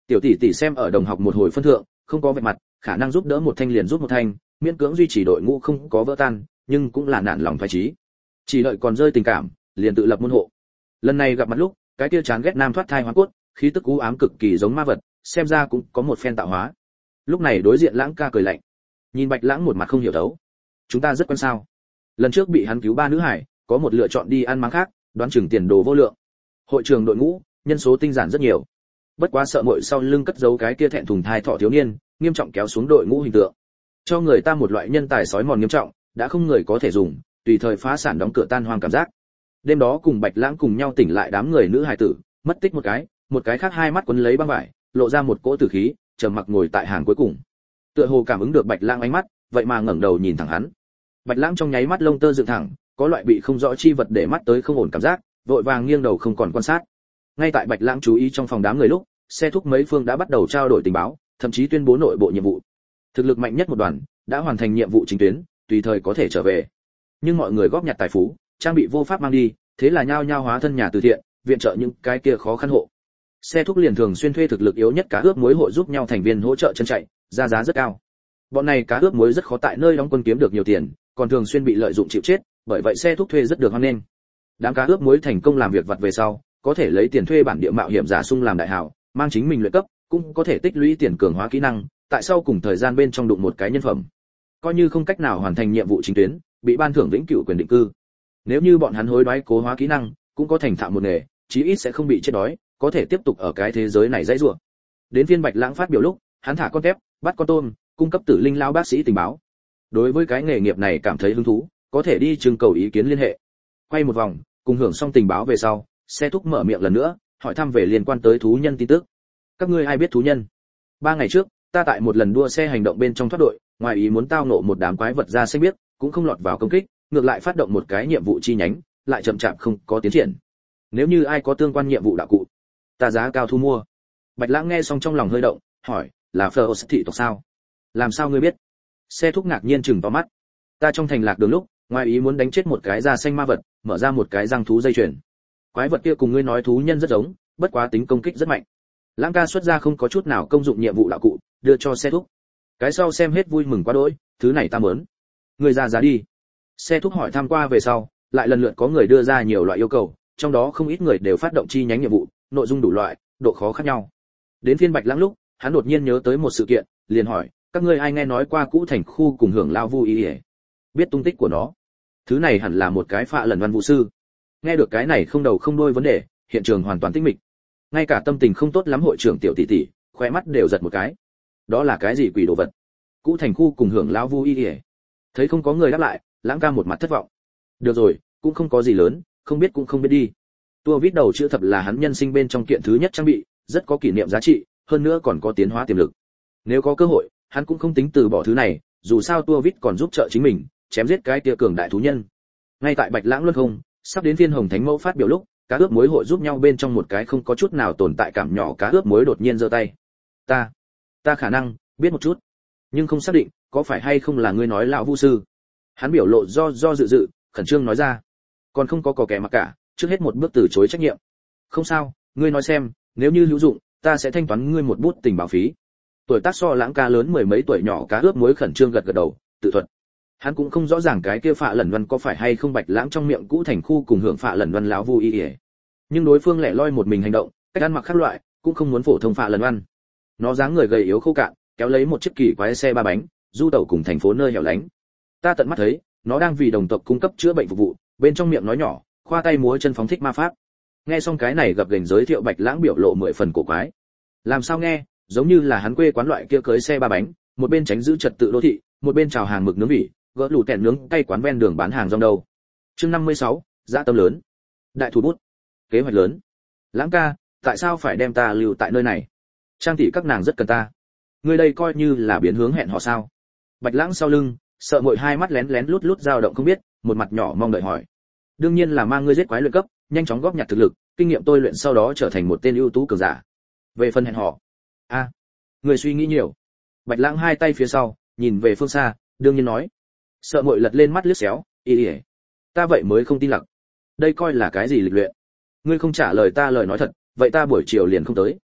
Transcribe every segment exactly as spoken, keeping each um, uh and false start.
Tiểu tỷ tỷ xem ở đồng học một hồi phân thượng, không có vẻ mặt, khả năng giúp đỡ một thanh liền giúp một thanh, miễn cưỡng duy trì đội ngũ không có vỡ tan, nhưng cũng là nản lòng phái trí. Chỉ đợi còn rơi tình cảm, liền tự lập môn hộ. Lần này gặp mặt lúc, cái kia chán ghét nam thoát thai hóa cốt, khí tức u ám cực kỳ giống ma vật, xem ra cũng có một phen tạo hóa. Lúc này đối diện Lãng ca cười lạnh, nhìn Bạch Lãng một mặt không hiểu thấu. Chúng ta rất quen sao? Lần trước bị hắn cứu ba nữ hải, có một lựa chọn đi ăn máng khác, đoán chừng tiền đồ vô lượng. Hội trường đội ngũ, nhân số tinh giản rất nhiều. Bất quá sợ muội sau lưng cất giấu cái kia thẹn thùng thai thọ thiếu niên, nghiêm trọng kéo xuống đội ngũ hình tượng, cho người ta một loại nhân tài sói mòn nghiêm trọng, đã không người có thể dùng, tùy thời phá sản đóng cửa tan hoang cảm giác. Đêm đó cùng Bạch Lãng cùng nhau tỉnh lại đám người nữ hài tử, mất tích một cái, một cái khác hai mắt quấn lấy băng vải, lộ ra một cỗ tử khí, trầm mặc ngồi tại hàng cuối cùng. Tựa hồ cảm ứng được Bạch Lãng ánh mắt, vậy mà ngẩng đầu nhìn thẳng hắn. Bạch Lãng trong nháy mắt lông tơ dựng thẳng, có loại bị không rõ chi vật để mắt tới không ổn cảm giác, vội vàng nghiêng đầu không còn quan sát. Ngay tại Bạch Lãng chú ý trong phòng đám người lúc, xe thúc mấy phương đã bắt đầu trao đổi tình báo, thậm chí tuyên bố nội bộ nhiệm vụ. Thực lực mạnh nhất một đoàn đã hoàn thành nhiệm vụ chính tuyến, tùy thời có thể trở về. Nhưng mọi người góp nhặt tài phú, trang bị vô pháp mang đi, thế là nhao nhao hóa thân nhà từ thiện, viện trợ những cái kia khó khăn hộ. Xe thúc liền thường xuyên thuê thực lực yếu nhất cá ướp muối hội giúp nhau thành viên hỗ trợ chân chạy, ra giá rất cao. Bọn này cá ướp muối rất khó tại nơi đóng quân kiếm được nhiều tiền, còn thường xuyên bị lợi dụng chịu chết, bởi vậy xe thúc thuê rất được hoan nghênh. Đám cá ướp muối thành công làm việc vặt về sau, có thể lấy tiền thuê bản địa mạo hiểm giả sung làm đại hảo, mang chính mình luyện cấp, cũng có thể tích lũy tiền cường hóa kỹ năng, tại sau cùng thời gian bên trong đụng một cái nhân phẩm. Coi như không cách nào hoàn thành nhiệm vụ chính tuyến, bị ban thưởng vĩnh cửu quyền định cư. Nếu như bọn hắn hối đoái cố hóa kỹ năng, cũng có thành thạo một nghề, chí ít sẽ không bị chết đói, có thể tiếp tục ở cái thế giới này dãy rủa. Đến phiên Bạch Lãng phát biểu lúc, hắn thả con tép, bắt con tôm, cung cấp tử linh lão bác sĩ tình báo. Đối với cái nghề nghiệp này cảm thấy hứng thú, có thể đi trưng cầu ý kiến liên hệ. Quay một vòng, cùng hưởng xong tình báo về sau, xe thúc mở miệng lần nữa, hỏi thăm về liên quan tới thú nhân tin tức. Các ngươi ai biết thú nhân? Ba ngày trước, ta tại một lần đua xe hành động bên trong thoát đội, ngoài ý muốn tao nộ một đám quái vật da xanh biếc, cũng không lọt vào công kích, ngược lại phát động một cái nhiệm vụ chi nhánh, lại chậm chạp không có tiến triển. Nếu như ai có tương quan nhiệm vụ đạo cụ, ta giá cao thu mua. Bạch Lãng nghe xong trong lòng hơi động, hỏi, là Phlos thị tộc sao? Làm sao ngươi biết? Xe thúc ngạc nhiên chừng to mắt. Ta trong thành lạc đường lúc, ngoài ý muốn đánh chết một cái da xanh ma vật, mở ra một cái răng thú dây chuyền. Quái vật kia cùng ngươi nói thú nhân rất giống, bất quá tính công kích rất mạnh. Lãng ca xuất ra không có chút nào công dụng nhiệm vụ đạo cụ, đưa cho xe thúc. Cái sau xem hết vui mừng quá đỗi, thứ này ta muốn. Ngươi ra giá đi. Xe thúc hỏi thăm qua về sau, lại lần lượt có người đưa ra nhiều loại yêu cầu, trong đó không ít người đều phát động chi nhánh nhiệm vụ, nội dung đủ loại, độ khó khác nhau. Đến phiên Bạch Lãng lúc, hắn đột nhiên nhớ tới một sự kiện, liền hỏi, các ngươi ai nghe nói qua cũ thành khu cùng hưởng lao vu ý, biết tung tích của nó? Thứ này hẳn là một cái phạ lần văn vũ sư. Nghe được cái này không đầu không đuôi vấn đề, hiện trường hoàn toàn tĩnh mịch. Ngay cả tâm tình không tốt lắm hội trưởng tiểu tỷ tỷ, khóe mắt đều giật một cái. Đó là cái gì quỷ đồ vật? Cũ thành khu cùng hưởng lao vu ý. Thấy không có người đáp lại, Lãng ca một mặt thất vọng. Được rồi, cũng không có gì lớn, không biết cũng không biết đi. Tua vít đầu chữ thập là hắn nhân sinh bên trong kiện thứ nhất trang bị, rất có kỷ niệm giá trị, hơn nữa còn có tiến hóa tiềm lực. Nếu có cơ hội, hắn cũng không tính từ bỏ thứ này, dù sao tua vít còn giúp trợ chính mình, chém giết cái tia cường đại thú nhân. Ngay tại Bạch Lãng luân không, sắp đến phiên Hồng Thánh Mẫu phát biểu lúc, cá ướp muối hội giúp nhau bên trong một cái không có chút nào tồn tại cảm nhỏ cá ướp muối đột nhiên giơ tay. Ta, ta khả năng biết một chút, nhưng không xác định có phải hay không là ngươi nói lão vu sư. Hắn biểu lộ do do dự dự, khẩn trương nói ra. Còn không có có kẻ mặc cả, trước hết một bước từ chối trách nhiệm. Không sao, ngươi nói xem, nếu như hữu dụng, ta sẽ thanh toán ngươi một bút tình báo phí. Tuổi tác so Lãng ca lớn mười mấy tuổi nhỏ cá ướp muối khẩn trương gật gật đầu, tự thuật. Hắn cũng không rõ ràng cái kia phạ lẩn văn có phải hay không Bạch Lãng trong miệng cũ thành khu cùng hưởng phạ lẩn văn lão vu y. Nhưng đối phương lẻ loi một mình hành động, cách ăn mặc khác loại, cũng không muốn phổ thông phạ lẩn văn. Nó dáng người gầy yếu khô cạn, kéo lấy một chiếc kỳ quái xe ba bánh, du tẩu cùng thành phố nơi hẻo lánh. Ta tận mắt thấy, nó đang vì đồng tộc cung cấp chữa bệnh phục vụ, bên trong miệng nói nhỏ, khoa tay múa chân phóng thích ma pháp. Nghe xong cái này gặp gành giới thiệu Bạch Lãng biểu lộ mười phần cổ quái. Làm sao nghe, giống như là hắn quê quán loại kia cưới xe ba bánh, một bên tránh giữ trật tự đô thị, một bên chào hàng mực nướng bỉ, gỡ lù tẹn nướng cay quán ven đường bán hàng rong đâu. Chương năm mươi sáu, dạ tâm lớn. Đại thủ bút. Kế hoạch lớn. Lãng ca, tại sao phải đem ta lưu tại nơi này? Trang tỷ các nàng rất cần ta. Ngươi đây coi như là biến hướng hẹn hò sao? Bạch Lãng sau lưng, sợ muội hai mắt lén lén lút lút dao động không biết, một mặt nhỏ mong đợi hỏi. Đương nhiên là mang ngươi giết quái luyện cấp, nhanh chóng góp nhặt thực lực, kinh nghiệm tôi luyện sau đó trở thành một tên ưu tú cường giả. Về phần hẹn hò, a, à, người suy nghĩ nhiều. Bạch Lãng hai tay phía sau, nhìn về phương xa, đương nhiên nói. Sợ muội lật lên mắt liếc xéo, y y, ta vậy mới không tin lặc. Đây coi là cái gì lịch luyện? Ngươi không trả lời ta lời nói thật, vậy ta buổi chiều liền không tới.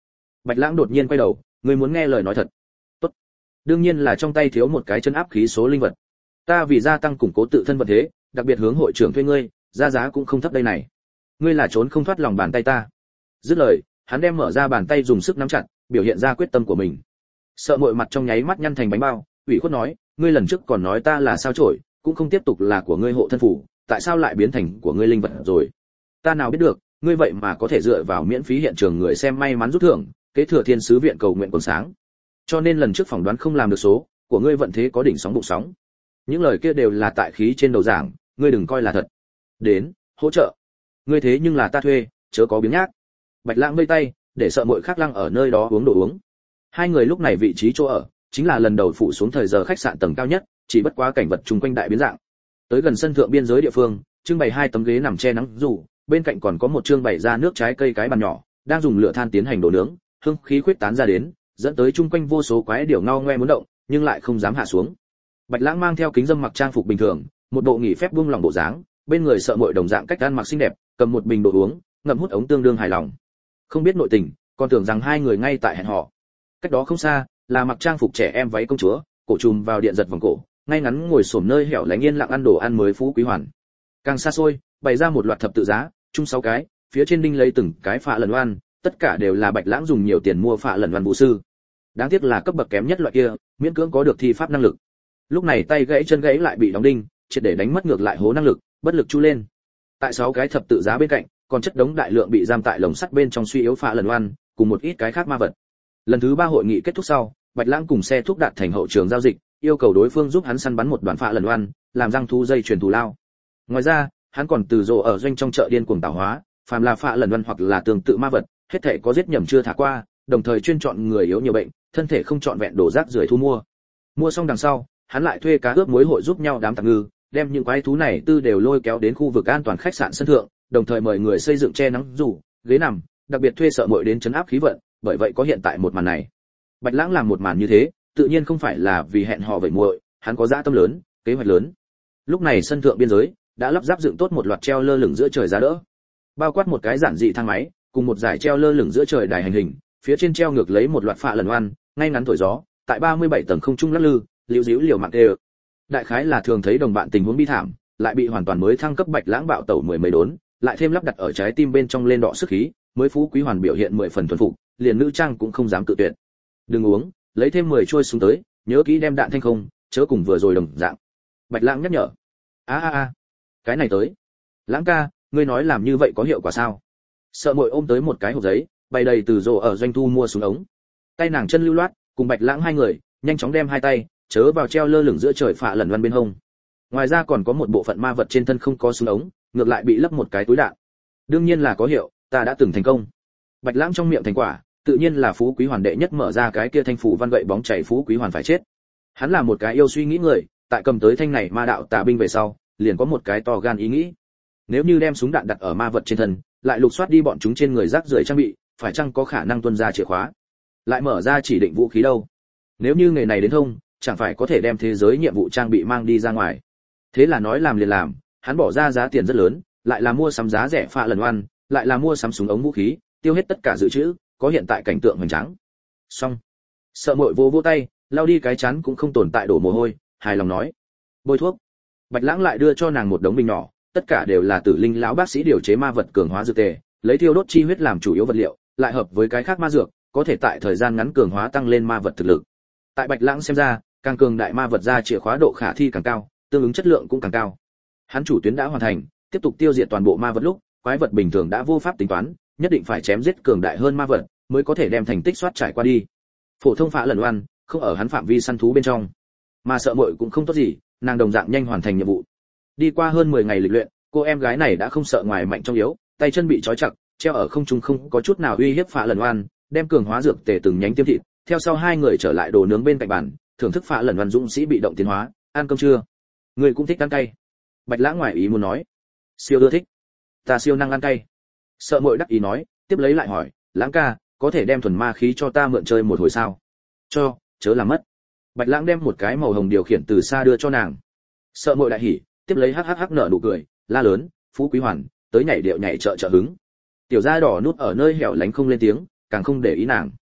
Bạch Lãng đột nhiên quay đầu, ngươi muốn nghe lời nói thật. Tốt. Đương nhiên là trong tay thiếu một cái chân áp khí số linh vật. Ta vì gia tăng củng cố tự thân vật thế, đặc biệt hướng hội trưởng thuê ngươi, giá giá cũng không thấp đây này. Ngươi là trốn không thoát lòng bàn tay ta. Dứt lời, hắn đem mở ra bàn tay dùng sức nắm chặt, biểu hiện ra quyết tâm của mình. Sợ Muội mặt trong nháy mắt nhăn thành bánh bao, ủy khuất nói, ngươi lần trước còn nói ta là sao chổi, cũng không tiếp tục là của ngươi hộ thân phủ, tại sao lại biến thành của ngươi linh vật rồi? Ta nào biết được, ngươi vậy mà có thể dựa vào miễn phí hiện trường người xem may mắn rút thưởng, kế thừa thiên sứ viện cầu nguyện còn sáng. Cho nên lần trước phỏng đoán không làm được số, của ngươi vận thế có đỉnh sóng bụng sóng. Những lời kia đều là tại khí trên đầu giảng, ngươi đừng coi là thật. Đến, hỗ trợ. Ngươi thế nhưng là ta thuê, chớ có biếng nhác. Bạch Lãng vây tay, để Sợ Muội khác lăng ở nơi đó uống đồ uống. Hai người lúc này vị trí chỗ ở, chính là lần đầu phụ xuống thời giờ khách sạn tầng cao nhất, chỉ bất quá cảnh vật chung quanh đại biến dạng. Tới gần sân thượng biên giới địa phương, trưng bày hai tấm ghế nằm che nắng dù, bên cạnh còn có một trương bày ra nước trái cây cái bàn nhỏ, đang dùng lửa than tiến hành đổ nướng, hương khí khuếch tán ra đến, dẫn tới chung quanh vô số quái điểu ngao ngoe muốn động, nhưng lại không dám hạ xuống. Bạch Lãng mang theo kính dâm mặc trang phục bình thường, một bộ nghỉ phép buông lòng bộ dáng, bên người Sợ Muội đồng dạng cách ăn mặc xinh đẹp, cầm một bình đồ uống, ngậm hút ống tương đương hài lòng. Không biết nội tình, còn tưởng rằng hai người ngay tại hẹn hò. Cách đó không xa, là mặc trang phục trẻ em váy công chúa, cổ trùm vào điện giật vòng cổ, ngay ngắn ngồi xổm nơi hẻo lánh yên lặng ăn đồ ăn mới phú quý hoàn. Càng xa xôi, bày ra một loạt thập tự giá, chung sáu cái, phía trên đinh lấy từng cái phạ lần oan, tất cả đều là Bạch Lãng dùng nhiều tiền mua phạ lần oan vũ sư. Đáng tiếc là cấp bậc kém nhất loại kia, miễn cưỡng có được thi pháp năng lực. Lúc này tay gãy chân gãy lại bị đóng đinh, triệt để đánh mất ngược lại hố năng lực, bất lực chu lên. Tại sáu cái thập tự giá bên cạnh, còn chất đống đại lượng bị giam tại lồng sắt bên trong suy yếu phạ lần oan, cùng một ít cái khác ma vật. Lần thứ ba hội nghị kết thúc sau, Bạch Lãng cùng xe thúc đạt thành hậu trường giao dịch, yêu cầu đối phương giúp hắn săn bắn một đoàn phạ lần oan, làm răng thu dây truyền thù lao. Ngoài ra, hắn còn từ rồ ở doanh trong chợ điên cuồng tạo hóa, phàm là phạ lần oan hoặc là tương tự ma vật, hết thảy có giết nhầm chưa thả qua, đồng thời chuyên chọn người yếu nhiều bệnh, thân thể không chọn vẹn đổ rác rưởi thu mua. Mua xong đằng sau, hắn lại thuê cá ướp muối hội giúp nhau đám tạp ngư, đem những quái thú này tư đều lôi kéo đến khu vực an toàn khách sạn sân thượng, đồng thời mời người xây dựng che nắng dù, ghế nằm, đặc biệt thuê Sợ Muội đến trấn áp khí vận, bởi vậy có hiện tại một màn này. Bạch Lãng làm một màn như thế, tự nhiên không phải là vì hẹn hò vậy muội, hắn có dã tâm lớn, kế hoạch lớn. Lúc này sân thượng biên giới đã lắp ráp dựng tốt một loạt treo lơ lửng giữa trời giá đỡ, bao quát một cái giản dị thang máy, cùng một dải treo lơ lửng giữa trời đài hành hình, phía trên treo ngược lấy một loạt phạ lần oan, ngay ngắn thổi gió, tại ba mươi bảy tầng không trung lắc lư, liễu díu liều mạng đều. Đại khái là thường thấy đồng bạn tình huống bi thảm, lại bị hoàn toàn mới thăng cấp Bạch Lãng bạo tẩu mười mấy đốn, lại thêm lắp đặt ở trái tim bên trong lên đọ sức khí, mới phú quý hoàn biểu hiện mười phần thuần phục, liền nữ trang cũng không dám cự tuyệt. Đừng uống, lấy thêm mười trôi xuống tới, nhớ kỹ đem đạn thanh không, chớ cùng vừa rồi đồng dạng. Bạch Lãng nhắc nhở. A a a, cái này tới. Lãng ca, ngươi nói làm như vậy có hiệu quả sao? Sợ Muội ôm tới một cái hộp giấy, bày đầy từ rồ ở doanh thu mua xuống ống. Tay nàng chân lưu loát, cùng Bạch Lãng hai người, nhanh chóng đem hai tay chớ vào treo lơ lửng giữa trời phạ lần văn bên hông. Ngoài ra còn có một bộ phận ma vật trên thân không có súng ống, ngược lại bị lấp một cái túi đạn. Đương nhiên là có hiệu, ta đã từng thành công. Bạch Lãng trong miệng thành quả, tự nhiên là phú quý hoàn đệ nhất mở ra cái kia thanh phủ văn gậy bóng chảy phú quý hoàn phải chết. Hắn là một cái yêu suy nghĩ người, tại cầm tới thanh này ma đạo tà binh về sau, liền có một cái to gan ý nghĩ. Nếu như đem súng đạn đặt ở ma vật trên thân, lại lục soát đi bọn chúng trên người rác rưởi trang bị, phải chăng có khả năng tuân ra chìa khóa, lại mở ra chỉ định vũ khí đâu? Nếu như nghề này đến thông, chẳng phải có thể đem thế giới nhiệm vụ trang bị mang đi ra ngoài. Thế là nói làm liền làm, hắn bỏ ra giá tiền rất lớn, lại là mua sắm giá rẻ phạ lần oan, lại là mua sắm súng ống vũ khí, tiêu hết tất cả dự trữ, có hiện tại cảnh tượng hoành tráng. Xong. Sợ Muội vô vô tay, lau đi cái chán cũng không tồn tại đổ mồ hôi, hài lòng nói: "Bôi thuốc." Bạch Lãng lại đưa cho nàng một đống bình nhỏ, tất cả đều là Tử Linh lão bác sĩ điều chế ma vật cường hóa dược tề, lấy thiêu đốt chi huyết làm chủ yếu vật liệu, lại hợp với cái khác ma dược, có thể tại thời gian ngắn cường hóa tăng lên ma vật thực lực. Tại Bạch Lãng xem ra, càng cường đại ma vật ra chìa khóa độ khả thi càng cao, tương ứng chất lượng cũng càng cao. Hắn chủ tuyến đã hoàn thành, tiếp tục tiêu diệt toàn bộ ma vật lúc, quái vật bình thường đã vô pháp tính toán, nhất định phải chém giết cường đại hơn ma vật, mới có thể đem thành tích soát trải qua đi. Phổ thông phá lần oan, không ở hắn phạm vi săn thú bên trong. Mà Sợ Muội cũng không tốt gì, nàng đồng dạng nhanh hoàn thành nhiệm vụ. Đi qua hơn mười ngày lịch luyện, cô em gái này đã không sợ ngoài mạnh trong yếu, tay chân bị trói chặt, treo ở không trung không có chút nào uy hiếp phá lần oan, đem cường hóa dược tề từng nhánh tiêm thịt, theo sau hai người trở lại đồ nướng bên cạnh bàn, thưởng thức phá lần oan dũng sĩ bị động tiến hóa, ăn cơm trưa. Người cũng thích ăn cay. Bạch Lãng ngoài ý muốn nói. Siêu ưa thích. Ta siêu năng ăn cay. Sợ Muội đắc ý nói, tiếp lấy lại hỏi, Lãng ca, có thể đem thuần ma khí cho ta mượn chơi một hồi sao? Cho, chớ làm mất. Bạch Lãng đem một cái màu hồng điều khiển từ xa đưa cho nàng. Sợ Muội đại hỉ, tiếp lấy hắc hắc hắc nở nụ cười, la lớn, Phú Quý Hoàn, tới nhảy điệu nhảy trợ trợ hứng. Tiểu gia đỏ nút ở nơi hẻo lánh không lên tiếng, càng không để ý nàng.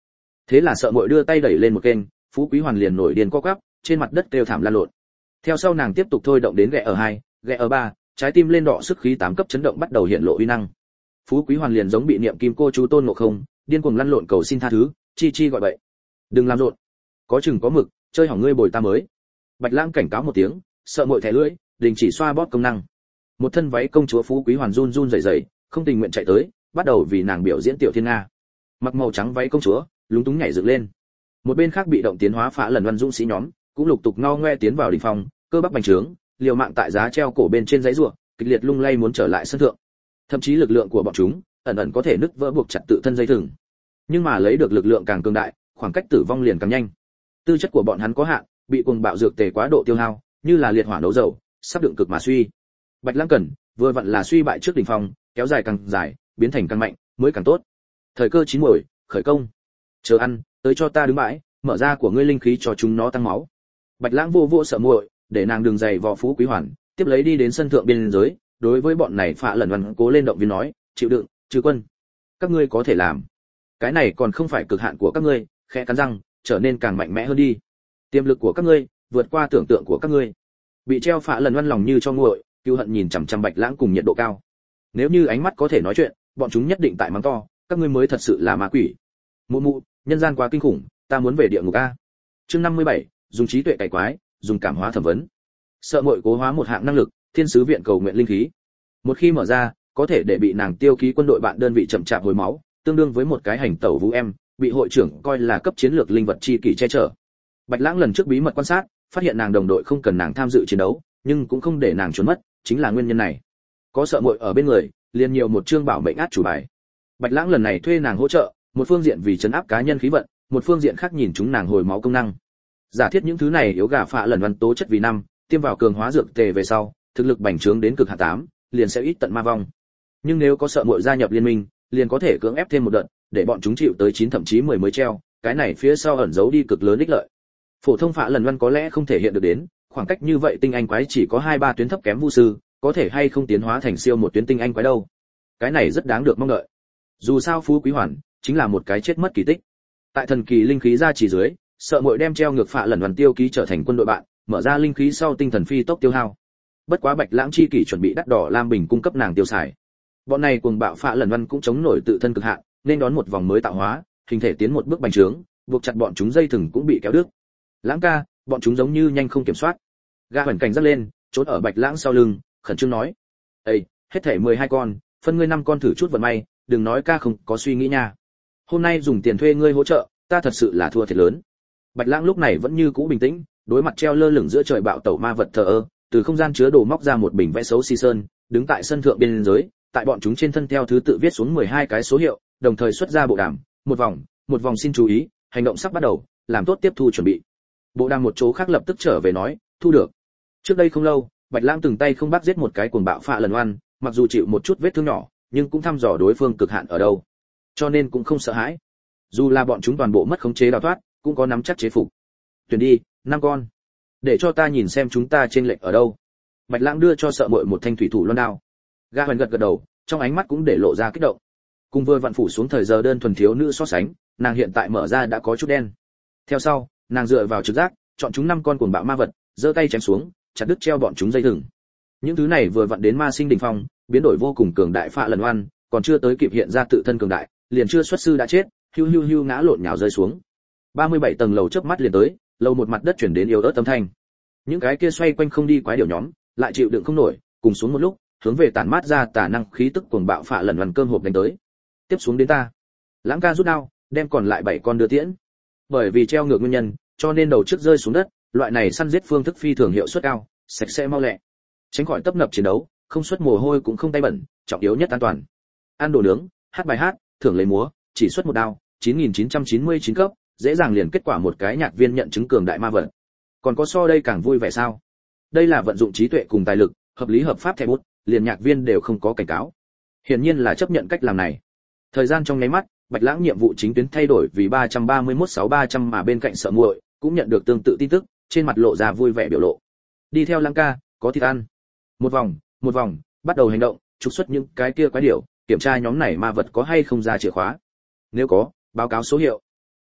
Thế là Sợ Muội đưa tay đẩy lên một kênh, Phú Quý Hoàn liền nổi điên co quắp, trên mặt đất kêu thảm lăn lộn. Theo sau nàng tiếp tục thôi động đến ghẹ ở hai, ghẹ ở ba, trái tim lên đỏ sức khí tám cấp chấn động bắt đầu hiện lộ uy năng. Phú Quý Hoàn liền giống bị niệm kim cô chú Tôn Ngộ Không, điên cuồng lăn lộn cầu xin tha thứ, chi chi gọi bậy. Đừng làm rộn, có chừng có mực, chơi hỏng ngươi bồi ta mới. Bạch Lãng cảnh cáo một tiếng, Sợ Muội thẻ lưỡi, đình chỉ xoa bóp công năng. Một thân váy công chúa Phú Quý Hoàn run run rẩy rẩy, không tình nguyện chạy tới, bắt đầu vì nàng biểu diễn tiểu thiên nga. Mặc màu trắng váy công chúa, lúng túng nhảy dựng lên. Một bên khác bị động tiến hóa Phá Lần Văn dũng sĩ nhóm, cũng lục tục ngao ngoe tiến vào đỉnh phòng, cơ bắp bành trướng, liều mạng tại giá treo cổ bên trên dãy rùa, kịch liệt lung lay muốn trở lại sân thượng. Thậm chí lực lượng của bọn chúng, ẩn ẩn có thể nứt vỡ buộc chặt tự thân dây thừng. Nhưng mà lấy được lực lượng càng cường đại, khoảng cách tử vong liền càng nhanh. Tư chất của bọn hắn có hạn, bị cuồng bạo dược tề quá độ tiêu hao, như là liệt hỏa nấu dầu, sắp đựng cực mà suy. Bạch Lãng cần, vừa vặn là suy bại trước đỉnh phong, kéo dài càng dài, biến thành càng mạnh, mới càng tốt. Thời cơ chín muồi, khởi công. Chờ ăn, tới cho ta đứng bãi, mở ra của ngươi linh khí cho chúng nó tăng máu. Bạch Lãng vô vô Sợ Muội, để nàng đường dày vò Phú Quý Hoàn, tiếp lấy đi đến sân thượng biên giới, đối với bọn này Phạ Lần Văn cố lên động viên nói, chịu đựng, trừ quân, các ngươi có thể làm. Cái này còn không phải cực hạn của các ngươi, khẽ cắn răng, trở nên càng mạnh mẽ hơn đi. Tiềm lực của các ngươi vượt qua tưởng tượng của các ngươi. Bị treo Phạ Lần Văn lòng như cho nguội, Cưu Hận nhìn chằm chằm Bạch Lãng cùng nhiệt độ cao. Nếu như ánh mắt có thể nói chuyện, bọn chúng nhất định tại mắng to, các ngươi mới thật sự là ma quỷ. Mụ mụ, nhân gian quá kinh khủng, ta muốn về địa ngục a. Chương năm mươi bảy, dùng trí tuệ cải quái, dùng cảm hóa thẩm vấn. Sợ Muội cố hóa một hạng năng lực, thiên sứ viện cầu nguyện linh khí. Một khi mở ra, có thể để bị nàng tiêu ký quân đội bạn đơn vị chậm chạp hồi máu, tương đương với một cái hành tẩu vũ em, bị hội trưởng coi là cấp chiến lược linh vật chi kỷ che chở. Bạch Lãng lần trước bí mật quan sát, phát hiện nàng đồng đội không cần nàng tham dự chiến đấu, nhưng cũng không để nàng trốn mất, chính là nguyên nhân này. Có Sợ Muội ở bên người, liền nhiều một chương bảo mệnh át chủ bài. Bạch Lãng lần này thuê nàng hỗ trợ, một phương diện vì trấn áp cá nhân khí vận, một phương diện khác nhìn chúng nàng hồi máu công năng. Giả thiết những thứ này yếu gà Phạ Lần Văn tố chất vì năm, tiêm vào cường hóa dược tề về sau, thực lực bành trướng đến cực hạn tám, liền sẽ ít tận ma vong. Nhưng nếu có Sợ Muội gia nhập liên minh, liền có thể cưỡng ép thêm một đợt, để bọn chúng chịu tới chín thậm chí mười mới treo, cái này phía sau ẩn giấu đi cực lớn ích lợi. Phổ thông Phạ Lần Văn có lẽ không thể hiện được đến, khoảng cách như vậy tinh anh quái chỉ có hai ba tuyến thấp kém vu sư, có thể hay không tiến hóa thành siêu một tuyến tinh anh quái đâu. Cái này rất đáng được mong đợi. Dù sao Phú Quý Hoàn chính là một cái chết mất kỳ tích. Tại thần kỳ linh khí ra chỉ dưới, Sợ Muội đem treo ngược Phạ Lần Văn tiêu ký trở thành quân đội bạn, mở ra linh khí sau tinh thần phi tốc tiêu hao. Bất quá Bạch Lãng chi kỷ chuẩn bị đắt đỏ lam bình cung cấp nàng tiêu xài. Bọn này cuồng bạo Phạ Lần Văn cũng chống nổi tự thân cực hạn, nên đón một vòng mới tạo hóa, hình thể tiến một bước bành trướng, buộc chặt bọn chúng dây thừng cũng bị kéo đứt. Lãng ca, bọn chúng giống như nhanh không kiểm soát. Ga Huyền cảnh rất lên, trốn ở Bạch Lãng sau lưng, khẩn trương nói: "Ê, hết thảy mười hai con, phân ngươi năm con thử chút vận may, đừng nói ca không có suy nghĩ nha. Hôm nay dùng tiền thuê ngươi hỗ trợ, ta thật sự là thua thiệt lớn." Bạch Lãng lúc này vẫn như cũ bình tĩnh, đối mặt treo lơ lửng giữa trời bạo tẩu ma vật thờ ơ, từ không gian chứa đồ móc ra một bình vẽ xấu xi sơn, đứng tại sân thượng biên giới, tại bọn chúng trên thân theo thứ tự viết xuống mười hai cái số hiệu, đồng thời xuất ra bộ đàm, một vòng, một vòng xin chú ý, hành động sắp bắt đầu, làm tốt tiếp thu chuẩn bị. Bộ đàm một chỗ khác lập tức trở về nói, thu được. Trước đây không lâu, Bạch Lãng từng tay không bắt giết một cái cuồng bạo Phạ Lần Văn, mặc dù chịu một chút vết thương nhỏ, nhưng cũng thăm dò đối phương cực hạn ở đâu, cho nên cũng không sợ hãi. Dù là bọn chúng toàn bộ mất khống chế đào thoát, cũng có nắm chắc chế phục. Tuyển đi, năm con, để cho ta nhìn xem chúng ta trên lệch ở đâu. Bạch Lãng đưa cho Sợ Muội một thanh thủy thủ loan đao. Ga Huyền gật gật đầu, trong ánh mắt cũng để lộ ra kích động. Cùng vừa vặn phủ xuống thời giờ đơn thuần thiếu nữ so sánh, nàng hiện tại mở ra đã có chút đen. Theo sau, nàng dựa vào trực giác, chọn chúng năm con cuồng bạo ma vật, giơ tay chém xuống, chặt đứt treo bọn chúng dây thừng. Những thứ này vừa vặn đến ma sinh đỉnh phong, biến đổi vô cùng cường đại Phạ Lần Văn, còn chưa tới kịp hiện ra tự thân cường đại, liền chưa xuất sư đã chết, hưu hưu hưu ngã lộn nhào rơi xuống. ba mươi bảy tầng lầu chớp mắt liền tới, lầu một mặt đất chuyển đến yếu ớt âm thanh. Những cái kia xoay quanh không đi quái điều nhóm, lại chịu đựng không nổi, cùng xuống một lúc, hướng về tản mát ra tà năng khí tức cuồng bạo Phạ Lần Văn cơm hộp đánh tới. Tiếp xuống đến ta. Lãng ca rút đao, đem còn lại bảy con đưa tiễn. Bởi vì treo ngược nguyên nhân, cho nên đầu trước rơi xuống đất, loại này săn giết phương thức phi thường hiệu suất cao, sạch sẽ mau lẹ. Tránh khỏi tấp nập chiến đấu, không xuất mồ hôi cũng không tay bẩn, trọng yếu nhất an toàn. Ăn đồ nướng, hát bài hát, thưởng lấy múa, chỉ xuất một đao, chín nghìn chín trăm chín mươi chín cấp, dễ dàng liền kết quả một cái nhạc viên nhận chứng cường đại ma vật. Còn có so đây càng vui vẻ sao? Đây là vận dụng trí tuệ cùng tài lực, hợp lý hợp pháp thẻ bút, liền nhạc viên đều không có cảnh cáo. Hiển nhiên là chấp nhận cách làm này. Thời gian trong nháy mắt, Bạch Lãng nhiệm vụ chính tuyến thay đổi vì ba trăm ba mươi mốt sáu ba trăm mà bên cạnh Sợ Muội cũng nhận được tương tự tin tức, trên mặt lộ ra vui vẻ biểu lộ. Đi theo Lãng ca, có thịt ăn. Một vòng, một vòng, bắt đầu hành động, trục xuất những cái kia quái điểu, kiểm tra nhóm này ma vật có hay không ra chìa khóa. Nếu có, báo cáo số hiệu.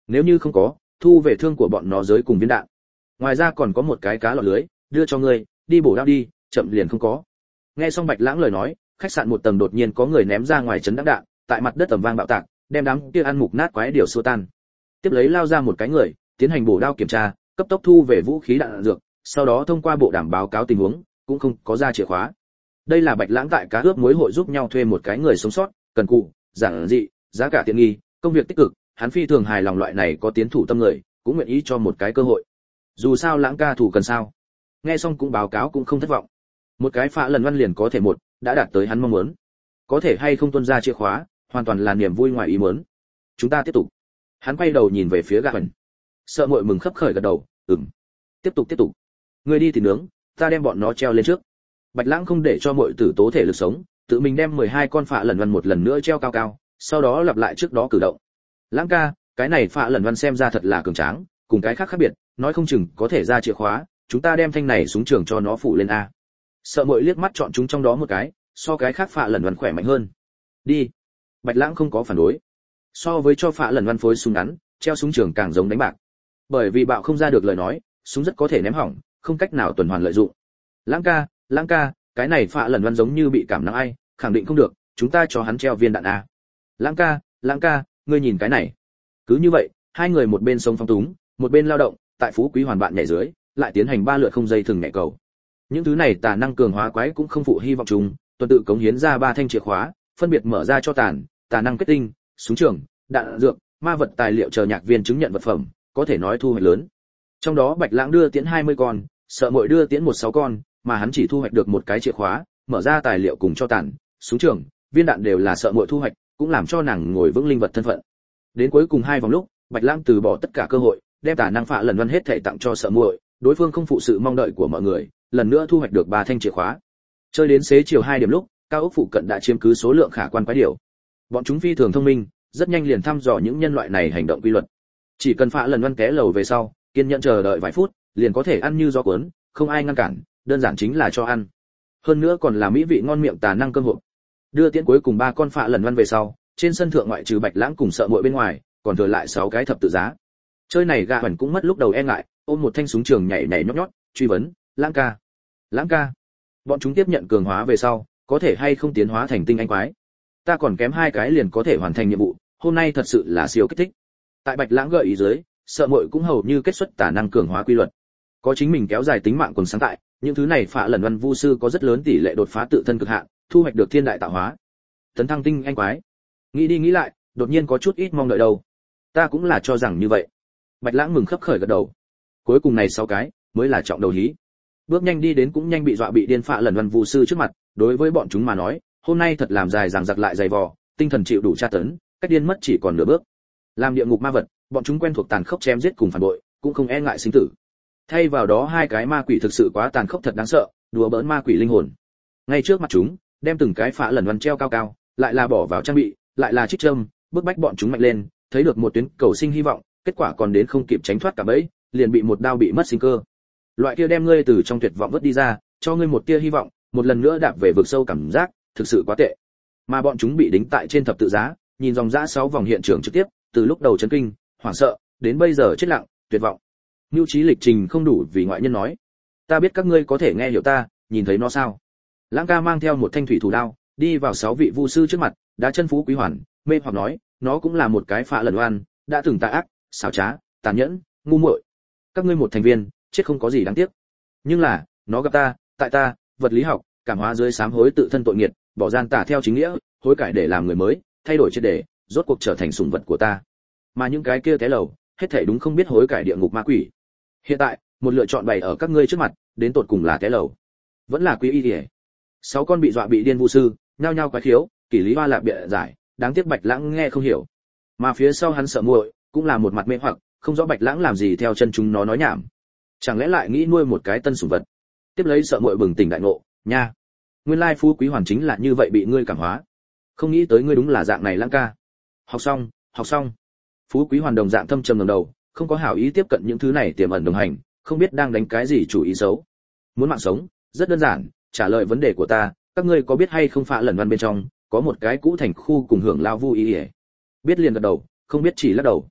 nếu như không có, thu về thương của bọn nó giới cùng viên đạn. Ngoài ra còn có một cái cá lọt lưới, đưa cho ngươi, đi bổ đao đi, chậm liền không có. Nghe xong Bạch Lãng lời nói, khách sạn một tầng đột nhiên có người ném ra ngoài chấn đắc đạn, tại mặt đất ầm vang bạo tạc, đem đám kia ăn mục nát quái điều xua tan. Tiếp lấy lao ra một cái người, tiến hành bổ đao kiểm tra, cấp tốc thu về vũ khí đạn dược, sau đó thông qua bộ đàm báo cáo tình huống, cũng không có ra chìa khóa. Đây là Bạch Lãng tại cá ướp muối hội giúp nhau thuê một cái người sống sót, cần cù, giản dị, giá cả tiện nghi, công việc tích cực, hắn phi thường hài lòng loại này có tiến thủ tâm người, cũng nguyện ý cho một cái cơ hội. Dù sao Lãng ca thủ cần sao. Nghe xong cũng báo cáo cũng không thất vọng. Một cái phá lần văn liền có thể một, đã đạt tới hắn mong muốn. Có thể hay không tuân ra chìa khóa, hoàn toàn là niềm vui ngoài ý muốn. Chúng ta tiếp tục. Hắn quay đầu nhìn về phía gã Huyền. Sợ muội mừng khấp khởi gật đầu, ừm. Tiếp tục tiếp tục. Người đi thì nướng, ta đem bọn nó treo lên trước. Bạch Lãng không để cho muội tử tố thể lực sống, tự mình đem mười hai con phạ lần văn một lần nữa treo cao cao, sau đó lặp lại trước đó cử động. Lãng ca, cái này phạ lần văn xem ra thật là cường tráng, cùng cái khác khác biệt, nói không chừng có thể ra chìa khóa, chúng ta đem thanh này súng trường cho nó phụ lên a. Sợ muội liếc mắt chọn chúng trong đó một cái, so cái khác phạ lần văn khỏe mạnh hơn. Đi. Bạch Lãng không có phản đối. So với cho phạ lần văn phối súng ngắn, treo súng trường càng giống đánh bạc. Bởi vì bạo không ra được lời nói, súng rất có thể ném hỏng, không cách nào tuần hoàn lợi dụng. Lãng ca, Lãng ca, cái này phạ lần văn giống như bị cảm nắng ai, khẳng định không được, chúng ta cho hắn treo viên đạn a. Lãng ca, Lãng ca, ngươi nhìn cái này. Cứ như vậy, hai người một bên sống phong túng, một bên lao động, tại phú quý hoàn bạn nhảy dưới, lại tiến hành ba lượt không dây thừng nhảy cầu. Những thứ này tà năng cường hóa quái cũng không phụ hy vọng chúng, tuần tự cống hiến ra ba thanh chìa khóa, phân biệt mở ra cho tàn, tà năng kết tinh, súng trường, đạn dược, ma vật tài liệu chờ nhạc viên chứng nhận vật phẩm, có thể nói thu hoạch lớn. Trong đó Bạch Lãng đưa tiến hai mươi con, Sợ Muội đưa tiến một sáu con, mà hắn chỉ thu hoạch được một cái chìa khóa, mở ra tài liệu cùng cho tàn, súng trường, viên đạn đều là Sợ Muội thu hoạch, cũng làm cho nàng ngồi vững linh vật thân phận. Đến cuối cùng hai vòng lúc, Bạch Lãng từ bỏ tất cả cơ hội, đem tà năng phạ lần văn hết thảy tặng cho Sợ Muội, đối phương không phụ sự mong đợi của mọi người, lần nữa thu hoạch được ba thanh chìa khóa. Chơi đến xế chiều hai điểm lúc, cao ốc phụ cận đã chiếm cứ số lượng khả quan quái điều. Bọn chúng phi thường thông minh, rất nhanh liền thăm dò những nhân loại này hành động quy luật. Chỉ cần phạ lần văn té lầu về sau, kiên nhẫn chờ đợi vài phút, liền có thể ăn như gió cuốn, không ai ngăn cản, đơn giản chính là cho ăn. Hơn nữa còn là mỹ vị ngon miệng tà năng cơm hộp. Đưa tiễn cuối cùng ba con phạ lần văn về sau, trên sân thượng ngoại trừ Bạch Lãng cùng Sợ Muội bên ngoài, còn thừa lại sáu cái thập tự giá. Chơi này gã Huyền cũng mất lúc đầu e ngại, ôm một thanh súng trường nhảy nhảy nhót nhót, truy vấn, "Lãng ca, Lãng ca, bọn chúng tiếp nhận cường hóa về sau, có thể hay không tiến hóa thành tinh anh quái? Ta còn kém hai cái liền có thể hoàn thành nhiệm vụ, hôm nay thật sự là siêu kích thích." Tại Bạch Lãng gợi ý dưới, Sợ Muội cũng hầu như kết xuất tà năng cường hóa quy luật. Có chính mình kéo dài tính mạng còn sáng tại, những thứ này phạ lần văn vu sư có rất lớn tỷ lệ đột phá tự thân cực hạn, thu hoạch được thiên đại tạo hóa. Tấn thăng tinh anh quái. Nghĩ đi nghĩ lại, đột nhiên có chút ít mong đợi đâu. Ta cũng là cho rằng như vậy. Bạch Lãng mừng khấp khởi gật đầu. Cuối cùng này sáu cái mới là trọng đầu hí. Bước nhanh đi đến cũng nhanh bị dọa bị điên phạ lần văn vu sư trước mặt, đối với bọn chúng mà nói, hôm nay thật làm dài dằng dặc lại dày vò, tinh thần chịu đủ tra tấn, cách điên mất chỉ còn nửa bước. Làm địa ngục ma vật, bọn chúng quen thuộc tàn khốc chém giết cùng phản bội, cũng không e ngại sinh tử. Thay vào đó hai cái ma quỷ thực sự quá tàn khốc thật đáng sợ, đùa bỡn ma quỷ linh hồn. Ngay trước mặt chúng, đem từng cái phạ lần văn treo cao cao, lại là bỏ vào trang bị, lại là trích châm, bức bách bọn chúng mạnh lên, thấy được một tuyến cầu sinh hy vọng, kết quả còn đến không kịp tránh thoát cả bẫy, liền bị một đao bị mất sinh cơ. Loại kia đem ngươi từ trong tuyệt vọng vớt đi ra, cho ngươi một tia hy vọng, một lần nữa đạp về vực sâu cảm giác, thực sự quá tệ. Mà bọn chúng bị đính tại trên thập tự giá, nhìn dòng dã sáu vòng hiện trường trực tiếp, từ lúc đầu chấn kinh, hoảng sợ, đến bây giờ chết lặng, tuyệt vọng. Nưu trí lịch trình không đủ vì ngoại nhân nói. Ta biết các ngươi có thể nghe hiểu ta, nhìn thấy nó sao? Lãng ca mang theo một thanh thủy thủ đao, đi vào sáu vị vu sư trước mặt, đá chân phú quý hoàn, mê hoặc nói, nó cũng là một cái phạ lần oan, đã từng tà ác, xảo trá, tàn nhẫn, ngu muội. Các ngươi một thành viên, chết không có gì đáng tiếc. Nhưng là, nó gặp ta, tại ta, vật lý học, cảm hóa dưới sám hối tự thân tội nghiệt, bỏ gian tà theo chính nghĩa, hối cải để làm người mới, thay đổi triệt để, rốt cuộc trở thành sủng vật của ta. Mà những cái kia té lầu, hết thảy đúng không biết hối cải địa ngục ma quỷ. Hiện tại, một lựa chọn bày ở các ngươi trước mặt, đến tột cùng là té lầu, vẫn là quý y liễu. Sáu con bị dọa bị điên vu sư, nhao nhao quái khiếu, kỷ lý hoa lạp bịa giải, đáng tiếc Bạch Lãng nghe không hiểu. Mà phía sau hắn Sợ Muội, cũng là một mặt mê hoặc, không rõ Bạch Lãng làm gì theo chân chúng nó nói nhảm. Chẳng lẽ lại nghĩ nuôi một cái tân sủng vật? Tiếp lấy Sợ Muội bừng tỉnh đại ngộ, nha, nguyên lai phú quý hoàn chính là như vậy bị ngươi cảm hóa. Không nghĩ tới ngươi đúng là dạng này Lãng ca. Học xong, học xong. Phú quý hoàn đồng dạng thâm trầm ngẩng đầu, không có hảo ý tiếp cận những thứ này tiềm ẩn đồng hành, không biết đang đánh cái gì chủ ý xấu. Muốn mạng sống, rất đơn giản, trả lời vấn đề của ta, các ngươi có biết hay không phạ lần văn bên trong có một cái cũ thành khu cùng hưởng lao vu ý ỉa? Biết liền gật đầu, không biết chỉ lắc đầu.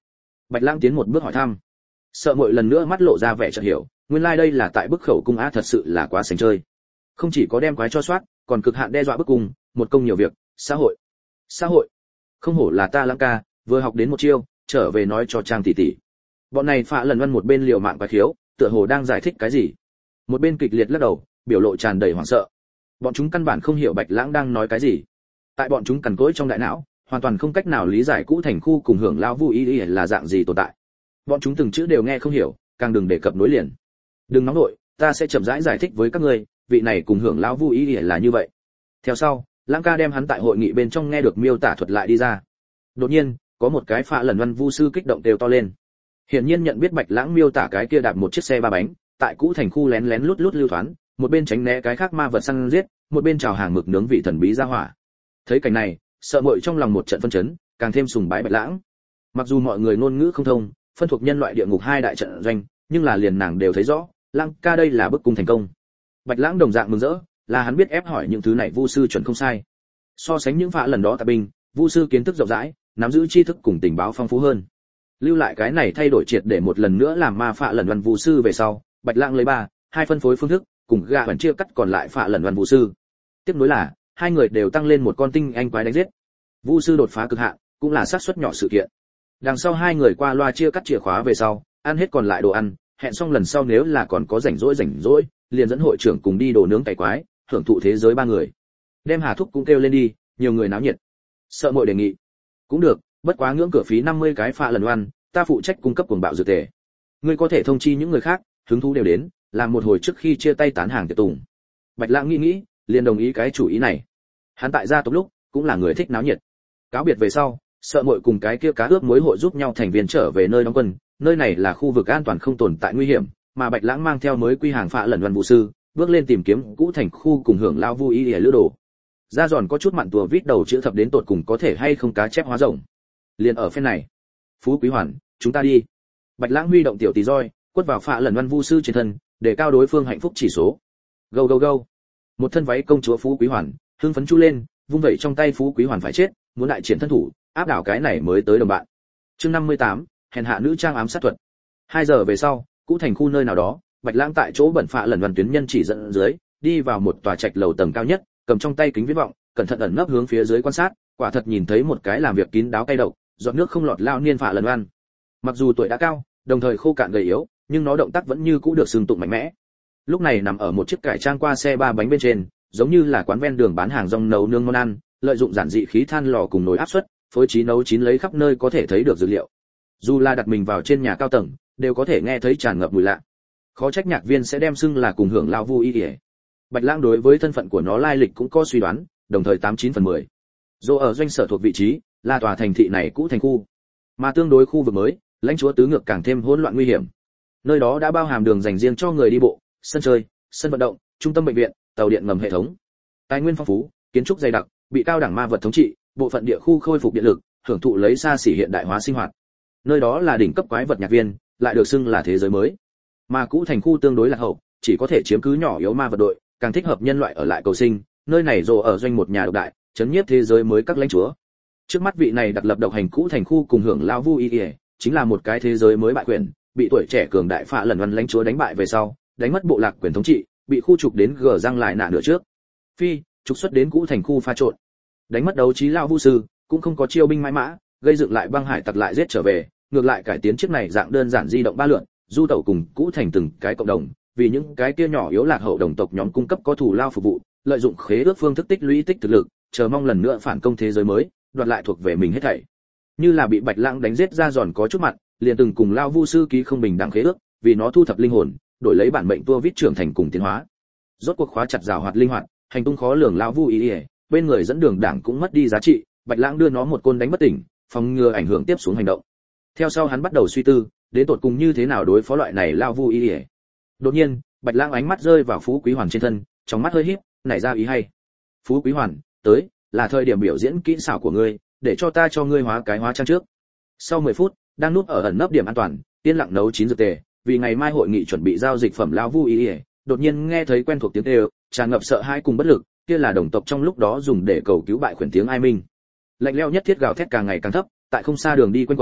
Bạch Lãng tiến một bước hỏi thăm. Sợ Muội lần nữa mắt lộ ra vẻ chợt hiểu, nguyên lai like đây là tại bức khẩu cung á, thật sự là quá sành chơi. Không chỉ có đem quái cho soát, còn cực hạn đe dọa bức cung, một công nhiều việc, xã hội. Xã hội. Không hổ là ta Lãng ca, vừa học đến một chiêu, trở về nói cho Trang tỷ tỷ. Bọn này phạ lần văn một bên liều mạng quái khiếu, tựa hồ đang giải thích cái gì. Một bên kịch liệt lắc đầu, biểu lộ tràn đầy hoảng sợ. Bọn chúng căn bản không hiểu Bạch Lãng đang nói cái gì. Tại bọn chúng cằn cỗi trong đại não, hoàn toàn không cách nào lý giải cũ thành khu cùng hưởng lao vu y là dạng gì tồn tại. Bọn chúng từng chữ đều nghe không hiểu, càng đừng đề cập nối liền. Đừng nóng nội, ta sẽ chậm rãi giải thích với các ngươi, vị này cùng hưởng lao vu y là như vậy. Theo sau, Lãng ca đem hắn tại hội nghị bên trong nghe được miêu tả thuật lại đi ra. Đột nhiên, có một cái phạ lần văn vu sư kích động đều to lên. Hiển nhiên nhận biết Bạch Lãng miêu tả cái kia đạp một chiếc xe ba bánh, tại cũ thành khu lén lén lút lút lưu thoán, một bên tránh né cái khác ma vật săn giết, một bên chào hàng mực nướng vị thần bí ra hỏa. Thấy cảnh này, Sợ Muội trong lòng một trận phân chấn, càng thêm sùng bái Bạch Lãng. Mặc dù mọi người ngôn ngữ không thông, phân thuộc nhân loại địa ngục hai đại trận doanh, nhưng là liền nàng đều thấy rõ, Lãng ca đây là bức cung thành công. Bạch Lãng đồng dạng mừng rỡ, là hắn biết ép hỏi những thứ này vu sư chuẩn không sai. So sánh những phạ lần đó tạp binh, vu sư kiến thức rộng rãi, nắm giữ tri thức cùng tình báo phong phú hơn. Lưu lại cái này thay đổi triệt để một lần nữa làm ma phạ lần văn vu sư về sau, Bạch Lãng lấy ba, hai phân phối phương thức, cùng gạ vẫn chia cắt còn lại phạ lần văn vu sư. Tiếp nối là, hai người đều tăng lên một con tinh anh quái đánh giết. Vu sư đột phá cực hạn, cũng là xác suất nhỏ sự kiện. Đằng sau hai người qua loa chia cắt chìa khóa về sau, ăn hết còn lại đồ ăn, hẹn xong lần sau nếu là còn có rảnh rỗi rảnh rỗi, liền dẫn hội trưởng cùng đi đồ nướng cày quái, hưởng thụ thế giới ba người. Đem Hà Thúc cũng kêu lên đi, nhiều người náo nhiệt. Sợ Muội đề nghị. Cũng được, bất quá ngưỡng cửa phí năm mươi cái phạ lần oan, ta phụ trách cung cấp cuồng bạo dược tề. Ngươi có thể thông chi những người khác, hứng thú đều đến, làm một hồi trước khi chia tay tán hàng tiệc tùng. Bạch Lãng nghĩ nghĩ, liền đồng ý cái chủ ý này. Hắn tại gia tộc lúc, cũng là người thích náo nhiệt. Cáo biệt về sau, Sợ Muội cùng cái kia cá ướp muối hội giúp nhau thành viên trở về nơi đóng quân, nơi này là khu vực an toàn không tồn tại nguy hiểm, mà Bạch Lãng mang theo mới quy hàng phạ lần văn vụ sư, bước lên tìm kiếm cũ thành khu cùng hưởng lao vui y lữ đồ. Ra giòn có chút mặn tùa vít đầu chữ thập đến tột cùng có thể hay không cá chép hóa rồng. Liền ở phen này, Phú Quý Hoàn, chúng ta đi. Bạch Lãng huy động tiểu tỷ roi, quất vào phạ lần văn vu sư trên thân, để cao đối phương hạnh phúc chỉ số. Go go go. Một thân váy công chúa Phú Quý Hoàn, hưng phấn chu lên, vung vẩy trong tay Phú Quý Hoàn phải chết, muốn đại triển thân thủ, áp đảo cái này mới tới đồng bạn. Chương năm mươi tám, hèn hạ nữ trang ám sát thuật. Hai giờ về sau, cũ thành khu nơi nào đó, Bạch Lãng tại chỗ bẩn phạ lần văn tuyến nhân chỉ dẫn dưới, đi vào một tòa trạch lầu tầng cao nhất, cầm trong tay kính viễn vọng, cẩn thận ẩn nấp hướng phía dưới quan sát, quả thật nhìn thấy một cái làm việc kín đáo cay độc, giọt nước không lọt lao niên phạ lần văn. Mặc dù tuổi đã cao, đồng thời khô cạn gầy yếu, nhưng nó động tác vẫn như cũ được xương tụng mạnh mẽ. Lúc này nằm ở một chiếc cải trang qua xe ba bánh bên trên, giống như là quán ven đường bán hàng rong nấu nướng món ăn, lợi dụng giản dị khí than lò cùng nồi áp suất, phối trí nấu chín lấy khắp nơi có thể thấy được dữ liệu. Dù là đặt mình vào trên nhà cao tầng, đều có thể nghe thấy tràn ngập mùi lạ. Khó trách nhạc viên sẽ đem xưng là cùng hưởng lao vui y. Bạch Lãng đối với thân phận của nó lai lịch cũng có suy đoán, đồng thời tám chín phần mười. Dù ở doanh sở thuộc vị trí, là tòa thành thị này cũ thành khu, mà tương đối khu vực mới, lãnh chúa tứ ngược càng thêm hỗn loạn nguy hiểm. Nơi đó đã bao hàm đường dành riêng cho người đi bộ, sân chơi, sân vận động, trung tâm bệnh viện, tàu điện ngầm hệ thống. Tài nguyên phong phú, kiến trúc dày đặc, bị cao đẳng ma vật thống trị, bộ phận địa khu khôi phục điện lực, hưởng thụ lấy xa xỉ hiện đại hóa sinh hoạt. Nơi đó là đỉnh cấp quái vật nhạc viên, lại được xưng là thế giới mới. Mà cũ thành khu tương đối lạc hậu, chỉ có thể chiếm cứ nhỏ yếu ma vật đội, càng thích hợp nhân loại ở lại cầu sinh. Nơi này rồ ở doanh một nhà độc đại, chấn nhiếp thế giới mới các lãnh chúa. Trước mắt vị này đặt lập độc hành cũ thành khu cùng hưởng lao vui y, chính là một cái thế giới mới bại quyền, bị tuổi trẻ cường đại phạ lần văn lãnh chúa đánh bại về sau, đánh mất bộ lạc quyền thống trị, bị khu trục đến gờ răng lại nạ nửa trước. Phi, trục xuất đến cũ thành khu pha trộn. Đánh mất đấu trí lao vu sư, cũng không có chiêu binh mãi mã, gây dựng lại băng hải tặc lại giết trở về, ngược lại cải tiến chiếc này dạng đơn giản di động ba lượn, du tẩu cùng cũ thành từng cái cộng đồng, vì những cái kia nhỏ yếu lạc hậu đồng tộc nhóm cung cấp có thủ lao phục vụ, lợi dụng khế ước phương thức tích lũy tích thực lực, chờ mong lần nữa phản công thế giới mới, đoạt lại thuộc về mình hết thảy. Như là bị Bạch Lãng đánh giết ra giòn có chút mặt, liền từng cùng lao vu sư ký không bình đẳng khế ước, vì nó thu thập linh hồn, đổi lấy bản mệnh tua vít trưởng thành cùng tiến hóa. Rốt cuộc khóa chặt rào hoạt linh hoạt, hành tung khó lường lao vu ý, ý bên người dẫn đường đảng cũng mất đi giá trị, Bạch Lãng đưa nó một côn đánh bất tỉnh, phòng ngừa ảnh hưởng tiếp xuống hành động. Theo sau hắn bắt đầu suy tư, đến tột cùng như thế nào đối phó loại này lao vu ý. ý. Đột nhiên, Bạch Lãng ánh mắt rơi vào Phú Quý Hoàn trên thân, trong mắt hơi híp, nảy ra ý hay. Phú Quý Hoàn, tới, là thời điểm biểu diễn kỹ xảo của ngươi, để cho ta cho ngươi hóa cái hóa trang trước. Sau mười phút, đang núp ở ẩn nấp điểm an toàn, yên lặng nấu chín dược tề, vì ngày mai hội nghị chuẩn bị giao dịch phẩm lao vu ý, ý, đột nhiên nghe thấy quen thuộc tiếng kêu, tràn ngập sợ hãi cùng bất lực, kia là đồng tộc trong lúc đó dùng để cầu cứu bại khuyển tiếng ai minh. Lạnh lẽo nhất thiết gào thét càng ngày càng thấp, tại không xa đường đi quanh quẩn,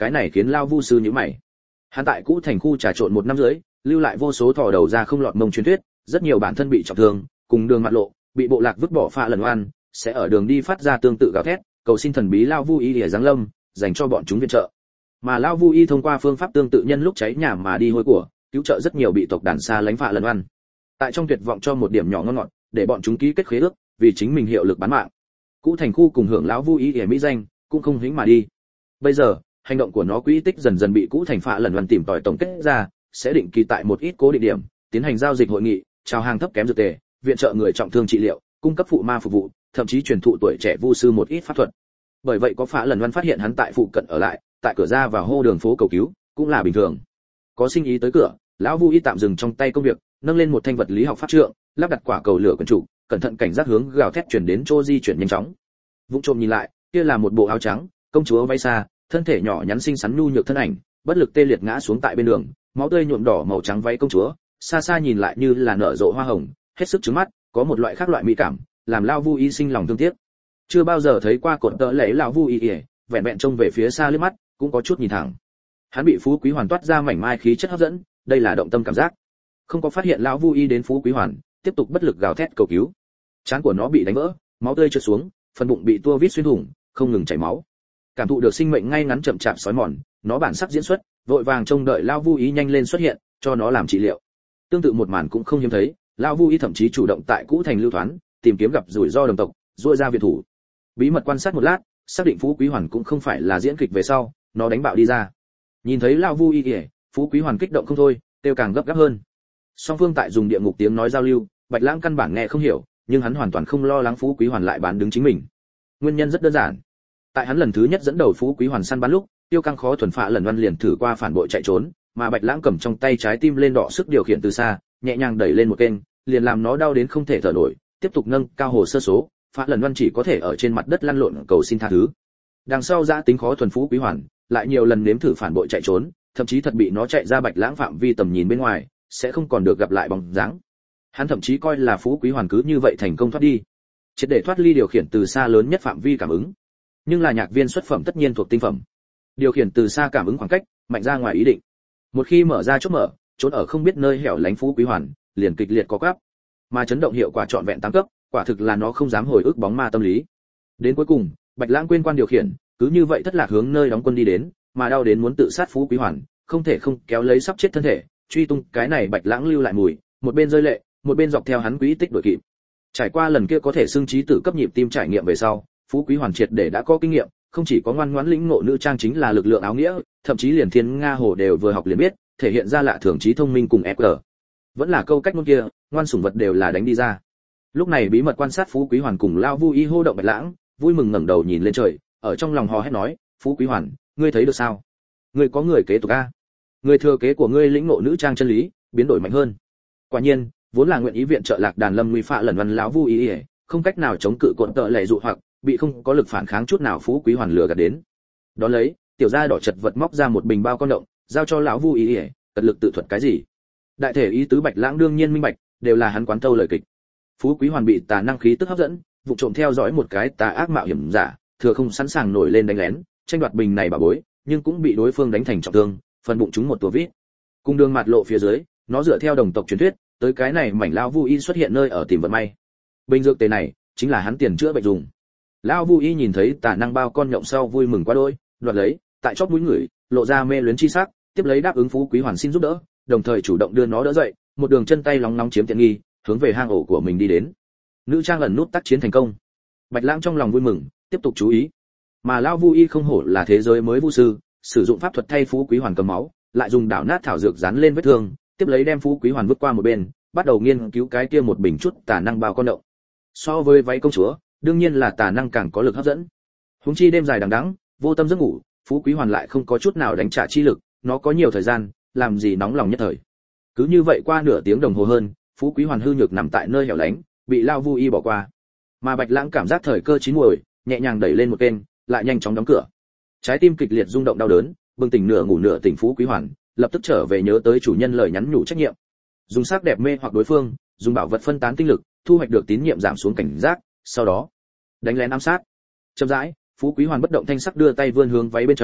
cái này khiến Lao Vu sư nhíu mày. Hắn tại cũ thành khu trà trộn một năm rưỡi, lưu lại vô số thò đầu ra không lọt mông truyền thuyết, rất nhiều bản thân bị trọng thương, cùng đường mặt lộ, bị bộ lạc vứt bỏ phạ lần oan, sẽ ở đường đi phát ra tương tự gào thét, cầu xin thần bí Lao Vu Y để giáng lâm, dành cho bọn chúng viện trợ. Mà Lao Vu Y thông qua phương pháp tương tự nhân lúc cháy nhà mà đi hôi của, cứu trợ rất nhiều bị tộc đàn xa lánh phạ lần oan. Tại trong tuyệt vọng cho một điểm nhỏ ngon ngọt, để bọn chúng ký kết khế ước, vì chính mình hiệu lực bán mạng. Cũ thành khu cùng hưởng lão Vu Y để mỹ danh, cũng không hĩnh mà đi. Bây giờ, hành động của nó quỹ tích dần dần bị cũ thành phạ lần oan tìm tòi tổng kết ra, sẽ định kỳ tại một ít cố định điểm, tiến hành giao dịch hội nghị, chào hàng thấp kém dược tề, viện trợ người trọng thương trị liệu, cung cấp phụ ma phục vụ, thậm chí truyền thụ tuổi trẻ vu sư một ít pháp thuật. Bởi vậy có phạ lần oan phát hiện hắn tại phụ cận ở lại, tại cửa ra vào hô đường phố cầu cứu, cũng là bình thường. Có sinh ý tới cửa, lão Vu Y tạm dừng trong tay công việc, nâng lên một thanh vật lý học pháp trượng, lắp đặt quả cầu lửa quần trụ, cẩn thận cảnh giác hướng gào thét chuyển đến chỗ di chuyển nhanh chóng. Vụng trộm nhìn lại, kia là một bộ áo trắng, công chúa váy xa, thân thể nhỏ nhắn xinh xắn nhu nhược thân ảnh, bất lực tê liệt ngã xuống tại bên đường, máu tươi nhuộm đỏ màu trắng váy công chúa, xa xa nhìn lại như là nở rộ hoa hồng, hết sức chướng mắt, có một loại khác loại mỹ cảm, làm lão Vu Y sinh lòng thương tiếc. Chưa bao giờ thấy qua cột tợ lẫy lão Vu Y, vẹn vẹn trông về phía xa liếc mắt, cũng có chút nhìn thẳng. Hắn bị Phú Quý Hoàn toát ra mảnh mai khí chất hấp dẫn, đây là động tâm cảm giác. Không có phát hiện lão Vu Y đến Phú Quý Hoàn, tiếp tục bất lực gào thét cầu cứu. Trán của nó bị đánh vỡ, máu tươi trượt xuống, phần bụng bị tua vít xuyên thủng, không ngừng chảy máu. Cảm thụ được sinh mệnh ngay ngắn chậm chạp sói mòn, nó bản sắc diễn xuất, vội vàng trông đợi lão Vu Y nhanh lên xuất hiện, cho nó làm trị liệu. Tương tự một màn cũng không hiếm thấy, lão Vu Y thậm chí chủ động tại cũ thành lưu thoán, tìm kiếm gặp rủi ro đồng tộc, duỗi ra viện thủ. Bí mật quan sát một lát, xác định Phú Quý Hoàn cũng không phải là diễn kịch về sau, nó đánh bạo đi ra. Nhìn thấy lão Vu Y, Phú Quý Hoàn kích động không thôi, tiêu càng gấp gáp hơn. Song phương tại dùng địa ngục tiếng nói giao lưu, Bạch Lãng căn bản nghe không hiểu, nhưng hắn hoàn toàn không lo lắng Phú Quý Hoàn lại bán đứng chính mình. Nguyên nhân rất đơn giản. Tại hắn lần thứ nhất dẫn đầu Phú Quý Hoàn săn bắn lúc, Tiêu Căng khó thuần phạ lần văn liền thử qua phản bội chạy trốn, mà Bạch Lãng cầm trong tay trái tim lên đỏ sức điều khiển từ xa, nhẹ nhàng đẩy lên một kênh, liền làm nó đau đến không thể thở nổi, tiếp tục nâng cao hồ sơ số, phạ lần văn chỉ có thể ở trên mặt đất lăn lộn cầu xin tha thứ. Đằng sau giã tính khó thuần Phú Quý Hoàn, lại nhiều lần nếm thử phản bội chạy trốn, thậm chí thật bị nó chạy ra Bạch Lãng phạm vi tầm nhìn bên ngoài, sẽ không còn được gặp lại bóng dáng. Hắn thậm chí coi là Phú Quý Hoàn cứ như vậy thành công thoát đi, triệt để thoát ly điều khiển từ xa lớn nhất phạm vi cảm ứng. Nhưng là nhạc viên xuất phẩm tất nhiên thuộc tinh phẩm, điều khiển từ xa cảm ứng khoảng cách mạnh ra ngoài ý định. Một khi mở ra chốt mở, trốn ở không biết nơi hẻo lánh Phú Quý Hoàn liền kịch liệt có quắp, mà chấn động hiệu quả trọn vẹn tám cấp, quả thực là nó không dám hồi ức bóng ma tâm lý. Đến cuối cùng, Bạch Lãng quên quan điều khiển, cứ như vậy thất lạc hướng nơi đóng quân đi đến, mà đau đến muốn tự sát Phú Quý Hoàn, không thể không kéo lấy sắp chết thân thể, truy tung cái này Bạch Lãng lưu lại mùi, một bên rơi lệ, một bên dọc theo hắn quỹ tích đuổi kịp. Trải qua lần kia có thể xưng trí tử cấp nhịp tim trải nghiệm về sau, Phú Quý Hoàn triệt để đã có kinh nghiệm, không chỉ có ngoan ngoãn lĩnh ngộ nữ trang chính là lực lượng áo nghĩa, thậm chí liền thiên nga hồ đều vừa học liền biết, thể hiện ra lạ thường trí thông minh cùng ép giê. Vẫn là câu cách ngôn kia, ngoan sủng vật đều là đánh đi ra. Lúc này bí mật quan sát Phú Quý Hoàn cùng Lao Vu Y hô động Bạch Lãng, vui mừng ngẩng đầu nhìn lên trời, ở trong lòng hò hét nói, Phú Quý Hoàn, ngươi thấy được sao? Ngươi có người kế tục a? Người thừa kế của ngươi lĩnh ngộ nữ trang chân lý, biến đổi mạnh hơn. Quả nhiên, vốn là nguyện ý viện trợ Lạc Đàn Lâm nguy phạ lần văn lão Vu Y, không cách nào chống cự cuộn tợ lệ dụ hoặc bị không có lực phản kháng chút nào Phú Quý Hoàn lừa gạt đến. Đó lấy, tiểu gia đỏ chật vật móc ra một bình bao con động, giao cho lão Vu Y, tận lực tự thuật cái gì. Đại thể ý tứ Bạch Lãng đương nhiên minh bạch, đều là hắn quán thâu lời kịch. Phú Quý Hoàn bị tà năng khí tức hấp dẫn, vụ trộm theo dõi một cái tà ác mạo hiểm giả, thừa không sẵn sàng nổi lên đánh lén, tranh đoạt bình này bà bối, nhưng cũng bị đối phương đánh thành trọng thương, phần bụng trúng một tua vít. Cung đường mặt lộ phía dưới, nó dựa theo đồng tộc truyền thuyết, tới cái này mảnh lão Vu Y xuất hiện nơi ở tìm vận may. Bình dược tề này chính là hắn tiền chữa bệnh dùng. Lão Vu Y nhìn thấy tà năng bao con nhộng sau vui mừng quá đôi, đoạt lấy, tại chóp mũi người, lộ ra mê luyến chi sắc, tiếp lấy đáp ứng Phú Quý Hoàn xin giúp đỡ, đồng thời chủ động đưa nó đỡ dậy, một đường chân tay lóng nóng chiếm tiện nghi, hướng về hang ổ của mình đi đến. Nữ trang ẩn nút tác chiến thành công. Bạch Lãng trong lòng vui mừng, tiếp tục chú ý. Mà Lão Vu Y không hổ là thế giới mới vu sư, sử dụng pháp thuật thay Phú Quý Hoàn cầm máu, lại dùng đảo nát thảo dược dán lên vết thương, tiếp lấy đem Phú Quý Hoàn vứt qua một bên, bắt đầu nghiên cứu cái kia một bình chút tà năng bao con động. So với váy công chúa, đương nhiên là tà năng càng có lực hấp dẫn. Huống chi đêm dài đằng đẵng, vô tâm giấc ngủ, Phú Quý Hoàn lại không có chút nào đánh trả chi lực, nó có nhiều thời gian, làm gì nóng lòng nhất thời. Cứ như vậy qua nửa tiếng đồng hồ hơn, Phú Quý Hoàn hư nhược nằm tại nơi hẻo lánh, bị Lao Vu Y bỏ qua. Mà Bạch Lãng cảm giác thời cơ chín muồi, nhẹ nhàng đẩy lên một kênh, lại nhanh chóng đóng cửa. Trái tim kịch liệt rung động đau đớn, bừng tỉnh nửa ngủ nửa tỉnh Phú Quý Hoàn, lập tức trở về nhớ tới chủ nhân lời nhắn nhủ trách nhiệm. Dùng sắc đẹp mê hoặc đối phương, dùng bảo vật phân tán tinh lực, thu hoạch được tín nhiệm giảm xuống cảnh giác, sau đó đánh lén ám sát. Chậm rãi, Phú Quý Hoàn bất động thanh sắc đưa tay vươn hướng váy bên trong,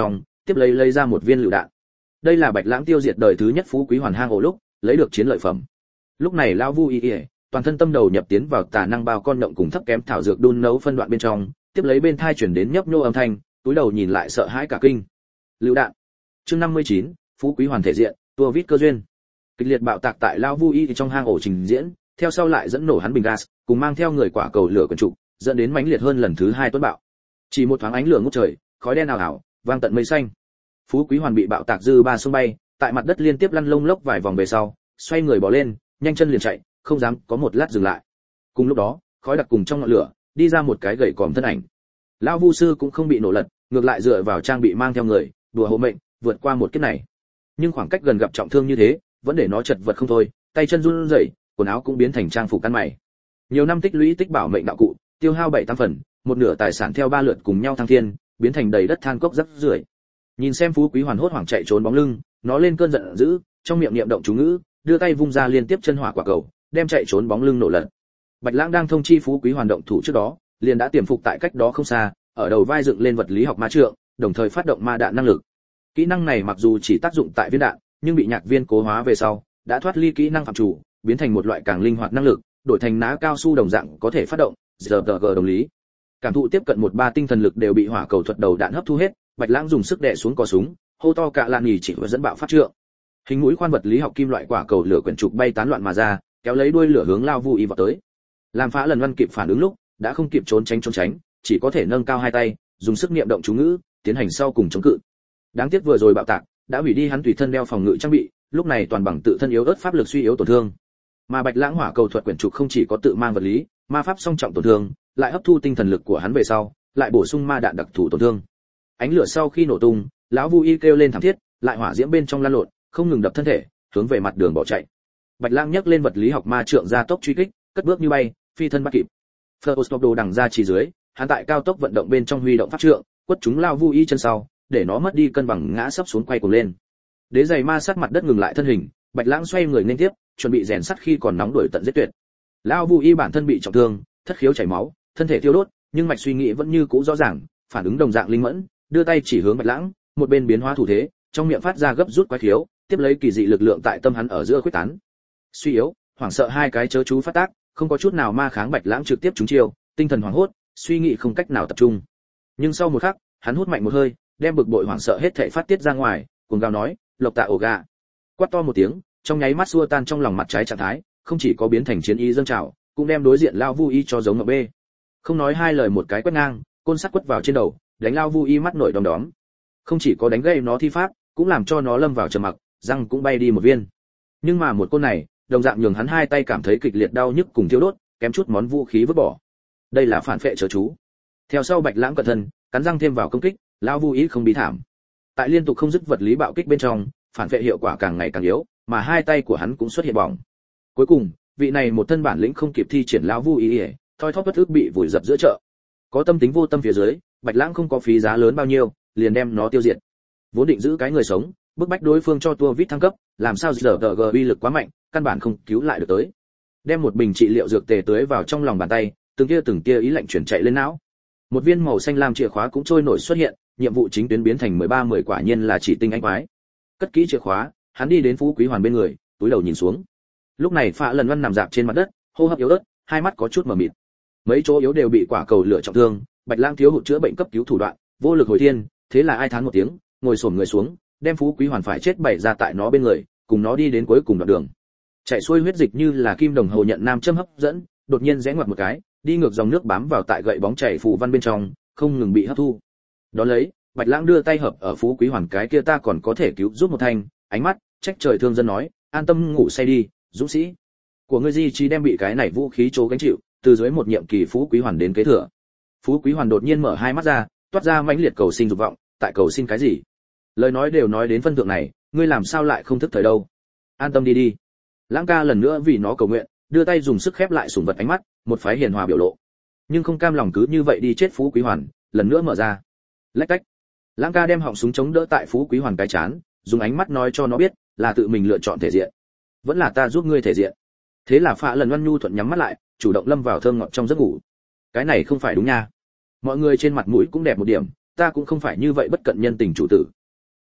tiếp lấy lấy ra một viên lựu đạn. Đây là Bạch Lãng tiêu diệt đời thứ nhất phú quý hoàn hang ổ lúc lấy được chiến lợi phẩm. Lúc này lão Vu Y Y toàn thân tâm đầu nhập tiến vào tà năng bao con động cùng thấp kém thảo dược đun nấu phân đoạn bên trong, tiếp lấy bên thai chuyển đến nhấp nhô âm thanh, túi đầu nhìn lại sợ hãi cả kinh. Lựu đạn. Chương năm mươi chín, phú quý hoàn thể diện, tua vít cơ duyên. Kịch liệt bạo tạc tại lão Vu Y trong hang ổ trình diễn, theo sau lại dẫn nổ hắn bình gas, cùng mang theo người quả cầu lửa quần trụ, dẫn đến mãnh liệt hơn lần thứ hai tuấn bạo. Chỉ một thoáng ánh lửa ngút trời, khói đen ảo ảo, vang tận mây xanh. Phú quý hoàn bị bạo tạc dư ba xung bay, tại mặt đất liên tiếp lăn lông lốc vài vòng về sau, xoay người bỏ lên, nhanh chân liền chạy, không dám có một lát dừng lại. Cùng lúc đó, khói đặc cùng trong ngọn lửa, đi ra một cái gậy còm thân ảnh. Lão Vu sư cũng không bị nổ lật, ngược lại dựa vào trang bị mang theo người, đùa hộ mệnh, vượt qua một kiếp này. Nhưng khoảng cách gần gặp trọng thương như thế, vẫn để nó chật vật không thôi, tay chân run rẩy, quần áo cũng biến thành trang phục ăn mày. Nhiều năm tích lũy tích bảo mệnh đạo cụ, tiêu hao bảy tám phần, một nửa tài sản theo ba lượt cùng nhau thăng thiên, biến thành đầy đất than cốc rác rưởi. Nhìn xem phú quý hoàn hốt hoảng chạy trốn bóng lưng, nó lên cơn giận dữ, trong miệng niệm động chú ngữ, đưa tay vung ra liên tiếp chân hỏa quả cầu, đem chạy trốn bóng lưng nổ lật. Bạch Lãng đang thông chi phú quý hoàn động thủ trước đó, liền đã tiềm phục tại cách đó không xa, ở đầu vai dựng lên vật lý học ma trượng, đồng thời phát động ma đạn năng lực. Kỹ năng này mặc dù chỉ tác dụng tại viên đạn, nhưng bị nhạc viên cố hóa về sau, đã thoát ly kỹ năng phạm chủ, biến thành một loại càng linh hoạt năng lực, đổi thành ná cao su đồng dạng có thể phát động, giờ tờ gờ đồng lý. Cảm thụ tiếp cận một ba tinh thần lực đều bị hỏa cầu thuật đầu đạn hấp thu hết, Bạch Lãng dùng sức đè xuống cò súng, hô to cả lạn nhì chỉ và dẫn bạo phát trượng. Hình mũi khoan vật lý học kim loại quả cầu lửa quyển trục bay tán loạn mà ra, kéo lấy đuôi lửa hướng lao Vu Y vào tới. Làm Phá Lần Văn kịp phản ứng lúc, đã không kịp trốn tránh trốn tránh, chỉ có thể nâng cao hai tay, dùng sức niệm động chú ngữ, tiến hành sau cùng chống cự. Đáng tiếc vừa rồi bạo tạc, đã hủy đi hắn tùy thân đeo phòng ngự trang bị, lúc này toàn bằng tự thân yếu ớt pháp lực suy yếu tổn thương. Mà Bạch Lãng hỏa cầu thuật quyển trục không chỉ có tự mang vật lý, ma pháp song trọng tổn thương, lại hấp thu tinh thần lực của hắn về sau, lại bổ sung ma đạn đặc thù tổn thương. Ánh lửa sau khi nổ tung, lão Vu Y kêu lên thảm thiết, lại hỏa diễm bên trong lan lộn, không ngừng đập thân thể, hướng về mặt đường bỏ chạy. Bạch Lãng nhấc lên vật lý học ma trượng ra tốc truy kích, cất bước như bay, phi thân bắt kịp. First đồ đằng ra chỉ dưới, hắn tại cao tốc vận động bên trong huy động pháp trượng, quất chúng lao Vu Y chân sau, để nó mất đi cân bằng ngã sấp xuống quay cuồng lên. Đế giày ma sát mặt đất ngừng lại thân hình, Bạch Lãng xoay người nên tiếp, chuẩn bị rèn sắt khi còn nóng đuổi tận giết tuyệt. Lao Vu Y bản thân bị trọng thương, thất khiếu chảy máu, thân thể thiêu đốt, nhưng mạch suy nghĩ vẫn như cũ rõ ràng, phản ứng đồng dạng linh mẫn, đưa tay chỉ hướng Bạch Lãng, một bên biến hóa thủ thế, trong miệng phát ra gấp rút quái khiếu, tiếp lấy kỳ dị lực lượng tại tâm hắn ở giữa khuếch tán. Suy yếu, hoảng sợ hai cái chớ chú phát tác, không có chút nào ma kháng, Bạch Lãng trực tiếp trúng chiêu, tinh thần hoảng hốt, suy nghĩ không cách nào tập trung. Nhưng sau một khắc, hắn hút mạnh một hơi, đem bực bội hoảng sợ hết thảy phát tiết ra ngoài, cuồng gào nói, "Lộc Tạ ổ gà!" Quát to một tiếng, trong nháy mắt xua tan trong lòng mặt trái trạng thái, không chỉ có biến thành chiến ý dâng trào, cũng đem đối diện lao Vu Y cho giống ngọc bê. Không nói hai lời một cái quét ngang, côn sắt quất vào trên đầu, đánh lao Vu Y mắt nổi đom đóm. Không chỉ có đánh gây nó thi pháp, cũng làm cho nó lâm vào trầm mặc, răng cũng bay đi một viên. Nhưng mà một côn này, đồng dạng nhường hắn hai tay cảm thấy kịch liệt đau nhức cùng thiêu đốt, kém chút món vũ khí vứt bỏ. Đây là phản phệ chớ chú. Theo sau Bạch Lãng cẩn thân, cắn răng thêm vào công kích, lao Vu Y không bị thảm. Tại liên tục không dứt vật lý bạo kích bên trong, phản phệ hiệu quả càng ngày càng yếu, mà hai tay của hắn cũng xuất hiện bỏng. Cuối cùng, vị này một thân bản lĩnh không kịp thi triển lão Vu Y, thoi thóp bất ức bị vùi dập giữa chợ. Có tâm tính vô tâm phía dưới, Bạch Lãng không có phí giá lớn bao nhiêu, liền đem nó tiêu diệt. Vốn định giữ cái người sống, bức bách đối phương cho tua vít thăng cấp, làm sao giờ tờ uy lực quá mạnh, căn bản không cứu lại được tới. Đem một bình trị liệu dược tề tưới vào trong lòng bàn tay, từng tia từng tia ý lạnh chuyển chạy lên não. Một viên màu xanh lam chìa khóa cũng trôi nổi xuất hiện, nhiệm vụ chính tuyến biến thành mười ba mười, quả nhiên là chỉ tinh anh quái. Cất kỹ chìa khóa, hắn đi đến Phú Quý Hoàn bên người, túi đầu nhìn xuống. Lúc này Phạ Lần Văn nằm dạp trên mặt đất, hô hấp yếu ớt, hai mắt có chút mờ mịt. Mấy chỗ yếu đều bị quả cầu lửa trọng thương, Bạch Lãng thiếu hụt chữa bệnh cấp cứu thủ đoạn, vô lực hồi thiên, thế là ai thán một tiếng, ngồi xổm người xuống, đem Phú Quý Hoàn phải chết bày ra tại nó bên người, cùng nó đi đến cuối cùng đoạn đường. Chạy xuôi huyết dịch như là kim đồng hồ nhận nam châm hấp dẫn, đột nhiên rẽ ngoặt một cái, đi ngược dòng nước bám vào tại gậy bóng chảy phù văn bên trong, không ngừng bị hấp thu. Đó lấy, Bạch Lãng đưa tay hợp ở Phú Quý Hoàn cái kia ta còn có thể cứu giúp một thanh, ánh mắt trách trời thương dân nói, an tâm ngủ say đi, dũng sĩ của ngươi di trí đem bị cái này vũ khí chố gánh chịu, từ dưới một nhiệm kỳ Phú Quý Hoàn đến kế thừa. Phú Quý Hoàn đột nhiên mở hai mắt ra, toát ra mãnh liệt cầu sinh dục vọng, tại cầu xin cái gì? Lời nói đều nói đến phân thượng này, ngươi làm sao lại không thức thời đâu? An tâm đi đi. Lãng ca lần nữa vì nó cầu nguyện, đưa tay dùng sức khép lại sủng vật ánh mắt, một phái hiền hòa biểu lộ. Nhưng không cam lòng cứ như vậy đi chết Phú Quý Hoàn, lần nữa mở ra. Lách cách. Lãng ca đem họng súng chống đỡ tại Phú Quý Hoàn cái chán, dùng ánh mắt nói cho nó biết, là tự mình lựa chọn thể diện, vẫn là ta giúp ngươi thể diện. Thế là Phạ Lần Văn nhu thuận nhắm mắt lại, chủ động lâm vào thơm ngọt trong giấc ngủ. Cái này không phải đúng nha. Mọi người trên mặt mũi cũng đẹp một điểm, ta cũng không phải như vậy bất cận nhân tình chủ tử.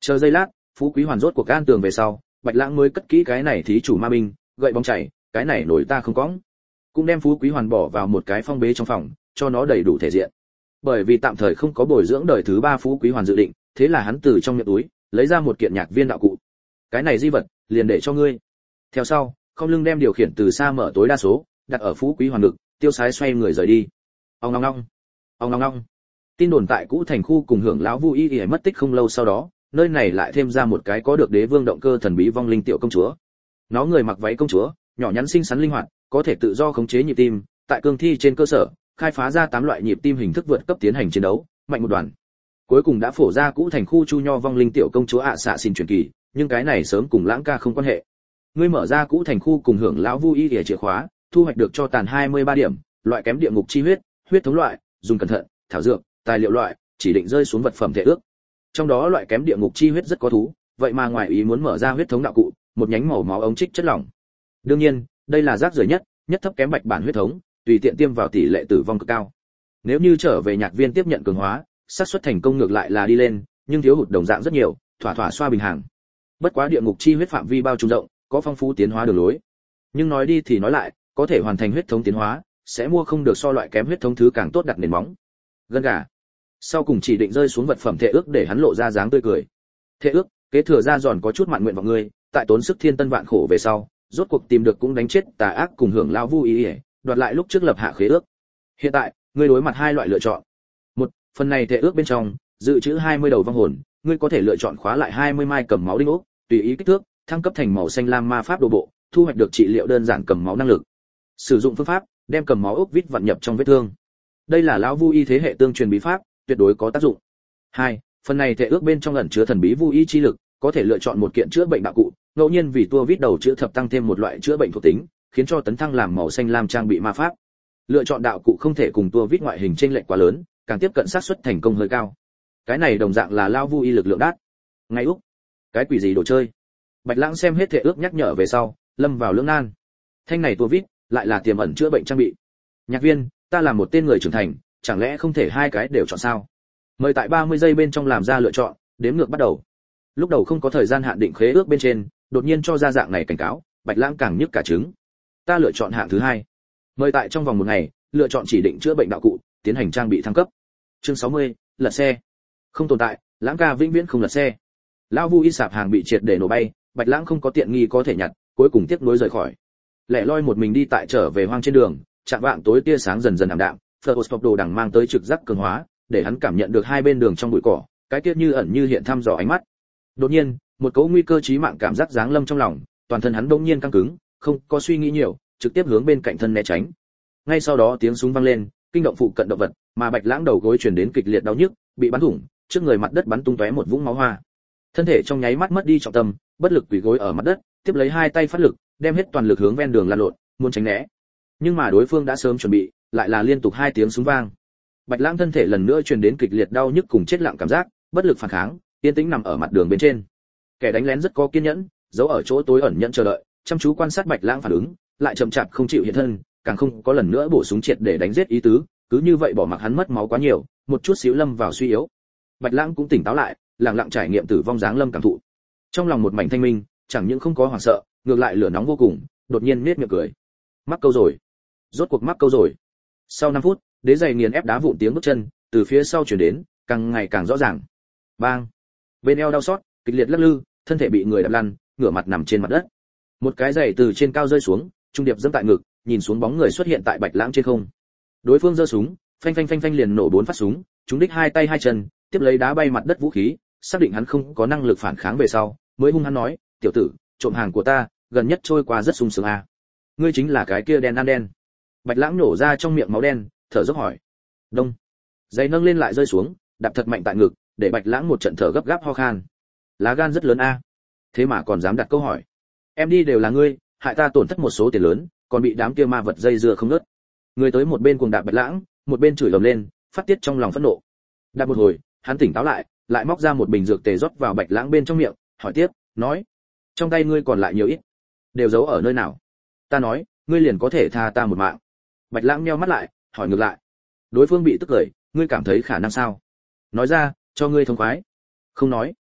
Chờ giây lát, Phú Quý Hoàn rốt cuộc can tường về sau, Bạch Lãng mới cất kỹ cái này thí chủ ma binh, gậy bóng chảy, cái này nổi ta không cõng. Cũng đem Phú Quý Hoàn bỏ vào một cái phong bế trong phòng, cho nó đầy đủ thể diện. Bởi vì tạm thời không có bồi dưỡng đời thứ ba Phú Quý Hoàn dự định, thế là hắn từ trong miệng túi lấy ra một kiện nhạc viên đạo cụ. Cái này di vật, liền để cho ngươi. Theo sau, không lưng đem điều khiển từ xa mở tối đa số, đặt ở Phú Quý Hoàn ngực, tiêu sái xoay người rời đi. Ong ong ong, ong ong ong. Tin đồn tại cũ thành khu cùng hưởng lão Vu Y Y mất tích không lâu sau đó, nơi này lại thêm ra một cái có được đế vương động cơ thần bí vong linh tiểu công chúa. Nó người mặc váy công chúa, nhỏ nhắn xinh xắn linh hoạt, có thể tự do khống chế nhịp tim, tại cương thi trên cơ sở, khai phá ra tám loại nhịp tim hình thức vượt cấp tiến hành chiến đấu, mạnh một đoàn. Cuối cùng đã phổ ra cũ thành khu chu nho vong linh tiểu công chúa ạ xạ xin truyền kỳ, nhưng cái này sớm cùng Lãng ca không quan hệ. Ngươi mở ra cũ thành khu cùng hưởng lão Vu Y Y chìa khóa, thu hoạch được cho tàn hai mươi ba điểm, loại kém địa ngục chi huyết, huyết thống loại, dùng cẩn thận, thảo dược, tài liệu loại, chỉ định rơi xuống vật phẩm thể ước. Trong đó loại kém địa ngục chi huyết rất có thú, vậy mà ngoài ý muốn mở ra huyết thống đạo cụ, một nhánh màu máu ống trích chất lỏng. Đương nhiên, đây là rác rưởi nhất, nhất thấp kém bạch bản huyết thống, tùy tiện tiêm vào tỷ lệ tử vong cực cao. Nếu như trở về nhạc viên tiếp nhận cường hóa, xác suất thành công ngược lại là đi lên, nhưng thiếu hụt đồng dạng rất nhiều, thỏa thỏa xoa bình hàng. Bất quá địa ngục chi huyết phạm vi bao trùm rộng, có phong phú tiến hóa đường lối. Nhưng nói đi thì nói lại, có thể hoàn thành huyết thống tiến hóa, sẽ mua không được so loại kém huyết thống thứ càng tốt đặt nền móng. Gân gà. Sau cùng chỉ định rơi xuống vật phẩm thể ước để hắn lộ ra dáng tươi cười. Thể ước, kế thừa ra giòn có chút mạn nguyện vào ngươi, tại tốn sức thiên tân vạn khổ về sau, rốt cuộc tìm được cũng đánh chết tà ác cùng hưởng lao Vu Y Y, đoạt lại lúc trước lập hạ khế ước. Hiện tại, ngươi đối mặt hai loại lựa chọn. Một, phần này thể ước bên trong dự trữ hai mươi đầu vong hồn, ngươi có thể lựa chọn khóa lại hai mươi mai cầm máu đinh ốc, tùy ý kích thước, thăng cấp thành màu xanh lam ma pháp đồ bộ, thu hoạch được trị liệu đơn giản cầm máu năng lực. Sử dụng phương pháp, đem cầm máu ốc vít vặn nhập trong vết thương. Đây là lão Vu Y thế hệ tương truyền bí pháp, tuyệt đối có tác dụng. Hai, phần này thể ước bên trong ẩn chứa thần bí Vu Y chi lực, có thể lựa chọn một kiện chữa bệnh đạo cụ, ngẫu nhiên vì tua vít đầu chữa thập tăng thêm một loại chữa bệnh thuộc tính, khiến cho tấn thăng làm màu xanh lam trang bị ma pháp. Lựa chọn đạo cụ không thể cùng tua vít ngoại hình chênh lệch quá lớn, càng tiếp cận xác suất thành công hơi cao. Cái này đồng dạng là lão Vu Y lực lượng đắt. Ngay úc, cái quỷ gì đồ chơi? Bạch Lãng xem hết thể ước nhắc nhở về sau, lâm vào lưỡng nan. Thanh này tua vít lại là tiềm ẩn chữa bệnh trang bị. Nhạc viên, ta là một tên người trưởng thành, chẳng lẽ không thể hai cái đều chọn sao? Mời tại ba mươi giây bên trong làm ra lựa chọn, đếm ngược bắt đầu. Lúc đầu không có thời gian hạn định khế ước bên trên, đột nhiên cho ra dạng này cảnh cáo, Bạch Lãng càng nhức cả trứng. Ta lựa chọn hạng thứ hai. Mời tại trong vòng một ngày, lựa chọn chỉ định chữa bệnh đạo cụ, tiến hành trang bị thăng cấp. Chương sáu mươi, lật xe. Không tồn tại, Lãng ca vĩnh viễn không lật xe. Lão Vu Y sạp hàng bị triệt để nổ bay, Bạch Lãng không có tiện nghi có thể nhặt, cuối cùng tiếc nuối rời khỏi. Lẻ loi một mình đi tại trở về hoang trên đường, chạm vạng tối tia sáng dần dần ảm đạm, Photostop đồ đằng mang tới trực giác cường hóa, để hắn cảm nhận được hai bên đường trong bụi cỏ, cái tiết như ẩn như hiện thăm dò ánh mắt. Đột nhiên, một cỗ nguy cơ chí mạng cảm giác giáng lâm trong lòng, toàn thân hắn bỗng nhiên căng cứng, không có suy nghĩ nhiều, trực tiếp hướng bên cạnh thân né tránh. Ngay sau đó tiếng súng vang lên, kinh động phụ cận động vật, mà Bạch Lãng đầu gối truyền đến kịch liệt đau nhức, bị bắn thủng, trước người mặt đất bắn tung tóe một vũng máu hoa. Thân thể trong nháy mắt mất đi trọng tâm, bất lực quỳ gối ở mặt đất, tiếp lấy hai tay phát lực, đem hết toàn lực hướng ven đường lăn lộn, muốn tránh né. Nhưng mà đối phương đã sớm chuẩn bị, lại là liên tục hai tiếng súng vang. Bạch Lãng thân thể lần nữa truyền đến kịch liệt đau nhức cùng chết lặng cảm giác, bất lực phản kháng, yên tĩnh nằm ở mặt đường bên trên. Kẻ đánh lén rất có kiên nhẫn, giấu ở chỗ tối ẩn nhẫn chờ đợi, chăm chú quan sát Bạch Lãng phản ứng, lại chậm chạp không chịu hiện thân, càng không có lần nữa bổ súng triệt để đánh giết ý tứ, cứ như vậy bỏ mặc hắn mất máu quá nhiều, một chút xíu lâm vào suy yếu. Bạch Lãng cũng tỉnh táo lại, lặng lặng trải nghiệm tử vong dáng lâm cảm thụ. Trong lòng một mảnh thanh minh, chẳng những không có hoảng sợ, ngược lại lửa nóng vô cùng, đột nhiên nhếch miệng cười. Mắc câu rồi. Rốt cuộc mắc câu rồi. Sau năm phút, đế giày nghiền ép đá vụn tiếng bước chân từ phía sau truyền đến, càng ngày càng rõ ràng. Bang. Bên eo đau xót, kịch liệt lắc lư, thân thể bị người đập lăn, ngửa mặt nằm trên mặt đất. Một cái giày từ trên cao rơi xuống, trung điệp dẫm tại ngực, nhìn xuống bóng người xuất hiện tại Bạch Lãng trên không. Đối phương giơ súng, phanh phanh phanh phanh liền nổ bốn phát súng, trúng đích hai tay hai chân, tiếp lấy đá bay mặt đất vũ khí, xác định hắn không có năng lực phản kháng về sau, mới hung hăng nói, "Tiểu tử, trộm hàng của ta, gần nhất trôi qua rất sung sướng à? Ngươi chính là cái kia đen ăn đen." Bạch Lãng nổ ra trong miệng máu đen, thở dốc hỏi. Đông. Giày nâng lên lại rơi xuống, đạp thật mạnh tại ngực, để Bạch Lãng một trận thở gấp gáp ho khan. Lá gan rất lớn a. Thế mà còn dám đặt câu hỏi. Em đi đều là ngươi, hại ta tổn thất một số tiền lớn, còn bị đám kia ma vật dây dưa không ngớt. Người tới một bên cuồng đạp Bạch Lãng, một bên chửi ầm lên, phát tiết trong lòng phẫn nộ. Đạp một hồi, hắn tỉnh táo lại, lại móc ra một bình dược tề rót vào Bạch Lãng bên trong miệng, hỏi tiếp, nói: "Trong tay ngươi còn lại nhiều ít, đều giấu ở nơi nào? Ta nói, ngươi liền có thể tha ta một mạng." Bạch Lãng nheo mắt lại, hỏi ngược lại. Đối phương bị tức cười, "Ngươi cảm thấy khả năng sao? Nói ra, cho ngươi thông khoái." "Không nói."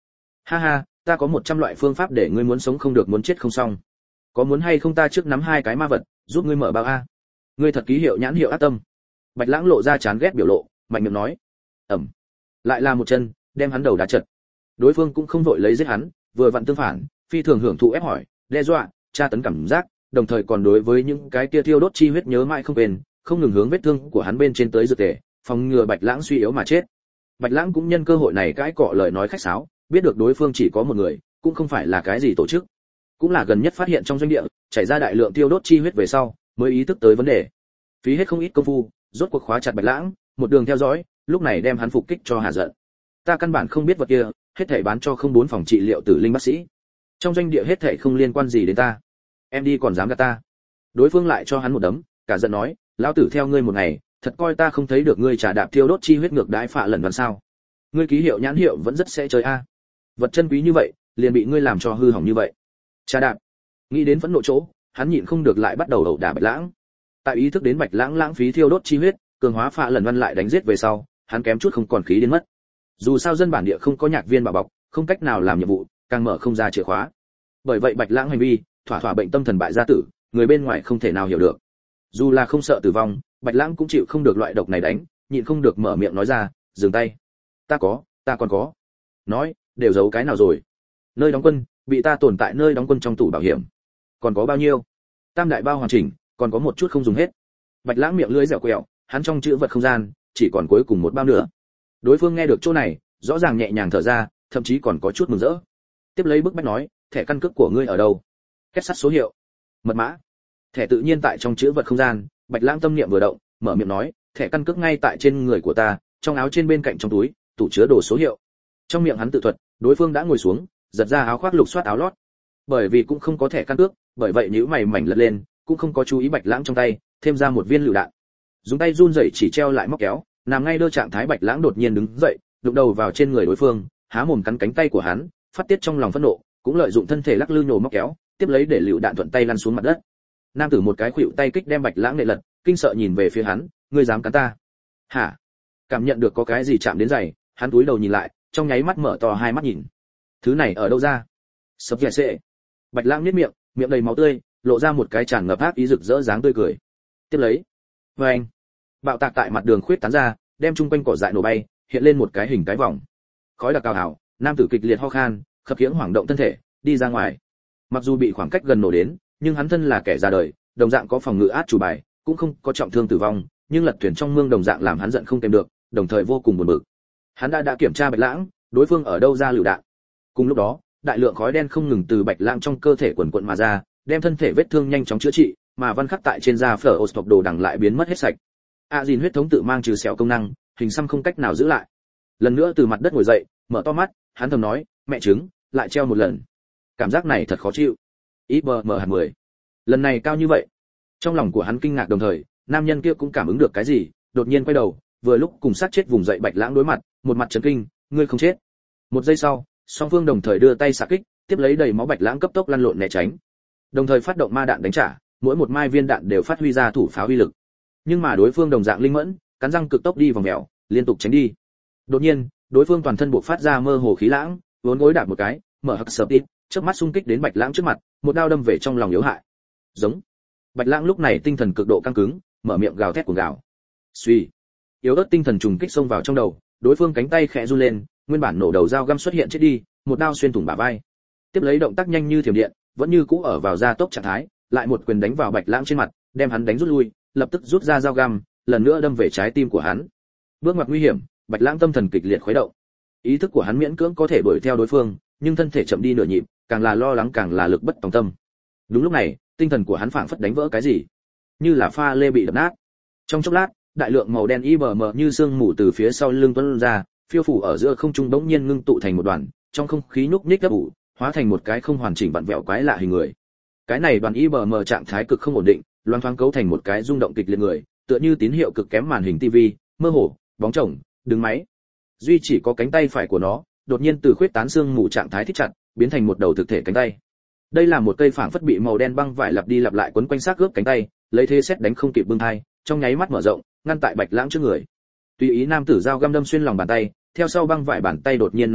Ha ha, ta có một trăm loại phương pháp để ngươi muốn sống không được muốn chết không xong. Có muốn hay không ta trước nắm hai cái ma vật, giúp ngươi mở bao a. Ngươi thật ký hiệu nhãn hiệu ác tâm. Bạch Lãng lộ ra chán ghét biểu lộ, mạnh miệng nói. Ẩm. Lại là một chân, đem hắn đầu đá trật. Đối phương cũng không vội lấy giết hắn, vừa vặn tương phản, phi thường hưởng thụ ép hỏi, đe dọa, tra tấn cảm giác, đồng thời còn đối với những cái kia thiêu đốt chi huyết nhớ mãi không quên, không ngừng hướng vết thương của hắn bên trên tới dược tề, phòng ngừa Bạch Lãng suy yếu mà chết. Bạch Lãng cũng nhân cơ hội này cãi cọ lời nói khách sáo, biết được đối phương chỉ có một người, cũng không phải là cái gì tổ chức, cũng là gần nhất phát hiện trong doanh địa chảy ra đại lượng tiêu đốt chi huyết về sau, mới ý thức tới vấn đề. Phí hết không ít công phu, rốt cuộc khóa chặt Bạch Lãng, một đường theo dõi, lúc này đem hắn phục kích cho hạ giận. Ta căn bản không biết vật kia, hết thảy bán cho không bốn phòng trị liệu tử linh bác sĩ. Trong doanh địa hết thảy không liên quan gì đến ta. Em đi còn dám gạt ta. Đối phương lại cho hắn một đấm, cả giận nói, lão tử theo ngươi một ngày, thật coi ta không thấy được ngươi trà đạp tiêu đốt chi huyết ngược đãi phạ lần lần sao? Ngươi ký hiệu nhãn hiệu vẫn rất sẽ chơi a. Vật chân quý như vậy, liền bị ngươi làm cho hư hỏng như vậy. Trà đạp. Nghĩ đến phẫn nộ chỗ, hắn nhịn không được lại bắt đầu ẩu đả Bạch Lãng. Tại ý thức đến Bạch Lãng lãng phí thiêu đốt chi huyết, cường hóa phạ lần văn lại đánh giết về sau, hắn kém chút không còn khí đến mất. Dù sao dân bản địa không có nhạc viên bảo bọc, không cách nào làm nhiệm vụ, càng mở không ra chìa khóa. Bởi vậy Bạch Lãng hành vi, thỏa thỏa bệnh tâm thần bại gia tử, người bên ngoài không thể nào hiểu được. Dù là không sợ tử vong, Bạch Lãng cũng chịu không được loại độc này đánh, nhịn không được mở miệng nói ra, dừng tay. Ta có, ta còn có. Nói, đều giấu cái nào rồi? Nơi đóng quân, bị ta tồn tại nơi đóng quân trong tủ bảo hiểm. Còn có bao nhiêu? Tam đại bao hoàn chỉnh, còn có một chút không dùng hết. Bạch Lãng miệng lưỡi dẻo quẹo, hắn trong chữ vật không gian, chỉ còn cuối cùng một bao nữa. Đối phương nghe được chỗ này, rõ ràng nhẹ nhàng thở ra, thậm chí còn có chút mừng rỡ. Tiếp lấy bức bách nói, thẻ căn cước của ngươi ở đâu? Kết sắt số hiệu, mật mã. Thẻ tự nhiên tại trong chữ vật không gian. Bạch Lãng tâm niệm vừa động, mở miệng nói, thẻ căn cước ngay tại trên người của ta, trong áo trên bên cạnh trong túi, tủ chứa đồ số hiệu. Trong miệng hắn tự thuật, đối phương đã ngồi xuống, giật ra áo khoác lục soát áo lót. Bởi vì cũng không có thẻ căn cước, bởi vậy nhíu mày mảnh lật lên, cũng không có chú ý Bạch Lãng trong tay, thêm ra một viên lựu đạn. Dùng tay run rẩy chỉ treo lại móc kéo, nằm ngay đơ trạng thái Bạch Lãng đột nhiên đứng dậy, đụng đầu vào trên người đối phương, há mồm cắn cánh tay của hắn, phát tiết trong lòng phẫn nộ, cũng lợi dụng thân thể lắc lư nhổ móc kéo, tiếp lấy để lựu đạn thuận tay lăn xuống mặt đất. Nam tử một cái khuỵu tay kích đem Bạch Lãng nệ lật, kinh sợ nhìn về phía hắn, ngươi dám cắn ta? Hả? Cảm nhận được có cái gì chạm đến giày, hắn cúi đầu nhìn lại, trong nháy mắt mở to hai mắt nhìn. Thứ này ở đâu ra? Sập dẻ sệ. Bạch Lãng nhếch miệng, miệng đầy máu tươi, lộ ra một cái tràn ngập ác ý rực rỡ dáng tươi cười. Tiếp lấy, vâng, bạo tạc tại mặt đường khuyết tán ra, đem chung quanh cỏ dại nổ bay, hiện lên một cái hình cái vòng. Khói đặc cao hào, nam tử kịch liệt ho khan, khập khiễng hoảng động thân thể, đi ra ngoài. Mặc dù bị khoảng cách gần nổ đến, nhưng hắn thân là kẻ ra đời, đồng dạng có phòng ngự át chủ bài, cũng không có trọng thương tử vong, nhưng lật thuyền trong mương đồng dạng làm hắn giận không kèm được, đồng thời vô cùng buồn bực. Hắn đã đã kiểm tra Bạch Lãng, đối phương ở đâu ra lựu đạn. Cùng lúc đó, đại lượng khói đen không ngừng từ Bạch Lãng trong cơ thể quần quần mà ra, đem thân thể vết thương nhanh chóng chữa trị, mà văn khắc tại trên da phở ostop đồ đằng lại biến mất hết sạch. A Jin huyết thống tự mang trừ sẹo công năng, hình xăm không cách nào giữ lại. Lần nữa từ mặt đất ngồi dậy, mở to mắt, hắn thầm nói, mẹ trứng, lại treo một lần. Cảm giác này thật khó chịu. i bê em hạt mười. Lần này cao như vậy. Trong lòng của hắn kinh ngạc đồng thời, nam nhân kia cũng cảm ứng được cái gì, đột nhiên quay đầu, vừa lúc cùng sát chết vùng dậy Bạch Lãng đối mặt, một mặt chấn kinh, ngươi không chết. Một giây sau, song phương đồng thời đưa tay xạ kích, tiếp lấy đầy máu Bạch Lãng cấp tốc lăn lộn né tránh. Đồng thời phát động ma đạn đánh trả, mỗi một mai viên đạn đều phát huy ra thủ pháo uy lực. Nhưng mà đối phương đồng dạng linh mẫn, cắn răng cực tốc đi vòng mèo, liên tục tránh đi. Đột nhiên, đối phương toàn thân bộc phát ra mơ hồ khí lãng, vốn gối đạp một cái, mở hắc sập tít, chớp mắt xung kích đến Bạch Lãng trước mặt, một đao đâm về trong lòng yếu hại. Giống. Bạch Lãng lúc này tinh thần cực độ căng cứng, mở miệng gào thét cuồng gào. Suy. Yếu ớt tinh thần trùng kích xông vào trong đầu, đối phương cánh tay khẽ run lên, nguyên bản nổ đầu dao găm xuất hiện chết đi, một đao xuyên thủng bả vai. Tiếp lấy động tác nhanh như thiểm điện, vẫn như cũ ở vào gia tốc trạng thái, lại một quyền đánh vào Bạch Lãng trên mặt, đem hắn đánh rút lui, lập tức rút ra dao găm, lần nữa đâm về trái tim của hắn. Bước ngoặt nguy hiểm, Bạch Lãng tâm thần kịch liệt khuấy động. Ý thức của hắn miễn cưỡng có thể đuổi theo đối phương, nhưng thân thể chậm đi nửa nhịp, càng là lo lắng càng là lực bất tòng tâm. Đúng lúc này, tinh thần của hắn phảng phất đánh vỡ cái gì, như là pha lê bị đập nát. Trong chốc lát, đại lượng màu đen i bờ mờ như sương mù từ phía sau lưng tuôn ra, phiêu phủ ở giữa không trung bỗng nhiên ngưng tụ thành một đoàn, trong không khí nhúc nhích gấp ủ, hóa thành một cái không hoàn chỉnh vặn vẹo quái lạ hình người. Cái này đoàn i bờ mờ trạng thái cực không ổn định, loang thoáng cấu thành một cái rung động kịch liệt người, tựa như tín hiệu cực kém màn hình tivi, mơ hồ, bóng chồng, đứng máy. Duy chỉ có cánh tay phải của nó, đột nhiên từ khuyết tán xương mù trạng thái thích chặt, biến thành một đầu thực thể cánh tay. Đây là một cây phảng phất bị màu đen băng vải lặp đi lặp lại quấn quanh xác gớp cánh tay, lấy thế xét đánh không kịp bưng hai, trong nháy mắt mở rộng, ngăn tại Bạch Lãng trước người. Tùy ý nam tử dao găm đâm xuyên lòng bàn tay, theo sau băng vải bàn tay đột nhiên nắm chặt,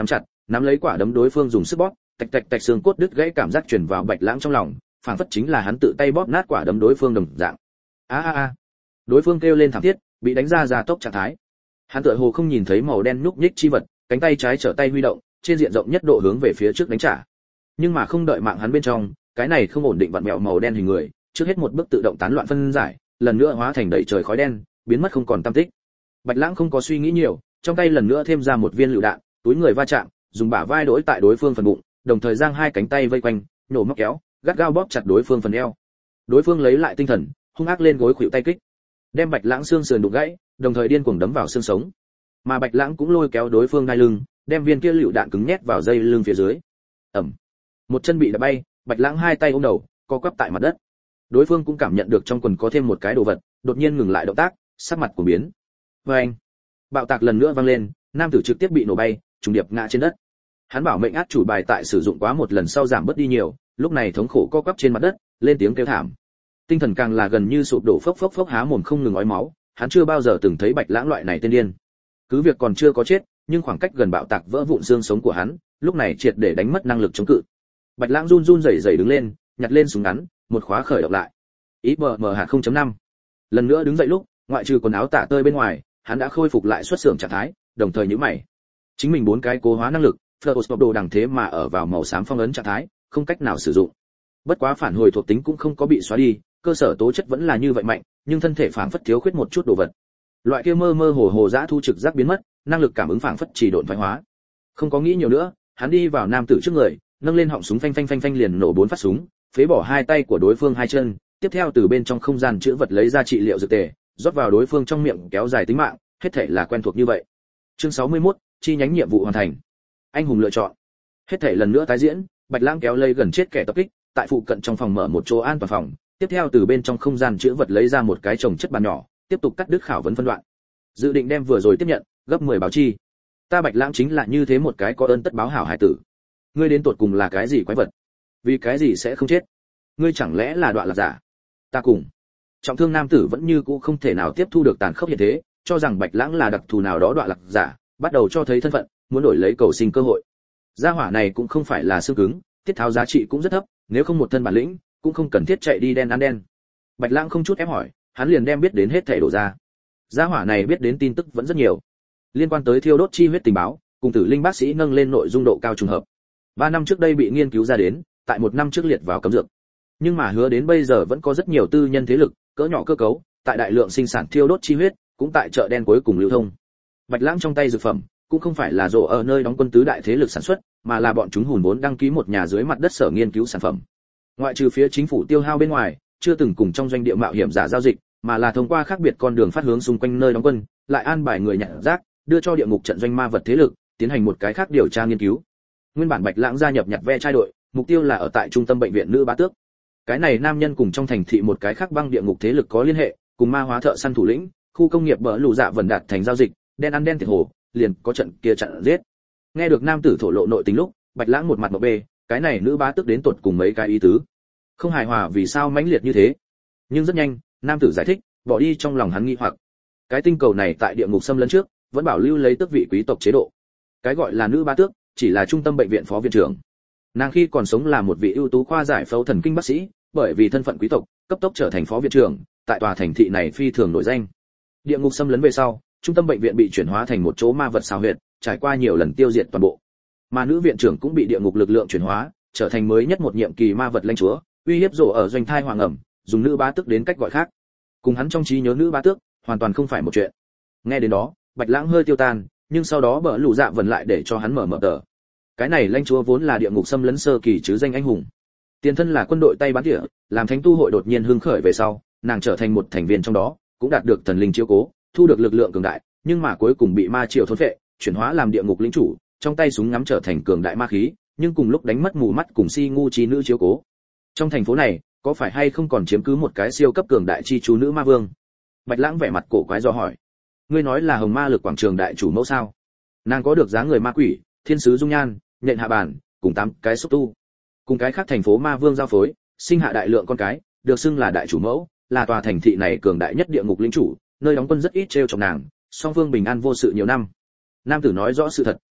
nắm lấy quả đấm đối phương dùng sức bóp, tạch tạch tạch xương cốt đứt gãy cảm giác truyền vào Bạch Lãng trong lòng, phảng phất chính là hắn tự tay bóp nát quả đấm đối phương đồng dạng. A a a. Đối phương kêu lên thảm thiết, bị đánh ra ra tốc trạng thái. Hắn tựa hồ không nhìn thấy màu đen nhúc nhích chi vật, cánh tay trái trở tay huy động, trên diện rộng nhất độ hướng về phía trước đánh trả. Nhưng mà không đợi mạng hắn bên trong, cái này không ổn định vặn vẹo màu đen hình người, trước hết một bước tự động tán loạn phân giải, lần nữa hóa thành đầy trời khói đen, biến mất không còn tăm tích. Bạch Lãng không có suy nghĩ nhiều, trong tay lần nữa thêm ra một viên lựu đạn, túi người va chạm, dùng bả vai đối tại đối phương phần bụng, đồng thời giang hai cánh tay vây quanh, nổ móc kéo, gắt gao bóp chặt đối phương phần eo. Đối phương lấy lại tinh thần, hung ác lên gối khuỵu tay kích, đem Bạch Lãng xương sườn đục gãy, đồng thời điên cuồng đấm vào xương sống. Mà Bạch Lãng cũng lôi kéo đối phương đai lưng, đem viên kia lựu đạn cứng nhét vào dây lưng phía dưới. Ầm. Một chân bị đập bay, Bạch Lãng hai tay ôm đầu, co quắp tại mặt đất. Đối phương cũng cảm nhận được trong quần có thêm một cái đồ vật, đột nhiên ngừng lại động tác, sắc mặt của biến. Oeng. Bạo tạc lần nữa vang lên, nam tử trực tiếp bị nổ bay, trùng điệp ngã trên đất. Hắn bảo mệnh át chủ bài tại sử dụng quá một lần sau giảm bớt đi nhiều, lúc này thống khổ co quắp trên mặt đất, lên tiếng kêu thảm. Tinh thần càng là gần như sụp đổ, phốc phốc phốc há mồm không ngừng ói máu, hắn chưa bao giờ từng thấy Bạch Lãng loại này tên điên. Cứ việc còn chưa có chết, nhưng khoảng cách gần bạo tạc vỡ vụn xương sống của hắn, lúc này triệt để đánh mất năng lực chống cự. Bạch Lãng run run rẩy rẩy đứng lên, nhặt lên súng ngắn, một khóa khởi động lại. i bê em hát không chấm năm. Lần nữa đứng dậy lúc, ngoại trừ quần áo tả tơi bên ngoài, hắn đã khôi phục lại xuất xưởng trạng thái, đồng thời nhíu mày. Chính mình bốn cái cố hóa năng lực, Fluroscope đồ đằng thế mà ở vào màu xám phong ấn trạng thái, không cách nào sử dụng. Bất quá phản hồi thuộc tính cũng không có bị xóa đi, cơ sở tố chất vẫn là như vậy mạnh, nhưng thân thể phảng phất thiếu khuyết một chút đồ vật. Loại kia mơ mơ hồ hồ dã thu trực giác biến mất, năng lực cảm ứng phảng phất chỉ độn thoái hóa. Không có nghĩ nhiều nữa, hắn đi vào nam tử trước người, nâng lên họng súng phanh phanh phanh phanh liền nổ bốn phát súng, phế bỏ hai tay của đối phương hai chân, tiếp theo từ bên trong không gian chứa vật lấy ra trị liệu dược tề, rót vào đối phương trong miệng kéo dài tính mạng, hết thảy là quen thuộc như vậy. Chương sáu mươi mốt, chi nhánh nhiệm vụ hoàn thành. Anh hùng lựa chọn. Hết thảy lần nữa tái diễn, Bạch Lãng kéo lây gần chết kẻ tập kích, tại phụ cận trong phòng mở một chỗ an toàn phòng, tiếp theo từ bên trong không gian chứa vật lấy ra một cái chồng chất bàn nhỏ, tiếp tục cắt đứt khảo vấn phân đoạn. Dự định đem vừa rồi tiếp nhận, gấp mười báo chi. Ta Bạch Lãng chính là như thế một cái có ơn tất báo hảo hải tử. Ngươi đến tột cùng là cái gì quái vật? Vì cái gì sẽ không chết? Ngươi chẳng lẽ là đoạn lạc giả? Ta cùng. Trọng thương nam tử vẫn như cũ không thể nào tiếp thu được tàn khốc hiện thế, cho rằng Bạch Lãng là đặc thù nào đó đoạn lạc giả, bắt đầu cho thấy thân phận, muốn đổi lấy cầu sinh cơ hội. Gia hỏa này cũng không phải là xương cứng, tiết tháo giá trị cũng rất thấp, nếu không một thân bản lĩnh, cũng không cần thiết chạy đi đen ăn đen. Bạch Lãng không chút ép hỏi, hắn liền đem biết đến hết thảy đổ ra. Gia hỏa này biết đến tin tức vẫn rất nhiều, liên quan tới thiêu đốt chi huyết tình báo, cùng Tử Linh bác sĩ nâng lên nội dung độ cao trùng hợp. Ba năm trước đây bị nghiên cứu ra đến, tại một năm trước liệt vào cấm dược. Nhưng mà hứa đến bây giờ vẫn có rất nhiều tư nhân thế lực, cỡ nhỏ cơ cấu, tại đại lượng sinh sản thiêu đốt chi huyết, cũng tại chợ đen cuối cùng lưu thông. Bạch Lãng trong tay dược phẩm, cũng không phải là rổ ở nơi đóng quân tứ đại thế lực sản xuất, mà là bọn chúng hùn vốn đăng ký một nhà dưới mặt đất sở nghiên cứu sản phẩm. Ngoại trừ phía chính phủ tiêu hao bên ngoài, chưa từng cùng trong doanh địa mạo hiểm giả giao dịch, mà là thông qua khác biệt con đường phát hướng xung quanh nơi đóng quân, lại an bài người nhận rác, đưa cho địa ngục trận doanh ma vật thế lực, tiến hành một cái khác điều tra nghiên cứu. Nguyên bản Bạch Lãng gia nhập nhặt ve trai đội, mục tiêu là ở tại trung tâm bệnh viện nữ bá tước. Cái này nam nhân cùng trong thành thị một cái khác băng địa ngục thế lực có liên hệ, cùng ma hóa thợ săn thủ lĩnh, khu công nghiệp bờ lù dạ vần đạt thành giao dịch, đen ăn đen thiệt hồ, liền có trận kia trận giết. Nghe được nam tử thổ lộ nội tình lúc, Bạch Lãng một mặt một bê, cái này nữ bá tước đến tột cùng mấy cái ý tứ, không hài hòa vì sao mãnh liệt như thế. Nhưng rất nhanh, nam tử giải thích, bỏ đi trong lòng hắn nghi hoặc. Cái tinh cầu này tại địa ngục xâm lấn trước, vẫn bảo lưu lấy tước vị quý tộc chế độ. Cái gọi là nữ bá tước, chỉ là trung tâm bệnh viện phó viện trưởng. Nàng khi còn sống là một vị ưu tú khoa giải phẫu thần kinh bác sĩ, bởi vì thân phận quý tộc, cấp tốc trở thành phó viện trưởng, tại tòa thành thị này phi thường nổi danh. Địa ngục xâm lấn về sau, trung tâm bệnh viện bị chuyển hóa thành một chỗ ma vật xào huyệt, trải qua nhiều lần tiêu diệt toàn bộ. Mà nữ viện trưởng cũng bị địa ngục lực lượng chuyển hóa, trở thành mới nhất một nhiệm kỳ ma vật lãnh chúa, uy hiếp rổ ở doanh thai hoàng ẩm, dùng nữ bá tước đến cách gọi khác. Cùng hắn trong trí nhớ nữ bá tước, hoàn toàn không phải một chuyện. Nghe đến đó, Bạch Lãng hơi tiêu tan, nhưng sau đó bỡ lù dạ vần lại để cho hắn mở mở tờ. Cái này lãnh chúa vốn là địa ngục xâm lấn sơ kỳ chứ danh anh hùng. Tiền thân là quân đội tay bán tỉa, làm thánh tu hội đột nhiên hưng khởi về sau, nàng trở thành một thành viên trong đó, cũng đạt được thần linh chiếu cố, thu được lực lượng cường đại, nhưng mà cuối cùng bị ma triều thôn phệ, chuyển hóa làm địa ngục lĩnh chủ, trong tay súng ngắm trở thành cường đại ma khí, nhưng cùng lúc đánh mất mù mắt cùng si ngu chi nữ chiếu cố. Trong thành phố này, có phải hay không còn chiếm cứ một cái siêu cấp cường đại chi chú nữ ma vương? Bạch Lãng vẻ mặt cổ quái do hỏi. Ngươi nói là Hồng Ma lực quảng trường đại chủ mẫu sao? Nàng có được dáng người ma quỷ, thiên sứ dung nhan, nhện hạ bản, cùng tám cái xúc tu. Cùng cái khác thành phố ma vương giao phối, sinh hạ đại lượng con cái, được xưng là đại chủ mẫu, là tòa thành thị này cường đại nhất địa ngục linh chủ, nơi đóng quân rất ít trêu chọc nàng, song phương bình an vô sự nhiều năm. Nam tử nói rõ sự thật,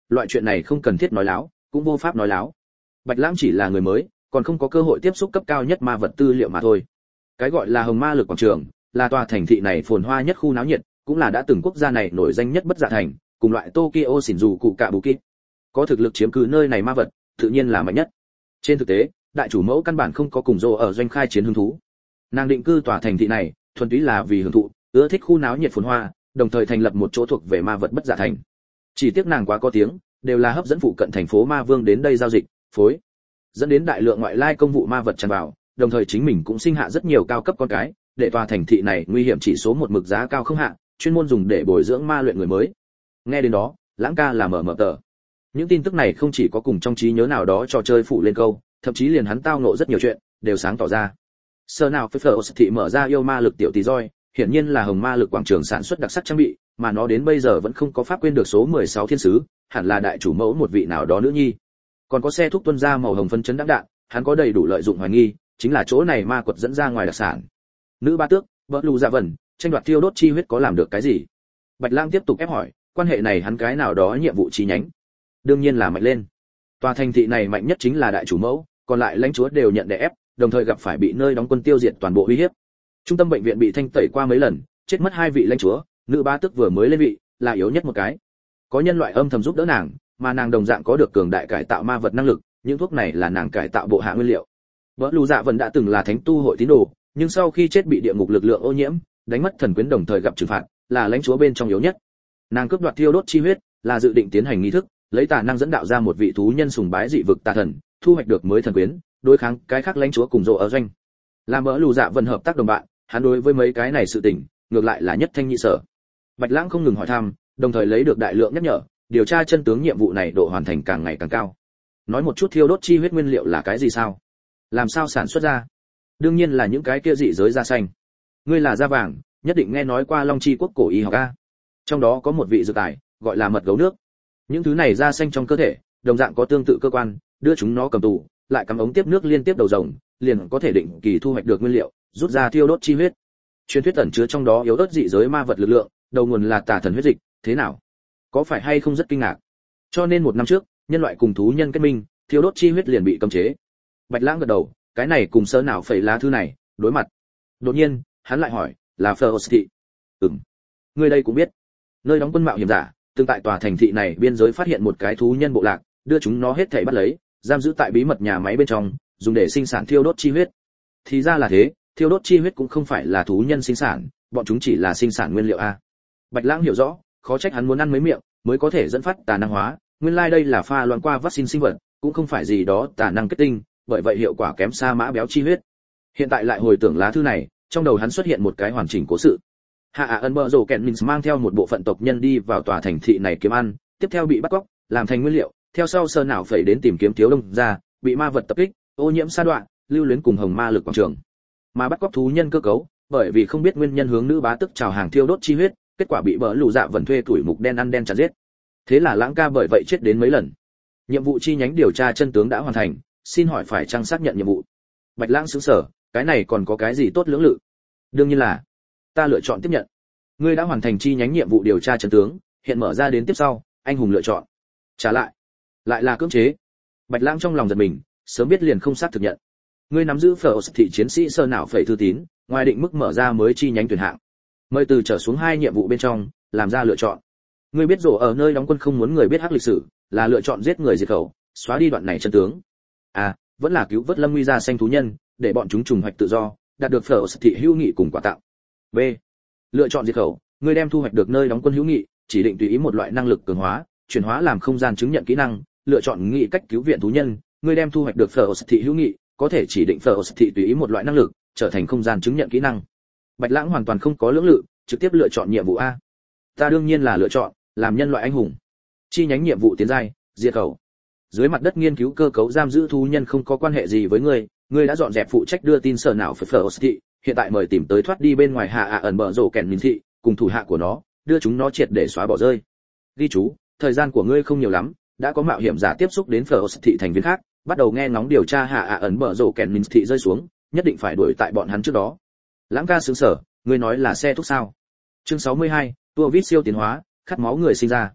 loại chuyện này không cần thiết nói láo, cũng vô pháp nói láo. Bạch Lãng chỉ là người mới, còn không có cơ hội tiếp xúc cấp cao nhất ma vật tư liệu mà thôi. Cái gọi là Hồng Ma Lực quảng trường, là tòa thành thị này phồn hoa nhất khu náo nhiệt, cũng là đã từng quốc gia này nổi danh nhất bất dạ thành, cùng loại Tokyo Shinjuku Kabuki. Có thực lực chiếm cứ nơi này ma vật, tự nhiên là mạnh nhất. Trên thực tế, đại chủ mẫu căn bản không có cùng Dô ở doanh khai chiến hứng thú. Nàng định cư tòa thành thị này, thuần túy là vì hưởng thụ, ưa thích khu náo nhiệt phồn hoa, đồng thời thành lập một chỗ thuộc về ma vật bất dạ thành. Chỉ tiếc nàng quá có tiếng, đều là hấp dẫn phụ cận thành phố ma vương đến đây giao dịch, phối, dẫn đến đại lượng ngoại lai công vụ ma vật tràn vào, đồng thời chính mình cũng sinh hạ rất nhiều cao cấp con cái, để tòa thành thị này nguy hiểm chỉ số một mực giá cao không hạ, chuyên môn dùng để bồi dưỡng ma luyện người mới. Nghe đến đó, Lãng ca là mở mở tờ. Những tin tức này không chỉ có cùng trong trí nhớ nào đó trò chơi phụ lên câu, thậm chí liền hắn tao ngộ rất nhiều chuyện, đều sáng tỏ ra. Sơ nào Pfeffer thị mở ra yêu ma lực tiểu tỷ roi, hiển nhiên là Hồng Ma Lực quảng trường sản xuất đặc sắc trang bị, mà nó đến bây giờ vẫn không có pháp quên được số mười sáu thiên sứ, hẳn là đại chủ mẫu một vị nào đó nữ nhi. Còn có xe thuốc tuân ra màu hồng phân chấn đãng đạn, hắn có đầy đủ lợi dụng hoài nghi, chính là chỗ này ma quật dẫn ra ngoài đặc sản. Nữ ba tước, vợ lù dạ vần, tranh đoạt tiêu đốt chi huyết có làm được cái gì? Bạch Lang tiếp tục ép hỏi, quan hệ này hắn cái nào đó nhiệm vụ chi nhánh? Đương nhiên là mạnh lên. Tòa thành thị này mạnh nhất chính là đại chủ mẫu, còn lại lãnh chúa đều nhận đè ép, đồng thời gặp phải bị nơi đóng quân tiêu diệt toàn bộ uy hiếp. Trung tâm bệnh viện bị thanh tẩy qua mấy lần, chết mất hai vị lãnh chúa, nữ ba tước vừa mới lên vị, là yếu nhất một cái. Có nhân loại âm thầm giúp đỡ nàng, mà nàng đồng dạng có được cường đại cải tạo ma vật năng lực, những thuốc này là nàng cải tạo bộ hạ nguyên liệu. Vợ Lù Dạ Vân đã từng là thánh tu hội tín đồ, nhưng sau khi chết bị địa ngục lực lượng ô nhiễm, đánh mất thần quyến đồng thời gặp trừng phạt, là lãnh chúa bên trong yếu nhất. Nàng cướp đoạt thiêu đốt chi huyết, là dự định tiến hành nghi thức, lấy tà năng dẫn đạo ra một vị thú nhân sùng bái dị vực tà thần, thu hoạch được mới thần quyến, đối kháng cái khác lãnh chúa cùng rộ ở doanh. Làm Vợ Lù Dạ Vân hợp tác đồng bạn, hắn đối với mấy cái này sự tình, ngược lại là nhất thanh nhị sở. Bạch Lãng không ngừng hỏi thăm, đồng thời lấy được đại lượng nhắc nhở, điều tra chân tướng nhiệm vụ này độ hoàn thành càng ngày càng cao. Nói một chút thiêu đốt chi huyết nguyên liệu là cái gì sao? Làm sao sản xuất ra? Đương nhiên là những cái kia dị giới da xanh. Ngươi là da vàng, nhất định nghe nói qua Long Chi quốc cổ y học a. Trong đó có một vị dược tài, gọi là mật gấu nước. Những thứ này da xanh trong cơ thể, đồng dạng có tương tự cơ quan, đưa chúng nó cầm tù, lại cắm ống tiếp nước liên tiếp đầu rồng, liền có thể định kỳ thu hoạch được nguyên liệu, rút ra thiêu đốt chi huyết. Truyền thuyết ẩn chứa trong đó yếu ớt dị giới ma vật lực lượng, đầu nguồn là tà thần huyết dịch, thế nào? Có phải hay không rất kinh ngạc? Cho nên một năm trước, nhân loại cùng thú nhân kết minh, thiêu đốt chi huyết liền bị cấm chế. Bạch Lãng gật đầu, cái này cùng sơ nào phải lá thư này, đối mặt. Đột nhiên, hắn lại hỏi, là Phlos thị? Ừm. Người đây cũng biết. Nơi đóng quân mạo hiểm giả, từng tại tòa thành thị này biên giới phát hiện một cái thú nhân bộ lạc, đưa chúng nó hết thảy bắt lấy, giam giữ tại bí mật nhà máy bên trong, dùng để sinh sản thiêu đốt chi huyết. Thì ra là thế, thiêu đốt chi huyết cũng không phải là thú nhân sinh sản, bọn chúng chỉ là sinh sản nguyên liệu a. Bạch Lãng hiểu rõ, khó trách hắn muốn ăn mấy miệng, mới có thể dẫn phát tà năng hóa, nguyên lai like đây là pha loãng qua vaccine sinh vật, cũng không phải gì đó tà năng kết tinh, bởi vậy hiệu quả kém xa mã béo chi huyết. Hiện tại lại hồi tưởng lá thư này, trong đầu hắn xuất hiện một cái hoàn chỉnh cố sự. Hạ ẩn bờ rồ kẹn Minh mang theo một bộ phận tộc nhân đi vào tòa thành thị này kiếm ăn, tiếp theo bị bắt cóc, làm thành nguyên liệu, theo sau sơ nào phải đến tìm kiếm thiếu đông ra, bị ma vật tập kích, ô nhiễm sa đoạn, lưu luyến cùng Hồng Ma Lực quảng trường. Mà bắt cóc thú nhân cơ cấu, bởi vì không biết nguyên nhân hướng nữ bá tức chào hàng thiêu đốt chi huyết, kết quả bị Bỡ Lù Dạ Vân thuê tuổi mục đen ăn đen chặt giết. Thế là Lãng ca bởi vậy chết đến mấy lần. Nhiệm vụ chi nhánh điều tra chân tướng đã hoàn thành, xin hỏi phải chăng xác nhận nhiệm vụ? Bạch Lãng sững sờ, cái này còn có cái gì tốt lưỡng lự? Đương nhiên là, ta lựa chọn tiếp nhận. Ngươi đã hoàn thành chi nhánh nhiệm vụ điều tra chân tướng, hiện mở ra đến tiếp sau, anh hùng lựa chọn. Trả lại, lại là cưỡng chế. Bạch Lãng trong lòng giật mình, sớm biết liền không xác thực nhận. Ngươi nắm giữ Phở thị chiến sĩ sơ nào phải thư tín, ngoài định mức mở ra mới chi nhánh tuyển hạng. Mời từ trở xuống hai nhiệm vụ bên trong, làm ra lựa chọn. Ngươi biết rổ ở nơi đóng quân không muốn người biết hắc lịch sử, là lựa chọn giết người diệt khẩu, xóa đi đoạn này chân tướng. À, vẫn là cứu vớt Lâm Nguy gia xanh thú nhân, để bọn chúng trùng hoạch tự do, đạt được Phở thị hữu nghị cùng quả tặng. B. Lựa chọn diệt khẩu, ngươi đem thu hoạch được nơi đóng quân hữu nghị, chỉ định tùy ý một loại năng lực cường hóa, chuyển hóa làm không gian chứng nhận kỹ năng, lựa chọn nghị cách cứu viện thú nhân, ngươi đem thu hoạch được Phở thị hữu nghị, có thể chỉ định Phở thị tùy ý một loại năng lực, trở thành không gian chứng nhận kỹ năng. Bạch Lãng hoàn toàn không có lưỡng lự, trực tiếp lựa chọn nhiệm vụ A. Ta đương nhiên là lựa chọn làm nhân loại anh hùng. Chi nhánh nhiệm vụ tiến giai, diệt khẩu. Dưới mặt đất nghiên cứu cơ cấu giam giữ thú nhân không có quan hệ gì với ngươi, ngươi đã dọn dẹp phụ trách đưa tin sở nào phải Phở thị, hiện tại mời tìm tới thoát đi bên ngoài hạ ạ ẩn bờ rổ kèn Minh thị, cùng thủ hạ của nó, đưa chúng nó triệt để xóa bỏ rơi. Ghi chú, thời gian của ngươi không nhiều lắm, đã có mạo hiểm giả tiếp xúc đến Phở thị thành viên khác, bắt đầu nghe ngóng điều tra hạ ạ ẩn bờ rổ kèn Minh thị rơi xuống, nhất định phải đuổi tại bọn hắn trước đó. Lãng ca sướng sở, ngươi nói là xe thuốc sao? Chương sáu mươi hai, tua vít siêu tiến hóa, khát máu người sinh ra.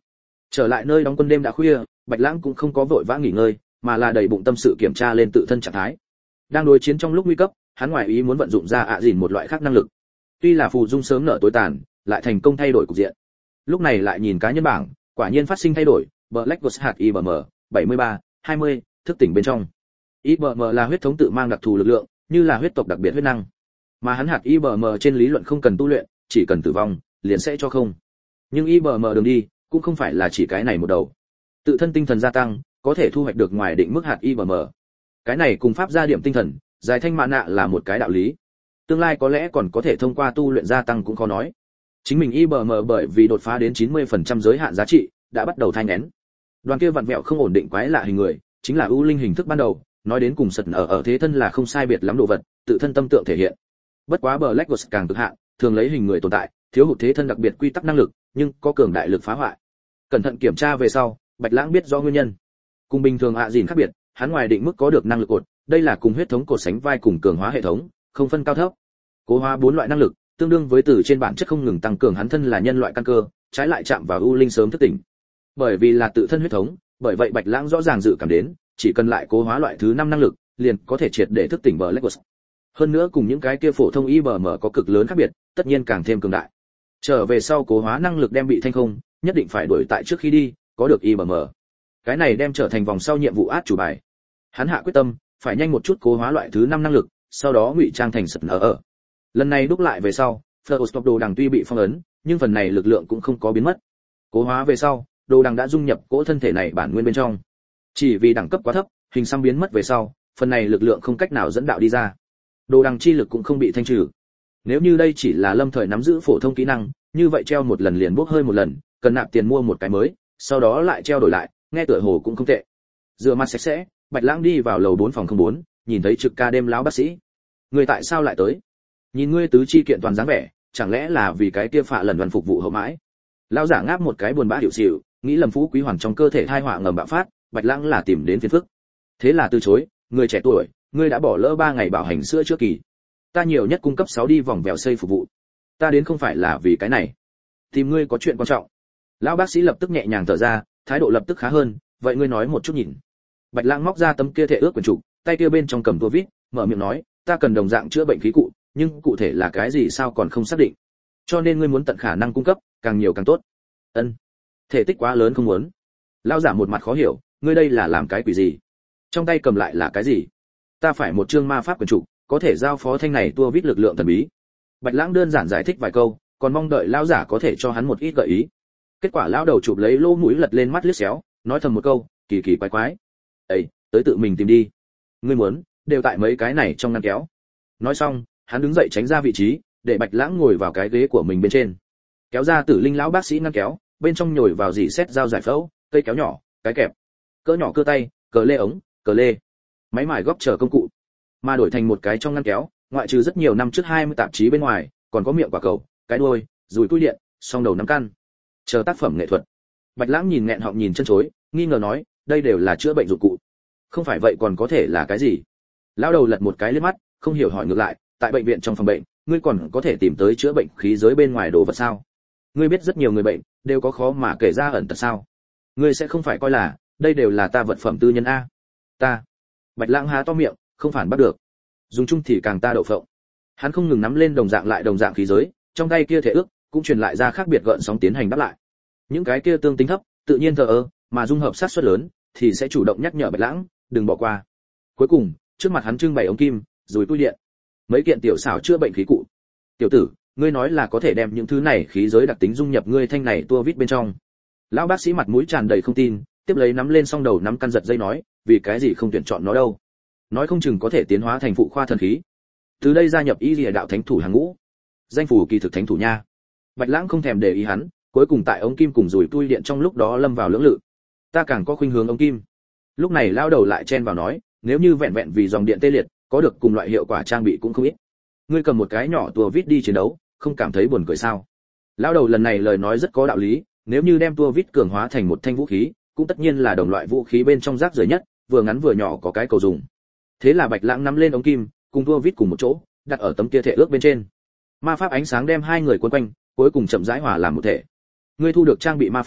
Trở lại nơi đóng quân đêm đã khuya, Bạch Lãng cũng không có vội vã nghỉ ngơi, mà là đầy bụng tâm sự kiểm tra lên tự thân trạng thái. Đang đối chiến trong lúc nguy cấp, hắn ngoài ý muốn vận dụng ra ạ dìn một loại khác năng lực. Tuy là phù dung sớm nở tối tàn, lại thành công thay đổi cục diện. Lúc này lại nhìn cá nhân bảng, quả nhiên phát sinh thay đổi, Black Ghost hạt i bê em bảy mươi ba hai mươi thức tỉnh bên trong. i bê em là huyết thống tự mang đặc thù lực lượng, như là huyết tộc đặc biệt huyết năng. Mà hắn hạt i bê em trên lý luận không cần tu luyện, chỉ cần tử vong, liền sẽ cho không. Nhưng i bê em đường đi cũng không phải là chỉ cái này một đầu. Tự thân tinh thần gia tăng, có thể thu hoạch được ngoài định mức hạt i bê em. Cái này cùng pháp gia điểm tinh thần, giải thanh mạ nạ là một cái đạo lý. Tương lai có lẽ còn có thể thông qua tu luyện gia tăng cũng khó nói. Chính mình i bê em bởi vì đột phá đến chín mươi phần trăm giới hạn giá trị, đã bắt đầu thai nghén. Đoàn kia vặn vẹo không ổn định quái lạ hình người, chính là ưu linh hình thức ban đầu, nói đến cùng sật ở ở thế thân là không sai biệt lắm đồ vật, tự thân tâm tượng thể hiện. Bất quá Black Ghost càng cực hạn, thường lấy hình người tồn tại, thiếu hụt thế thân đặc biệt quy tắc năng lực, nhưng có cường đại lực phá hoại. Cẩn thận kiểm tra về sau, Bạch Lãng biết do nguyên nhân. Cùng bình thường ạ dìn khác biệt, hắn ngoài định mức có được năng lực cột, đây là cùng huyết thống cột sánh vai cùng cường hóa hệ thống, không phân cao thấp. Cố hóa bốn loại năng lực, tương đương với từ trên bản chất không ngừng tăng cường hắn thân là nhân loại căn cơ, trái lại chạm vào ưu linh sớm thức tỉnh. Bởi vì là tự thân huyết thống, bởi vậy Bạch Lãng rõ ràng dự cảm đến, chỉ cần lại cố hóa loại thứ năm năng lực, liền có thể triệt để thức tỉnh Black Ghost. Hơn nữa cùng những cái kia phổ thông i bê em có cực lớn khác biệt, tất nhiên càng thêm cường đại. Trở về sau cố hóa năng lực đem bị thanh không, nhất định phải đuổi tại trước khi đi, có được i bê em. Cái này đem trở thành vòng sau nhiệm vụ át chủ bài. Hắn hạ quyết tâm, phải nhanh một chút cố hóa loại thứ năm năng lực, sau đó ngụy trang thành sật ở ở. Lần này đúc lại về sau, First đồ đằng tuy bị phong ấn, nhưng phần này lực lượng cũng không có biến mất. Cố hóa về sau, đồ đằng đã dung nhập cỗ thân thể này bản nguyên bên trong. Chỉ vì đẳng cấp quá thấp, hình xăm biến mất về sau, phần này lực lượng không cách nào dẫn đạo đi ra. Đồ đằng chi lực cũng không bị thanh trừ. Nếu như đây chỉ là lâm thời nắm giữ phổ thông kỹ năng, như vậy treo một lần liền bốc hơi một lần, cần nạp tiền mua một cái mới, sau đó lại treo đổi lại, nghe tựa hồ cũng không tệ. Rửa mặt sạch sẽ, Bạch Lãng đi vào lầu bốn phòng không bốn, nhìn thấy trực ca đêm lão bác sĩ. Người tại sao lại tới? Nhìn ngươi tứ chi kiện toàn dáng vẻ, chẳng lẽ là vì cái kia phạ lần đoàn phục vụ hậu mãi? Lão giả ngáp một cái buồn bã hiểu xỉu, nghĩ lầm phú quý hoàng trong cơ thể thai họa ngầm bạo phát, Bạch Lãng là tìm đến phiền phức. Thế là từ chối, người trẻ tuổi, ngươi đã bỏ lỡ ba ngày bảo hành sữa trước kỳ. Ta nhiều nhất cung cấp sáu đi vòng vèo xây phục vụ. Ta đến không phải là vì cái này. Tìm ngươi có chuyện quan trọng. Lão bác sĩ lập tức nhẹ nhàng thở ra, thái độ lập tức khá hơn, vậy ngươi nói một chút nhìn. Bạch Lãng móc ra tấm kia thẻ ước quyển trục, tay kia bên trong cầm tua vít, mở miệng nói, ta cần đồng dạng chữa bệnh khí cụ, nhưng cụ thể là cái gì sao còn không xác định. Cho nên ngươi muốn tận khả năng cung cấp, càng nhiều càng tốt. Ân. Thể tích quá lớn không muốn. Lão giả một mặt khó hiểu, ngươi đây là làm cái quỷ gì? Trong tay cầm lại là cái gì? Ta phải một chương ma pháp quyển trục, có thể giao phó thanh này tua vít lực lượng thần bí. Bạch Lãng đơn giản giải thích vài câu, còn mong đợi lão giả có thể cho hắn một ít gợi ý. Kết quả lão đầu chụp lấy lỗ mũi lật lên mắt liếc xéo, nói thầm một câu, kỳ kỳ quái quái. "Ê, tới tự mình tìm đi. Ngươi muốn, đều tại mấy cái này trong ngăn kéo." Nói xong, hắn đứng dậy tránh ra vị trí, để Bạch Lãng ngồi vào cái ghế của mình bên trên. Kéo ra Tử Linh lão bác sĩ ngăn kéo, bên trong nhồi vào dì xét dao giải phẫu, cây kéo nhỏ, cái kẹp, cỡ nhỏ cưa tay, cờ lê ống, cờ lê, máy mài góc chờ công cụ, mà đổi thành một cái trong ngăn kéo, ngoại trừ rất nhiều năm trước hai mươi tạp chí bên ngoài, còn có miệng quả cầu, cái đuôi, dùi cui điện, song đầu nắm căn, chờ tác phẩm nghệ thuật. Bạch Lãng nhìn nghẹn họng nhìn chân chối, nghi ngờ nói, đây đều là chữa bệnh dụng cụ. Không phải vậy còn có thể là cái gì? Lão đầu lật một cái liếc mắt, không hiểu hỏi ngược lại, tại bệnh viện trong phòng bệnh, ngươi còn có thể tìm tới chữa bệnh khí giới bên ngoài đồ vật sao? Ngươi biết rất nhiều người bệnh đều có khó mà kể ra ẩn tật sao? Ngươi sẽ không phải coi là đây đều là ta vật phẩm tư nhân a? Ta. Bạch Lãng há to miệng, không phản bắt được. Dùng chung thì càng ta đậu phộng. Hắn không ngừng nắm lên đồng dạng lại đồng dạng khí giới, trong tay kia thể ước cũng truyền lại ra khác biệt gợn sóng tiến hành đáp lại. Những cái kia tương tính thấp, tự nhiên thờ ơ, mà dung hợp sát suất lớn thì sẽ chủ động nhắc nhở Bạch Lãng, đừng bỏ qua. Cuối cùng, trước mặt hắn trưng bày ống kim, rồi tui điện, mấy kiện tiểu xảo chữa bệnh khí cụ. Tiểu tử, ngươi nói là có thể đem những thứ này khí giới đặc tính dung nhập ngươi thanh này tua vít bên trong. Lão bác sĩ mặt mũi tràn đầy không tin, tiếp lấy nắm lên song đầu nắm căn giật dây nói, vì cái gì không tuyển chọn nó đâu? Nói không chừng có thể tiến hóa thành phụ khoa thần khí. Từ đây gia nhập y lìa đạo thánh thủ hàng ngũ. Danh phủ kỳ thực thánh thủ nha. Bạch Lãng không thèm để ý hắn, cuối cùng tại ống kim cùng rủi tui điện trong lúc đó lâm vào lưỡng lự. Ta càng có khuynh hướng ống kim. Lúc này lao đầu lại chen vào nói, nếu như vẹn vẹn vì dòng điện tê liệt, có được cùng loại hiệu quả trang bị cũng không ít. Ngươi cầm một cái nhỏ tua vít đi chiến đấu, không cảm thấy buồn cười sao? Lao đầu lần này lời nói rất có đạo lý, nếu như đem tua vít cường hóa thành một thanh vũ khí, cũng tất nhiên là đồng loại vũ khí bên trong rác rưởi nhất, vừa ngắn vừa nhỏ có cái cầu dùng. Thế là Bạch Lãng nắm lên ống kim, cùng tua vít cùng một chỗ, đặt ở tấm kia thể ước bên trên. Ma pháp ánh sáng đem hai người quấn quanh, cuối cùng chậm rãi hòa làm một thể. Ngươi thu được trang bị ma pháp,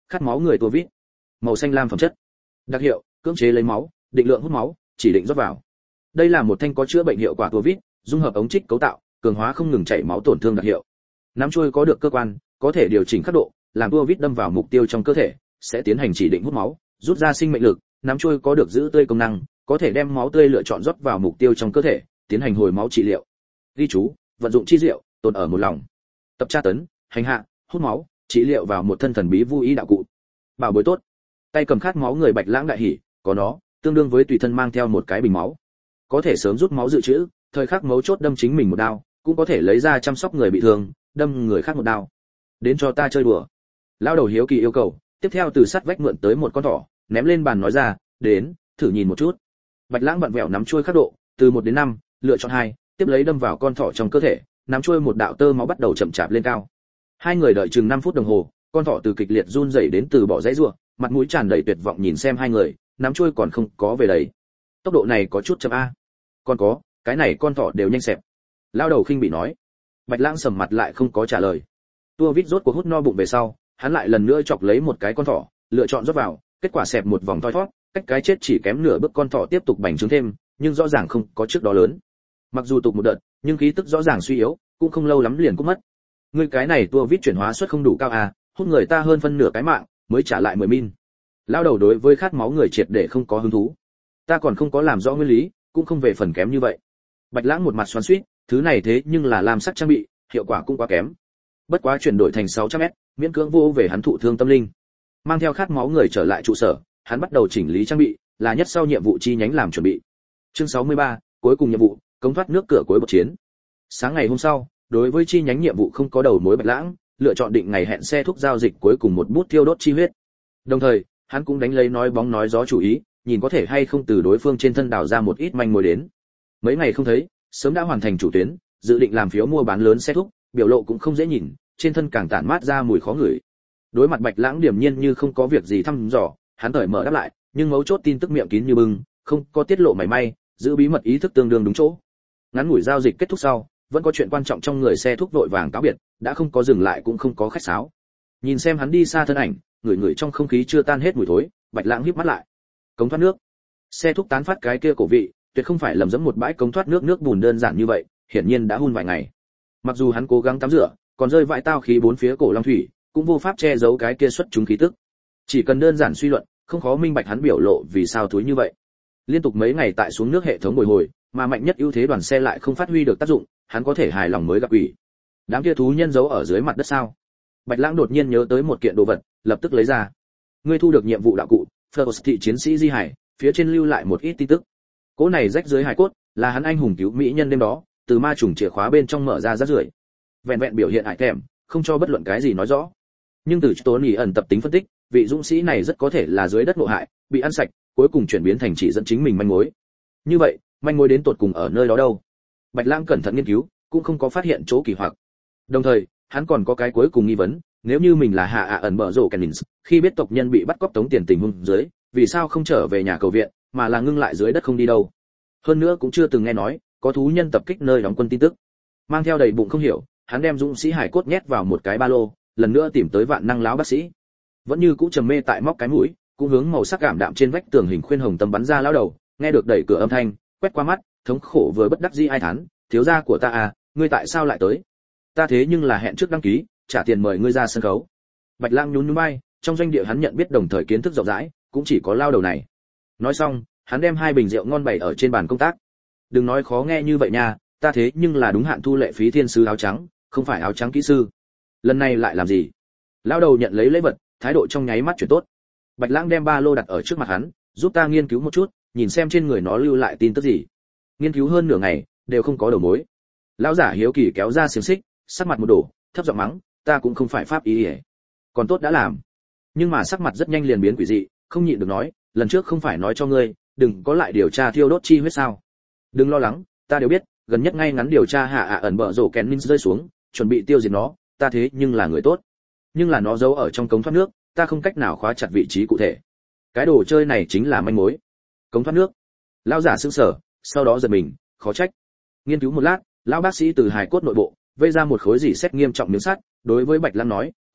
khát máu người tua vít, màu xanh lam phẩm chất, đặc hiệu cưỡng chế lấy máu, định lượng hút máu, chỉ định rót vào. Đây là một thanh có chữa bệnh hiệu quả tua vít, dung hợp ống trích cấu tạo, cường hóa không ngừng chảy máu tổn thương đặc hiệu. Nắm chuôi có được cơ quan, có thể điều chỉnh khắc độ, làm tua vít đâm vào mục tiêu trong cơ thể, sẽ tiến hành chỉ định hút máu, rút ra sinh mệnh lực. Nắm chuôi có được giữ tươi công năng, có thể đem máu tươi lựa chọn rót vào mục tiêu trong cơ thể, tiến hành hồi máu trị liệu. Ghi chú, vận dụng chi diệu, tồn ở một lòng. Tập tra tấn, hành hạ, hút máu, trị liệu vào một thân thần bí vu ý đạo cụ. Bảo bối tốt. Tay cầm khát máu người Bạch Lãng đại hỉ, có nó, tương đương với tùy thân mang theo một cái bình máu. Có thể sớm rút máu dự trữ, thời khắc mấu chốt đâm chính mình một đao, cũng có thể lấy ra chăm sóc người bị thương, đâm người khác một đao. Đến cho ta chơi đùa. Lão đầu hiếu kỳ yêu cầu, tiếp theo từ sắt vách mượn tới một con thỏ, ném lên bàn nói ra, đến, thử nhìn một chút. Bạch Lãng vặn vẹo nắm chuôi khắc độ, từ một đến năm, lựa chọn hai, tiếp lấy đâm vào con thỏ trong cơ thể, nắm chuôi một đạo tơ máu bắt đầu chậm chạp lên cao. Hai người đợi chừng năm phút đồng hồ, con thỏ từ kịch liệt run rẩy đến từ bỏ dãy rủa, mặt mũi tràn đầy tuyệt vọng nhìn xem hai người, nắm chuôi còn không có về đấy. Tốc độ này có chút chậm a. Còn có, cái này con thỏ đều nhanh xẹp. Lao đầu khinh bị nói. Bạch Lãng sầm mặt lại không có trả lời. Tua vít rốt cuộc hút no bụng về sau, hắn lại lần nữa chọc lấy một cái con thỏ, lựa chọn rót vào, kết quả xẹp một vòng thoi thoát, cách cái chết chỉ kém nửa bước con thỏ tiếp tục bành trướng thêm, nhưng rõ ràng không có trước đó lớn. Mặc dù tục một đợt, nhưng khí tức rõ ràng suy yếu, cũng không lâu lắm liền cũng mất. Ngươi cái này tua vít chuyển hóa suất không đủ cao à, hút người ta hơn phân nửa cái mạng, mới trả lại mười min. Lao đầu đối với khát máu người triệt để không có hứng thú. Ta còn không có làm rõ nguyên lý, cũng không về phần kém như vậy. Bạch Lãng một mặt xoắn xuýt, thứ này thế nhưng là làm sắc trang bị, hiệu quả cũng quá kém. Bất quá chuyển đổi thành sáu trăm mét, miễn cưỡng vô về hắn thụ thương tâm linh. Mang theo khát máu người trở lại trụ sở, hắn bắt đầu chỉnh lý trang bị, là nhất sau nhiệm vụ chi nhánh làm chuẩn bị. Chương sáu mươi ba, cuối cùng nhiệm vụ, cống thoát nước cửa cuối bậc chiến. Sáng ngày hôm sau, đối với chi nhánh nhiệm vụ không có đầu mối Bạch Lãng, lựa chọn định ngày hẹn xe thuốc giao dịch cuối cùng một bút thiêu đốt chi huyết. Đồng thời, hắn cũng đánh lấy nói bóng nói gió chủ ý, nhìn có thể hay không từ đối phương trên thân đào ra một ít manh mối đến. Mấy ngày không thấy, sớm đã hoàn thành chủ tuyến, dự định làm phiếu mua bán lớn xe thuốc, biểu lộ cũng không dễ nhìn, trên thân càng tản mát ra mùi khó ngửi. Đối mặt Bạch Lãng điềm nhiên như không có việc gì thăm dò, hắn cởi mở đáp lại, nhưng mấu chốt tin tức miệng kín như bưng, không có tiết lộ mảy may, giữ bí mật ý thức tương đương đúng chỗ. Ngắn ngủi giao dịch kết thúc sau, vẫn có chuyện quan trọng trong người xe thuốc vội vàng cáo biệt, đã không có dừng lại cũng không có khách sáo. Nhìn xem hắn đi xa thân ảnh, người người trong không khí chưa tan hết mùi thối, Bạch Lãng híp mắt lại. Cống thoát nước. Xe thuốc tán phát cái kia cổ vị, tuyệt không phải lầm dẫm một bãi cống thoát nước nước bùn đơn giản như vậy, hiển nhiên đã hun vài ngày. Mặc dù hắn cố gắng tắm rửa, còn rơi vãi tao khí bốn phía cổ long thủy, cũng vô pháp che giấu cái kia xuất chúng khí tức. Chỉ cần đơn giản suy luận, không khó minh bạch hắn biểu lộ vì sao thúi như vậy. Liên tục mấy ngày tại xuống nước hệ thống bồi hồi, mà mạnh nhất ưu thế đoàn xe lại không phát huy được tác dụng, hắn có thể hài lòng mới gặp ủy. Đám kia thú nhân giấu ở dưới mặt đất sao? Bạch Lãng đột nhiên nhớ tới một kiện đồ vật, lập tức lấy ra. Ngươi thu được nhiệm vụ đạo cụ, First thị chiến sĩ Di Hải, phía trên lưu lại một ít tin tức. Cỗ này rách dưới hài cốt, là hắn anh hùng cứu mỹ nhân đêm đó, từ ma trùng chìa khóa bên trong mở ra rác rưởi. Vẹn vẹn biểu hiện hại kèm, không cho bất luận cái gì nói rõ. Nhưng từ tố nhị ẩn tập tính phân tích, vị dũng sĩ này rất có thể là dưới đất ngộ hại, bị ăn sạch, cuối cùng chuyển biến thành chỉ dẫn chính mình manh mối. Như vậy, manh mối đến tột cùng ở nơi đó đâu? Bạch Lãng cẩn thận nghiên cứu, cũng không có phát hiện chỗ kỳ hoặc. Đồng thời, hắn còn có cái cuối cùng nghi vấn, nếu như mình là hạ ạ ẩn bở rổ Cannins, khi biết tộc nhân bị bắt cóc tống tiền tình huống dưới, vì sao không trở về nhà cầu viện, mà là ngưng lại dưới đất không đi đâu? Hơn nữa cũng chưa từng nghe nói có thú nhân tập kích nơi đóng quân tin tức. Mang theo đầy bụng không hiểu, hắn đem dũng sĩ hải cốt nhét vào một cái ba lô, lần nữa tìm tới vạn năng láo bác sĩ. Vẫn như cũ trầm mê tại móc cái mũi, cũng hướng màu sắc cảm đạm trên vách tường hình khuyên hồng tâm bắn ra lão đầu, nghe được đẩy cửa âm thanh, quét qua mắt, thống khổ vừa bất đắc dĩ ai thán, thiếu gia của ta à, ngươi tại sao lại tới? Ta thế nhưng là hẹn trước đăng ký, trả tiền mời ngươi ra sân khấu. Bạch Lãng nhún nhún vai, trong doanh địa hắn nhận biết đồng thời kiến thức rộng rãi, cũng chỉ có lao đầu này. Nói xong, hắn đem hai bình rượu ngon bày ở trên bàn công tác. Đừng nói khó nghe như vậy nha, ta thế nhưng là đúng hạn thu lệ phí thiên sứ áo trắng, không phải áo trắng kỹ sư. Lần này lại làm gì? Lão đầu nhận lấy lễ vật, thái độ trong nháy mắt chuyển tốt. Bạch Lãng đem ba lô đặt ở trước mặt hắn, giúp ta nghiên cứu một chút, nhìn xem trên người nó lưu lại tin tức gì. Nghiên cứu hơn nửa ngày, đều không có đầu mối. Lão giả hiếu kỳ kéo ra xiềng xích, sắc mặt một đổ, thấp giọng mắng, ta cũng không phải pháp y, còn tốt đã làm. Nhưng mà sắc mặt rất nhanh liền biến quỷ dị, không nhịn được nói, lần trước không phải nói cho ngươi, đừng có lại điều tra thiêu đốt chi huyết sao? Đừng lo lắng, ta đều biết, gần nhất ngay ngắn điều tra hạ ạ ẩn bợ rổ Cannins rơi xuống, chuẩn bị tiêu diệt nó, ta thế nhưng là người tốt. Nhưng là nó giấu ở trong cống thoát nước, ta không cách nào khóa chặt vị trí cụ thể. Cái đồ chơi này chính là manh mối. Cống thoát nước. Lão giả sững sờ, sau đó giật mình, khó trách. Nghiên cứu một lát, lão bác sĩ từ hài cốt nội bộ vây ra một khối dỉ xét nghiêm trọng miếng sắt, đối với Bạch Lãng nói, có,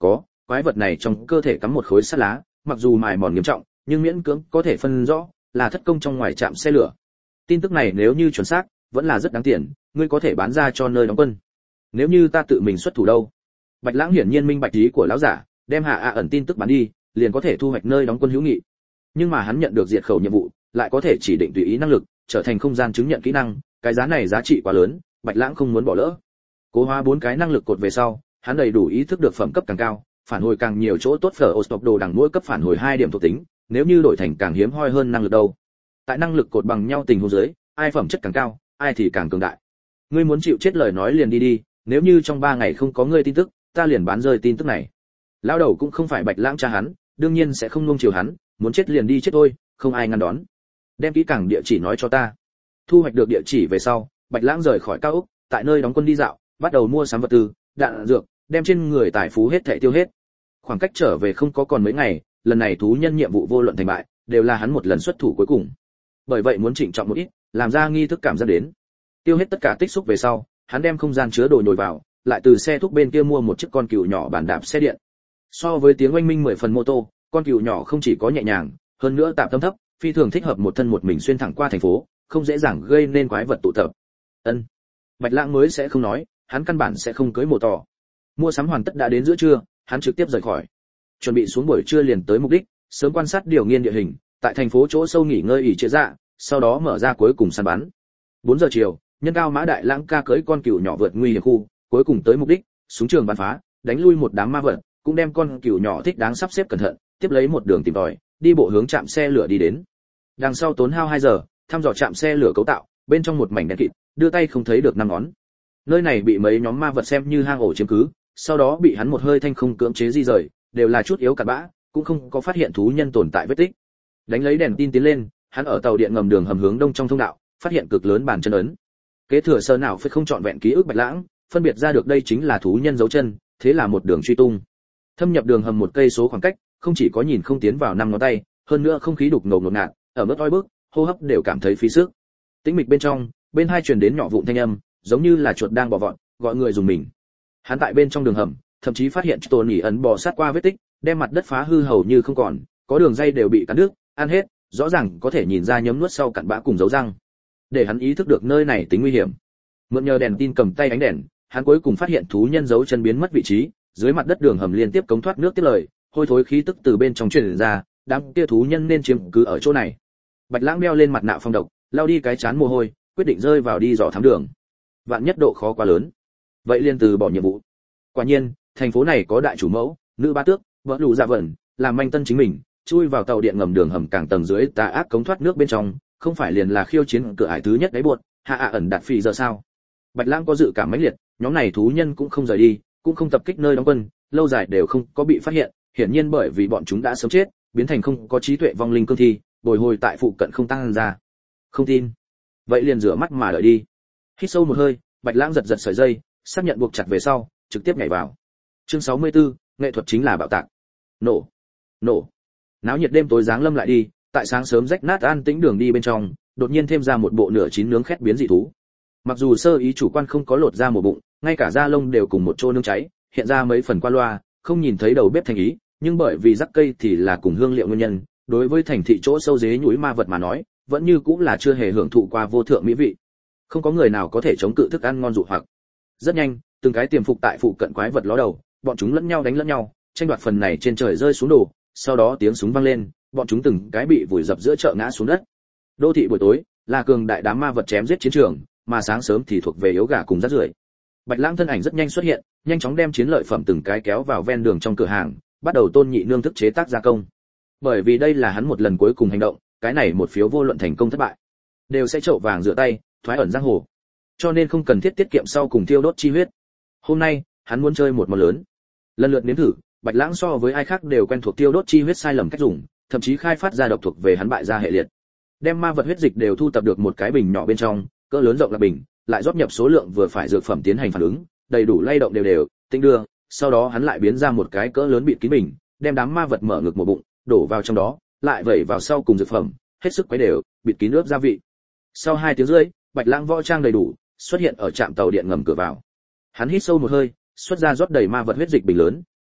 quái vật này trong cơ thể cắm một khối sắt lá, mặc dù mài mòn nghiêm trọng, nhưng miễn cưỡng có thể phân rõ là thất công trong ngoài trạm xe lửa. Tin tức này nếu như chuẩn xác, vẫn là rất đáng tiền, ngươi có thể bán ra cho nơi đóng quân. Nếu như ta tự mình xuất thủ đâu? Bạch Lãng hiển nhiên minh bạch ý của lão giả, đem Hạ A ẩn tin tức bán đi, liền có thể thu hoạch nơi đóng quân hữu nghị. Nhưng mà hắn nhận được diệt khẩu nhiệm vụ, lại có thể chỉ định tùy ý năng lực, trở thành không gian chứng nhận kỹ năng, cái giá này giá trị quá lớn, Bạch Lãng không muốn bỏ lỡ. Cố hóa bốn cái năng lực cột về sau, hắn đầy đủ ý thức được phẩm cấp càng cao, phản hồi càng nhiều chỗ tốt phở Ostop đồ đằng mỗi cấp phản hồi hai điểm thuộc tính, nếu như đổi thành càng hiếm hoi hơn năng lực đâu. Tại năng lực cột bằng nhau tình huống dưới, ai phẩm chất càng cao, ai thì càng cường đại. Ngươi muốn chịu chết lời nói liền đi đi, nếu như trong ba ngày không có ngươi tin tức, ta liền bán rơi tin tức này. Lão đầu cũng không phải Bạch Lãng cha hắn, đương nhiên sẽ không nuông chiều hắn, muốn chết liền đi chết thôi, không ai ngăn đón. Đem kỹ càng địa chỉ nói cho ta. Thu hoạch được địa chỉ về sau, Bạch Lãng rời khỏi cao ốc, tại nơi đóng quân đi dạo, bắt đầu mua sắm vật tư, đạn dược, đem trên người tài phú hết thảy tiêu hết. Khoảng cách trở về không có còn mấy ngày, lần này thú nhân nhiệm vụ vô luận thành bại, đều là hắn một lần xuất thủ cuối cùng. Bởi vậy muốn trịnh trọng một ít, làm ra nghi thức cảm giác đến. Tiêu hết tất cả tích xúc về sau, hắn đem không gian chứa đồ nhồi vào, lại từ xe thúc bên kia mua một chiếc con cừu nhỏ bàn đạp xe điện. So với tiếng oanh minh mười phần mô tô, con cừu nhỏ không chỉ có nhẹ nhàng, hơn nữa tạm tâm thấp, phi thường thích hợp một thân một mình xuyên thẳng qua thành phố, không dễ dàng gây nên quái vật tụ tập. Ân. Bạch Lãng mới sẽ không nói, hắn căn bản sẽ không cưới mồ tỏ. Mua sắm hoàn tất đã đến giữa trưa, hắn trực tiếp rời khỏi. Chuẩn bị xuống buổi trưa liền tới mục đích, sớm quan sát điều nghiên địa hình, tại thành phố chỗ sâu nghỉ ngơi ỉ trệ dạ, sau đó mở ra cuối cùng săn bắn. bốn giờ chiều, nhân cao mã đại lãng ca cưỡi con cừu nhỏ vượt nguy hiểm khu, cuối cùng tới mục đích, súng trường bắn phá, đánh lui một đám ma vật, cũng đem con cừu nhỏ thích đáng sắp xếp cẩn thận, tiếp lấy một đường tìm tòi, đi bộ hướng trạm xe lửa đi đến. Đằng sau tốn hao hai giờ, thăm dò trạm xe lửa cấu tạo, bên trong một mảnh đen kịt, đưa tay không thấy được năm ngón. Nơi này bị mấy nhóm ma vật xem như hang ổ chiếm cứ, sau đó bị hắn một hơi thanh không cưỡng chế di rời, đều là chút yếu cặn bã, cũng không có phát hiện thú nhân tồn tại vết tích. Đánh lấy đèn tin tiến lên, hắn ở tàu điện ngầm đường hầm hướng đông trong thông đạo, phát hiện cực lớn bàn chân ấn. Kế thừa sơ nào phải không chọn vẹn ký ức Bạch Lãng, phân biệt ra được đây chính là thú nhân dấu chân, thế là một đường truy tung. Thâm nhập đường hầm một cây số khoảng cách, không chỉ có nhìn không tiến vào năm ngón tay, hơn nữa không khí đục ngầu ngột ngạt, ở mức oi bức, hô hấp đều cảm thấy phí sức. Tĩnh mịch bên trong, bên hai truyền đến nhỏ vụn thanh âm, giống như là chuột đang bò vọt, gọi người dùng mình. Hắn tại bên trong đường hầm, thậm chí phát hiện Tôn Nhĩ ấn bò sát qua vết tích, đem mặt đất phá hư hầu như không còn, có đường dây đều bị cắn đứt, ăn hết, rõ ràng có thể nhìn ra nhấm nuốt sau cặn bã cùng dấu răng. Để hắn ý thức được nơi này tính nguy hiểm. Mượn nhờ đèn tin cầm tay ánh đèn, hắn cuối cùng phát hiện thú nhân dấu chân biến mất vị trí, dưới mặt đất đường hầm liên tiếp cống thoát nước tiếp lời, hôi thối khí tức từ bên trong truyền ra, đám kia thú nhân nên chiếm cứ ở chỗ này. Bạch Lãng đeo lên mặt nạ phong độc, lau đi cái chán mồ hôi, quyết định rơi vào đi dò thám đường. Vạn nhất độ khó quá lớn, vậy liền từ bỏ nhiệm vụ. Quả nhiên, thành phố này có đại chủ mẫu, nữ ba tước, vợ lù dạ vẩn, làm manh tân chính mình, chui vào tàu điện ngầm đường hầm càng tầng dưới tà ác cống thoát nước bên trong, không phải liền là khiêu chiến cửa ải thứ nhất đáy buột, hạ ạ ẩn đạt phi giờ sao? Bạch Lãng có dự cảm mãnh liệt, nhóm này thú nhân cũng không rời đi, cũng không tập kích nơi đóng quân, lâu dài đều không có bị phát hiện, hiển nhiên bởi vì bọn chúng đã sớm chết, biến thành không có trí tuệ vong linh cương thi, bồi hồi tại phụ cận không tăng ra. Không tin, vậy liền rửa mắt mà đợi đi. Hít sâu một hơi, Bạch Lãng giật giật sợi dây, xác nhận buộc chặt về sau, trực tiếp nhảy vào. Chương sáu mươi tư, nghệ thuật chính là bạo tạc. Nổ, nổ. Náo nhiệt đêm tối giáng lâm lại đi, tại sáng sớm rách nát an tĩnh đường đi bên trong, đột nhiên thêm ra một bộ nửa chín nướng khét biến dị thú. Mặc dù sơ ý chủ quan không có lột ra một bụng, ngay cả da lông đều cùng một chỗ nướng cháy, hiện ra mấy phần qua loa, không nhìn thấy đầu bếp thành ý, nhưng bởi vì rắc cây thì là cùng hương liệu nguyên nhân, đối với thành thị chỗ sâu dế nhúi ma vật mà nói, vẫn như cũng là chưa hề hưởng thụ qua vô thượng mỹ vị. Không có người nào có thể chống cự thức ăn ngon dụ hoặc. Rất nhanh, từng cái tiềm phục tại phụ cận quái vật ló đầu, bọn chúng lẫn nhau đánh lẫn nhau, tranh đoạt phần này trên trời rơi xuống đồ, sau đó tiếng súng vang lên, bọn chúng từng cái bị vùi dập giữa chợ ngã xuống đất. Đô thị buổi tối là cường đại đám ma vật chém giết chiến trường, mà sáng sớm thì thuộc về yếu gà cùng rác rưởi. Bạch Lãng thân ảnh rất nhanh xuất hiện, nhanh chóng đem chiến lợi phẩm từng cái kéo vào ven đường trong cửa hàng, bắt đầu tôn nhị nương thức chế tác gia công. Bởi vì đây là hắn một lần cuối cùng hành động, cái này một phiếu vô luận thành công thất bại, đều sẽ chậu vàng rửa tay, thoái ẩn giang hồ. Cho nên không cần thiết tiết kiệm sau cùng tiêu đốt chi huyết. Hôm nay, hắn muốn chơi một món lớn. Lần lượt nếm thử, Bạch Lãng so với ai khác đều quen thuộc tiêu đốt chi huyết sai lầm cách dùng, thậm chí khai phát ra độc thuộc về hắn bại gia hệ liệt. Đem ma vật huyết dịch đều thu tập được một cái bình nhỏ bên trong, cỡ lớn rộng là bình, lại rót nhập số lượng vừa phải dược phẩm tiến hành phản ứng, đầy đủ lay động đều đều, tinh đưa, sau đó hắn lại biến ra một cái cỡ lớn bịt kín bình, đem đám ma vật mở ngực một bụng, đổ vào trong đó, lại vẩy vào sau cùng dược phẩm, hết sức quấy đều, bịt kín ướp gia vị. Sau hai tiếng rưỡi, Bạch Lãng võ trang đầy đủ, xuất hiện ở trạm tàu điện ngầm cửa vào. Hắn hít sâu một hơi, xuất ra rót đầy ma vật huyết dịch bình lớn,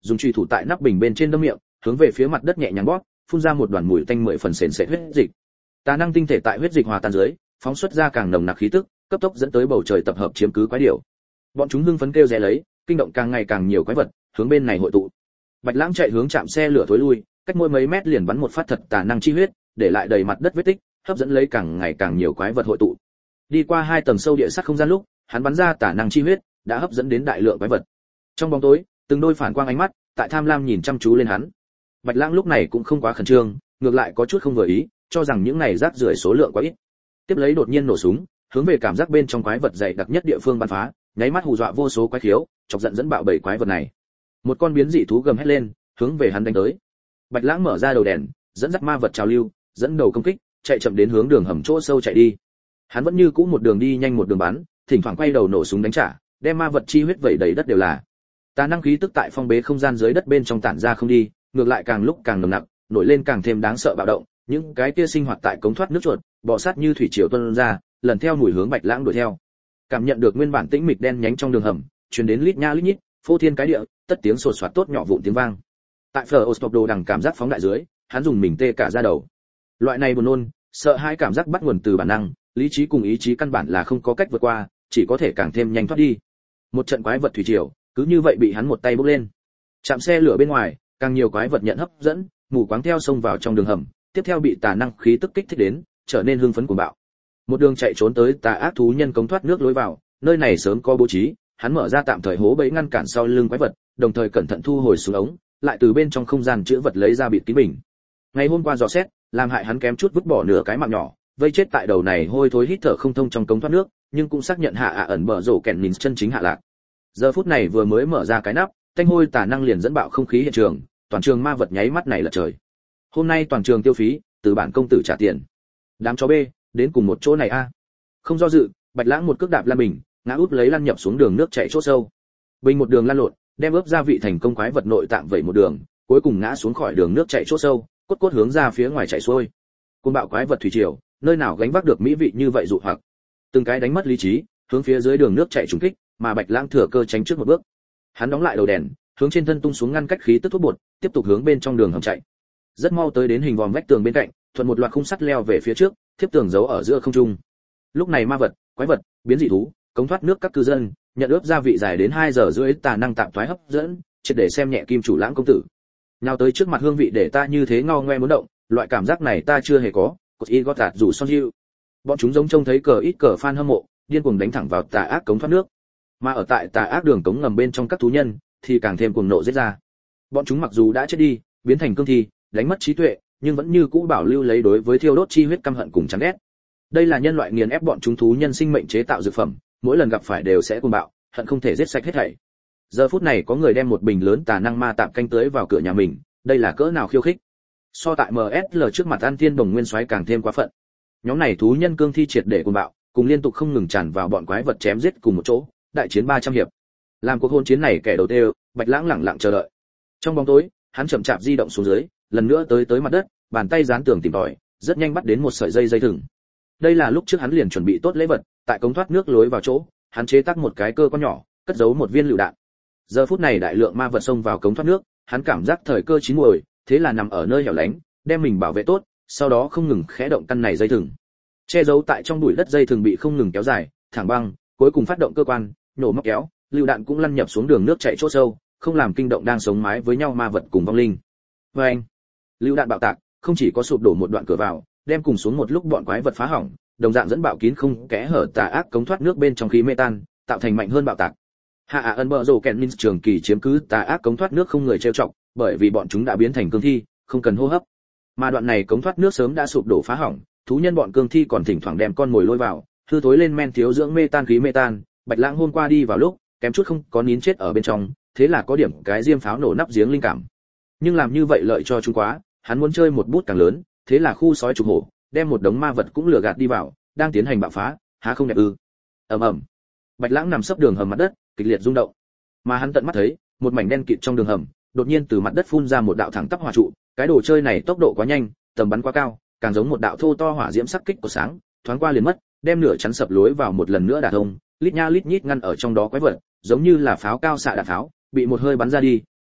dùng chùy thủ tại nắp bình bên trên đâm miệng, hướng về phía mặt đất nhẹ nhàng bóp, phun ra một đoàn mùi tanh mười phần sền sệt huyết dịch. Tà năng tinh thể tại huyết dịch hòa tan dưới, phóng xuất ra càng nồng nặc khí tức, cấp tốc dẫn tới bầu trời tập hợp chiếm cứ quái điểu. Bọn chúng hưng phấn kêu rẽ lấy, kinh động càng ngày càng nhiều quái vật, hướng bên này hội tụ. Bạch Lãng chạy hướng chạm xe lửa thối lui, cách mỗi mấy mét liền bắn một phát thật tà năng chi huyết, để lại đầy mặt đất vết tích, hấp dẫn lấy càng ngày càng nhiều quái vật hội tụ. Đi qua hai tầng sâu địa sắt không gian lúc, hắn bắn ra tà năng chi huyết, đã hấp dẫn đến đại lượng quái vật. Trong bóng tối, từng đôi phản quang ánh mắt, tại tham lam nhìn chăm chú lên hắn. Bạch Lãng lúc này cũng không quá khẩn trương, ngược lại có chút không vừa ý, cho rằng những này rác rưởi số lượng quá ít. Tiếp lấy đột nhiên nổ súng, hướng về cảm giác bên trong quái vật dày đặc nhất địa phương bắn phá, nháy mắt hù dọa vô số quái khiếu, chọc giận dẫn bạo bảy quái vật này. Một con biến dị thú gầm hét lên, hướng về hắn đánh tới. Bạch Lãng mở ra đầu đèn, dẫn dắt ma vật trào lưu, dẫn đầu công kích, chạy chậm đến hướng đường hầm chỗ sâu chạy đi. Hắn vẫn như cũ một đường đi nhanh một đường bắn, thỉnh thoảng quay đầu nổ súng đánh trả, đem ma vật chi huyết vẩy đầy đất đều là. Tà năng khí tức tại phong bế không gian dưới đất bên trong tản ra không đi, ngược lại càng lúc càng nồng nặc, nổi lên càng thêm đáng sợ bạo động, những cái kia sinh hoạt tại cống thoát nước chuột, bò sát như thủy triều tuôn ra, lần theo mùi hướng Bạch Lãng đuổi theo. Cảm nhận được nguyên bản tĩnh mịch đen nhánh trong đường hầm, truyền đến lít nha lít nhít, phô thiên cái địa, tất tiếng sột soạt tốt nhỏ vụn tiếng vang. Tại Frostop đằng cảm giác phóng đại dưới, hắn dùng mình tê cả da đầu. Loại này buồn nôn, sợ hãi cảm giác bắt nguồn từ bản năng, lý trí cùng ý chí căn bản là không có cách vượt qua, chỉ có thể càng thêm nhanh thoát đi. Một trận quái vật thủy triều, cứ như vậy bị hắn một tay bốc lên. Chạm xe lửa bên ngoài, càng nhiều quái vật nhận hấp dẫn, mù quáng theo xông vào trong đường hầm, tiếp theo bị tà năng khí tức kích thích đến, trở nên hưng phấn cuồng bạo. Một đường chạy trốn tới tà ác thú nhân cống thoát nước lối vào, nơi này sớm có bố trí, hắn mở ra tạm thời hố bẫy ngăn cản sau lưng quái vật, đồng thời cẩn thận thu hồi xuống ống, lại từ bên trong không gian chứa vật lấy ra bịt kín bình. Ngày hôm qua dò xét, làm hại hắn kém chút vứt bỏ nửa cái mạng nhỏ, vây chết tại đầu này hôi thối hít thở không thông trong cống thoát nước, nhưng cũng xác nhận hạ ạ ẩn bờ rổ kẹn nhìn chân chính hạ lạc. Giờ phút này vừa mới mở ra cái nắp, thanh hôi tà năng liền dẫn bạo không khí hiện trường, toàn trường ma vật nháy mắt này là trời. Hôm nay toàn trường tiêu phí, từ bản công tử trả tiền. Đám chó bê, đến cùng một chỗ này a. Không do dự, Bạch Lãng một cước đạp lan bình, ngã úp lấy lăn nhập xuống đường nước chảy chỗ sâu. Bình một đường lăn lộn, đem ướp gia vị thành công quái vật nội tạng vậy một đường, cuối cùng ngã xuống khỏi đường nước chảy chỗ sâu, cốt cốt hướng ra phía ngoài chảy xuôi. Côn bạo quái vật thủy triều, nơi nào gánh vác được mỹ vị như vậy dụ hoặc. Từng cái đánh mất lý trí, hướng phía dưới đường nước chảy trùng kích, mà Bạch Lãng thừa cơ tránh trước một bước. Hắn đóng lại đầu đèn, hướng trên thân tung xuống ngăn cách khí tức thuốc bột, tiếp tục hướng bên trong đường hầm chạy. Rất mau tới đến hình vòm vách tường bên cạnh, thuận một loạt khung sắt leo về phía trước, thiếp tường giấu ở giữa không trung. Lúc này ma vật, quái vật, biến dị thú, cống thoát nước các cư dân, nhận ướp gia vị dài đến hai giờ rưỡi tà năng tạm thoái hấp dẫn, triệt để xem nhẹ Kim chủ Lãng công tử. Nhào tới trước mặt hương vị để ta như thế ngao ngoe muốn động, loại cảm giác này ta chưa hề có, cột y gót tạt rủ son hữu. Bọn chúng giống trông thấy cờ ít cờ fan hâm mộ, điên cuồng đánh thẳng vào tà ác cống thoát nước. Mà ở tại tà ác đường cống ngầm bên trong các thú nhân thì càng thêm cuồng nộ giết ra. Bọn chúng mặc dù đã chết đi, biến thành cương thi, đánh mất trí tuệ, nhưng vẫn như cũ bảo lưu lấy đối với thiêu đốt chi huyết căm hận cùng chán ghét. Đây là nhân loại nghiền ép bọn chúng thú nhân sinh mệnh chế tạo dược phẩm, mỗi lần gặp phải đều sẽ cuồng bạo, hận không thể giết sạch hết thảy. Giờ phút này có người đem một bình lớn tà năng ma tạm canh tưới vào cửa nhà mình, đây là cỡ nào khiêu khích. So tại em ét lờ trước mặt An Thiên Đồng Nguyên Soái càng thêm quá phận. Nhóm này thú nhân cương thi triệt để cuồng bạo, cùng liên tục không ngừng tràn vào bọn quái vật chém giết cùng một chỗ, đại chiến ba trăm hiệp. Làm cuộc hôn chiến này kẻ đầu tiên, Bạch Lãng lẳng lặng chờ đợi. Trong bóng tối, hắn chậm chạp di động xuống dưới, lần nữa tới tới mặt đất, bàn tay dán tường tìm tòi, rất nhanh bắt đến một sợi dây dây thừng. Đây là lúc trước hắn liền chuẩn bị tốt lễ vật, tại cống thoát nước lối vào chỗ, hắn chế tác một cái cơ quan nhỏ, cất giấu một viên lựu đạn. Giờ phút này đại lượng ma vật xông vào cống thoát nước, hắn cảm giác thời cơ chín muồi, thế là nằm ở nơi hẻo lánh, đem mình bảo vệ tốt, sau đó không ngừng khẽ động căn này dây thừng. Che giấu tại trong bụi đất dây thừng bị không ngừng kéo dài, thẳng băng, cuối cùng phát động cơ quan, nổ móc kéo, lựu đạn cũng lăn nhập xuống đường nước chảy chỗ sâu, không làm kinh động đang sống mái với nhau ma vật cùng vong linh. Và anh, lựu đạn bạo tạc, không chỉ có sụp đổ một đoạn cửa vào, đem cùng xuống một lúc bọn quái vật phá hỏng, đồng dạng dẫn bạo kín không kẽ hở tà ác cống thoát nước bên trong khí mê tan, tạo thành mạnh hơn bạo tạc. Hạ ạ ân bờ rồ kẹn minh trường kỳ chiếm cứ tà ác cống thoát nước không người trêu chọc, bởi vì bọn chúng đã biến thành cương thi, không cần hô hấp. Mà đoạn này cống thoát nước sớm đã sụp đổ phá hỏng, thú nhân bọn cương thi còn thỉnh thoảng đem con mồi lôi vào, hư thối lên men thiếu dưỡng mê tan khí mê tan. Bạch Lãng hôm qua đi vào lúc, kém chút không có nín chết ở bên trong, thế là có điểm cái diêm pháo nổ nắp giếng linh cảm. Nhưng làm như vậy lợi cho chúng quá, hắn muốn chơi một bút càng lớn, thế là khu sói trục hổ, đem một đống ma vật cũng lừa gạt đi vào, đang tiến hành bạo phá, há không đẹp ư? Ầm ầm. Bạch Lãng nằm sấp đường hầm mặt đất, kịch liệt rung động. Mà hắn tận mắt thấy, một mảnh đen kịt trong đường hầm, đột nhiên từ mặt đất phun ra một đạo thẳng tắp hỏa trụ, cái đồ chơi này tốc độ quá nhanh, tầm bắn quá cao, càng giống một đạo thô to hỏa diễm sắc kích của sáng, thoáng qua liền mất, đem nửa chắn sập lối vào một lần nữa đả thông, lít nha lít nhít ngăn ở trong đó quái vật, giống như là pháo cao xạ đạn pháo, bị một hơi bắn ra đi,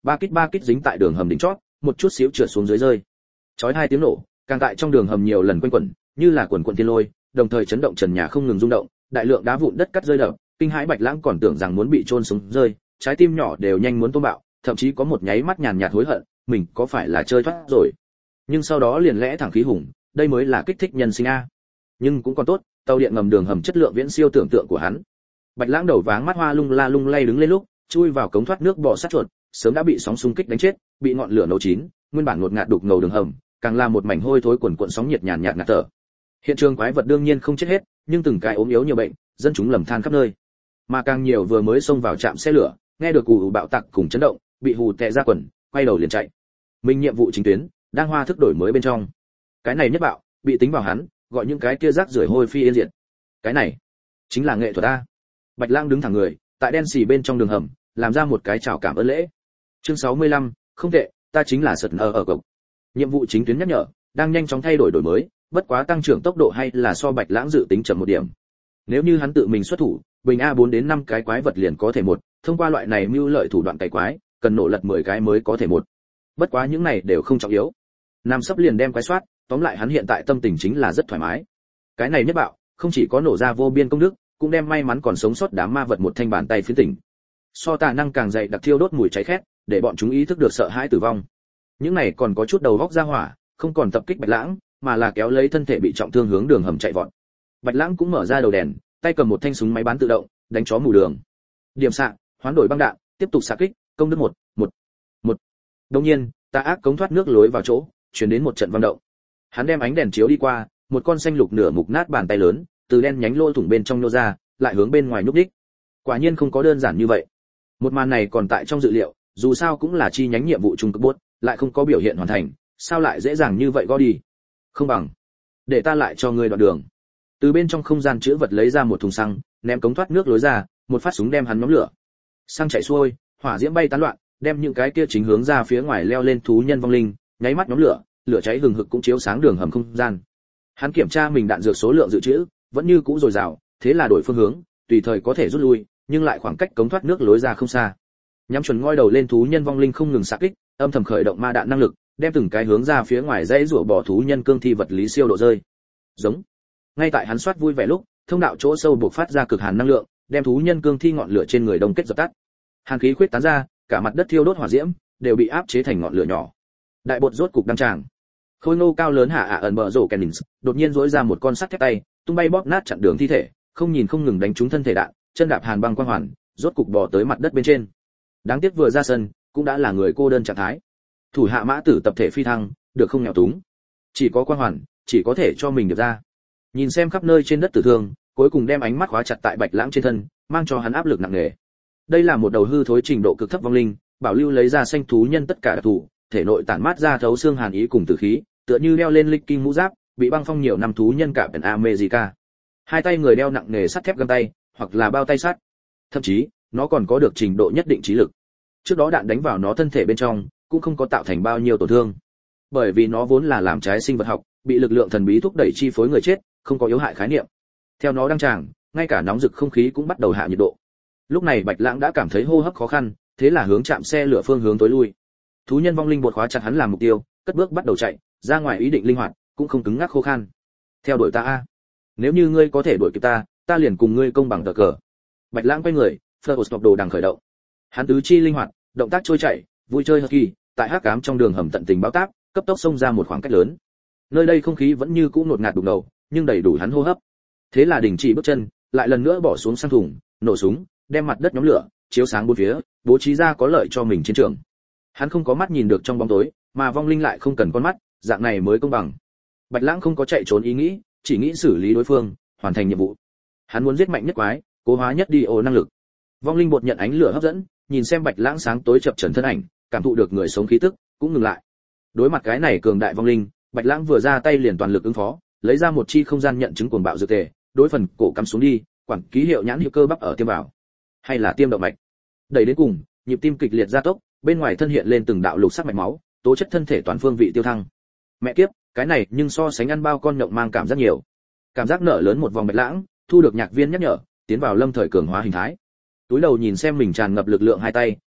ba kít ba kít dính tại đường hầm đỉnh chót, một chút xíu trượt xuống dưới rơi. Chói hai tiếng nổ, càng tại trong đường hầm nhiều lần quanh quẩn, như là quần quần thiên lôi, đồng thời chấn động trần nhà không ngừng rung động, đại lượng đá vụn đất cắt rơi đập, kinh hãi Bạch Lãng còn tưởng rằng muốn bị chôn xuống rơi, trái tim nhỏ đều nhanh muốn tôm bạo, thậm chí có một nháy mắt nhàn nhạt hối hận, mình có phải là chơi thoát rồi. Nhưng sau đó liền lẽ thẳng khí hùng, đây mới là kích thích nhân sinh a. Nhưng cũng còn tốt, tàu điện ngầm đường hầm chất lượng viễn siêu tưởng tượng của hắn. Bạch Lãng đầu váng mắt hoa lung la lung lay đứng lên lúc, chui vào cống thoát nước bò sát chuột, sớm đã bị sóng xung kích đánh chết, bị ngọn lửa nấu chín, nguyên bản ngột ngạt đục ngầu đường hầm, càng là một mảnh hôi thối quần cuộn sóng nhiệt nhàn nhạt ngạt thở. Hiện trường quái vật đương nhiên không chết hết, nhưng từng cái ốm yếu nhiều bệnh, dân chúng lầm than khắp nơi. Mà càng nhiều vừa mới xông vào trạm xe lửa, nghe được ù ù bạo tạc cùng chấn động, bị hù tè ra quần, quay đầu liền chạy. Mình nhiệm vụ chính tuyến, đang hoa thức đổi mới bên trong. Cái này nhất bạo, bị tính vào hắn, gọi những cái kia rác rưởi hôi phi yên diệt. Cái này chính là nghệ thuật a. Bạch Lãng đứng thẳng người, tại đen xì bên trong đường hầm, làm ra một cái chào cảm ơn lễ. Chương sáu mươi lăm, không tệ, ta chính là sật ở ở cộc. Nhiệm vụ chính tuyến nhắc nhở, đang nhanh chóng thay đổi đổi mới, bất quá tăng trưởng tốc độ hay là so Bạch Lãng dự tính chậm một điểm. Nếu như hắn tự mình xuất thủ, bình a bốn đến năm cái quái vật liền có thể một, thông qua loại này mưu lợi thủ đoạn cày quái, cần nổ lật mười cái mới có thể một. Bất quá những này đều không trọng yếu. Nam sắp liền đem quái soát, tóm lại hắn hiện tại tâm tình chính là rất thoải mái. Cái này nhất bạo, không chỉ có nổ ra vô biên công đức, cũng đem may mắn còn sống sót đám ma vật một thanh bàn tay phiến tỉnh. So tà năng càng dày đặc thiêu đốt mùi cháy khét, để bọn chúng ý thức được sợ hãi tử vong. Những này còn có chút đầu góc ra hỏa, không còn tập kích Bạch Lãng, mà là kéo lấy thân thể bị trọng thương hướng đường hầm chạy vọt. Bạch Lãng cũng mở ra đầu đèn, tay cầm một thanh súng máy bán tự động, đánh chó mù đường. Điểm xạ, hoán đổi băng đạn, tiếp tục xạ kích, công đức một, một, một. Đương nhiên, tà ác cống thoát nước lối vào chỗ, truyền đến một trận vang động. Hắn đem ánh đèn chiếu đi qua, một con xanh lục nửa mục nát bàn tay lớn, từ đen nhánh lỗ thủng bên trong nhô ra, lại hướng bên ngoài nhúc đích. Quả nhiên không có đơn giản như vậy. Một màn này còn tại trong dự liệu, dù sao cũng là chi nhánh nhiệm vụ trung cực bốt, lại không có biểu hiện hoàn thành, sao lại dễ dàng như vậy gõ đi? Không bằng, để ta lại cho ngươi đoạn đường. Từ bên trong không gian chứa vật lấy ra một thùng xăng, ném cống thoát nước lối ra, một phát súng đem hắn nhóm lửa. Xăng chảy xuôi, hỏa diễm bay tán loạn, đem những cái kia chính hướng ra phía ngoài leo lên thú nhân vong linh, nháy mắt nhóm lửa, lửa cháy hừng hực cũng chiếu sáng đường hầm không gian. Hắn kiểm tra mình đạn dược số lượng dự trữ, vẫn như cũ dồi dào, thế là đổi phương hướng, tùy thời có thể rút lui, nhưng lại khoảng cách cống thoát nước lối ra không xa. Nhắm chuẩn ngoi đầu lên thú nhân vong linh không ngừng xạ kích, âm thầm khởi động ma đạn năng lực, đem từng cái hướng ra phía ngoài dãy rủa bỏ thú nhân cương thi vật lý siêu độ rơi. Giống. Ngay tại hắn soát vui vẻ lúc, thông đạo chỗ sâu buộc phát ra cực hàn năng lượng, đem thú nhân cương thi ngọn lửa trên người đông kết dập tắt. Hàn khí khuyết tán ra, cả mặt đất thiêu đốt hỏa diễm đều bị áp chế thành ngọn lửa nhỏ. Đại bột rốt cục đăng tràng. Khôi ngô cao lớn hạ ạ ẩn bờ rổ Kennings, đột nhiên duỗi ra một con sắt thép tay, tung bay bóp nát chặn đường thi thể, không nhìn không ngừng đánh trúng thân thể đạn, chân đạp hàn băng quang hoàn, rốt cục bò tới mặt đất bên trên. Đáng tiếc vừa ra sân, cũng đã là người cô đơn trạng thái. Thủ hạ mã tử tập thể phi thăng, được không nghèo túng. Chỉ có quang hoàn, chỉ có thể cho mình được ra. Nhìn xem khắp nơi trên đất tử thương, cuối cùng đem ánh mắt khóa chặt tại Bạch Lãng trên thân, mang cho hắn áp lực nặng nề. Đây là một đầu hư thối trình độ cực thấp vong linh, bảo lưu lấy ra xanh thú nhân tất cả đặc thù, thể nội tản mát ra thấu xương hàn ý cùng tử khí, tựa như đeo lên lịch kim mũ giáp, bị băng phong nhiều năm thú nhân cả biển America. Hai tay người đeo nặng nề sắt thép găng tay, hoặc là bao tay sắt. Thậm chí, nó còn có được trình độ nhất định trí lực. Trước đó đạn đánh vào nó thân thể bên trong, cũng không có tạo thành bao nhiêu tổn thương. Bởi vì nó vốn là làm trái sinh vật học, bị lực lượng thần bí thúc đẩy chi phối người chết, không có yếu hại khái niệm. Theo nó đăng tràng, ngay cả nóng rực không khí cũng bắt đầu hạ nhiệt độ. Lúc này Bạch Lãng đã cảm thấy hô hấp khó khăn, thế là hướng chạm xe lửa phương hướng tối lui. Thú nhân vong linh bột khóa chặt hắn làm mục tiêu, cất bước bắt đầu chạy, ra ngoài ý định linh hoạt, cũng không cứng ngắc khô khan. Theo đuổi ta a, nếu như ngươi có thể đuổi kịp ta, ta liền cùng ngươi công bằng tờ cờ. Bạch Lãng quay người, First đồ đằng khởi động. Hắn tứ chi linh hoạt, động tác trôi chảy, vui chơi hợp kỳ, tại hắc ám trong đường hầm tận tình báo táp, cấp tốc xông ra một khoảng cách lớn. Nơi đây không khí vẫn như cũ ngột ngạt đục ngầu, nhưng đầy đủ hắn hô hấp. Thế là đình chỉ bước chân, lại lần nữa bỏ xuống sang thùng, nổ súng, đem mặt đất nhóm lửa, chiếu sáng bốn phía, bố trí ra có lợi cho mình chiến trường. Hắn không có mắt nhìn được trong bóng tối, mà vong linh lại không cần con mắt, dạng này mới công bằng. Bạch Lãng không có chạy trốn ý nghĩ, chỉ nghĩ xử lý đối phương, hoàn thành nhiệm vụ. Hắn muốn giết mạnh nhất quái, cố hóa nhất đi ồ năng lực. Vong linh bột nhận ánh lửa hấp dẫn, nhìn xem Bạch Lãng sáng tối chập chờn thân ảnh, cảm thụ được người sống khí tức, cũng ngừng lại. Đối mặt cái này cường đại vong linh, Bạch Lãng vừa ra tay liền toàn lực ứng phó, lấy ra một chi không gian nhận chứng cuồng bạo dược tề, đối phần cổ cắm xuống đi, quản ký hiệu nhãn hiệu cơ bắp ở tiêm vào, hay là tiêm động mạch. Đẩy đến cùng, nhịp tim kịch liệt gia tốc, bên ngoài thân hiện lên từng đạo lục sắc mạch máu, tố chất thân thể toàn phương vị tiêu thăng. Mẹ kiếp, cái này nhưng so sánh ăn bao con nhộng mang cảm giác nhiều. Cảm giác nở lớn một vòng Bạch Lãng, thu được nhạc viên nhắc nhở, tiến vào lâm thời cường hóa hình thái. Túi đầu nhìn xem mình tràn ngập lực lượng hai tay,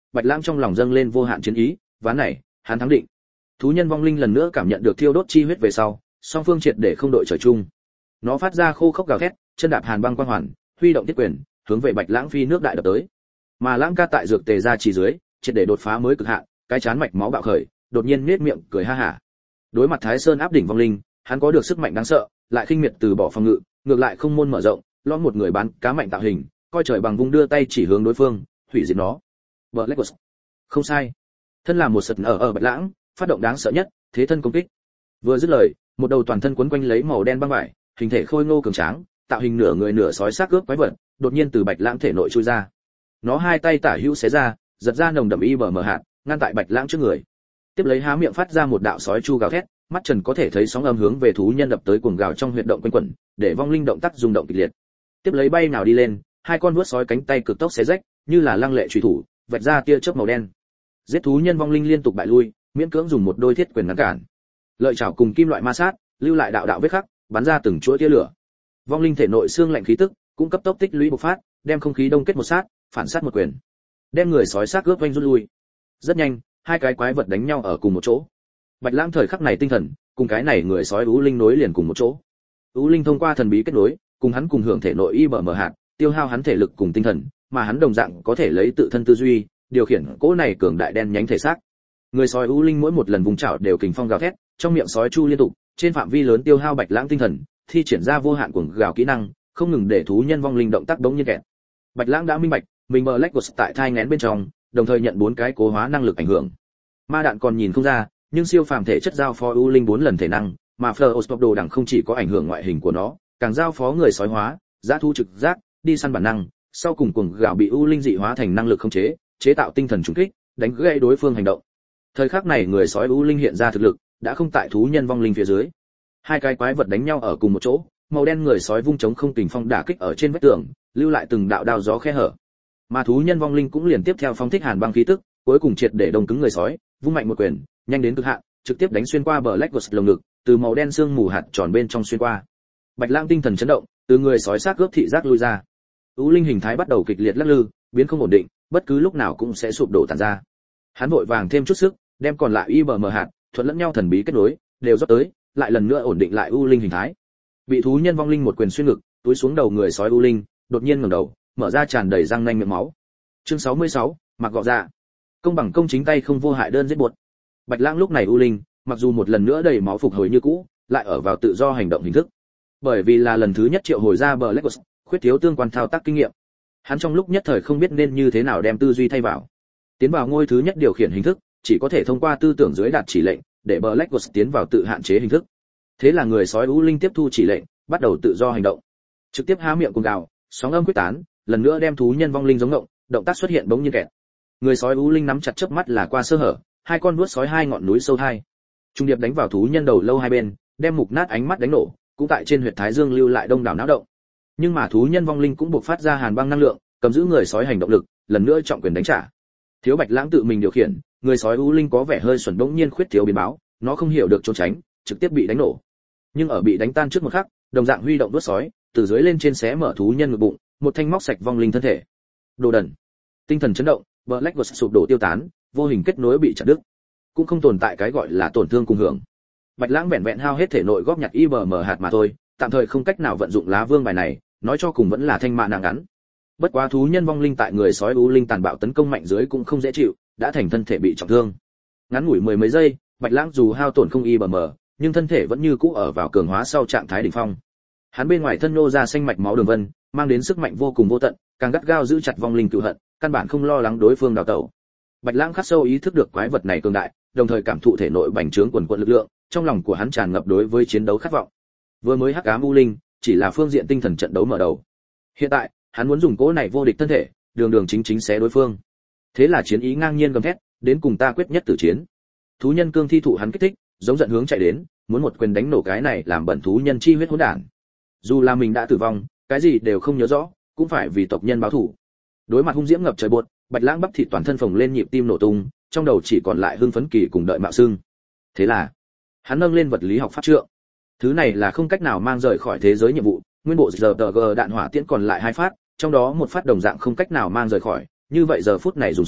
Bạch Lãng trong lòng dâng lên vô hạn chiến ý, ván này, hắn thắng định. Thú nhân vong linh lần nữa cảm nhận được thiêu đốt chi huyết về sau, song phương triệt để không đội trời chung. Nó phát ra khô khốc gào thét, chân đạp hàn băng quang hoàn, huy động thiết quyền, hướng về Bạch Lãng phi nước đại đập tới. Mà Lãng ca tại dược tề ra chỉ dưới, triệt để đột phá mới cực hạn, cái chán mạch máu bạo khởi, đột nhiên nhếch miệng cười ha hả. Đối mặt Thái Sơn áp đỉnh vong linh, hắn có được sức mạnh đáng sợ, lại khinh miệt từ bỏ phòng ngự, ngược lại không môn mở rộng, lõm một người bán cá mạnh tạo hình, coi trời bằng vung đưa tay chỉ hướng đối phương, hủy diệt nó. Black Ghost. Không sai. Thân là một sật ở ở Bạch Lãng, phát động đáng sợ nhất, thế thân công kích. Vừa dứt lời, một đầu toàn thân quấn quanh lấy màu đen băng vải, hình thể khôi ngô cường tráng, tạo hình nửa người nửa sói xác ướp quái vật, đột nhiên từ Bạch Lãng thể nội chui ra. Nó hai tay tả hữu xé ra, giật ra nồng đậm y bờ mờ hạt, ngăn tại Bạch Lãng trước người. Tiếp lấy há miệng phát ra một đạo sói chu gào thét, mắt trần có thể thấy sóng âm hướng về thú nhân đập tới cuồng gào trong huyệt động quanh quẩn, để vong linh động tác rung động kịch liệt. Tiếp lấy bay nào đi lên, hai con vuốt sói cánh tay cực tốc xé rách, như là lăng lệ chủy thủ, vạch ra tia chớp màu đen. Giết thú nhân vong linh liên tục bại lui, miễn cưỡng dùng một đôi thiết quyền ngăn cản. Lợi chảo cùng kim loại ma sát, lưu lại đạo đạo vết khắc, bắn ra từng chuỗi tia lửa. Vong linh thể nội xương lạnh khí tức, cũng cấp tốc tích lũy bộc phát, đem không khí đông kết một sát, phản sát một quyền. Đem người sói xác cướp vanh rút lui. Rất nhanh, hai cái quái vật đánh nhau ở cùng một chỗ. Bạch Lãng thời khắc này tinh thần, cùng cái này người sói ú linh nối liền cùng một chỗ. Ú linh thông qua thần bí kết nối, cùng hắn cùng hưởng thể nội y bờ mở hạt, tiêu hao hắn thể lực cùng tinh thần, mà hắn đồng dạng có thể lấy tự thân tư duy, điều khiển cỗ này cường đại đen nhánh thể xác. Người sói ú linh mỗi một lần vùng chảo đều kình phong gào thét, trong miệng sói chu liên tục, trên phạm vi lớn tiêu hao Bạch Lãng tinh thần, thi triển ra vô hạn cuồng gào kỹ năng, không ngừng để thú nhân vong linh động tác đống như kẹt. Bạch Lãng đã minh bạch, mình Black Ghost tại thai nghén bên trong, đồng thời nhận bốn cái cố hóa năng lực ảnh hưởng. Ma đạn còn nhìn không ra, nhưng siêu phàm thể chất giao phó ú linh bốn lần thể năng, mà Fleur đồ đẳng không chỉ có ảnh hưởng ngoại hình của nó, càng giao phó người sói hóa, dã thu trực giác, đi săn bản năng, sau cùng cuồng gào bị ú linh dị hóa thành năng lực khống chế, chế tạo tinh thần trùng kích, đánh gãy đối phương hành động. Thời khắc này người sói ú linh hiện ra thực lực, đã không tại thú nhân vong linh phía dưới. Hai cái quái vật đánh nhau ở cùng một chỗ, màu đen người sói vung chống không kình phong đả kích ở trên vách tường, lưu lại từng đạo đao gió khe hở. Mà thú nhân vong linh cũng liền tiếp theo phong thích hàn băng khí tức, cuối cùng triệt để đông cứng người sói, vung mạnh một quyền, nhanh đến cực hạn, trực tiếp đánh xuyên qua bờ Black Ghost lồng ngực, từ màu đen xương mù hạt tròn bên trong xuyên qua. Bạch Lãng tinh thần chấn động, từ người sói xác cướp thị giác lui ra. Ú linh hình thái bắt đầu kịch liệt lắc lư, biến không ổn định, bất cứ lúc nào cũng sẽ sụp đổ tàn ra. Hắn vội vàng thêm chút sức, đem còn lại y bờ mờ hạt, thuận lẫn nhau thần bí kết nối, đều rót tới, lại lần nữa ổn định lại ú linh hình thái. Bị thú nhân vong linh một quyền xuyên ngực, túi xuống đầu người sói ú linh, đột nhiên ngẩng đầu, mở ra tràn đầy răng nanh miệng máu. Chương sáu mươi sáu, mặc gọ dạ. Công bằng công chính tay không vô hại đơn giết buột. Bạch Lãng lúc này ú linh, mặc dù một lần nữa đầy máu phục hồi như cũ, lại ở vào tự do hành động hình thức. Bởi vì là lần thứ nhất triệu hồi ra Black Ghost, khuyết thiếu tương quan thao tác kinh nghiệm. Hắn trong lúc nhất thời không biết nên như thế nào đem tư duy thay vào. Tiến vào ngôi thứ nhất điều khiển hình thức, chỉ có thể thông qua tư tưởng dưới đạt chỉ lệnh, để Black Ghost tiến vào tự hạn chế hình thức. Thế là người sói ú linh tiếp thu chỉ lệnh, bắt đầu tự do hành động. Trực tiếp há miệng cuồng gào, sóng âm quyết tán, lần nữa đem thú nhân vong linh giống ngộng, động tác xuất hiện bỗng nhiên kẹt. Người sói ú linh nắm chặt chớp mắt là qua sơ hở, hai con vuốt sói hai ngọn núi sâu hai. Trung điệp đánh vào thú nhân đầu lâu hai bên, đem mục nát ánh mắt đánh nổ, cũng tại trên huyệt thái dương lưu lại đông đảo náo động. Nhưng mà thú nhân vong linh cũng buộc phát ra hàn băng năng lượng, cầm giữ người sói hành động lực, lần nữa trọng quyền đánh trả. Thiếu Bạch Lãng tự mình điều khiển, người sói ú linh có vẻ hơi xuẩn bỗng nhiên khuyết thiếu biến báo, nó không hiểu được trốn tránh, trực tiếp bị đánh nổ. Nhưng ở bị đánh tan trước một khắc, đồng dạng huy động vuốt sói, từ dưới lên trên xé mở thú nhân ngực bụng, một thanh móc sạch vong linh thân thể. Đồ đần. Tinh thần chấn động, Black Ghost sụp đổ tiêu tán, vô hình kết nối bị chặt đứt. Cũng không tồn tại cái gọi là tổn thương cùng hưởng. Bạch Lãng vẹn vẹn hao hết thể nội góp nhặt i bê em hạt mà thôi, tạm thời không cách nào vận dụng lá vương bài này, nói cho cùng vẫn là thanh mạ nặng ngắn. Bất quá thú nhân vong linh tại người sói u linh tàn bạo tấn công mạnh dưới cũng không dễ chịu, đã thành thân thể bị trọng thương. Ngắn ngủi mười mấy giây, Bạch Lãng dù hao tổn không i bê em, nhưng thân thể vẫn như cũ ở vào cường hóa sau trạng thái đỉnh phong. Hắn bên ngoài thân nô ra xanh mạch máu đường vân, mang đến sức mạnh vô cùng vô tận, càng gắt gao giữ chặt vong linh cừu hận, căn bản không lo lắng đối phương đào tẩu. Bạch Lãng khắc sâu ý thức được quái vật này cường đại, đồng thời cảm thụ thể nội bành trướng quần quần lực lượng, trong lòng của hắn tràn ngập đối với chiến đấu khát vọng. Vừa mới hắc ám u linh, chỉ là phương diện tinh thần trận đấu mở đầu. Hiện tại, hắn muốn dùng cỗ này vô địch thân thể, đường đường chính chính xé đối phương. Thế là chiến ý ngang nhiên gầm thét, đến cùng ta quyết nhất tử chiến. Thú nhân cương thi thụ hắn kích thích, giống giận hướng chạy đến, muốn một quyền đánh nổ cái này làm bẩn thú nhân chi huyết hỗn đản. Dù là mình đã tử vong, cái gì đều không nhớ rõ, cũng phải vì tộc nhân báo thù. Đối mặt hung diễm ngập trời buột, Bạch Lãng bắp thịt toàn thân phồng lên nhịp tim nổ tung, trong đầu chỉ còn lại hưng phấn kỳ cùng đợi mạo xương. Thế là, hắn nâng lên vật lý học pháp trượng. Thứ này là không cách nào mang rời khỏi thế giới nhiệm vụ, nguyên bộ giờ tờ gờ đạn hỏa tiễn còn lại hai phát, trong đó một phát đồng dạng không cách nào mang rời khỏi, như vậy giờ phút này dùng xong,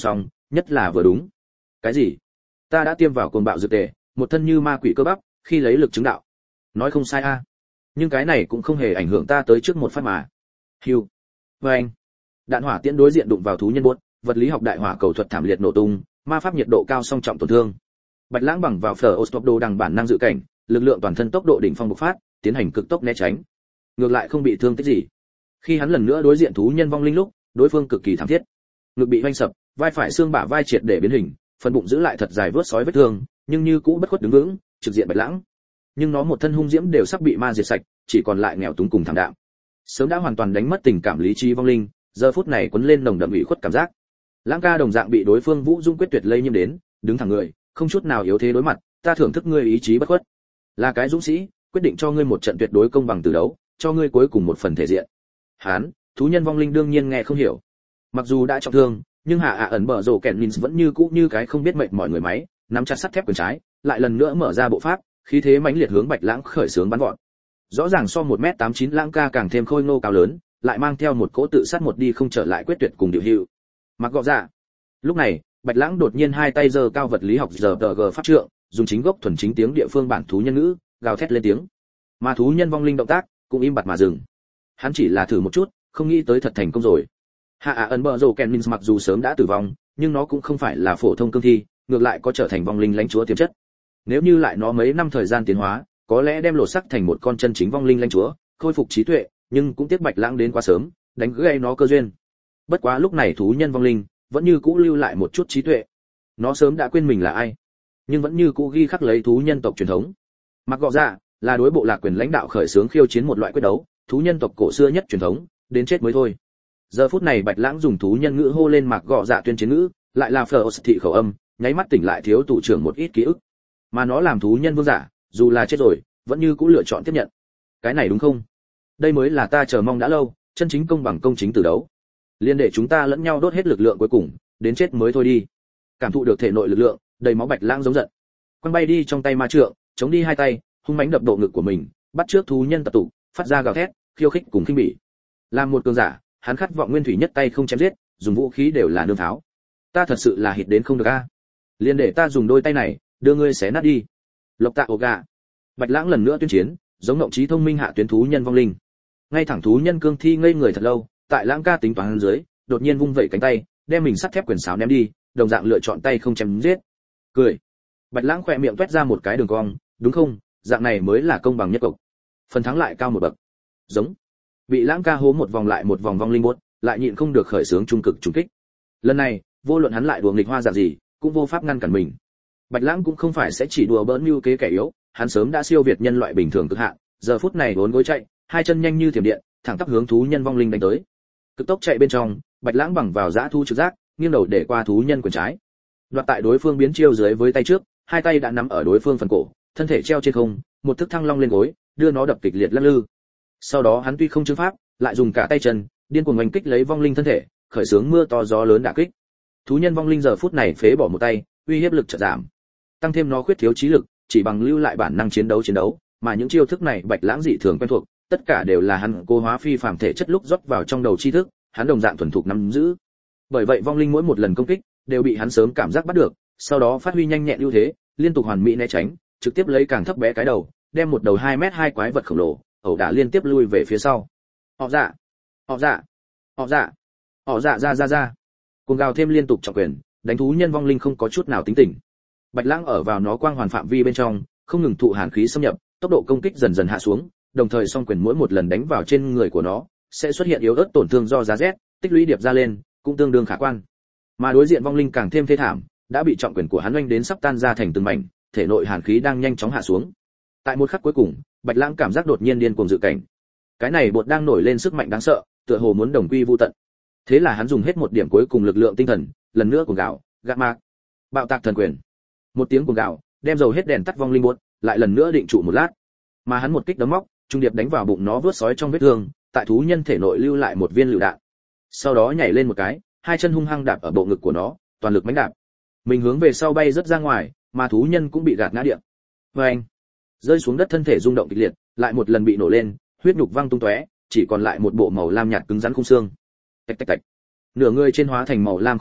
nhất là vừa đúng. Cái gì? Ta đã tiêm vào cuồng bạo dược tề, một thân như ma quỷ cơ bắp, khi lấy lực chứng đạo. Nói không sai a. Nhưng cái này cũng không hề ảnh hưởng ta tới trước một phát mà. Hưu. Và anh. Đạn hỏa tiễn đối diện đụng vào thú nhân buốt, vật lý học đại hỏa cầu thuật thảm liệt nổ tung, ma pháp nhiệt độ cao song trọng tổn thương. Bạch Lãng bằng vào phở Ostop đồ đằng bản năng dự cảnh, lực lượng toàn thân tốc độ đỉnh phong bộc phát, tiến hành cực tốc né tránh. Ngược lại không bị thương tích gì. Khi hắn lần nữa đối diện thú nhân vong linh lúc, đối phương cực kỳ thảm thiết. Ngực bị hoanh sập, vai phải xương bả vai triệt để biến hình, phần bụng giữ lại thật dài vớt sói vết thương, nhưng như cũ bất khuất đứng vững, trực diện Bạch Lãng. Nhưng nó một thân hung diễm đều sắp bị ma diệt sạch, chỉ còn lại nghèo túng cùng thảm đạm. Sớm đã hoàn toàn đánh mất tình cảm lý trí vong linh, giờ phút này cuốn lên nồng đậm ủy khuất cảm giác. Lãng ca đồng dạng bị đối phương Vũ Dung quyết tuyệt lây nhiễm đến, đứng thẳng người, không chút nào yếu thế đối mặt, ta thưởng thức ngươi ý chí bất khuất. Là cái dũng sĩ, quyết định cho ngươi một trận tuyệt đối công bằng từ đấu, cho ngươi cuối cùng một phần thể diện. Hán, thú nhân vong linh đương nhiên nghe không hiểu. Mặc dù đã trọng thương, nhưng hạ ạ ẩn bở rồ kẹn Nins vẫn như cũ như cái không biết mệt mỏi người máy, nắm chặt sắt thép quyền trái, lại lần nữa mở ra bộ pháp, khí thế mãnh liệt hướng Bạch Lãng khởi xướng bắn vọt. Rõ ràng so một mét tám chín Lãng ca càng thêm khôi ngô cao lớn, lại mang theo một cỗ tự sát một đi không trở lại quyết tuyệt cùng điều hữu. Mặc gọ dạ. Lúc này, Bạch Lãng đột nhiên hai tay giơ cao vật lý học giờ tờ g pháp trượng, dùng chính gốc thuần chính tiếng địa phương bản thú nhân ngữ, gào thét lên tiếng. Mà thú nhân vong linh động tác cũng im bặt mà dừng. Hắn chỉ là thử một chút, không nghĩ tới thật thành công rồi. Hạ ạ ẩn bờ rồ kèn Nins mặc dù sớm đã tử vong, nhưng nó cũng không phải là phổ thông cương thi, ngược lại có trở thành vong linh lãnh chúa tiềm chất. Nếu như lại nó mấy năm thời gian tiến hóa, có lẽ đem lột sắc thành một con chân chính vong linh lãnh chúa, khôi phục trí tuệ, nhưng cũng tiếc Bạch Lãng đến quá sớm, đánh gãy nó cơ duyên. Bất quá lúc này thú nhân vong linh vẫn như cũ lưu lại một chút trí tuệ. Nó sớm đã quên mình là ai, nhưng vẫn như cũ ghi khắc lấy thú nhân tộc truyền thống. Mặc gọ dạ là đối bộ lạc quyền lãnh đạo khởi xướng khiêu chiến một loại quyết đấu, thú nhân tộc cổ xưa nhất truyền thống, đến chết mới thôi. Giờ phút này Bạch Lãng dùng thú nhân ngữ hô lên Mạc Gọ Dạ tuyên chiến ngữ, lại là Phở thị khẩu âm, nháy mắt tỉnh lại thiếu tụ trưởng một ít ký ức. Mà nó làm thú nhân vương giả, dù là chết rồi, vẫn như cũ lựa chọn tiếp nhận. Cái này đúng không? Đây mới là ta chờ mong đã lâu, chân chính công bằng công chính từ đấu. Liên để chúng ta lẫn nhau đốt hết lực lượng cuối cùng, đến chết mới thôi đi. Cảm thụ được thể nội lực lượng, đầy máu Bạch Lãng giống giận. Quăng bay đi trong tay ma trượng, chống đi hai tay, hung mãnh đập độ ngực của mình, bắt trước thú nhân tập tụ, phát ra gào thét, khiêu khích cùng khinh bỉ. Làm một cường giả, hắn khát vọng nguyên thủy nhất tay không chém giết, dùng vũ khí đều là nương tháo. Ta thật sự là hít đến không được a. Liên để ta dùng đôi tay này, đưa ngươi xé nát đi. Lộc Tạ Oga. Bạch Lãng lần nữa tuyên chiến, giống ngộng trí thông minh hạ tuyến thú nhân vong linh. Ngay thẳng thú nhân cương thi ngây người thật lâu, tại Lãng ca tính toán dưới, đột nhiên vung vẩy cánh tay, đem mình sắt thép quyền sáo ném đi, đồng dạng lựa chọn tay không chém giết. Cười. Bạch Lãng khỏe miệng toét ra một cái đường cong, đúng không, dạng này mới là công bằng nhất cục. Phần thắng lại cao một bậc. Giống. Bị Lãng ca hố một vòng lại một vòng vong linh buốt, lại nhịn không được khởi sướng trung cực trùng kích. Lần này, vô luận hắn lại đùa nghịch hoa dạng gì, cũng vô pháp ngăn cản mình. Bạch Lãng cũng không phải sẽ chỉ đùa bỡn mưu kế kẻ yếu, hắn sớm đã siêu việt nhân loại bình thường cực hạn, giờ phút này vốn gối chạy, hai chân nhanh như thiểm điện, thẳng tắp hướng thú nhân vong linh đánh tới. Cực tốc chạy bên trong, Bạch Lãng bằng vào dã thu trực giác, nghiêng đầu để qua thú nhân quyền trái. Đoạt tại đối phương biến chiêu dưới với tay trước, hai tay đã nắm ở đối phương phần cổ, thân thể treo trên không, một thức thăng long lên gối, đưa nó đập kịch liệt lắc lư. Sau đó hắn tuy không chứng pháp, lại dùng cả tay chân, điên cuồng oanh kích lấy vong linh thân thể, khởi xướng mưa to gió lớn đả kích. Thú nhân vong linh giờ phút này phế bỏ một tay, uy hiếp lực chợt giảm. Tăng thêm nó khuyết thiếu trí lực, chỉ bằng lưu lại bản năng chiến đấu chiến đấu, mà những chiêu thức này Bạch Lãng dị thường quen thuộc, tất cả đều là hắn cố hóa phi phàm thể chất lúc rót vào trong đầu tri thức, hắn đồng dạng thuần thục nắm giữ. Bởi vậy vong linh mỗi một lần công kích đều bị hắn sớm cảm giác bắt được, sau đó phát huy nhanh nhẹn ưu thế, liên tục hoàn mỹ né tránh, trực tiếp lấy càng thấp bé cái đầu, đem một đầu hai mét hai quái vật khổng lồ, ẩu đả liên tiếp lui về phía sau. Họ dạ, họ dạ, họ dạ, họ dạ ra ra ra. Cuồng gào thêm liên tục trọng quyền, đánh thú nhân vong linh không có chút nào tính tình. Bạch Lãng ở vào nó quang hoàn phạm vi bên trong, không ngừng thụ hàn khí xâm nhập, tốc độ công kích dần dần hạ xuống, đồng thời song quyền mỗi một lần đánh vào trên người của nó, sẽ xuất hiện yếu ớt tổn thương do giá rét, tích lũy điệp ra lên, cũng tương đương khả quan. Mà đối diện vong linh càng thêm thê thảm, đã bị trọng quyền của hắn oanh đến sắp tan ra thành từng mảnh, thể nội hàn khí đang nhanh chóng hạ xuống. Tại một khắc cuối cùng, Bạch Lãng cảm giác đột nhiên điên cuồng dự cảnh. Cái này bột đang nổi lên sức mạnh đáng sợ, tựa hồ muốn đồng quy vu tận. Thế là hắn dùng hết một điểm cuối cùng lực lượng tinh thần, lần nữa cuồng gào, gạt mạc, bạo tạc thần quyền. Một tiếng cuồng gào, đem dầu hết đèn tắt vong linh bột, lại lần nữa định trụ một lát. Mà hắn một kích đấm móc, trung điệp đánh vào bụng nó vớt sói trong vết thương, tại thú nhân thể nội lưu lại một viên lựu đạn. Sau đó nhảy lên một cái, hai chân hung hăng đạp ở bộ ngực của nó, toàn lực mãnh đạp. Mình hướng về sau bay rất ra ngoài, mà thú nhân cũng bị gạt ngã địa. Vâng, rơi xuống đất thân thể rung động kịch liệt, lại một lần bị nổ lên, huyết nhục văng tung tóe, chỉ còn lại một bộ màu lam nhạt cứng rắn khung xương. Tạch tạch tạch. Nửa người trên hóa thành màu lam khô lâu,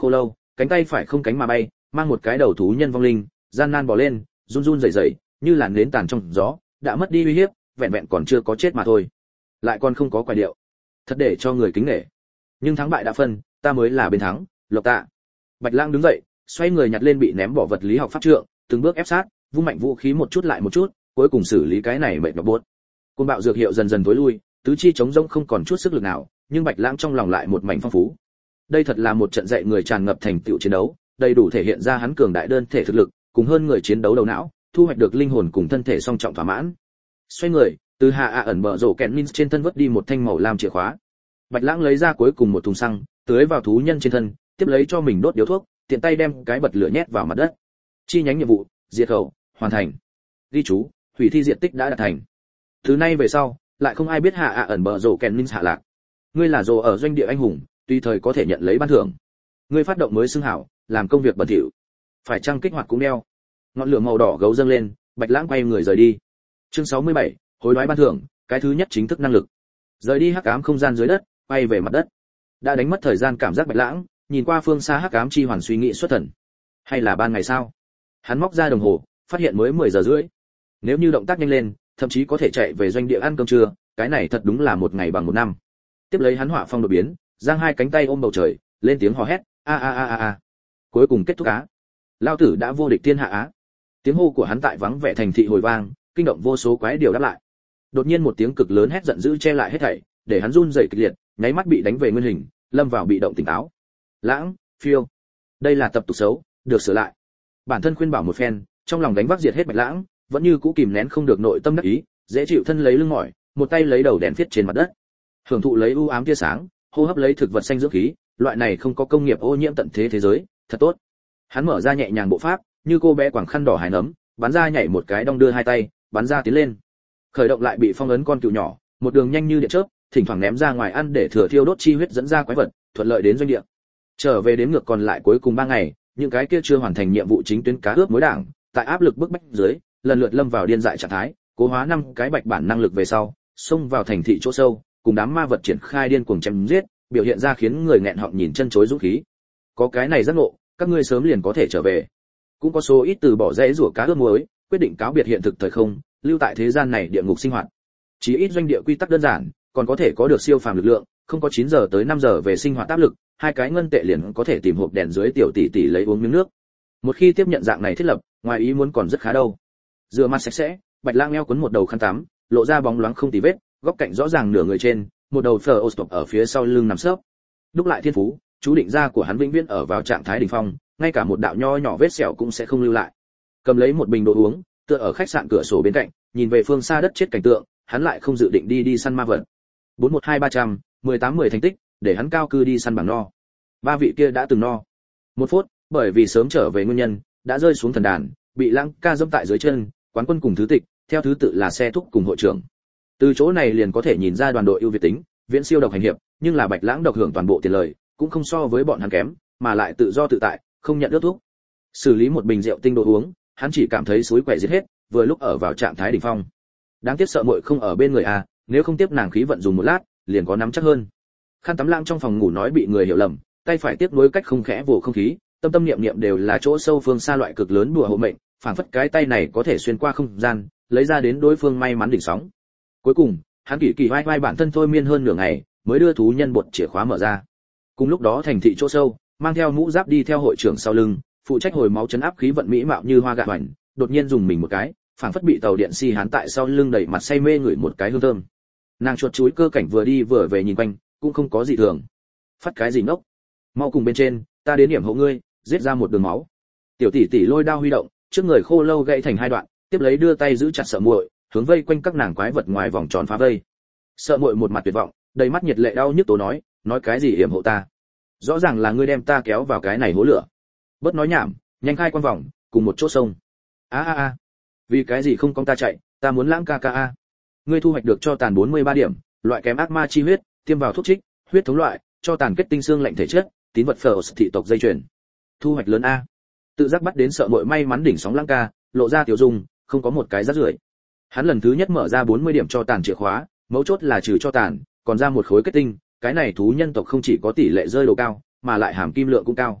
cánh tay phải không cánh mà bay, mang một cái đầu thú nhân vong linh, gian nan bò lên, run run rẩy rẩy, như làn nến tàn trong gió, đã mất đi uy hiếp, vẹn vẹn còn chưa có chết mà thôi. Lại còn không có quái điệu. Thật để cho người kính nể. Nhưng thắng bại đã phân, ta mới là bên thắng, Lộc Tạ. Bạch Lãng đứng dậy, xoay người nhặt lên bị ném bỏ vật lý học pháp trượng, từng bước ép sát, vung mạnh vũ khí một chút lại một chút, cuối cùng xử lý cái này mệt nhọc buốt. Côn bạo dược hiệu dần dần tối lui, tứ chi chống rỗng không còn chút sức lực nào, nhưng Bạch Lãng trong lòng lại một mảnh phong phú. Đây thật là một trận dạy người tràn ngập thành tựu chiến đấu, đầy đủ thể hiện ra hắn cường đại đơn thể thực lực, cùng hơn người chiến đấu đầu não, thu hoạch được linh hồn cùng thân thể song trọng thỏa mãn. Xoay người, từ hạ ạ ẩn bờ rổ kẹn min trên thân vứt đi một thanh màu lam chìa khóa. Bạch Lãng lấy ra cuối cùng một thùng xăng, tưới vào thú nhân trên thân, tiếp lấy cho mình đốt điếu thuốc, tiện tay đem cái bật lửa nhét vào mặt đất. Chi nhánh nhiệm vụ, diệt khẩu, hoàn thành. Ghi chú, hủy thi diện tích đã đạt thành. Từ nay về sau, lại không ai biết hạ ạ ẩn bờ rổ kẹn min hạ lạc. Ngươi là rồ ở doanh địa anh hùng, tùy thời có thể nhận lấy ban thưởng. Ngươi phát động mới xưng hảo, làm công việc bẩn thỉu. Phải chăng kích hoạt cũng đeo. Ngọn lửa màu đỏ gấu dâng lên, Bạch Lãng quay người rời đi. Chương sáu mươi bảy, hối đoái ban thưởng, cái thứ nhất chính thức năng lực. Rời đi hắc ám không gian dưới đất, quay về mặt đất. Đã đánh mất thời gian cảm giác Bạch Lãng, nhìn qua phương xa hắc ám chi hoàn suy nghĩ xuất thần. Hay là ban ngày sao? Hắn móc ra đồng hồ, phát hiện mới mười giờ rưỡi. Nếu như động tác nhanh lên, thậm chí có thể chạy về doanh địa ăn cơm trưa, cái này thật đúng là một ngày bằng một năm. Tiếp lấy hắn hỏa phong đột biến, giang hai cánh tay ôm bầu trời, lên tiếng hò hét, a a a a a. Cuối cùng kết thúc á. Lao tử đã vô địch thiên hạ á. Tiếng hô của hắn tại vắng vẻ thành thị hồi vang, kinh động vô số quái điều đáp lại. Đột nhiên một tiếng cực lớn hét giận dữ che lại hết thảy, để hắn run rẩy kịch liệt, nháy mắt bị đánh về nguyên hình, lâm vào bị động tỉnh táo. Lãng, phiêu. Đây là tập tục xấu, được sửa lại. Bản thân khuyên bảo một phen, trong lòng đánh vác diệt hết Bạch Lãng, vẫn như cũ kìm nén không được nội tâm đắc ý, dễ chịu thân lấy lưng mỏi, một tay lấy đầu đèn viết trên mặt đất. Hưởng thụ lấy u ám tia sáng, hô hấp lấy thực vật xanh dưỡng khí, loại này không có công nghiệp ô nhiễm tận thế thế giới, thật tốt. Hắn mở ra nhẹ nhàng bộ pháp, như cô bé quàng khăn đỏ hài nấm, bắn ra nhảy một cái đong đưa hai tay, bắn ra tiến lên. Khởi động lại bị phong ấn con cừu nhỏ, một đường nhanh như điện chớp, thỉnh thoảng ném ra ngoài ăn để thừa thiêu đốt chi huyết dẫn ra quái vật, thuận lợi đến doanh địa. Trở về đến ngược còn lại cuối cùng ba ngày, những cái kia chưa hoàn thành nhiệm vụ chính tuyến cá ướp mối đảng, tại áp lực bức bách dưới, lần lượt lâm vào điên dại trạng thái, cố hóa năm cái bạch bản năng lực về sau, xông vào thành thị chỗ sâu, cùng đám ma vật triển khai điên cuồng chém giết, biểu hiện ra khiến người nghẹn họng nhìn chân chối dũng khí. Có cái này giác ngộ, các ngươi sớm liền có thể trở về. Cũng có số ít từ bỏ dãy rủa cá ướp muối, quyết định cáo biệt hiện thực thời không, lưu tại thế gian này địa ngục sinh hoạt. Chỉ ít doanh địa quy tắc đơn giản, còn có thể có được siêu phàm lực lượng, không có chín giờ tới năm giờ về sinh hoạt áp lực, hai cái ngân tệ liền có thể tìm hộp đèn dưới tiểu tỷ tỷ lấy uống miếng nước. Một khi tiếp nhận dạng này thiết lập, ngoài ý muốn còn rất khá đâu. Rửa mặt sạch sẽ, Bạch Lãng eo quấn một đầu khăn tắm, lộ ra bóng loáng không tì vết, góc cạnh rõ ràng nửa người trên, một đầu phở ostop ở phía sau lưng nằm sấp. Đúc lại thiên phú, chú định ra của hắn vĩnh viễn ở vào trạng thái đỉnh phong, ngay cả một đạo nho nhỏ vết sẹo cũng sẽ không lưu lại. Cầm lấy một bình đồ uống, tựa ở khách sạn cửa sổ bên cạnh, nhìn về phương xa đất chết cảnh tượng, hắn lại không dự định đi đi săn ma vật. bốn một hai ba trăm, mười tám mười thành tích, để hắn cao cư đi săn bằng no. Ba vị kia đã từng no. Một phút, bởi vì sớm trở về nguyên nhân, đã rơi xuống thần đàn, bị Lãng ca dẫm tại dưới chân, quán quân cùng thứ tịch, theo thứ tự là xe thúc cùng hội trưởng. Từ chỗ này liền có thể nhìn ra đoàn đội ưu việt tính, viễn siêu độc hành hiệp, nhưng là Bạch Lãng độc hưởng toàn bộ tiền lời, cũng không so với bọn hắn kém, mà lại tự do tự tại, không nhận ước thúc. Xử lý một bình rượu tinh đồ uống, hắn chỉ cảm thấy suối quẻ giết hết, vừa lúc ở vào trạng thái đỉnh phong. Đáng tiếc sợ muội không ở bên người à, nếu không tiếp nàng khí vận dùng một lát, liền có nắm chắc hơn. Khăn tắm Lãng trong phòng ngủ nói bị người hiểu lầm, tay phải tiếp nối cách không khẽ vồ không khí, tâm tâm niệm niệm đều là chỗ sâu phương xa loại cực lớn đùa hộ mệnh, phảng phất cái tay này có thể xuyên qua không gian, lấy ra đến đối phương may mắn đỉnh sóng. Cuối cùng, hắn kỳ kỳ vai vai bản thân thôi miên hơn nửa ngày, mới đưa thú nhân bột chìa khóa mở ra. Cùng lúc đó thành thị chỗ sâu, mang theo mũ giáp đi theo hội trưởng sau lưng, phụ trách hồi máu chấn áp khí vận mỹ mạo như hoa gạ hoành, đột nhiên dùng mình một cái, phảng phất bị tàu điện si hán tại sau lưng đẩy mặt say mê ngửi một cái hương thơm. Nàng chuột chuối cơ cảnh vừa đi vừa về nhìn quanh, cũng không có gì thường. Phát cái gì ngốc? Mau cùng bên trên, ta đến điểm hộ ngươi, giết ra một đường máu. Tiểu tỷ tỷ lôi đao huy động, trước người khô lâu gãy thành hai đoạn, tiếp lấy đưa tay giữ chặt Sợ Muội, hướng vây quanh các nàng quái vật ngoài vòng tròn phá vây. Sợ Muội một mặt tuyệt vọng, đầy mắt nhiệt lệ đau nhức tố nói, nói cái gì yểm hộ ta? Rõ ràng là ngươi đem ta kéo vào cái này hố lửa. Bớt nói nhảm, nhanh khai quan vòng, cùng một chỗ sông. A a a, vì cái gì không con ta chạy, ta muốn Lãng ca ca a. Ngươi thu hoạch được cho tàn bốn mươi ba điểm, loại kém ác ma chi huyết, tiêm vào thuốc trích, huyết thống loại, cho tàn kết tinh xương lạnh thể chất, tín vật phở thị tộc dây chuyền. Thu hoạch lớn a. Tự giác bắt đến Sợ Muội may mắn đỉnh sóng Lãng ca, lộ ra tiểu dung, không có một cái rác rưởi. Hắn lần thứ nhất mở ra bốn mươi điểm cho tàn chìa khóa, mấu chốt là trừ cho tàn, còn ra một khối kết tinh, cái này thú nhân tộc không chỉ có tỷ lệ rơi đồ cao, mà lại hàm kim lượng cũng cao.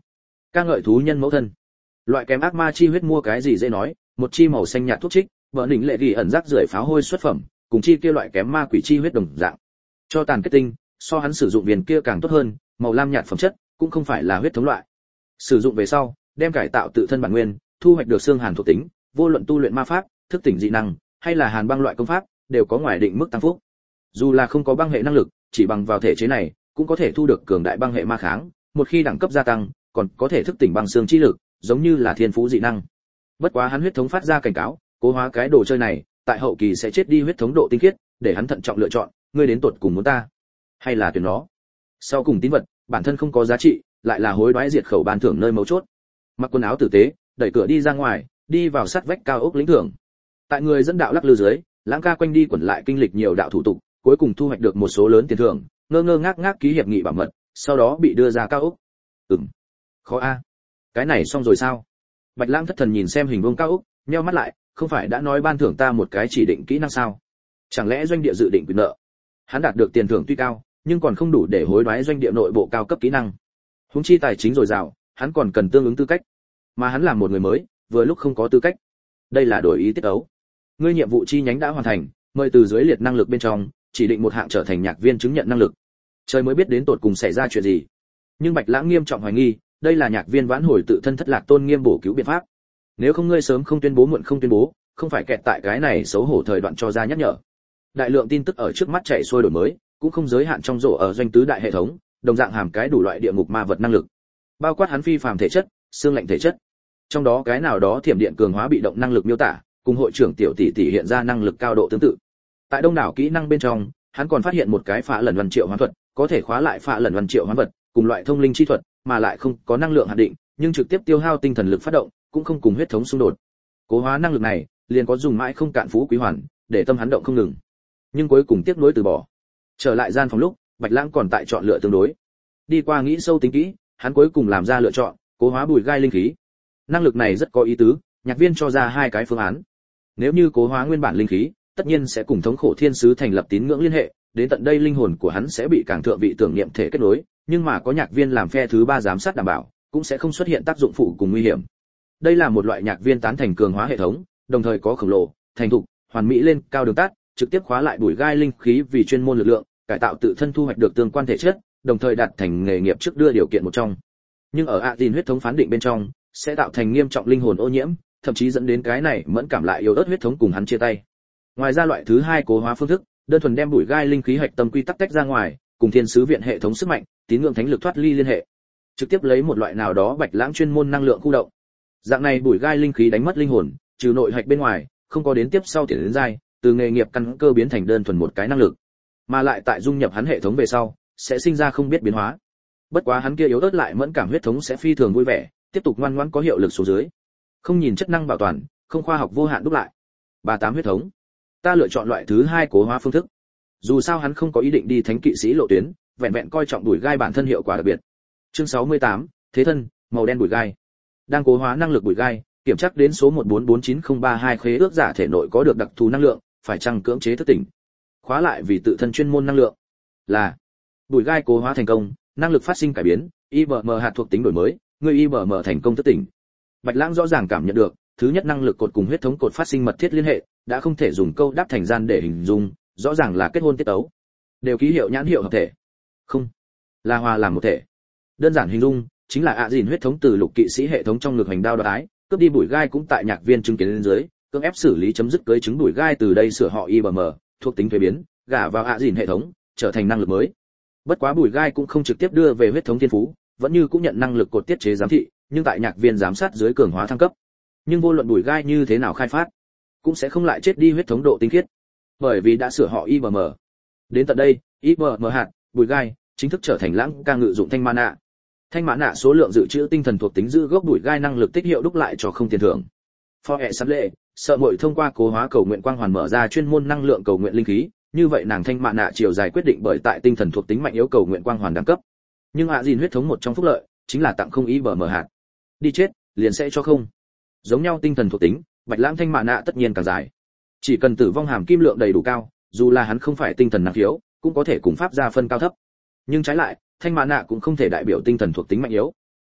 ca ngợi thú nhân mẫu thân. Loại kém ác ma chi huyết mua cái gì dễ nói, một chi màu xanh nhạt thuốc trích, vợ đỉnh lệ gỉ ẩn rác rưởi pháo hôi xuất phẩm, cùng chi kia loại kém ma quỷ chi huyết đồng dạng. Cho tàn kết tinh, so hắn sử dụng viên kia càng tốt hơn, màu lam nhạt phẩm chất, cũng không phải là huyết thống loại. Sử dụng về sau, đem cải tạo tự thân bản nguyên, thu hoạch được xương hàn thuộc tính, vô luận tu luyện ma pháp, thức tỉnh dị năng, hay là hàn băng loại công pháp, đều có ngoài định mức tăng phúc. Dù là không có băng hệ năng lực, chỉ bằng vào thể chế này, cũng có thể thu được cường đại băng hệ ma kháng, một khi đẳng cấp gia tăng, còn có thể thức tỉnh băng xương chi lực, giống như là thiên phú dị năng. Bất quá hắn huyết thống phát ra cảnh cáo, cố hóa cái đồ chơi này, tại hậu kỳ sẽ chết đi huyết thống độ tinh khiết, để hắn thận trọng lựa chọn, ngươi đến tuột cùng muốn ta, hay là tuyển nó. Sau cùng tín vật, bản thân không có giá trị, lại là hối đoái diệt khẩu ban thưởng nơi mấu chốt. Mặc quần áo tử tế, đẩy cửa đi ra ngoài, đi vào sát vách cao ốc lĩnh thưởng. Tại người dẫn đạo lắc lư dưới, Lãng ca quanh đi quẩn lại kinh lịch nhiều đạo thủ tục, cuối cùng thu hoạch được một số lớn tiền thưởng, ngơ ngơ ngác ngác ký hiệp nghị bảo mật, sau đó bị đưa ra cao ốc. Ừm, khó a. Cái này xong rồi sao? Bạch Lãng thất thần nhìn xem hình vuông cao ốc, nheo mắt lại, không phải đã nói ban thưởng ta một cái chỉ định kỹ năng sao? Chẳng lẽ doanh địa dự định quyền nợ? Hắn đạt được tiền thưởng tuy cao, nhưng còn không đủ để hối đoái doanh địa nội bộ cao cấp kỹ năng. Huống chi tài chính dồi dào, hắn còn cần tương ứng tư cách. Mà hắn là một người mới, vừa lúc không có tư cách. Đây là đổi ý tiết ấu. Ngươi nhiệm vụ chi nhánh đã hoàn thành, mời từ dưới liệt năng lực bên trong, chỉ định một hạng trở thành nhạc viên chứng nhận năng lực. Trời mới biết đến tột cùng xảy ra chuyện gì. Nhưng Bạch Lãng nghiêm trọng hoài nghi, đây là nhạc viên vãn hồi tự thân thất lạc tôn nghiêm bổ cứu biện pháp. Nếu không ngươi sớm không tuyên bố muộn không tuyên bố, không phải kẹt tại cái này xấu hổ thời đoạn cho ra nhắc nhở. Đại lượng tin tức ở trước mắt chạy xuôi đổi mới, cũng không giới hạn trong rổ ở doanh tứ đại hệ thống, đồng dạng hàm cái đủ loại địa ngục ma vật năng lực. Bao quát hắn phi phàm thể chất, xương lạnh thể chất. Trong đó cái nào đó thiểm điện cường hóa bị động năng lực miêu tả, cùng hội trưởng tiểu tỷ tỷ hiện ra năng lực cao độ tương tự. Tại đông đảo kỹ năng bên trong, hắn còn phát hiện một cái phá lần văn triệu hoán thuật, có thể khóa lại phá lần văn triệu hoán vật, cùng loại thông linh chi thuật, mà lại không có năng lượng hạn định, nhưng trực tiếp tiêu hao tinh thần lực phát động, cũng không cùng huyết thống xung đột. Cố hóa năng lực này, liền có dùng mãi không cạn phú quý hoàn, để tâm hắn động không ngừng. Nhưng cuối cùng tiếc nuối từ bỏ. Trở lại gian phòng lúc, Bạch Lãng còn tại chọn lựa tương đối. Đi qua nghĩ sâu tính kỹ, hắn cuối cùng làm ra lựa chọn, cố hóa bùi gai linh khí. Năng lực này rất có ý tứ, nhạc viên cho ra hai cái phương án. Nếu như cố hóa nguyên bản linh khí, tất nhiên sẽ cùng thống khổ thiên sứ thành lập tín ngưỡng liên hệ, đến tận đây linh hồn của hắn sẽ bị càng thượng vị tưởng niệm thể kết nối, nhưng mà có nhạc viên làm phe thứ ba giám sát đảm bảo, cũng sẽ không xuất hiện tác dụng phụ cùng nguy hiểm. Đây là một loại nhạc viên tán thành cường hóa hệ thống, đồng thời có khổng lồ, thành thục, hoàn mỹ lên cao đường tát, trực tiếp khóa lại bùi gai linh khí vì chuyên môn lực lượng, cải tạo tự thân thu hoạch được tương quan thể chất, đồng thời đạt thành nghề nghiệp trước đưa điều kiện một trong. Nhưng ở ạ tin huyết thống phán định bên trong, sẽ tạo thành nghiêm trọng linh hồn ô nhiễm, thậm chí dẫn đến cái này mẫn cảm lại yếu ớt huyết thống cùng hắn chia tay. Ngoài ra loại thứ hai cố hóa phương thức, đơn thuần đem bùi gai linh khí hạch tâm quy tắc tách ra ngoài, cùng thiên sứ viện hệ thống sức mạnh, tín ngưỡng thánh lực thoát ly liên hệ, trực tiếp lấy một loại nào đó Bạch Lãng chuyên môn năng lượng khu động. Dạng này bùi gai linh khí đánh mất linh hồn, trừ nội hạch bên ngoài, không có đến tiếp sau tiền đến giai, từ nghề nghiệp căn cơ biến thành đơn thuần một cái năng lực, mà lại tại dung nhập hắn hệ thống về sau, sẽ sinh ra không biết biến hóa. Bất quá hắn kia yếu ớt lại mẫn cảm huyết thống sẽ phi thường vui vẻ, tiếp tục ngoan ngoãn có hiệu lực xuống dưới. Không nhìn chất năng bảo toàn, không khoa học vô hạn đúc lại. ba tám huyết thống. Ta lựa chọn loại thứ hai cố hóa phương thức. Dù sao hắn không có ý định đi thánh kỵ sĩ lộ tuyến, vẹn vẹn coi trọng bùi gai bản thân hiệu quả đặc biệt. Chương sáu mươi tám, thế thân, màu đen bùi gai. Đang cố hóa năng lực bùi gai, kiểm tra đến số một bốn bốn chín không ba hai khế ước giả thể nội có được đặc thù năng lượng, phải chăng cưỡng chế thức tỉnh. Khóa lại vì tự thân chuyên môn năng lượng. Là bùi gai cố hóa thành công, năng lực phát sinh cải biến, i bê em hạt thuộc tính đổi mới, người i bê em thành công thức tỉnh. Bạch Lãng rõ ràng cảm nhận được, thứ nhất năng lực cột cùng huyết thống cột phát sinh mật thiết liên hệ, đã không thể dùng câu đáp thành gian để hình dung, rõ ràng là kết hôn tiết tấu. Đều ký hiệu nhãn hiệu hợp thể. Không, là hòa làm một thể. Đơn giản hình dung, chính là ạ dìn huyết thống từ lục kỵ sĩ hệ thống trong ngược hành đao đoạt ái, cướp đi bùi gai cũng tại nhạc viên chứng kiến lên dưới, cưỡng ép xử lý chấm dứt cưới chứng bùi gai từ đây sửa họ i bê em, thuộc tính thuế biến, gả vào ạ dìn hệ thống, trở thành năng lực mới. Bất quá bùi gai cũng không trực tiếp đưa về huyết thống thiên phú, vẫn như cũng nhận năng lực cột tiết chế giám thị, nhưng tại nhạc viên giám sát dưới cường hóa thăng cấp. Nhưng vô luận bùi gai như thế nào khai phát, cũng sẽ không lại chết đi huyết thống độ tinh khiết, bởi vì đã sửa họ i bê em. Đến tận đây, i bê em hạt, bùi gai chính thức trở thành Lãng ca ngự dụng thanh mã nạ. Thanh mã nạ số lượng dự trữ tinh thần thuộc tính giữ gốc bùi gai năng lực tích hiệu đúc lại cho không tiền thưởng. For e sắp lệ, sợ muội thông qua cố hóa cầu nguyện quang hoàn mở ra chuyên môn năng lượng cầu nguyện linh khí, như vậy nàng thanh mã nạ chiều dài quyết định bởi tại tinh thần thuộc tính mạnh yếu cầu nguyện quang hoàn đẳng cấp. Nhưng ạ gìn huyết thống một trong phúc lợi chính là tặng không i bê em hạt. Đi chết, liền sẽ cho không. Giống nhau tinh thần thuộc tính, Bạch Lãng thanh mã nạ tất nhiên càng dài. Chỉ cần tử vong hàm kim lượng đầy đủ cao, dù là hắn không phải tinh thần năng khiếu, cũng có thể cùng pháp gia phân cao thấp. Nhưng trái lại, thanh mã nạ cũng không thể đại biểu tinh thần thuộc tính mạnh yếu.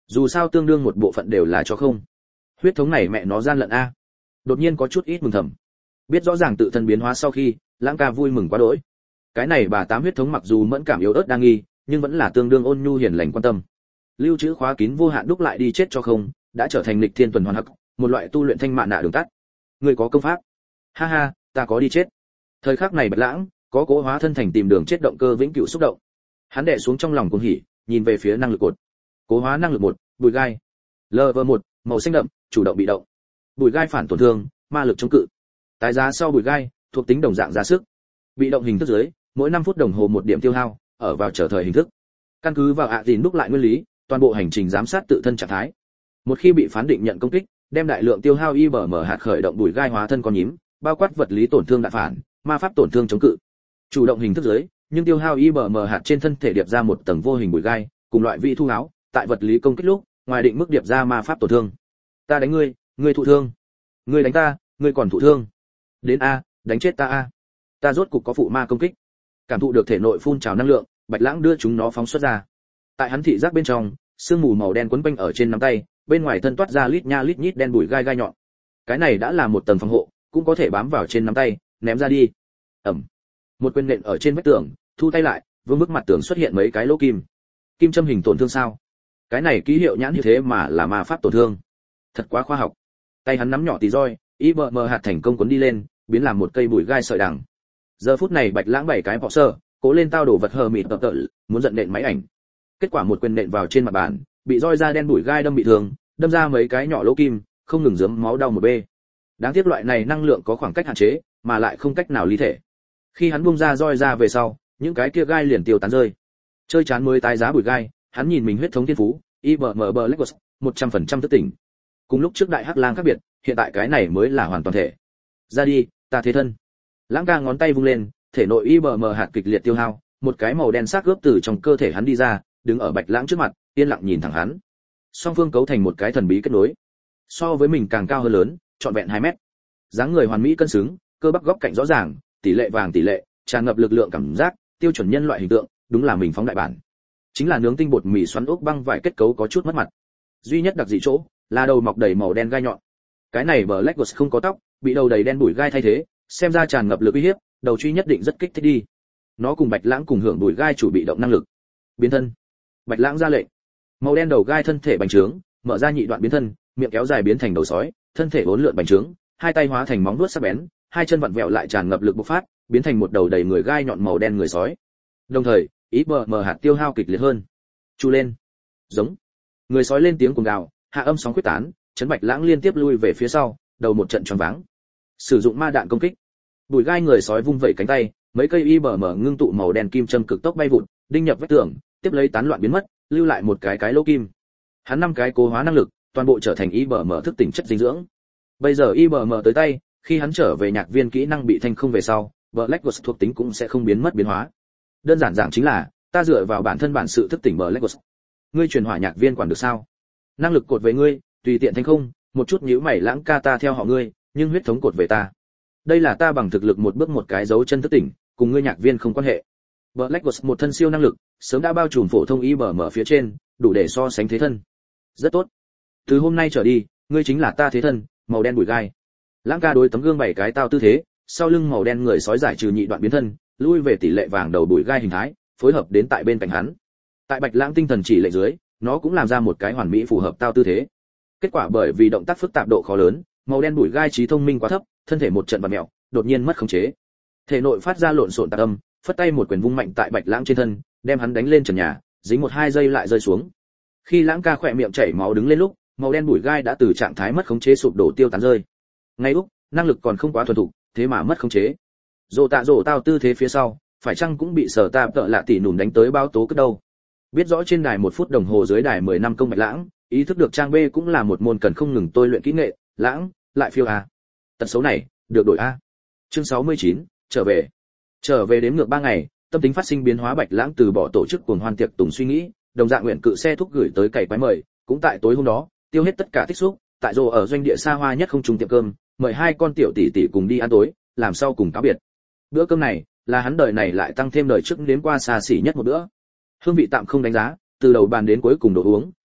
Dù sao tương đương một bộ phận đều là cho không. Huyết thống này mẹ nó gian lận a. Đột nhiên có chút ít mừng thầm. Biết rõ ràng tự thân biến hóa sau khi, Lãng ca vui mừng quá đỗi. Cái này bà tám huyết thống mặc dù mẫn cảm yếu ớt đa nghi, nhưng vẫn là tương đương ôn nhu hiền lành quan tâm. Lưu trữ khóa kín vô hạn đúc lại đi chết cho không, đã trở thành lịch thiên tuần hoàn hắc, một loại tu luyện thanh mạn nạ đường tắt. Người có công pháp? Ha ha, ta có đi chết. Thời khắc này Bạch Lãng có cố hóa thân thành tìm đường chết động cơ vĩnh cửu xúc động. Hắn đè xuống trong lòng cuồng hỉ, nhìn về phía năng lực cột. Cố hóa năng lực một, bùi gai. Level một, màu xanh đậm, chủ động bị động. Bùi gai phản tổn thương, ma lực chống cự. Tái giá sau bùi gai, thuộc tính đồng dạng giá sức. Bị động hình thức dưới, mỗi năm phút đồng hồ một điểm tiêu hao, ở vào trở thời hình thức. Căn cứ vào ạ gìn đúc lại nguyên lý, toàn bộ hành trình giám sát tự thân trạng thái. Một khi bị phán định nhận công kích, đem đại lượng tiêu hao i bờ em hạt khởi động bùi gai hóa thân con nhím, bao quát vật lý tổn thương đại phản, ma pháp tổn thương chống cự. Chủ động hình thức dưới, nhưng tiêu hao i bờ em hạt trên thân thể điệp ra một tầng vô hình bùi gai, cùng loại vị thu áo, tại vật lý công kích lúc, ngoài định mức điệp ra ma pháp tổn thương. Ta đánh ngươi, ngươi thụ thương. Ngươi đánh ta, ngươi còn thụ thương. Đến a, đánh chết ta a. Ta rốt cục có phụ ma công kích. Cảm thụ được thể nội phun trào năng lượng, Bạch Lãng đưa chúng nó phóng xuất ra. Tại hắn thị giác bên trong, sương mù màu đen quấn quanh ở trên nắm tay, bên ngoài thân toát ra lít nha lít nhít đen bụi gai gai nhọn. Cái này đã là một tầng phòng hộ, cũng có thể bám vào trên nắm tay, ném ra đi. Ầm. Một quyền nện ở trên vách tường, thu tay lại, vương bức mặt tường xuất hiện mấy cái lỗ kim. Kim châm hình tổn thương sao? Cái này ký hiệu nhãn như thế mà là ma pháp tổn thương. Thật quá khoa học. Tay hắn nắm nhỏ tí roi, i bờ em hạt thành công cuốn đi lên, biến làm một cây bụi gai sợi đằng. Giờ phút này Bạch Lãng bảy cái bọ sơ, cố lên tao đổ vật hờ mịt tập tợ, muốn giận nện máy ảnh. Kết quả một quyền nện vào trên mặt bàn, bị roi da đen bụi gai đâm bị thương, đâm ra mấy cái nhỏ lỗ kim, không ngừng rớm máu đau một bê. Đáng tiếc loại này năng lượng có khoảng cách hạn chế, mà lại không cách nào ly thể. Khi hắn buông ra roi ra về sau, những cái kia gai liền tiêu tán rơi. Chơi chán mới tái giá bụi gai, hắn nhìn mình huyết thống thiên phú, i bờ em Blackwood, một trăm phần trăm thức tỉnh. Cùng lúc trước đại hắc lang khác biệt, hiện tại cái này mới là hoàn toàn thể. Ra đi, ta thế thân. Lãng ca ngón tay vung lên, thể nội i bờ em hạt kịch liệt tiêu hao, một cái màu đen xác gớp từ trong cơ thể hắn đi ra, đứng ở Bạch Lãng trước mặt, yên lặng nhìn thẳng hắn. Song phương cấu thành một cái thần bí kết nối. So với mình càng cao hơn lớn, trọn vẹn hai mét. Dáng người hoàn mỹ cân xứng, cơ bắp góc cạnh rõ ràng, tỷ lệ vàng tỷ lệ, tràn ngập lực lượng cảm giác, tiêu chuẩn nhân loại hình tượng, đúng là mình phóng đại bản. Chính là nướng tinh bột mì xoắn ốc băng vải kết cấu có chút mất mặt. Duy nhất đặc dị chỗ, là đầu mọc đầy màu đen gai nhọn. Cái này Blackwood không có tóc, bị đầu đầy đen bụi gai thay thế, xem ra tràn ngập lực uy hiếp, đầu truy nhất định rất kích thích đi. Nó cùng Bạch Lãng cùng hưởng bụi gai chủ bị động năng lực. Biến thân. Bạch Lãng ra lệnh. Màu đen đầu gai thân thể bành trướng, mở ra nhị đoạn biến thân, miệng kéo dài biến thành đầu sói, thân thể uốn lượn bành trướng, hai tay hóa thành móng vuốt sắc bén, hai chân vặn vẹo lại tràn ngập lực bộc phát, biến thành một đầu đầy người gai nhọn màu đen người sói. Đồng thời, ý bờ mờ hạt tiêu hao kịch liệt hơn. Chu lên. Giống. Người sói lên tiếng cuồng gào, hạ âm sóng quyết tán, chấn Bạch Lãng liên tiếp lui về phía sau, đầu một trận choáng váng. Sử dụng ma đạn công kích. Bùi gai người sói vung vẩy cánh tay, mấy cây i bờ mờ ngưng tụ màu đen kim châm cực tốc bay vụt, đinh nhập vách tường, tiếp lấy tán loạn biến mất, lưu lại một cái cái lỗ kim. Hắn năm cái cố hóa năng lực, toàn bộ trở thành i bờ em thức tỉnh chất dinh dưỡng. Bây giờ i bờ em tới tay, khi hắn trở về nhạc viên kỹ năng bị thanh không về sau, Blackwood thuộc tính cũng sẽ không biến mất biến hóa. Đơn giản giảng chính là, ta dựa vào bản thân bản sự thức tỉnh Blackwood. Ngươi truyền hỏa nhạc viên quản được sao? Năng lực cột về ngươi, tùy tiện thanh không, một chút nhíu mày Lãng ca ta theo họ ngươi, nhưng huyết thống cột về ta. Đây là ta bằng thực lực một bước một cái dấu chân thức tỉnh, cùng ngươi nhạc viên không quan hệ. Blackwood một thân siêu năng lực, sớm đã bao trùm phổ thông i bờ em phía trên, đủ để so sánh thế thân. Rất tốt. Từ hôm nay trở đi, ngươi chính là ta thế thân, màu đen bụi gai. Lãng ca đối tấm gương bảy cái tao tư thế, sau lưng màu đen người sói giải trừ nhị đoạn biến thân, lui về tỷ lệ vàng đầu bụi gai hình thái, phối hợp đến tại bên cạnh hắn. Tại Bạch Lãng tinh thần chỉ lệnh dưới, nó cũng làm ra một cái hoàn mỹ phù hợp tao tư thế. Kết quả bởi vì động tác phức tạp độ khó lớn, màu đen bụi gai trí thông minh quá thấp, thân thể một trận vặn mèo, đột nhiên mất khống chế. Thể nội phát ra lộn xộn tạc âm, phất tay một quyền vung mạnh tại Bạch Lãng trên thân, đem hắn đánh lên trần nhà, dính một hai giây lại rơi xuống. Khi Lãng ca khỏe miệng chảy máu đứng lên lúc, màu đen bụi gai đã từ trạng thái mất khống chế sụp đổ tiêu tán rơi. Ngay lúc, năng lực còn không quá thuần thục, thế mà mất khống chế. Rồ tạ rồ tao tư thế phía sau, phải chăng cũng bị sở tạm tợ lạ tỷ nùn đánh tới báo tố cất đâu. Biết rõ trên đài một phút đồng hồ dưới đài mười năm công Bạch Lãng, ý thức được trang B cũng là một môn cần không ngừng tôi luyện kỹ nghệ, Lãng, lại phiêu a. Tật xấu này, được đổi a. Chương sáu mươi chín, trở về. Trở về đến ngược ba ngày, tâm tính phát sinh biến hóa Bạch Lãng từ bỏ tổ chức cuồng hoan tiệc tùng suy nghĩ, đồng dạng nguyện cự xe thúc gửi tới cày quái mời, cũng tại tối hôm đó, tiêu hết tất cả tích xúc, tại rồ ở doanh địa xa hoa nhất không trùng tiệm cơm, mời hai con tiểu tỷ tỷ cùng đi ăn tối, làm sau cùng cáo biệt. Bữa cơm này, là hắn đời này lại tăng thêm đời trước đến qua xa xỉ nhất một bữa. Hương vị tạm không đánh giá, từ đầu bàn đến cuối cùng đồ uống,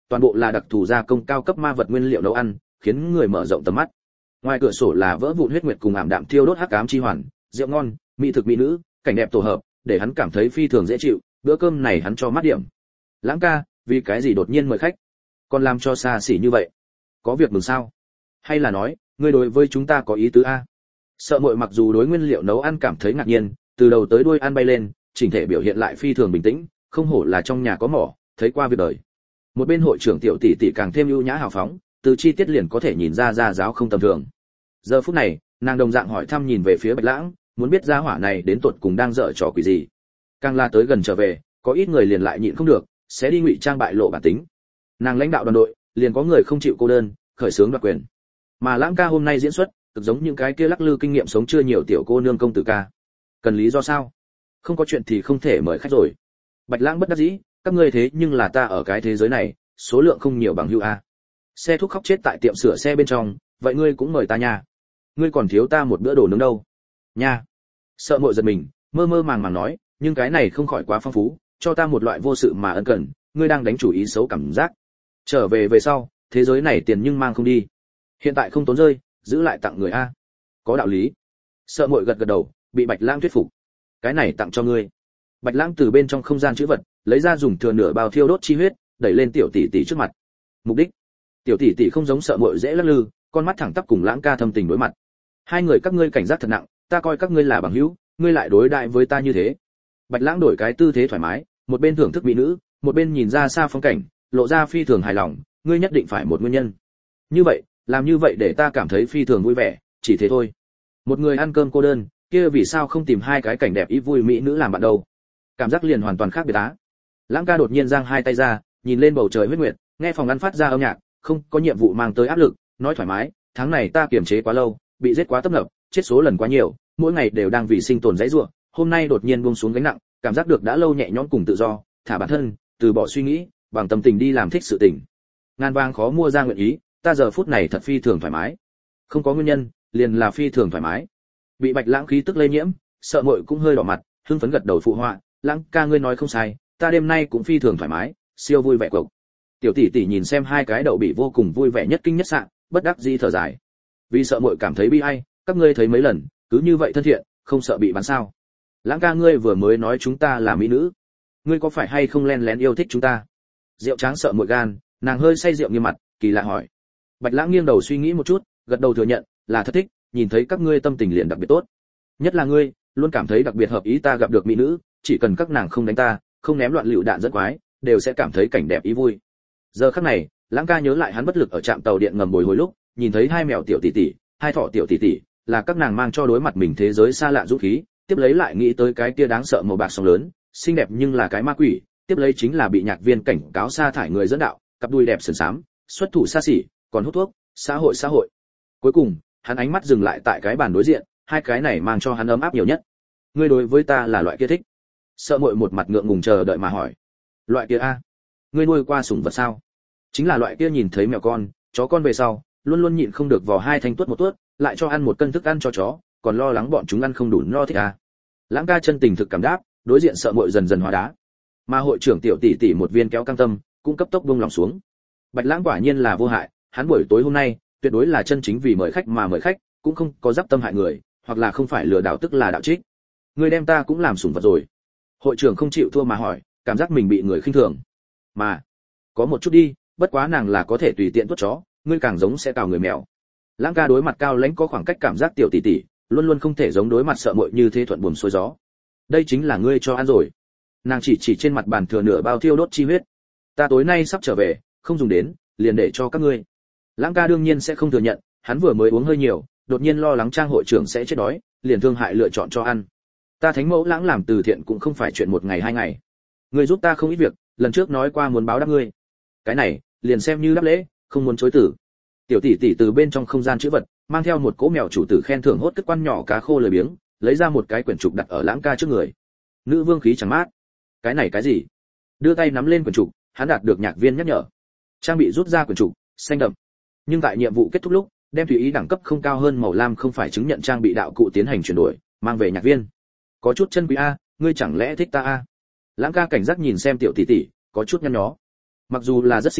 toàn bộ là đặc thù gia công cao cấp ma vật nguyên liệu nấu ăn, khiến người mở rộng tầm mắt. Ngoài cửa sổ là vỡ vụn huyết nguyệt cùng ảm đạm thiêu đốt hắc ám chi hoàn, rượu ngon, mỹ thực mỹ nữ, cảnh đẹp tổ hợp, để hắn cảm thấy phi thường dễ chịu, bữa cơm này hắn cho mát điểm. Lãng ca, vì cái gì đột nhiên mời khách? Còn làm cho xa xỉ như vậy? Có việc mừng sao? Hay là nói, ngươi đối với chúng ta có ý tứ a? Sợ Muội mặc dù đối nguyên liệu nấu ăn cảm thấy ngạc nhiên, từ đầu tới đuôi ăn bay lên, chỉnh thể biểu hiện lại phi thường bình tĩnh, không hổ là trong nhà có mỏ, thấy qua việc đời. Một bên hội trưởng tiểu tỷ tỷ càng thêm ưu nhã hào phóng, từ chi tiết liền có thể nhìn ra gia giáo không tầm thường. Giờ phút này, nàng đồng dạng hỏi thăm nhìn về phía Bạch Lãng, muốn biết gia hỏa này đến tột cùng đang dở trò quỷ gì. Càng la tới gần trở về, có ít người liền lại nhịn không được, sẽ đi ngụy trang bại lộ bản tính. Nàng lãnh đạo đoàn đội, liền có người không chịu cô đơn, khởi xướng đoạt quyền. Mà Lãng ca hôm nay diễn xuất, cực giống những cái kia lắc lư kinh nghiệm sống chưa nhiều tiểu cô nương công tử ca. Cần lý do sao? Không có chuyện thì không thể mời khách rồi. Bạch Lãng bất đắc dĩ, các ngươi thế nhưng là ta ở cái thế giới này, số lượng không nhiều bằng hữu a. Xe thuốc khóc chết tại tiệm sửa xe bên trong, vậy ngươi cũng mời ta nha. Ngươi còn thiếu ta một bữa đồ nướng đâu. Nha. Sợ Muội giật mình, mơ mơ màng màng nói, nhưng cái này không khỏi quá phong phú, cho ta một loại vô sự mà ân cần, ngươi đang đánh chủ ý xấu cảm giác. Trở về về sau, thế giới này tiền nhưng mang không đi. Hiện tại không tốn rơi, giữ lại tặng người a. Có đạo lý. Sợ Muội gật gật đầu, bị Bạch Lãng thuyết phục. Cái này tặng cho ngươi. Bạch Lãng từ bên trong không gian chữ vật, lấy ra dùng thừa nửa bao thiêu đốt chi huyết, đẩy lên tiểu tỷ tỷ trước mặt. Mục đích? Tiểu tỷ tỷ không giống Sợ Muội dễ lắc lư, con mắt thẳng tắp cùng Lãng ca thâm tình đối mặt. Hai người các ngươi cảnh giác thật nặng, ta coi các ngươi là bằng hữu, ngươi lại đối đại với ta như thế. Bạch Lãng đổi cái tư thế thoải mái, một bên thưởng thức mỹ nữ, một bên nhìn ra xa phong cảnh, lộ ra phi thường hài lòng, ngươi nhất định phải một nguyên nhân. Như vậy, làm như vậy để ta cảm thấy phi thường vui vẻ, chỉ thế thôi. Một người ăn cơm cô đơn, kia vì sao không tìm hai cái cảnh đẹp ý vui mỹ nữ làm bạn đâu? Cảm giác liền hoàn toàn khác biệt á. Lãng ca đột nhiên giang hai tay ra, nhìn lên bầu trời huyết nguyệt, nghe phòng ăn phát ra âm nhạc, không có nhiệm vụ mang tới áp lực, nói thoải mái, tháng này ta kiềm chế quá lâu, bị giết quá tấp nập, chết số lần quá nhiều, mỗi ngày đều đang vì sinh tồn dãy rủa, hôm nay đột nhiên buông xuống gánh nặng, cảm giác được đã lâu nhẹ nhõm cùng tự do, thả bản thân, từ bỏ suy nghĩ, bằng tâm tình đi làm thích sự tình. Ngàn vàng khó mua ra nguyện ý, ta giờ phút này thật phi thường thoải mái. Không có nguyên nhân, liền là phi thường thoải mái. Bị Bạch Lãng khí tức lây nhiễm, Sợ Muội cũng hơi đỏ mặt, hưng phấn gật đầu phụ họa, Lãng ca ngươi nói không sai, ta đêm nay cũng phi thường thoải mái, siêu vui vẻ cộc. Tiểu tỷ tỷ nhìn xem hai cái đậu bị vô cùng vui vẻ nhất kinh nhất sạng, bất đắc dĩ thở dài. Vì Sợ Muội cảm thấy bi ai, các ngươi thấy mấy lần, cứ như vậy thân thiện, không sợ bị bắn sao? Lãng ca ngươi vừa mới nói chúng ta là mỹ nữ, ngươi có phải hay không len lén yêu thích chúng ta? Diệu Tráng Sợ Muội gan, nàng hơi say rượu như mặt, kỳ lạ hỏi. Bạch Lãng nghiêng đầu suy nghĩ một chút, gật đầu thừa nhận, là thật thích, nhìn thấy các ngươi tâm tình liền đặc biệt tốt. Nhất là ngươi, luôn cảm thấy đặc biệt hợp ý ta gặp được mỹ nữ, chỉ cần các nàng không đánh ta, không ném loạn lựu đạn rất quái, đều sẽ cảm thấy cảnh đẹp ý vui. Giờ khắc này, Lãng ca nhớ lại hắn bất lực ở trạm tàu điện ngầm bồi hồi lúc, nhìn thấy hai mèo tiểu tỷ tỷ, hai thỏ tiểu tỷ tỷ, là các nàng mang cho đối mặt mình thế giới xa lạ dũng khí, tiếp lấy lại nghĩ tới cái kia đáng sợ màu bạc sóng lớn, xinh đẹp nhưng là cái ma quỷ, tiếp lấy chính là bị nhạc viên cảnh cáo sa thải người dẫn đạo, cặp đuôi đẹp sườn xám, xuất thủ xa xỉ, còn hút thuốc, xã hội xã hội. Cuối cùng, hắn ánh mắt dừng lại tại cái bàn đối diện, hai cái này mang cho hắn ấm áp nhiều nhất. Ngươi đối với ta là loại kia thích? Sợ Muội một mặt ngượng ngùng chờ đợi mà hỏi. Loại kia a? Ngươi nuôi qua sủng vật sao? Chính là loại kia nhìn thấy mèo con, chó con về sau, luôn luôn nhịn không được vò hai thanh tuốt một tuốt, lại cho ăn một cân thức ăn cho chó, còn lo lắng bọn chúng ăn không đủ no thích à. Lãng ca chân tình thực cảm đáp, đối diện Sợ Muội dần dần hóa đá. Mà hội trưởng tiểu tỷ tỷ một viên kéo căng tâm, cũng cấp tốc buông lòng xuống. Bạch Lãng quả nhiên là vô hại, hắn buổi tối hôm nay, tuyệt đối là chân chính vì mời khách mà mời khách, cũng không có giáp tâm hại người, hoặc là không phải lừa đảo tức là đạo trích. Ngươi đem ta cũng làm sủng vật rồi. Hội trưởng không chịu thua mà hỏi, cảm giác mình bị người khinh thường. Mà, có một chút đi, bất quá nàng là có thể tùy tiện tuốt chó, ngươi càng giống sẽ cào người mèo. Lãng ca đối mặt cao lãnh có khoảng cách cảm giác tiểu tỷ tỷ, luôn luôn không thể giống đối mặt Sợ Muội như thế thuận buồm xuôi gió. Đây chính là ngươi cho ăn rồi. Nàng chỉ chỉ trên mặt bàn thừa nửa bao thiêu đốt chi huyết. Ta tối nay sắp trở về, không dùng đến, liền để cho các ngươi. Lãng ca đương nhiên sẽ không thừa nhận, hắn vừa mới uống hơi nhiều, đột nhiên lo lắng Trang hội trưởng sẽ chết đói, liền thương hại lựa chọn cho ăn. Ta Thánh Mẫu Lãng làm từ thiện cũng không phải chuyện một ngày hai ngày. Ngươi giúp ta không ít việc, lần trước nói qua muốn báo đáp ngươi. Cái này, liền xem như đáp lễ, không muốn chối từ. Tiểu tỷ tỷ từ bên trong không gian chữ vật, mang theo một cỗ mèo chủ tử khen thưởng hốt cất quan nhỏ cá khô lười biếng, lấy ra một cái quyển trục đặt ở Lãng ca trước người. Nữ vương khí chẳng mát. Cái này cái gì? Đưa tay nắm lên quyển trục, hắn đạt được nhạc viên nhắc nhở. Trang bị rút ra quyển trục, xanh đậm. Nhưng tại nhiệm vụ kết thúc lúc, đem tùy ý đẳng cấp không cao hơn màu lam không phải chứng nhận trang bị đạo cụ tiến hành chuyển đổi, mang về nhạc viên. Có chút chân quý a, ngươi chẳng lẽ thích ta a? Lãng ca cảnh giác nhìn xem tiểu tỷ tỷ, có chút nhăn nhó. Mặc dù là rất xinh đẹp,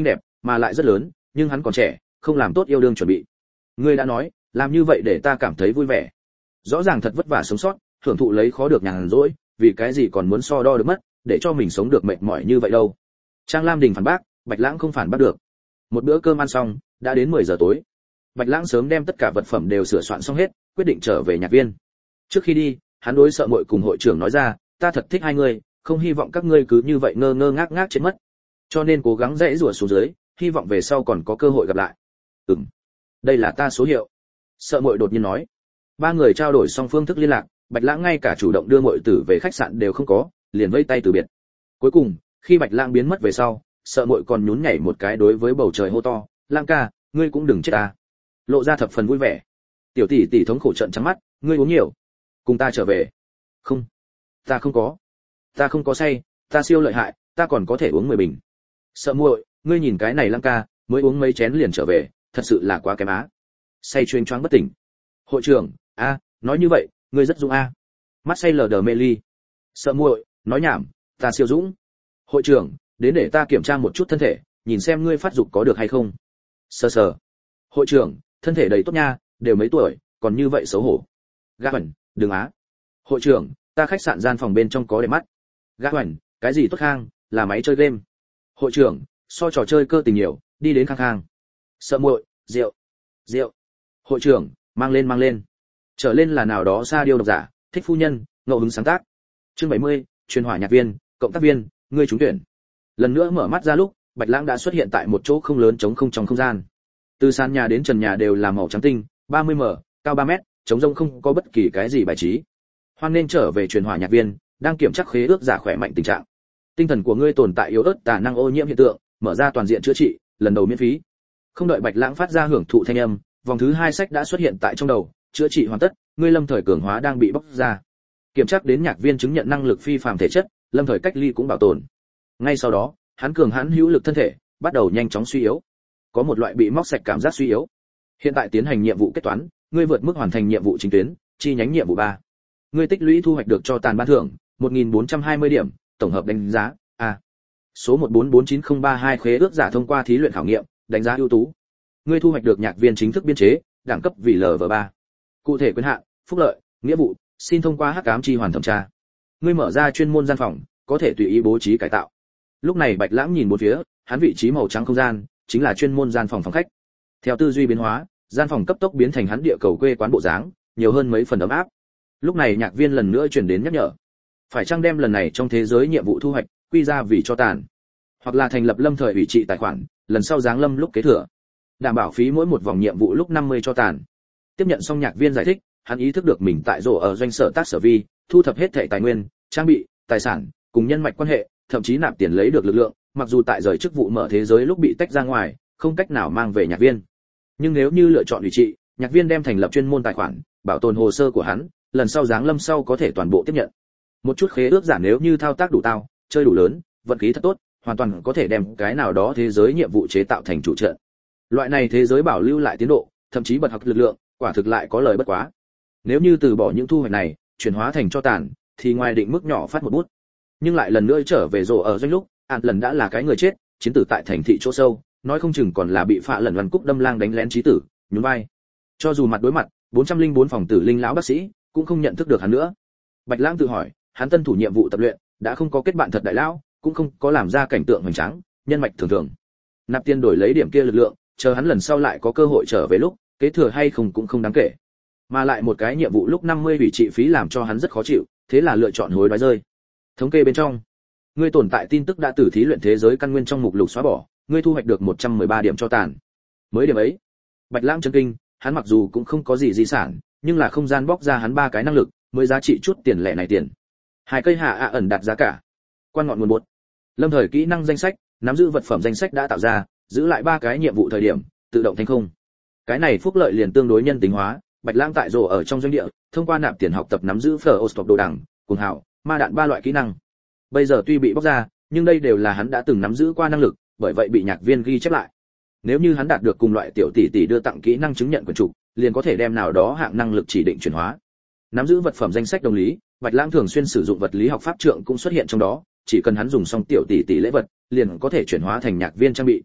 mà lại rất lớn, nhưng hắn còn trẻ, không làm tốt yêu đương chuẩn bị. Ngươi đã nói, làm như vậy để ta cảm thấy vui vẻ. Rõ ràng thật vất vả sống sót, hưởng thụ lấy khó được nhàn rỗi, vì cái gì còn muốn so đo được mất, để cho mình sống được mệt mỏi như vậy đâu. Trang Lam Đình phản bác, Bạch Lãng không phản bác được. Một bữa cơm ăn xong, đã đến mười giờ tối. Bạch Lãng sớm đem tất cả vật phẩm đều sửa soạn xong hết, quyết định trở về nhạc viên. Trước khi đi, hắn đối Sợ Muội cùng hội trưởng nói ra, ta thật thích hai người, không hy vọng các ngươi cứ như vậy ngơ ngơ ngác ngác chết mất. Cho nên cố gắng dãy rủa xuống dưới, hy vọng về sau còn có cơ hội gặp lại. Ừm, đây là ta số hiệu. Sợ Muội đột nhiên nói. Ba người trao đổi xong phương thức liên lạc, Bạch Lãng ngay cả chủ động đưa muội tử về khách sạn đều không có, liền vẫy tay từ biệt. Cuối cùng, khi Bạch Lãng biến mất về sau, Sợ Muội còn nhún nhảy một cái đối với bầu trời hô to, "Lãng ca, ngươi cũng đừng chết ta." Lộ ra thập phần vui vẻ. Tiểu tỷ tỷ thống khổ trợn trắng mắt, "Ngươi uống nhiều, cùng ta trở về." "Không, ta không có. Ta không có say, ta siêu lợi hại, ta còn có thể uống mười bình." "Sợ Muội, ngươi nhìn cái này Lãng ca, mới uống mấy chén liền trở về, thật sự là quá kém á." Say chuyên choáng bất tỉnh. Hội trưởng, a, nói như vậy, ngươi rất dũng a. Mắt say lờ đờ mê ly. Sợ Muội, nói nhảm, ta siêu dũng. Hội trưởng, đến để ta kiểm tra một chút thân thể, nhìn xem ngươi phát dục có được hay không. Sờ sờ. Hội trưởng, thân thể đầy tốt nha, đều mấy tuổi, còn như vậy xấu hổ. Gã Hoành, đừng á. Hội trưởng, ta khách sạn gian phòng bên trong có đẹp mắt. Gã Hoành, cái gì tốt khang, là máy chơi game. Hội trưởng, so trò chơi cơ tình nhiều, đi đến khang khang. Sợ Muội, rượu, rượu. Hội trưởng, mang lên mang lên. Trở lên là nào đó xa điêu độc giả, thích phu nhân, ngẫu hứng sáng tác. Chương bảy mươi, truyền hỏa nhạc viên, cộng tác viên, ngươi trúng tuyển. Lần nữa mở mắt ra lúc, Bạch Lãng đã xuất hiện tại một chỗ không lớn trống không trong không gian. Từ sàn nhà đến trần nhà đều là màu trắng tinh, ba mươi mét, cao ba mét, trống rỗng không có bất kỳ cái gì bài trí. Hoan nên trở về truyền hỏa nhạc viên, đang kiểm tra khế ước giả khỏe mạnh tình trạng. Tinh thần của ngươi tồn tại yếu ớt tà năng ô nhiễm hiện tượng, mở ra toàn diện chữa trị, lần đầu miễn phí. Không đợi Bạch Lãng phát ra hưởng thụ thanh âm, vòng thứ hai sách đã xuất hiện tại trong đầu, chữa trị hoàn tất, ngươi lâm thời cường hóa đang bị bóc ra. Kiểm tra đến nhạc viên chứng nhận năng lực phi phàm thể chất, lâm thời cách ly cũng bảo tồn. Ngay sau đó, hắn cường hãn hữu lực thân thể bắt đầu nhanh chóng suy yếu, có một loại bị móc sạch cảm giác suy yếu. Hiện tại tiến hành nhiệm vụ kết toán, ngươi vượt mức hoàn thành nhiệm vụ chính tuyến, chi nhánh nhiệm vụ ba. Ngươi tích lũy thu hoạch được cho tàn ban thưởng một nghìn bốn trăm hai mươi điểm, tổng hợp đánh giá A. Số một bốn bốn chín không ba hai khế ước giả thông qua thí luyện khảo nghiệm, đánh giá ưu tú. Ngươi thu hoạch được nhạc viên chính thức biên chế, đẳng cấp vì L V ba. Cụ thể quyền hạn, phúc lợi, nghĩa vụ, xin thông qua hắc ám chi hoàn thẩm tra. Ngươi mở ra chuyên môn gian phòng, có thể tùy ý bố trí cải tạo. Lúc này Bạch Lãng nhìn bốn phía, hắn vị trí màu trắng không gian chính là chuyên môn gian phòng phòng khách. Theo tư duy biến hóa, gian phòng cấp tốc biến thành hắn địa cầu quê quán bộ dáng, nhiều hơn mấy phần ấm áp. Lúc này nhạc viên lần nữa truyền đến nhắc nhở, phải chăng đem lần này trong thế giới nhiệm vụ thu hoạch quy ra vì cho tàn, hoặc là thành lập lâm thời ủy trị tài khoản, lần sau giáng lâm lúc kế thừa, đảm bảo phí mỗi một vòng nhiệm vụ lúc năm mươi cho tàn. Tiếp nhận xong nhạc viên giải thích, hắn ý thức được mình tại rổ ở doanh sở tác sở vi, thu thập hết thảy tài nguyên, trang bị, tài sản, cùng nhân mạch quan hệ, thậm chí nạp tiền lấy được lực lượng, mặc dù tại rời chức vụ mở thế giới lúc bị tách ra ngoài, không cách nào mang về nhạc viên. Nhưng nếu như lựa chọn ủy trị, nhạc viên đem thành lập chuyên môn tài khoản, bảo tồn hồ sơ của hắn, lần sau giáng lâm sau có thể toàn bộ tiếp nhận. Một chút khế ước giả nếu như thao tác đủ tao, chơi đủ lớn, vận khí thật tốt, hoàn toàn có thể đem cái nào đó thế giới nhiệm vụ chế tạo thành chủ trận. Loại này thế giới bảo lưu lại tiến độ, thậm chí bật học lực lượng, quả thực lại có lời bất quá. Nếu như từ bỏ những thu hoạch này, chuyển hóa thành cho tàn, thì ngoài định mức nhỏ phát một bút. Nhưng lại lần nữa trở về rổ ở doanh lúc, Ản lần đã là cái người chết, chiến tử tại thành thị chỗ sâu, nói không chừng còn là bị phạ lần văn cúc đâm lang đánh lén chí tử, nhún vai. Cho dù mặt đối mặt, bốn trăm linh bốn phòng tử linh lão bác sĩ cũng không nhận thức được hắn nữa. Bạch Lãng tự hỏi, hắn tân thủ nhiệm vụ tập luyện, đã không có kết bạn thật đại lão, cũng không có làm ra cảnh tượng hoành tráng, nhân mạch thường thường. Nạp tiền đổi lấy điểm kia lực lượng, chờ hắn lần sau lại có cơ hội trở về lúc, kế thừa hay không cũng không đáng kể. Mà lại một cái nhiệm vụ lúc năm mươi ủy trị phí làm cho hắn rất khó chịu, thế là lựa chọn hối đoái rơi. Thống kê bên trong, ngươi tồn tại tin tức đã từ thí luyện thế giới căn nguyên trong mục lục xóa bỏ, ngươi thu hoạch được một trăm mười ba điểm cho tàn. Mới điểm ấy, Bạch Lãng chấn kinh, hắn mặc dù cũng không có gì di sản, nhưng là không gian bóc ra hắn ba cái năng lực, mới giá trị chút tiền lẻ này tiền. Hai cây hạ ạ ẩn đạt giá cả. Quan ngọn nguồn bột. Lâm thời kỹ năng danh sách, nắm giữ vật phẩm danh sách đã tạo ra, giữ lại ba cái nhiệm vụ thời điểm, tự động thành không. Cái này phúc lợi liền tương đối nhân tính hóa, Bạch Lãng tại rổ ở trong doanh địa, thông qua nạp tiền học tập nắm giữ phở Ostop đồ đẳng, cuồng hào, ma đạn ba loại kỹ năng. Bây giờ tuy bị bóc ra, nhưng đây đều là hắn đã từng nắm giữ qua năng lực, bởi vậy bị nhạc viên ghi chép lại. Nếu như hắn đạt được cùng loại tiểu tỷ tỷ đưa tặng kỹ năng chứng nhận quyền chủ, liền có thể đem nào đó hạng năng lực chỉ định chuyển hóa. Nắm giữ vật phẩm danh sách đồng lý, Bạch Lãng thường xuyên sử dụng vật lý học pháp trượng cũng xuất hiện trong đó, chỉ cần hắn dùng xong tiểu tỷ tỷ lễ vật, liền có thể chuyển hóa thành nhạc viên trang bị.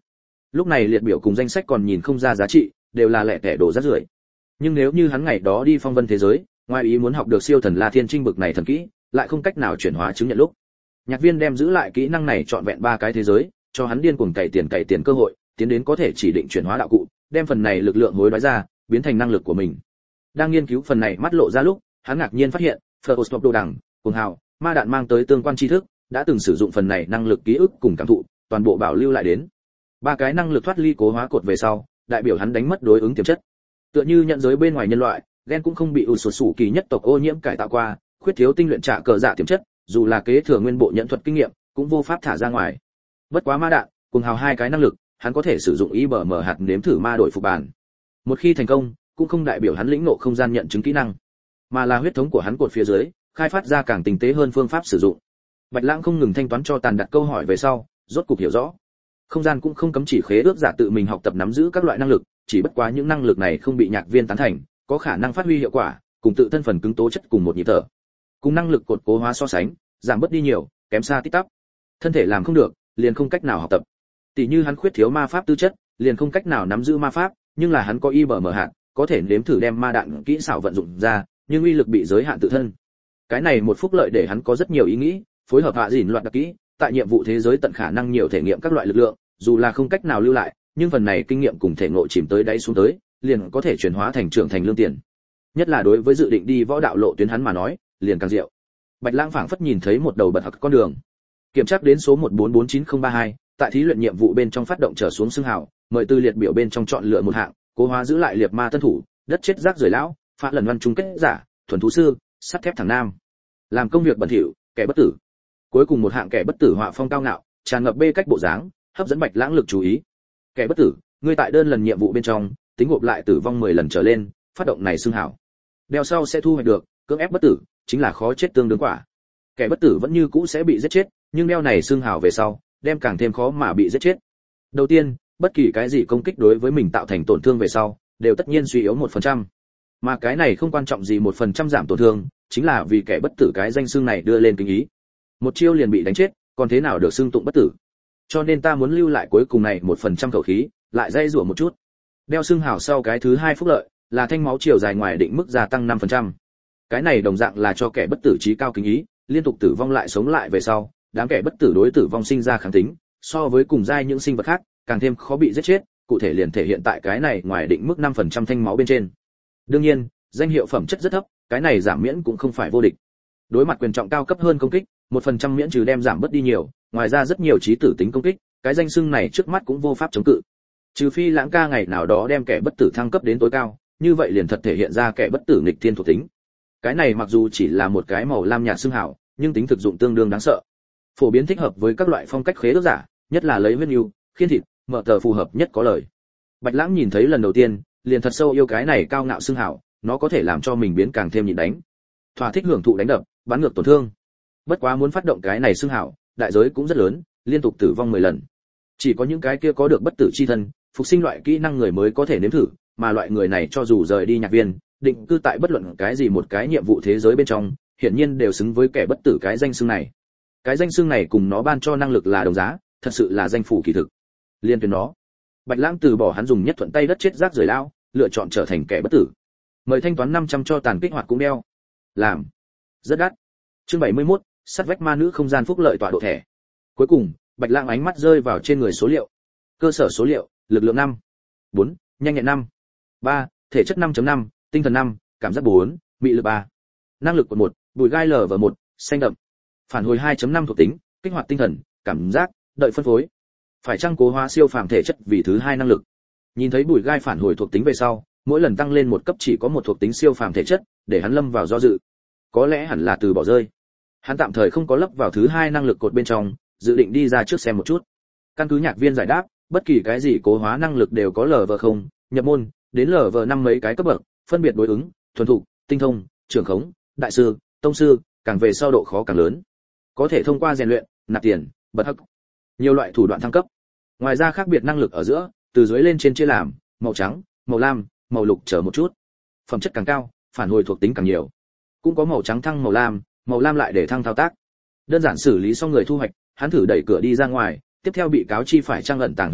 Lúc này liệt biểu cùng danh sách còn nhìn không ra giá trị, đều là lẻ tẻ đồ rác rưởi. Nhưng nếu như hắn ngày đó đi phong vân thế giới, ngoài ý muốn học được siêu thần La Thiên Trinh bực này thần kỹ, lại không cách nào chuyển hóa chứng nhận lúc. Nhạc Viên đem giữ lại kỹ năng này trọn vẹn ba cái thế giới, cho hắn điên cuồng cày tiền cày tiền cơ hội, tiến đến có thể chỉ định chuyển hóa đạo cụ, đem phần này lực lượng hối đoái ra, biến thành năng lực của mình. Đang nghiên cứu phần này mắt lộ ra lúc, hắn ngạc nhiên phát hiện, Phlos đồ đằng, cuồng hào, ma đạn mang tới tương quan tri thức, đã từng sử dụng phần này năng lực ký ức cùng cảm thụ, toàn bộ bảo lưu lại đến. Ba cái năng lực thoát ly cố hóa cột về sau, đại biểu hắn đánh mất đối ứng tiềm chất. Tựa như nhận giới bên ngoài nhân loại, gen cũng không bị ủ sụt sủ kỳ nhất tộc ô nhiễm cải tạo qua, khuyết thiếu tinh luyện trả cờ dạ tiềm chất, dù là kế thừa nguyên bộ nhận thuật kinh nghiệm, cũng vô pháp thả ra ngoài. Bất quá ma đạn, cùng hào hai cái năng lực, hắn có thể sử dụng ý bờ mở hạt nếm thử ma đổi phục bản. Một khi thành công, cũng không đại biểu hắn lĩnh ngộ không gian nhận chứng kỹ năng, mà là huyết thống của hắn cột phía dưới, khai phát ra càng tinh tế hơn phương pháp sử dụng. Bạch Lãng không ngừng thanh toán cho tàn đặt câu hỏi về sau, rốt cục hiểu rõ. Không gian cũng không cấm chỉ khế ước giả tự mình học tập nắm giữ các loại năng lực, chỉ bất quá những năng lực này không bị Nhạc Viên tán thành, có khả năng phát huy hiệu quả, cùng tự thân phần cứng tố chất cùng một nhịp thở. Cùng năng lực cột cố hóa so sánh, giảm bớt đi nhiều, kém xa tít tắp. Thân thể làm không được, liền không cách nào học tập. Tỷ như hắn khuyết thiếu ma pháp tư chất, liền không cách nào nắm giữ ma pháp, nhưng là hắn có i bờ mở hạt, có thể nếm thử đem ma đạn kỹ xảo vận dụng ra, nhưng uy lực bị giới hạn tự thân. Cái này một phúc lợi để hắn có rất nhiều ý nghĩ, phối hợp hạ dỉn loạt đặc kỹ, tại nhiệm vụ thế giới tận khả năng nhiều thể nghiệm các loại lực lượng, dù là không cách nào lưu lại, nhưng phần này kinh nghiệm cùng thể ngộ chìm tới đáy xuống tới, liền có thể chuyển hóa thành trưởng thành lương tiền. Nhất là đối với dự định đi võ đạo lộ tuyến hắn mà nói, liền càng diệu. Bạch Lãng phảng phất nhìn thấy một đầu bật hặc con đường. Kiểm tra đến số một bốn bốn chín không ba hai, tại thí luyện nhiệm vụ bên trong phát động trở xuống xưng hào, mời từ liệt biểu bên trong chọn lựa một hạng, cố hóa giữ lại liệt ma tân thủ, đất chết rác rưởi lão, phá lần văn chung kết giả, thuần thú sư, sắt thép thẳng nam. Làm công việc bẩn thỉu, kẻ bất tử. Cuối cùng một hạng kẻ bất tử họa phong cao ngạo, tràn ngập bê cách bộ dáng, hấp dẫn Bạch Lãng lực chú ý. Kẻ bất tử, ngươi tại đơn lần nhiệm vụ bên trong, tính gộp lại tử vong mười lần trở lên, phát động này xưng hào. Đeo sau sẽ thu hoạch được, cưỡng ép bất tử, chính là khó chết tương đương quả. Kẻ bất tử vẫn như cũ sẽ bị giết chết, nhưng đeo này xưng hào về sau, đem càng thêm khó mà bị giết chết. Đầu tiên, bất kỳ cái gì công kích đối với mình tạo thành tổn thương về sau, đều tất nhiên suy yếu một phần trăm. Mà cái này không quan trọng gì một phần trăm giảm tổn thương, chính là vì kẻ bất tử cái danh xưng này đưa lên kinh ý. Một chiêu liền bị đánh chết, còn thế nào được xưng tụng bất tử. Cho nên ta muốn lưu lại cuối cùng này một phần trăm khẩu khí, lại dây rủa một chút. Đeo xưng hào sau cái thứ hai phúc lợi, là thanh máu chiều dài ngoài định mức gia tăng năm phần trăm. Cái này đồng dạng là cho kẻ bất tử trí cao kính ý, liên tục tử vong lại sống lại về sau, đám kẻ bất tử đối tử vong sinh ra kháng tính, so với cùng giai những sinh vật khác, càng thêm khó bị giết chết, cụ thể liền thể hiện tại cái này ngoài định mức năm phần trăm thanh máu bên trên. Đương nhiên, danh hiệu phẩm chất rất thấp, cái này giảm miễn cũng không phải vô địch. Đối mặt quyền trọng cao cấp hơn công kích, một phần trăm miễn trừ đem giảm bớt đi nhiều, ngoài ra rất nhiều trí tử tính công kích, cái danh xưng này trước mắt cũng vô pháp chống cự. Trừ phi Lãng ca ngày nào đó đem kẻ bất tử thăng cấp đến tối cao, như vậy liền thật thể hiện ra kẻ bất tử nghịch thiên thuộc tính. Cái này mặc dù chỉ là một cái màu lam nhạt xưng hào, nhưng tính thực dụng tương đương đáng sợ. Phổ biến thích hợp với các loại phong cách khế ước giả, nhất là lấy huyết nhu, khiên thịt, mở tờ phù hợp nhất có lời. Bạch Lãng nhìn thấy lần đầu tiên, liền thật sâu yêu cái này cao ngạo xưng hào, nó có thể làm cho mình biến càng thêm nhịn đánh. Thỏa thích hưởng thụ đánh đập, bắn ngược tổn thương. Bất quá muốn phát động cái này xưng hào, đại giới cũng rất lớn, liên tục tử vong mười lần. Chỉ có những cái kia có được bất tử chi thân, phục sinh loại kỹ năng người mới có thể nếm thử, mà loại người này cho dù rời đi Nhạc Viên, định cư tại bất luận cái gì một cái nhiệm vụ thế giới bên trong, hiển nhiên đều xứng với kẻ bất tử cái danh xưng này. Cái danh xưng này cùng nó ban cho năng lực là đồng giá, thật sự là danh phủ kỳ thực. Liên tuyến nó, Bạch Lãng từ bỏ hắn dùng nhất thuận tay đất chết rác rưởi lao, lựa chọn trở thành kẻ bất tử. Mời thanh toán năm trăm cho tàn kích hoạt cũng đeo. Làm. Rất đắt. Chương bảy mươi mốt, sắt vách ma nữ không gian phúc lợi tọa độ thẻ. Cuối cùng, Bạch Lãng ánh mắt rơi vào trên người số liệu. Cơ sở số liệu, lực lượng năm, bốn, nhanh nhẹn năm, ba, thể chất năm chấm năm, tinh thần năm, cảm giác bốn, mị lực ba. Năng lực của một, bùi gai lở và một, xanh đậm. Phản hồi hai chấm năm thuộc tính, kích hoạt tinh thần, cảm giác, đợi phân phối. Phải chăng cố hóa siêu phàm thể chất vì thứ hai năng lực. Nhìn thấy bùi gai phản hồi thuộc tính về sau, mỗi lần tăng lên một cấp chỉ có một thuộc tính siêu phàm thể chất, để hắn lâm vào do dự. Có lẽ hẳn là từ bỏ rơi. Hắn tạm thời không có lấp vào thứ hai năng lực cột bên trong, dự định đi ra trước xem một chút. Căn cứ Nhạc Viên giải đáp, bất kỳ cái gì cố hóa năng lực đều có lờ vờ không, nhập môn, đến lờ vờ năm mấy cái cấp bậc, phân biệt đối ứng, thuần thục, tinh thông, trưởng khống, đại sư, tông sư, càng về sau độ khó càng lớn. Có thể thông qua rèn luyện, nạp tiền, bật hắc, nhiều loại thủ đoạn thăng cấp. Ngoài ra khác biệt năng lực ở giữa, từ dưới lên trên chia làm, màu trắng, màu lam, màu lục chờ một chút. Phẩm chất càng cao, phản hồi thuộc tính càng nhiều. Cũng có màu trắng thăng màu lam, màu lam lại để thăng thao tác. Đơn giản xử lý xong người thu hoạch, hắn thử đẩy cửa đi ra ngoài, tiếp theo bị cáo chi phải trang ẩn tàng hình tượng,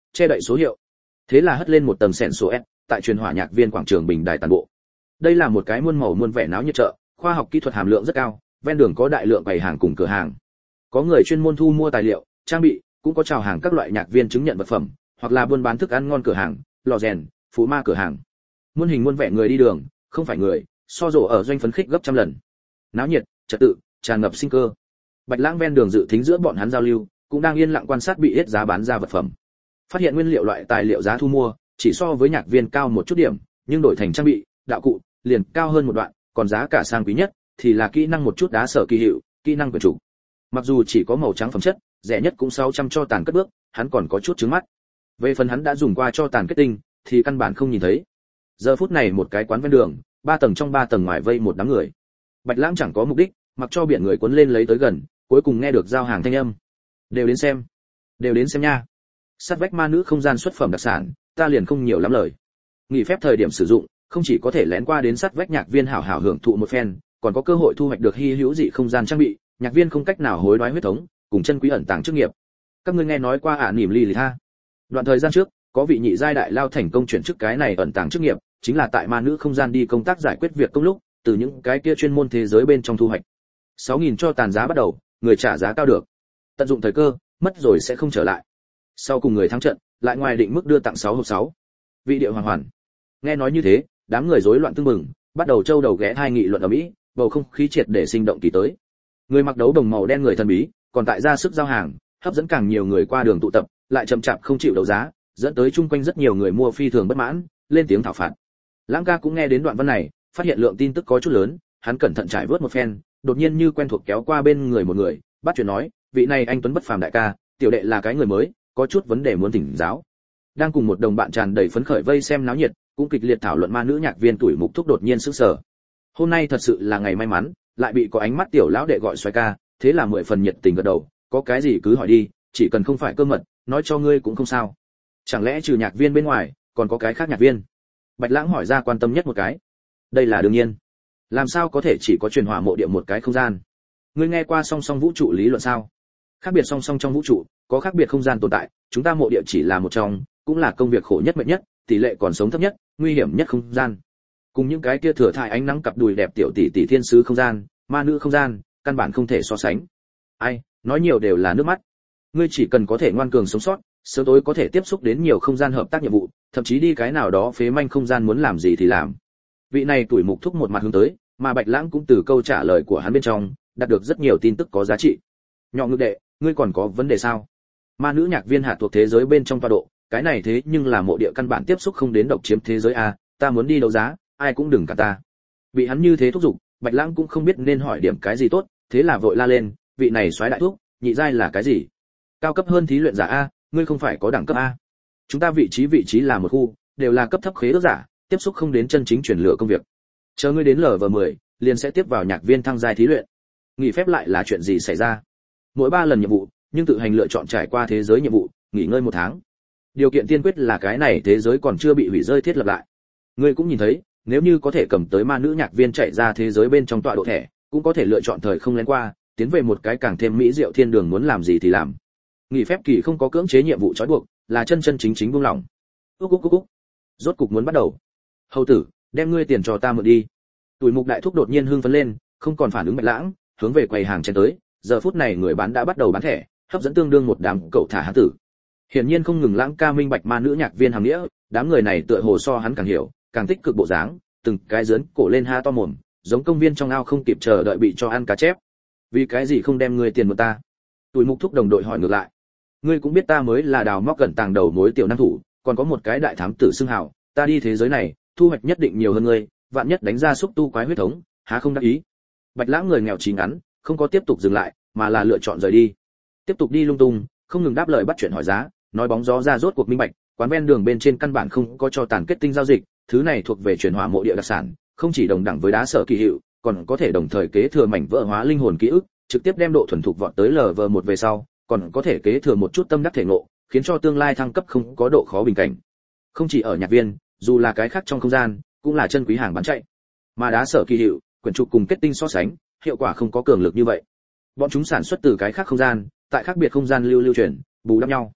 che đậy số hiệu. Thế là hất lên một tầng sẹn số S, tại truyền hỏa nhạc viên quảng trường bình đài toàn bộ. Đây là một cái muôn màu muôn vẻ náo nhiệt chợ, khoa học kỹ thuật hàm lượng rất cao, ven đường có đại lượng quầy hàng cùng cửa hàng. Có người chuyên môn thu mua tài liệu, trang bị, cũng có chào hàng các loại nhạc viên chứng nhận vật phẩm, hoặc là buôn bán thức ăn ngon cửa hàng, lò rèn, phú ma cửa hàng. Muôn hình muôn vẻ người đi đường, không phải người, so rổ ở doanh phấn khích gấp trăm lần. Náo nhiệt, trật tự, tràn ngập sinh cơ. Bạch Lãng ven đường dự thính giữa bọn hắn giao lưu, cũng đang yên lặng quan sát bị hết giá bán ra vật phẩm. Phát hiện nguyên liệu loại tài liệu giá thu mua, chỉ so với nhạc viên cao một chút điểm, nhưng đổi thành trang bị, đạo cụ, liền cao hơn một đoạn, còn giá cả sang quý nhất thì là kỹ năng một chút đá sở kỳ hiệu, kỹ năng quyền chủ. Mặc dù chỉ có màu trắng phẩm chất, rẻ nhất cũng sáu trăm cho tàn cất bước, hắn còn có chút chướng mắt. Về phần hắn đã dùng qua cho tàn kết tinh, thì căn bản không nhìn thấy. Giờ phút này một cái quán ven đường, ba tầng trong ba tầng ngoài vây một đám người. Bạch Lãng chẳng có mục đích, mặc cho biển người cuốn lên lấy tới gần, cuối cùng nghe được giao hàng thanh âm. Đều đến xem, đều đến xem nha. Sát vách ma nữ không gian xuất phẩm đặc sản, ta liền không nhiều lắm lời. Nghỉ phép thời điểm sử dụng, không chỉ có thể lén qua đến sát vách nhạc viên hảo hảo hưởng thụ một phen, còn có cơ hội thu hoạch được hy hữu dị không gian trang bị, nhạc viên không cách nào hối đoái huyết thống, cùng chân quý ẩn tàng chức nghiệp. Các ngươi nghe nói qua ả niềm ly lì tha. Đoạn thời gian trước, có vị nhị giai đại lao thành công chuyển chức cái này ẩn tàng chức nghiệp, chính là tại ma nữ không gian đi công tác giải quyết việc công lúc, từ những cái kia chuyên môn thế giới bên trong thu hoạch. sáu nghìn cho tàn giá bắt đầu, người trả giá cao được. Tận dụng thời cơ, mất rồi sẽ không trở lại. Sau cùng người thắng trận, lại ngoài định mức đưa tặng sáu hộp sáu. Vị điệu hoàn hoàn. Nghe nói như thế, đám người rối loạn tưng bừng, bắt đầu trâu đầu ghé thai nghị luận ở mỹ, bầu không khí triệt để sinh động kỳ tới. Người mặc đấu đồng màu đen người thần bí, còn tại ra sức giao hàng, hấp dẫn càng nhiều người qua đường tụ tập, lại chậm chạp không chịu đấu giá, dẫn tới chung quanh rất nhiều người mua phi thường bất mãn, lên tiếng thảo phạt. Lãng ca cũng nghe đến đoạn văn này, phát hiện lượng tin tức có chút lớn, hắn cẩn thận trải vớt một phen, đột nhiên như quen thuộc kéo qua bên người một người, bắt chuyện nói, vị này anh tuấn bất phàm đại ca, tiểu đệ là cái người mới, có chút vấn đề muốn thỉnh giáo. Đang cùng một đồng bạn tràn đầy phấn khởi vây xem náo nhiệt, cũng kịch liệt thảo luận ma nữ nhạc viên tuổi mục thúc đột nhiên sững sờ. Hôm nay thật sự là ngày may mắn, lại bị có ánh mắt tiểu lão đệ gọi xoay ca, thế là mười phần nhiệt tình gật đầu, có cái gì cứ hỏi đi, chỉ cần không phải cơ mật, nói cho ngươi cũng không sao. Chẳng lẽ trừ nhạc viên bên ngoài, còn có cái khác nhạc viên? Bạch Lãng hỏi ra quan tâm nhất một cái. Đây là đương nhiên. Làm sao có thể chỉ có truyền hỏa mộ địa một cái không gian? Ngươi nghe qua song song vũ trụ lý luận sao? Khác biệt song song trong vũ trụ, có khác biệt không gian tồn tại, chúng ta mộ địa chỉ là một trong, cũng là công việc khổ nhất mệt nhất, tỷ lệ còn sống thấp nhất, nguy hiểm nhất không gian. Cùng những cái kia thừa thải ánh nắng cặp đùi đẹp tiểu tỷ tỷ thiên sứ không gian, ma nữ không gian, căn bản không thể so sánh. Ai, nói nhiều đều là nước mắt. Ngươi chỉ cần có thể ngoan cường sống sót, sớm tối có thể tiếp xúc đến nhiều không gian hợp tác nhiệm vụ, thậm chí đi cái nào đó phế manh không gian muốn làm gì thì làm. Vị này tuổi mục thúc một mặt hướng tới, mà Bạch Lãng cũng từ câu trả lời của hắn bên trong đạt được rất nhiều tin tức có giá trị. Nhỏ ngực đệ, ngươi còn có vấn đề sao? Ma nữ nhạc viên hạ thuộc thế giới bên trong tọa độ, cái này thế nhưng là mộ địa căn bản tiếp xúc không đến độc chiếm thế giới a, ta muốn đi đấu giá, ai cũng đừng cả ta. Bị hắn như thế thúc giục, Bạch Lãng cũng không biết nên hỏi điểm cái gì tốt, thế là vội la lên, vị này soái đại thúc, nhị giai là cái gì? Cao cấp hơn thí luyện giả a, ngươi không phải có đẳng cấp a? Chúng ta vị trí vị trí là một khu, đều là cấp thấp khế ước giả, tiếp xúc không đến chân chính truyền lửa công việc. Chờ ngươi đến lở vờ mười, liền sẽ tiếp vào nhạc viên thăng giai thí luyện. Nghỉ phép lại là chuyện gì xảy ra? Mỗi ba lần nhiệm vụ, nhưng tự hành lựa chọn trải qua thế giới nhiệm vụ, nghỉ ngơi một tháng. Điều kiện tiên quyết là cái này thế giới còn chưa bị hủy rơi thiết lập lại. Ngươi cũng nhìn thấy, nếu như có thể cầm tới ma nữ nhạc viên chạy ra thế giới bên trong tọa độ thẻ, cũng có thể lựa chọn thời không lén qua, tiến về một cái càng thêm mỹ diệu thiên đường, muốn làm gì thì làm. Nghỉ phép kỳ không có cưỡng chế nhiệm vụ trói buộc, là chân chân chính chính buông lỏng. Úc úc úc úc. Rốt cục muốn bắt đầu. Hầu tử, đem ngươi tiền cho ta mượn đi. Tuổi mục đại thúc đột nhiên hưng phấn lên, không còn phản ứng Bạch Lãng, hướng về quầy hàng chen tới. Giờ phút này người bán đã bắt đầu bán thẻ, hấp dẫn tương đương một đám cậu thả hán tử. Hiển nhiên không ngừng Lãng ca minh bạch ma nữ nhạc viên hàng nghĩa, đám người này tựa hồ so hắn càng hiểu, càng tích cực bộ dáng, từng cái giớn cổ lên ha to mồm, giống công viên trong ao không kịp chờ đợi bị cho ăn cá chép. Vì cái gì không đem ngươi tiền mượn ta? Tuổi mục thúc đồng đội hỏi ngược lại. Ngươi cũng biết ta mới là đào móc gần tàng đầu mối tiểu năng thủ, còn có một cái đại thám tử xưng hào, ta đi thế giới này, thu hoạch nhất định nhiều hơn ngươi, vạn nhất đánh ra xúc tu quái huyết thống, há không đắc ý. Bạch Lãng người nghèo trí ngắn, không có tiếp tục dừng lại, mà là lựa chọn rời đi. Tiếp tục đi lung tung, không ngừng đáp lời bắt chuyện hỏi giá, nói bóng gió ra rốt cuộc minh bạch, quán ven đường bên trên căn bản không có cho tàn kết tinh giao dịch, thứ này thuộc về truyền hỏa mộ địa đặc sản, không chỉ đồng đẳng với đá sở kỳ hiệu, còn có thể đồng thời kế thừa mảnh vỡ hóa linh hồn ký ức, trực tiếp đem độ thuần thục vọt tới lv một về sau, còn có thể kế thừa một chút tâm đắc thể ngộ, khiến cho tương lai thăng cấp không có độ khó bình cảnh. Không chỉ ở nhạc viên, dù là cái khác trong không gian, cũng là chân quý hàng bán chạy. Mà đá sở kỳ hiệu, quyển trục cùng kết tinh so sánh, hiệu quả không có cường lực như vậy. Bọn chúng sản xuất từ cái khác không gian, tại khác biệt không gian lưu lưu chuyển, bù đắp nhau.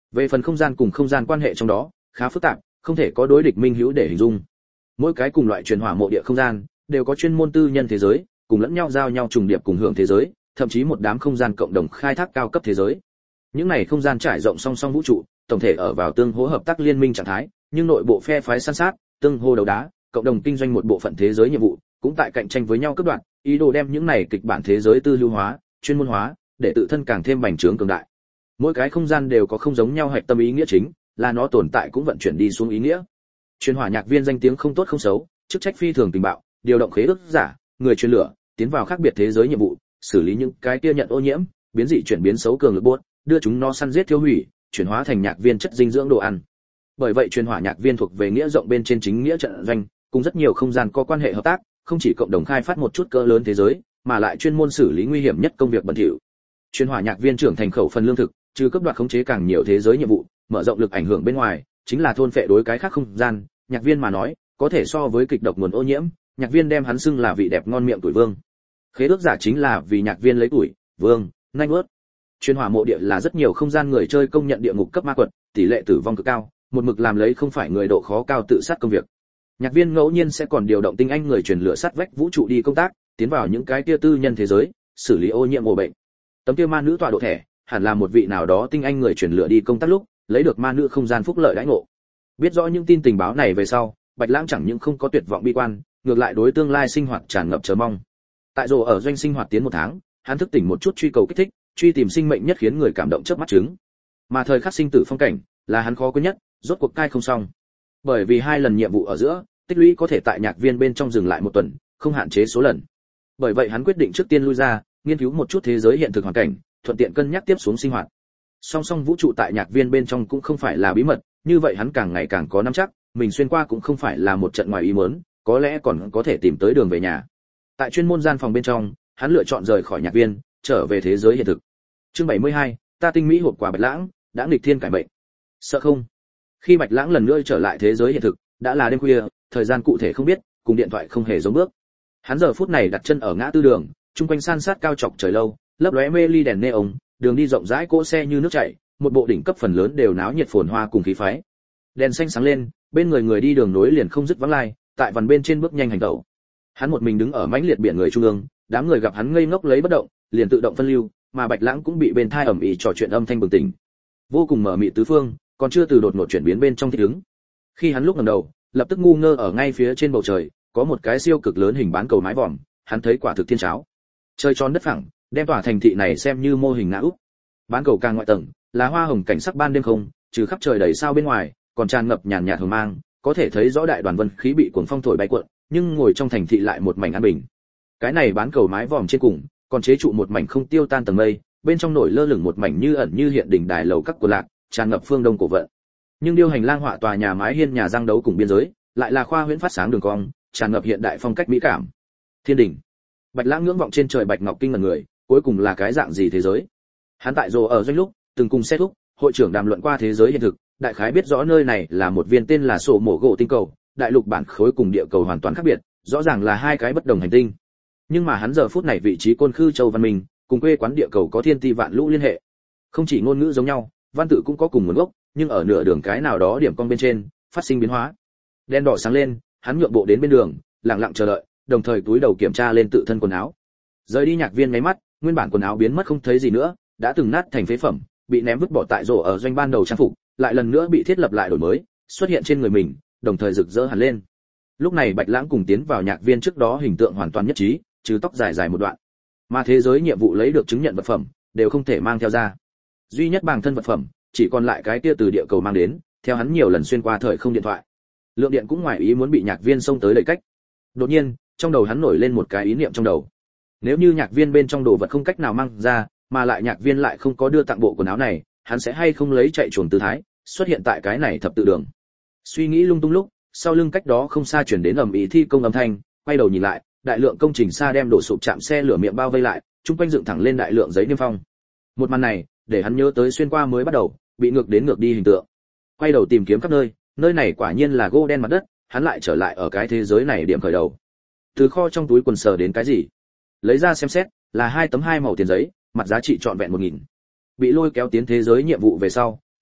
Về phần không gian cùng không gian quan hệ trong đó, khá phức tạp, không thể có đối địch minh hữu để hình dung. Mỗi cái cùng loại truyền hỏa mộ địa không gian đều có chuyên môn tư nhân thế giới, cùng lẫn nhau giao nhau trùng điệp cùng hưởng thế giới, thậm chí một đám không gian cộng đồng khai thác cao cấp thế giới. Những này không gian trải rộng song song vũ trụ, tổng thể ở vào tương hỗ hợp tác liên minh trạng thái, nhưng nội bộ phe phái san sát, tương hô đấu đá, cộng đồng kinh doanh một bộ phận thế giới nhiệm vụ, cũng tại cạnh tranh với nhau cấp đoạn, ý đồ đem những này kịch bản thế giới tư lưu hóa, chuyên môn hóa, để tự thân càng thêm bành trướng cường đại. Mỗi cái không gian đều có không giống nhau hạch tâm ý nghĩa chính, là nó tồn tại cũng vận chuyển đi xuống ý nghĩa. Truyền hỏa nhạc viên danh tiếng không tốt không xấu, chức trách phi thường tình bạo, điều động khế ước giả, người truyền lửa, tiến vào khác biệt thế giới nhiệm vụ, xử lý những cái kia nhận ô nhiễm, biến dị chuyển biến xấu cường lực buốt, đưa chúng nó săn giết tiêu hủy, chuyển hóa thành nhạc viên chất dinh dưỡng đồ ăn. Bởi vậy truyền hỏa nhạc viên thuộc về nghĩa rộng bên trên chính nghĩa trận doanh, cùng rất nhiều không gian có quan hệ hợp tác, không chỉ cộng đồng khai phát một chút cỡ lớn thế giới, mà lại chuyên môn xử lý nguy hiểm nhất công việc bẩn thỉu. Truyền hỏa nhạc viên trưởng thành khẩu phần lương thực, trừ cấp đoạt khống chế càng nhiều thế giới nhiệm vụ, mở rộng lực ảnh hưởng bên ngoài, chính là thôn phệ đối cái khác không gian, nhạc viên mà nói, có thể so với kịch độc nguồn ô nhiễm, nhạc viên đem hắn xưng là vị đẹp ngon miệng tuổi vương. Khế ước giả chính là vì nhạc viên lấy tuổi, vương, nhanh ướt. Truyền hỏa mộ địa là rất nhiều không gian người chơi công nhận địa ngục cấp ma quật, tỷ lệ tử vong cực cao, một mực làm lấy không phải người độ khó cao tự sát công việc. Nhạc viên ngẫu nhiên sẽ còn điều động tinh anh người truyền lửa sắt vách vũ trụ đi công tác, tiến vào những cái kia tư nhân thế giới, xử lý ô nhiễm ổ bệnh. Tấm kia ma nữ tọa độ thẻ, hẳn là một vị nào đó tinh anh người truyền lửa đi công tác lúc, lấy được ma nữ không gian phúc lợi đãi ngộ. Biết rõ những tin tình báo này về sau, Bạch Lãng chẳng những không có tuyệt vọng bi quan, ngược lại đối tương lai sinh hoạt tràn ngập chờ mong. Tại rồ ở doanh sinh hoạt tiến một tháng, hắn thức tỉnh một chút truy cầu kích thích, truy tìm sinh mệnh nhất khiến người cảm động chớp mắt trứng. Mà thời khắc sinh tử phong cảnh, là hắn khó quên nhất, rốt cuộc cai không xong. Bởi vì hai lần nhiệm vụ ở giữa, tích lũy có thể tại nhạc viên bên trong dừng lại một tuần, không hạn chế số lần. Bởi vậy hắn quyết định trước tiên lui ra, nghiên cứu một chút thế giới hiện thực hoàn cảnh, thuận tiện cân nhắc tiếp xuống sinh hoạt. Song song vũ trụ tại nhạc viên bên trong cũng không phải là bí mật, như vậy hắn càng ngày càng có nắm chắc, mình xuyên qua cũng không phải là một trận ngoài ý muốn, có lẽ còn có thể tìm tới đường về nhà. Tại chuyên môn gian phòng bên trong, hắn lựa chọn rời khỏi nhạc viên, trở về thế giới hiện thực. Chương bảy mươi hai, ta tinh mỹ hộp quà Bạch Lãng, đã nghịch thiên cải mệnh. Sợ không? Khi Bạch Lãng lần nữa trở lại thế giới hiện thực, đã là đêm khuya, thời gian cụ thể không biết, cùng điện thoại không hề giống bước. Hắn giờ phút này đặt chân ở ngã tư đường, chung quanh san sát cao chọc trời lâu, lấp lóe mê ly đèn neon, đường đi rộng rãi cỗ xe như nước chảy, một bộ đỉnh cấp phần lớn đều náo nhiệt phồn hoa cùng khí phái. Đèn xanh sáng lên, bên người người đi đường nối liền không dứt vắng lai, tại vằn bên trên bước nhanh hành tẩu. Hắn một mình đứng ở mãnh liệt biển người trung ương, đám người gặp hắn ngây ngốc lấy bất động, liền tự động phân lưu, mà Bạch Lãng cũng bị bên thai ầm ĩ trò chuyện âm thanh bừng tỉnh. Vô cùng mở mịt tứ phương, còn chưa từ đột ngột chuyển biến bên trong thích ứng. Khi hắn lúc ngẩng đầu, lập tức ngu ngơ ở ngay phía trên bầu trời, có một cái siêu cực lớn hình bán cầu mái vòm, hắn thấy quả thực thiên cháo. Trời tròn đất phẳng, đem tòa thành thị này xem như mô hình ngã úp. Bán cầu càng ngoại tầng, là hoa hồng cảnh sắc ban đêm không, trừ khắp trời đầy sao bên ngoài, còn tràn ngập nhàn nhạt hồng mang, có thể thấy rõ đại đoàn vân khí bị cuồng phong thổi bay cuộn, nhưng ngồi trong thành thị lại một mảnh an bình. Cái này bán cầu mái vòm trên cùng, còn chế trụ một mảnh không tiêu tan tầng mây, bên trong nổi lơ lửng một mảnh như ẩn như hiện đỉnh đài lầu các của lạc, tràn ngập phương đông cổ vận. Nhưng điêu hành lang họa tòa nhà mái hiên nhà răng đấu cùng biên giới, lại là khoa huyễn phát sáng đường cong, tràn ngập hiện đại phong cách mỹ cảm. Thiên đỉnh. Bạch Lãng ngưỡng vọng trên trời bạch ngọc kinh ngẩn người, cuối cùng là cái dạng gì thế giới? Hắn tại rồ ở doanh lúc, từng cùng xét thúc, hội trưởng đàm luận qua thế giới hiện thực, đại khái biết rõ nơi này là một viên tên là sổ mổ gỗ tinh cầu, đại lục bản khối cùng địa cầu hoàn toàn khác biệt, rõ ràng là hai cái bất đồng hành tinh. Nhưng mà hắn giờ phút này vị trí côn khư châu văn minh, cùng quê quán địa cầu có thiên ti vạn lũ liên hệ. Không chỉ ngôn ngữ giống nhau, văn tự cũng có cùng nguồn gốc, nhưng ở nửa đường cái nào đó điểm cong bên trên, phát sinh biến hóa. Đèn đỏ sáng lên, hắn nhượng bộ đến bên đường, lặng lặng chờ đợi, đồng thời túi đầu kiểm tra lên tự thân quần áo. Rời đi nhạc viên mấy mắt, nguyên bản quần áo biến mất không thấy gì nữa, đã từng nát thành phế phẩm, bị ném vứt bỏ tại rổ ở doanh ban đầu trang phục, lại lần nữa bị thiết lập lại đổi mới, xuất hiện trên người mình, đồng thời rực rỡ hẳn lên. Lúc này Bạch Lãng cùng tiến vào nhạc viên trước đó hình tượng hoàn toàn nhất trí, trừ tóc dài dài một đoạn. Mà thế giới nhiệm vụ lấy được chứng nhận vật phẩm, đều không thể mang theo ra. Duy nhất bằng thân vật phẩm, chỉ còn lại cái kia từ địa cầu mang đến, theo hắn nhiều lần xuyên qua thời không điện thoại. Lượng điện cũng ngoài ý muốn bị nhạc viên xông tới đẩy cách. Đột nhiên, trong đầu hắn nổi lên một cái ý niệm trong đầu. Nếu như nhạc viên bên trong đồ vật không cách nào mang ra, mà lại nhạc viên lại không có đưa tặng bộ quần áo này, hắn sẽ hay không lấy chạy chuồn tư thái, xuất hiện tại cái này thập tự đường. Suy nghĩ lung tung lúc, sau lưng cách đó không xa chuyển đến ầm ĩ thi công âm thanh, quay đầu nhìn lại, đại lượng công trình xa đem đổ sụp chạm xe lửa miệng bao vây lại, trung quanh dựng thẳng lên đại lượng giấy niêm phong. Một màn này, để hắn nhớ tới xuyên qua mới bắt đầu, bị ngược đến ngược đi hình tượng. Quay đầu tìm kiếm khắp nơi, nơi này quả nhiên là gỗ đen mặt đất, hắn lại trở lại ở cái thế giới này điểm khởi đầu. Từ kho trong túi quần sờ đến cái gì? Lấy ra xem xét, là hai tấm hai màu tiền giấy, mặt giá trị trọn vẹn một nghìn. Bị lôi kéo tiến thế giới nhiệm vụ về sau,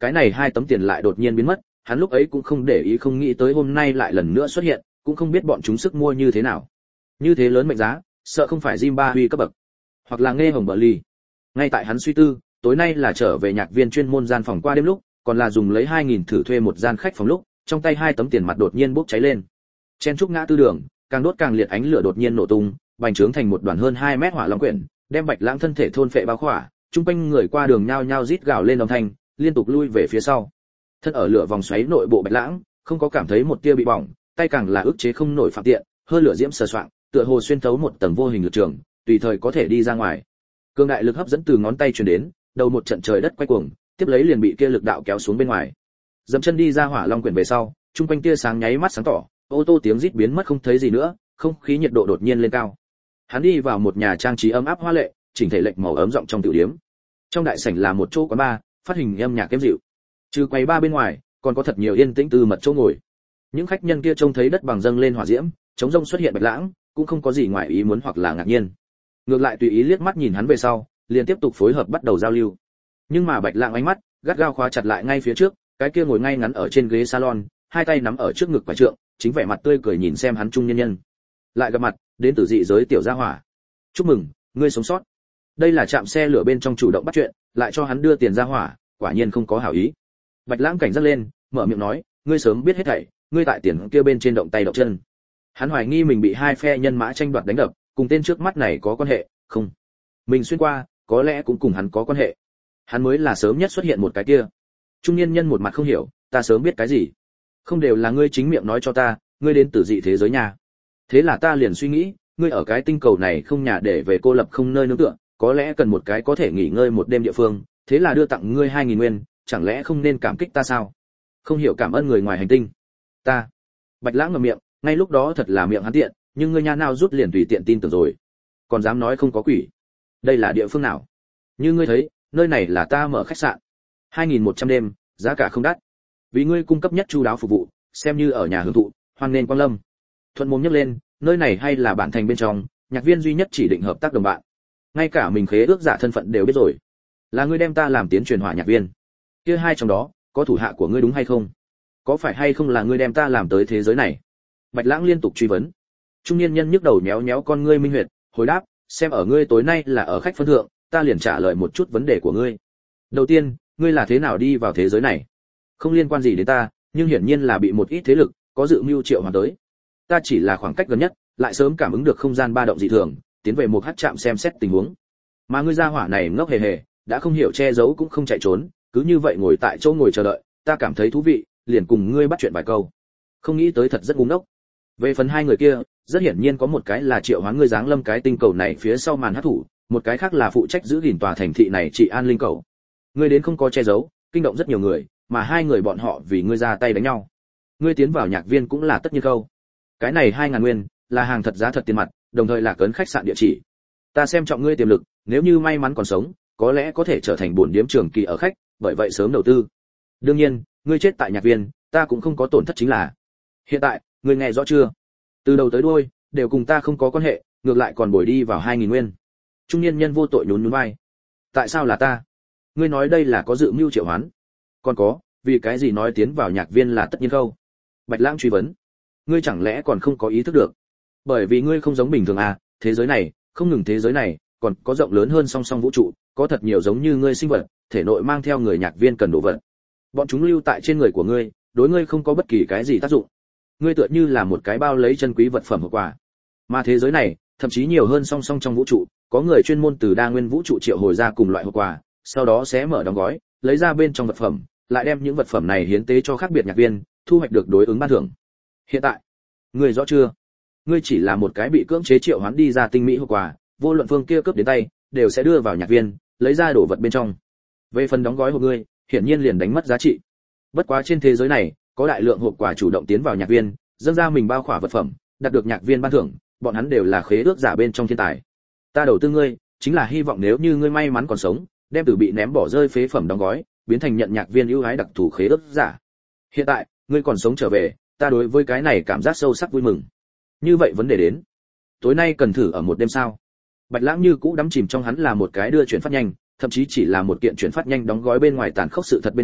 cái này hai tấm tiền lại đột nhiên biến mất, hắn lúc ấy cũng không để ý, không nghĩ tới hôm nay lại lần nữa xuất hiện, cũng không biết bọn chúng sức mua như thế nào. Như thế lớn mệnh giá, sợ không phải Zimbabwe cấp bậc, hoặc là nghe hồng bờ ly. Ngay tại hắn suy tư, tối nay là trở về nhạc viên chuyên môn gian phòng qua đêm lúc, còn là dùng lấy hai nghìn thử thuê một gian khách phòng lúc, trong tay hai tấm tiền mặt đột nhiên bốc cháy lên. Chen trúc ngã tư đường, càng đốt càng liệt, ánh lửa đột nhiên nổ tung, bành trướng thành một đoàn hơn hai mét hỏa long quyển, đem Bạch Lãng thân thể thôn phệ bao khỏa, trung quanh người qua đường nhao nhao rít gào lên âm thanh, liên tục lui về phía sau. Thân ở lửa vòng xoáy nội bộ Bạch Lãng, không có cảm thấy một tia bị bỏng, tay càng là ức chế không nổi phạm tiện, hơi lửa diễm sờ soạng, tựa hồ xuyên thấu một tầng vô hình lực trường, tùy thời có thể đi ra ngoài. Cương đại lực hấp dẫn từ ngón tay truyền đến, đầu một trận trời đất quay cuồng, tiếp lấy liền bị kia lực đạo kéo xuống bên ngoài. Dậm chân đi ra hỏa long quyển về sau, trung quanh tia sáng nháy mắt sáng tỏ, ô tô tiếng rít biến mất không thấy gì nữa, không khí nhiệt độ đột nhiên lên cao. Hắn đi vào một nhà trang trí ấm áp hoa lệ, chỉnh thể lệch màu ấm rộng trong tiểu điếm. Trong đại sảnh là một chỗ quán bar, phát hình âm nhạc êm dịu. Trừ quầy bar bên ngoài, còn có thật nhiều yên tĩnh tư mật chỗ ngồi. Những khách nhân kia trông thấy đất bằng dâng lên hỏa diễm, chống rông xuất hiện Bạch Lãng, cũng không có gì ngoài ý muốn hoặc là ngạc nhiên. Ngược lại tùy ý liếc mắt nhìn hắn về sau, liền tiếp tục phối hợp bắt đầu giao lưu. Nhưng mà Bạch Lãng ánh mắt gắt gao khóa chặt lại ngay phía trước, cái kia ngồi ngay ngắn ở trên ghế salon, hai tay nắm ở trước ngực quả trượng, chính vẻ mặt tươi cười nhìn xem hắn trung nhân nhân. Lại gặp mặt, đến từ dị giới tiểu gia hỏa. Chúc mừng, ngươi sống sót. Đây là trạm xe lửa bên trong chủ động bắt chuyện, lại cho hắn đưa tiền gia hỏa, quả nhiên không có hảo ý. Bạch Lãng cảnh giác lên, mở miệng nói, ngươi sớm biết hết thảy, ngươi tại tiền kia bên trên động tay động chân. Hắn hoài nghi mình bị hai phe nhân mã tranh đoạt đánh đập, cùng tên trước mắt này có quan hệ, không? Mình xuyên qua, có lẽ cũng cùng hắn có quan hệ. Hắn mới là sớm nhất xuất hiện một cái kia. Trung niên nhân một mặt không hiểu, ta sớm biết cái gì? Không đều là ngươi chính miệng nói cho ta, ngươi đến từ dị thế giới nhà. Thế là ta liền suy nghĩ, ngươi ở cái tinh cầu này không nhà để về, cô lập không nơi nương tựa, có lẽ cần một cái có thể nghỉ ngơi một đêm địa phương, thế là đưa tặng ngươi hai nghìn nguyên, chẳng lẽ không nên cảm kích ta sao? Không hiểu cảm ơn người ngoài hành tinh. Ta. Bạch Lãng ngậm miệng, ngay lúc đó thật là miệng hắn tiện, nhưng ngươi nha nào rút liền tùy tiện tin tưởng rồi. Còn dám nói không có quỷ. Đây là địa phương nào? Như ngươi thấy, nơi này là ta mở khách sạn. hai nghìn một trăm đêm, giá cả không đắt. Vì ngươi cung cấp nhất chu đáo phục vụ, xem như ở nhà hưởng thụ, hoan nên quang lâm. Thuận mồm nhấc lên, nơi này hay là bản thành bên trong, nhạc viên duy nhất chỉ định hợp tác đồng bạn. Ngay cả mình khế ước giả thân phận đều biết rồi. Là ngươi đem ta làm tiến truyền hỏa nhạc viên. Kia hai trong đó, có thủ hạ của ngươi đúng hay không? Có phải hay không là ngươi đem ta làm tới thế giới này? Bạch Lãng liên tục truy vấn. Trung niên nhân nhức đầu nhéo nhéo con ngươi minh huyệt, hồi đáp, xem ở ngươi tối nay là ở khách phân thượng, ta liền trả lời một chút vấn đề của ngươi. Đầu tiên, ngươi là thế nào đi vào thế giới này? Không liên quan gì đến ta, nhưng hiển nhiên là bị một ít thế lực có dự mưu triệu hoàn tới. Ta chỉ là khoảng cách gần nhất, lại sớm cảm ứng được không gian ba động dị thường, tiến về một hắc trạm xem xét tình huống. Mà ngươi gia hỏa này ngốc hề hề, đã không hiểu che giấu cũng không chạy trốn, cứ như vậy ngồi tại chỗ ngồi chờ đợi, ta cảm thấy thú vị, liền cùng ngươi bắt chuyện vài câu. Không nghĩ tới thật rất ngu ngốc. Về phần hai người kia, rất hiển nhiên có một cái là triệu hoán ngươi giáng lâm cái tinh cầu này phía sau màn hắc thủ, một cái khác là phụ trách giữ gìn tòa thành thị này trị an linh cầu. Ngươi đến không có che giấu, kinh động rất nhiều người, mà hai người bọn họ vì ngươi ra tay đánh nhau. Ngươi tiến vào nhạc viên cũng là tất nhiên câu. Cái này hai ngàn nguyên, là hàng thật giá thật tiền mặt, đồng thời là cấn khách sạn địa chỉ. Ta xem trọng ngươi tiềm lực, nếu như may mắn còn sống, có lẽ có thể trở thành bổn điếm trường kỳ ở khách, bởi vậy sớm đầu tư. Đương nhiên, ngươi chết tại nhạc viên, ta cũng không có tổn thất chính là. Hiện tại, ngươi nghe rõ chưa? Từ đầu tới đuôi, đều cùng ta không có quan hệ, ngược lại còn bồi đi vào hai nghìn nguyên. Trung niên nhân vô tội nhún nhún vai. Tại sao là ta? Ngươi nói đây là có dự mưu triệu hoán. Còn có, vì cái gì nói tiến vào nhạc viên là tất nhiên câu? Bạch Lãng truy vấn. Ngươi chẳng lẽ còn không có ý thức được? Bởi vì ngươi không giống bình thường à, thế giới này, không ngừng thế giới này, còn có rộng lớn hơn song song vũ trụ, có thật nhiều giống như ngươi sinh vật, thể nội mang theo người nhạc viên cần đồ vật. Bọn chúng lưu tại trên người của ngươi, đối ngươi không có bất kỳ cái gì tác dụng. Ngươi tựa như là một cái bao lấy chân quý vật phẩm hộp quà. Mà thế giới này, thậm chí nhiều hơn song song trong vũ trụ, có người chuyên môn từ đa nguyên vũ trụ triệu hồi ra cùng loại hộp quà, sau đó sẽ mở đóng gói, lấy ra bên trong vật phẩm, lại đem những vật phẩm này hiến tế cho khác biệt nhạc viên, thu hoạch được đối ứng ban thưởng. Hiện tại, ngươi rõ chưa? Ngươi chỉ là một cái bị cưỡng chế triệu hoán đi ra tinh mỹ hộp quà, vô luận phương kia cướp đến tay, đều sẽ đưa vào nhạc viên, lấy ra đồ vật bên trong. Về phần đóng gói của ngươi, hiển nhiên liền đánh mất giá trị. Bất quá trên thế giới này, có đại lượng hộp quà chủ động tiến vào nhạc viên, dâng ra mình bao khỏa vật phẩm, đạt được nhạc viên ban thưởng, bọn hắn đều là khế ước giả bên trong thiên tài. Ta đầu tư ngươi, chính là hy vọng nếu như ngươi may mắn còn sống, đem từ bị ném bỏ rơi phế phẩm đóng gói, biến thành nhận nhạc viên ưu ái đặc thù khế ước giả. Hiện tại, ngươi còn sống trở về, ta đối với cái này cảm giác sâu sắc vui mừng. Như vậy vấn đề đến, tối nay cần thử ở một đêm sao? Bạch Lãng như cũ đắm chìm trong hắn là một cái đưa chuyển phát nhanh, thậm chí chỉ là một kiện chuyển phát nhanh đóng gói bên ngoài tàn khốc sự thật bên trong,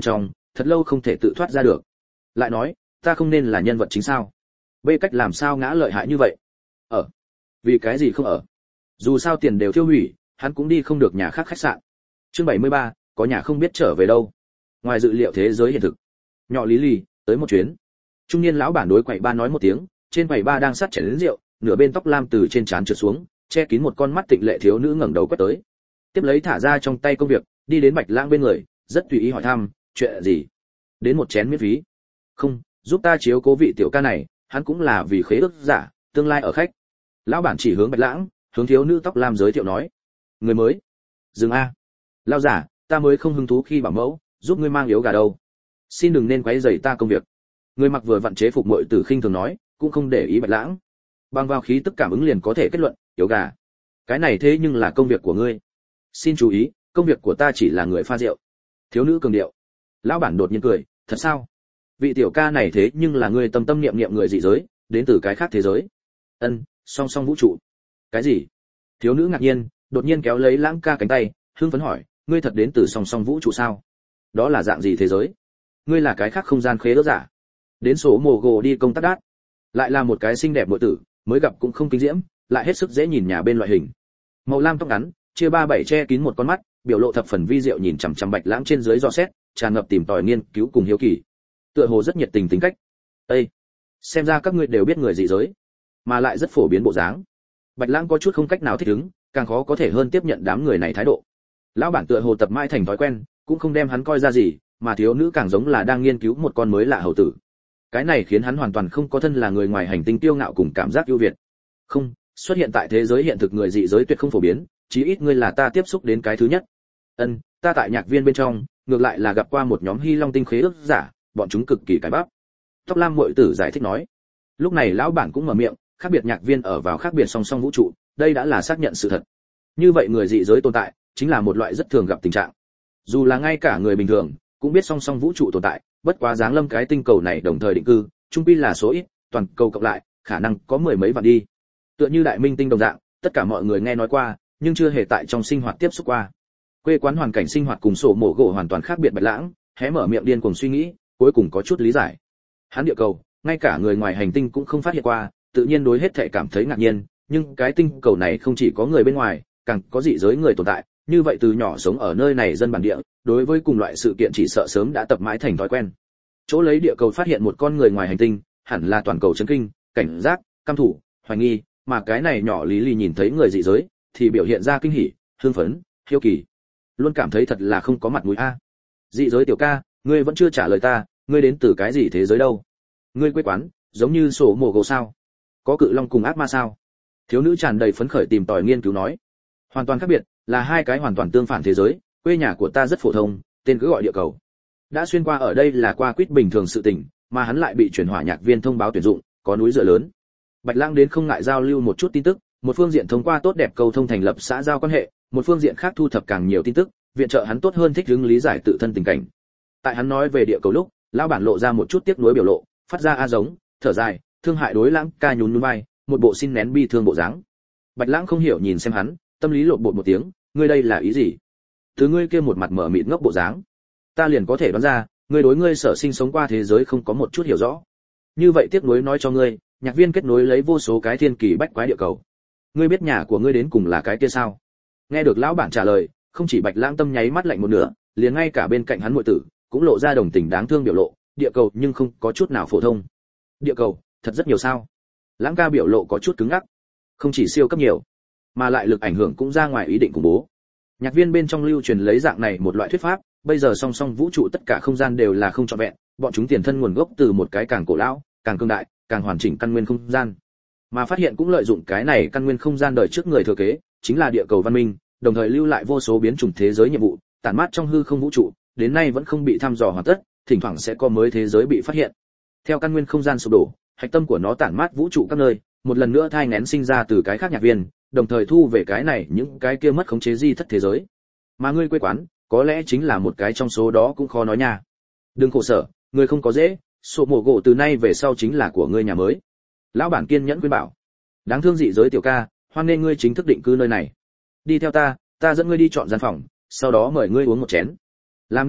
thật lâu không thể tự thoát ra được. Lại nói, ta không nên là nhân vật chính sao? B cách làm sao ngã lợi hại như vậy? Ở. Vì cái gì không ở? Dù sao tiền đều tiêu hủy, hắn cũng đi không được nhà khác khách sạn. Chương bảy mươi ba, có nhà không biết trở về đâu. Ngoài dự liệu thế giới hiện thực. Nhỏ Lý Lì, tới một chuyến. Trung niên lão bản đối quầy ba nói một tiếng, trên quầy ba đang sát chén đến rượu, nửa bên tóc lam từ trên trán trượt xuống, che kín một con mắt tịnh lệ thiếu nữ ngẩng đầu quét tới. Tiếp lấy thả ra trong tay công việc, đi đến Bạch Lãng bên người, rất tùy ý hỏi thăm, chuyện gì? Đến một chén miễn phí. Không, giúp ta chiếu cố vị tiểu ca này, hắn cũng là vì khế ước giả, tương lai ở khách. Lão bản chỉ hướng Bạch Lãng, hướng thiếu nữ tóc lam giới thiệu nói, người mới. Dừng a. Lão giả, ta mới không hứng thú khi bảo mẫu, giúp ngươi mang yếu gà đâu. Xin đừng nên quấy rầy ta công việc. Người mặc vừa vặn chế phục muội tử khinh thường nói, cũng không để ý Bạch Lãng. Bằng vào khí tức cảm ứng liền có thể kết luận, yếu gà. Cái này thế nhưng là công việc của ngươi. Xin chú ý, công việc của ta chỉ là người pha rượu. Thiếu nữ cường điệu. Lão bản đột nhiên cười, thật sao? Vị tiểu ca này thế nhưng là ngươi tâm tâm niệm niệm người dị giới, đến từ cái khác thế giới. Ân, song song vũ trụ. Cái gì? Thiếu nữ ngạc nhiên, đột nhiên kéo lấy Lãng ca cánh tay, hưng phấn hỏi, ngươi thật đến từ song song vũ trụ sao? Đó là dạng gì thế giới? Ngươi là cái khác không gian khế ước giả. Đến số mồ gồ đi công tác đát. Lại là một cái xinh đẹp muội tử, mới gặp cũng không kinh diễm, lại hết sức dễ nhìn nhà bên loại hình. Màu lam tóc ngắn, chia ba bảy che kín một con mắt, biểu lộ thập phần vi diệu nhìn chằm chằm Bạch Lãng trên dưới dò xét, tràn ngập tìm tòi nghiên cứu cùng hiếu kỳ. Tựa hồ rất nhiệt tình tính cách. Ê, xem ra các ngươi đều biết người dị giới, mà lại rất phổ biến bộ dáng. Bạch Lãng có chút không cách nào thích ứng, càng khó có thể hơn tiếp nhận đám người này thái độ. Lão bản tựa hồ tập mãi thành thói quen, cũng không đem hắn coi ra gì, mà thiếu nữ càng giống là đang nghiên cứu một con mới lạ hầu tử. Cái này khiến hắn hoàn toàn không có thân là người ngoài hành tinh tiêu ngạo cùng cảm giác ưu việt. Không, xuất hiện tại thế giới hiện thực người dị giới tuyệt không phổ biến, chí ít ngươi là ta tiếp xúc đến cái thứ nhất. Ân, ta tại nhạc viên bên trong, ngược lại là gặp qua một nhóm Hy Long tinh khế ước giả, bọn chúng cực kỳ cái bắp. Tóc lam muội tử giải thích nói. Lúc này lão bản cũng mở miệng, khác biệt nhạc viên ở vào khác biệt song song vũ trụ, đây đã là xác nhận sự thật. Như vậy người dị giới tồn tại, chính là một loại rất thường gặp tình trạng. Dù là ngay cả người bình thường, cũng biết song song vũ trụ tồn tại, bất quá giáng lâm cái tinh cầu này đồng thời định cư, chung quy là số ít, toàn cầu cộng lại, khả năng có mười mấy vạn đi. Tựa như đại minh tinh đồng dạng, tất cả mọi người nghe nói qua, nhưng chưa hề tại trong sinh hoạt tiếp xúc qua. Quê quán hoàn cảnh sinh hoạt cùng sổ mổ gỗ hoàn toàn khác biệt. Bạch Lãng hé mở miệng điên cuồng suy nghĩ, cuối cùng có chút lý giải. Hắn địa cầu, ngay cả người ngoài hành tinh cũng không phát hiện qua, tự nhiên đối hết thảy cảm thấy ngạc nhiên, nhưng cái tinh cầu này không chỉ có người bên ngoài, càng có dị giới người tồn tại, như vậy từ nhỏ sống ở nơi này dân bản địa, đối với cùng loại sự kiện chỉ sợ sớm đã tập mãi thành thói quen. Chỗ lấy địa cầu phát hiện một con người ngoài hành tinh, hẳn là toàn cầu chấn kinh, cảnh giác, căm thủ, hoài nghi, mà cái này nhỏ Lý Lì nhìn thấy người dị giới, thì biểu hiện ra kinh hỉ, hưng phấn, hiếu kỳ. Luôn cảm thấy thật là không có mặt mũi a. Dị giới tiểu ca, ngươi vẫn chưa trả lời ta, ngươi đến từ cái gì thế giới đâu? Ngươi quê quán, giống như sổ mồ gỗ sao? Có cự long cùng ác ma sao? Thiếu nữ tràn đầy phấn khởi tìm tòi nghiên cứu nói. Hoàn toàn khác biệt, là hai cái hoàn toàn tương phản thế giới, quê nhà của ta rất phổ thông, tên cứ gọi địa cầu. Đã xuyên qua ở đây là qua quýt bình thường sự tình, mà hắn lại bị chuyển hỏa nhạc viên thông báo tuyển dụng, có núi dựa lớn. Bạch Lãng đến không ngại giao lưu một chút tin tức, một phương diện thông qua tốt đẹp câu thông thành lập xã giao quan hệ, một phương diện khác thu thập càng nhiều tin tức, viện trợ hắn tốt hơn thích ứng lý giải tự thân tình cảnh. Tại hắn nói về địa cầu lúc, lão bản lộ ra một chút tiếc nuối biểu lộ, phát ra a giống, thở dài, thương hại đối Lãng ca nhún nhún vai, một bộ xin nén bi thương bộ dáng. Bạch Lãng không hiểu nhìn xem hắn, tâm lý lộn bột một tiếng, ngươi đây là ý gì? Từ ngươi kia một mặt mở mịt ngốc bộ dáng, ta liền có thể đoán ra, ngươi đối ngươi sở sinh sống qua thế giới không có một chút hiểu rõ. Như vậy tiếc nuối nói cho ngươi, nhạc viên kết nối lấy vô số cái thiên kỳ bách quái địa cầu. Ngươi biết nhà của ngươi đến cùng là cái kia sao? Nghe được lão bản trả lời, không chỉ Bạch Lãng tâm nháy mắt lạnh một nửa, liền ngay cả bên cạnh hắn muội tử cũng lộ ra đồng tình đáng thương biểu lộ, địa cầu nhưng không có chút nào phổ thông. Địa cầu, thật rất nhiều sao? Lãng ca biểu lộ có chút cứng ngắc. Không chỉ siêu cấp nhiều, mà lại lực ảnh hưởng cũng ra ngoài ý định khủng bố. Nhạc viên bên trong lưu truyền lấy dạng này một loại thuyết pháp, bây giờ song song vũ trụ tất cả không gian đều là không trọn vẹn, bọn chúng tiền thân nguồn gốc từ một cái càng cổ lão, càng cương đại, càng hoàn chỉnh căn nguyên không gian. Mà phát hiện cũng lợi dụng cái này căn nguyên không gian đời trước người thừa kế, chính là địa cầu văn minh, đồng thời lưu lại vô số biến chủng thế giới nhiệm vụ, tản mát trong hư không vũ trụ, đến nay vẫn không bị thăm dò hoàn tất, thỉnh thoảng sẽ có mới thế giới bị phát hiện. Theo căn nguyên không gian sụp đổ, hạch tâm của nó tản mát vũ trụ các nơi, một lần nữa thai nghén sinh ra từ cái khác nhạc viên, đồng thời thu về cái này những cái kia mất khống chế di thất thế giới. Mà ngươi quê quán, có lẽ chính là một cái trong số đó cũng khó nói nha. Đừng khổ sở, ngươi không có dễ, sổ mổ gỗ từ nay về sau chính là của ngươi nhà mới. Lão bản kiên nhẫn khuyên bảo. Đáng thương dị giới tiểu ca, hoan nên ngươi chính thức định cư nơi này. Đi theo ta, ta dẫn ngươi đi chọn gian phòng, sau đó mời ngươi uống một chén. Làm đáp lễ,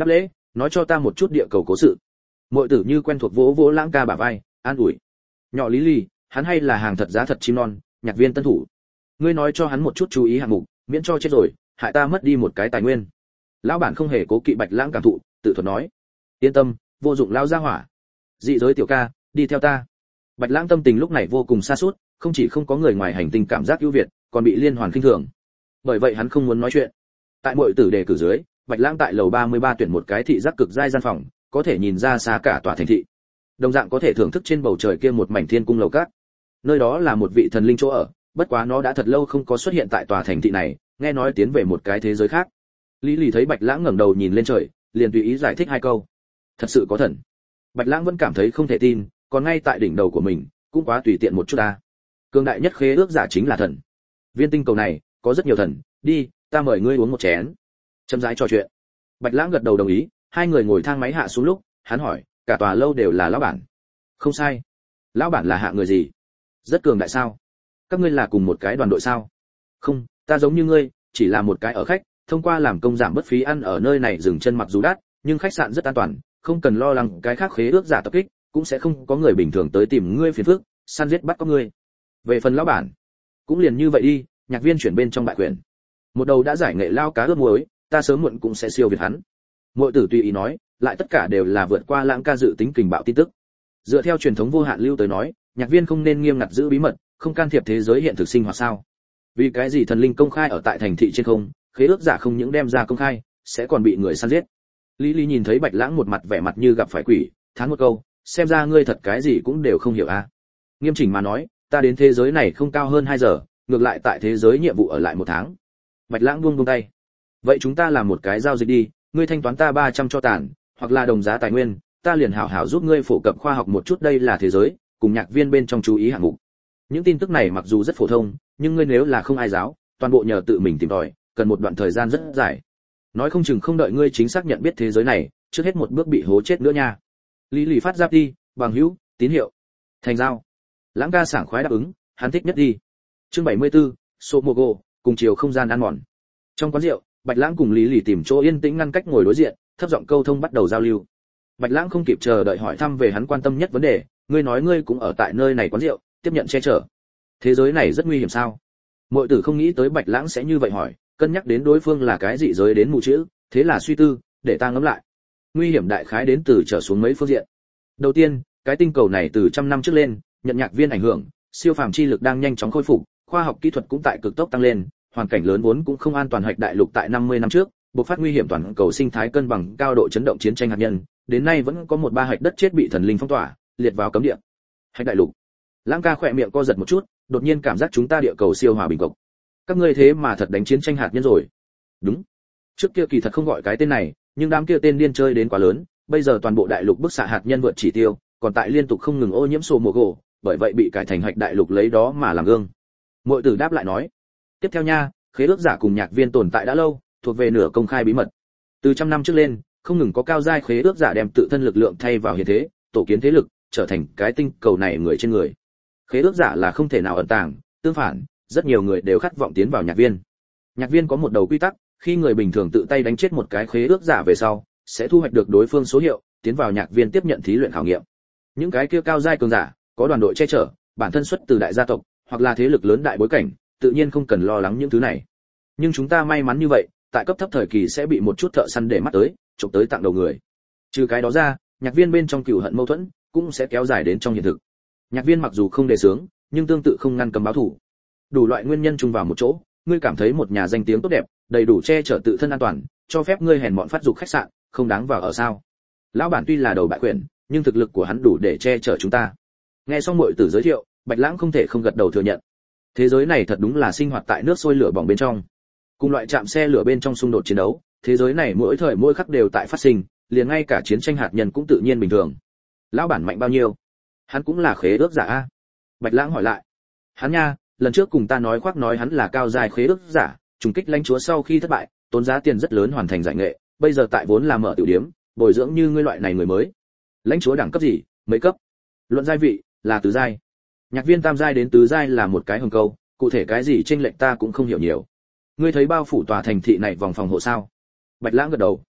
nói cho ta một chút địa cầu cố sự. Muội tử như quen thuộc vỗ vỗ Lãng ca bả vai, an ủi. Nhỏ Lý Lý, hắn hay là hàng thật giá thật chim non, nhạc viên tân thủ. Ngươi nói cho hắn một chút chú ý hạng mục, miễn cho chết rồi, hại ta mất đi một cái tài nguyên. Lão bản không hề cố kỵ Bạch Lãng cảm thụ, tự thuật nói. Yên tâm, vô dụng lao ra hỏa. Dị giới tiểu ca, đi theo ta. Bạch Lãng tâm tình lúc này vô cùng xa sút, không chỉ không có người ngoài hành tinh cảm giác ưu việt, còn bị liên hoàn khinh thường. Bởi vậy hắn không muốn nói chuyện. Tại muội tử đề cử dưới, Bạch Lãng tại lầu ba mươi ba tuyển một cái thị giác cực giai gian phòng, có thể nhìn ra xa cả tòa thành thị. Đồng dạng có thể thưởng thức trên bầu trời kia một mảnh thiên cung lầu các. Nơi đó là một vị thần linh chỗ ở, bất quá nó đã thật lâu không có xuất hiện tại tòa thành thị này, nghe nói tiến về một cái thế giới khác. Lý Lì thấy Bạch Lãng ngẩng đầu nhìn lên trời, liền tùy ý giải thích hai câu. Thật sự có thần. Bạch Lãng vẫn cảm thấy không thể tin, còn ngay tại đỉnh đầu của mình, cũng quá tùy tiện một chút ta. Cường đại nhất khế ước giả chính là thần. Viên tinh cầu này có rất nhiều thần, đi, ta mời ngươi uống một chén. Chậm rãi trò chuyện. Bạch Lãng gật đầu đồng ý, hai người ngồi thang máy hạ xuống lúc, hắn hỏi, cả tòa lâu đều là lão bản. Không sai. Lão bản là hạ người gì? Rất cường đại sao? Các ngươi là cùng một cái đoàn đội sao? Không, ta giống như ngươi, chỉ là một cái ở khách, thông qua làm công giảm bất phí ăn ở nơi này dừng chân mặc dù đắt, nhưng khách sạn rất an toàn, không cần lo lắng cái khác khế ước giả tập kích, cũng sẽ không có người bình thường tới tìm ngươi phiền phức, săn giết bắt có ngươi. Về phần lão bản, cũng liền như vậy đi, nhạc viên chuyển bên trong bại quyền. Một đầu đã giải nghệ lao cá ướp muối, ta sớm muộn cũng sẽ siêu việt hắn. Muội tử tùy ý nói, lại tất cả đều là vượt qua Lãng ca dự tính kình bạo tin tức. Dựa theo truyền thống vô hạn lưu tới nói, nhạc viên không nên nghiêm ngặt giữ bí mật, không can thiệp thế giới hiện thực sinh hoạt sao? Vì cái gì thần linh công khai ở tại thành thị trên không, khế ước giả không những đem ra công khai, sẽ còn bị người săn giết. Lý Lý nhìn thấy Bạch Lãng một mặt vẻ mặt như gặp phải quỷ, thán một câu, xem ra ngươi thật cái gì cũng đều không hiểu a. À. Nghiêm chỉnh mà nói, ta đến thế giới này không cao hơn hai giờ, ngược lại tại thế giới nhiệm vụ ở lại một tháng. Bạch Lãng buông buông tay. Vậy chúng ta làm một cái giao dịch đi, ngươi thanh toán ta ba trăm cho tàn, hoặc là đồng giá tài nguyên, ta liền hảo hảo giúp ngươi phổ cập khoa học một chút đây là thế giới, cùng nhạc viên bên trong chú ý hạng mục. Những tin tức này mặc dù rất phổ thông, nhưng ngươi nếu là không ai giáo, toàn bộ nhờ tự mình tìm tòi, cần một đoạn thời gian rất dài. Nói không chừng không đợi ngươi chính xác nhận biết thế giới này, trước hết một bước bị hố chết nữa nha. Lý Lì phát giáp đi, bằng hữu, tín hiệu. Thành giao. Lãng ca sảng khoái đáp ứng, hắn thích nhất đi. Chương bảy mươi tư, Somogo, cùng chiều không gian ăn mòn. Trong quán rượu, Bạch Lãng cùng Lý Lì tìm chỗ yên tĩnh ngăn cách ngồi đối diện, thấp giọng câu thông bắt đầu giao lưu. Bạch Lãng không kịp chờ đợi hỏi thăm về hắn quan tâm nhất vấn đề, ngươi nói ngươi cũng ở tại nơi này quán rượu, tiếp nhận che chở. Thế giới này rất nguy hiểm sao? Muội tử không nghĩ tới Bạch Lãng sẽ như vậy hỏi, cân nhắc đến đối phương là cái dị giới đến mù chữ, thế là suy tư, để ta ngẫm lại. Nguy hiểm đại khái đến từ trở xuống mấy phương diện. Đầu tiên, cái tinh cầu này từ trăm năm trước lên, nhận nhạc viên ảnh hưởng, siêu phàm chi lực đang nhanh chóng khôi phục, khoa học kỹ thuật cũng tại cực tốc tăng lên, hoàn cảnh lớn vốn cũng không an toàn hạch đại lục tại năm mươi năm trước, bộc phát nguy hiểm toàn cầu sinh thái cân bằng cao độ chấn động chiến tranh hạt nhân, đến nay vẫn có một ba hạch đất chết bị thần linh phong tỏa, liệt vào cấm địa. Hạch đại lục. Lãng ca khỏe miệng co giật một chút, đột nhiên cảm giác chúng ta địa cầu siêu hòa bình cục. Các ngươi thế mà thật đánh chiến tranh hạt nhân rồi. Đúng. Trước kia kỳ thật không gọi cái tên này, nhưng đám kia tên điên chơi đến quá lớn, bây giờ toàn bộ đại lục bức xạ hạt nhân vượt chỉ tiêu, còn tại liên tục không ngừng ô nhiễm sổ mồ gỗ, bởi vậy bị cải thành hạch đại lục lấy đó mà làm gương. Muội tử đáp lại nói, tiếp theo nha, khế ước giả cùng nhạc viên tồn tại đã lâu, thuộc về nửa công khai bí mật. Từ trăm năm trước lên, không ngừng có cao giai khế ước giả đem tự thân lực lượng thay vào hiện thế, tổ kiến thế lực, trở thành cái tinh cầu này người trên người. Khế ước giả là không thể nào ẩn tàng, tương phản, rất nhiều người đều khát vọng tiến vào nhạc viên. Nhạc viên có một đầu quy tắc, khi người bình thường tự tay đánh chết một cái khế ước giả về sau, sẽ thu hoạch được đối phương số hiệu, tiến vào nhạc viên tiếp nhận thí luyện khảo nghiệm. Những cái kia cao giai cường giả, có đoàn đội che chở, bản thân xuất từ đại gia tộc, hoặc là thế lực lớn đại bối cảnh, tự nhiên không cần lo lắng những thứ này. Nhưng chúng ta may mắn như vậy, tại cấp thấp thời kỳ sẽ bị một chút thợ săn để mắt tới, chụp tới tặng đầu người. Trừ cái đó ra, nhạc viên bên trong cừu hận mâu thuẫn cũng sẽ kéo dài đến trong hiện thực. Nhạc viên mặc dù không đề xướng, nhưng tương tự không ngăn cấm báo thủ. Đủ loại nguyên nhân chung vào một chỗ, ngươi cảm thấy một nhà danh tiếng tốt đẹp, đầy đủ che chở tự thân an toàn, cho phép ngươi hèn mọn phát dục khách sạn, không đáng vào ở sao? Lão bản tuy là đầu bại quyền, nhưng thực lực của hắn đủ để che chở chúng ta. Nghe xong muội tử giới thiệu, Bạch Lãng không thể không gật đầu thừa nhận. Thế giới này thật đúng là sinh hoạt tại nước sôi lửa bỏng bên trong. Cùng loại chạm xe lửa bên trong xung đột chiến đấu, thế giới này mỗi thời mỗi khắc đều tại phát sinh, liền ngay cả chiến tranh hạt nhân cũng tự nhiên bình thường. Lão bản mạnh bao nhiêu? Hắn cũng là khế ước giả a? Bạch Lãng hỏi lại. Hắn nha, lần trước cùng ta nói khoác nói hắn là cao giai khế ước giả, trùng kích lãnh chúa sau khi thất bại, tốn giá tiền rất lớn hoàn thành giải nghệ, bây giờ tại vốn là mở tiểu điếm, bồi dưỡng như ngươi loại này người mới. Lãnh chúa đẳng cấp gì? Mấy cấp? Luận giai vị là tứ giai. Nhạc viên tam giai đến tứ giai là một cái hồng câu, cụ thể cái gì chênh lệch ta cũng không hiểu nhiều. Ngươi thấy bao phủ tòa thành thị này vòng phòng hộ sao? Bạch Lãng gật đầu.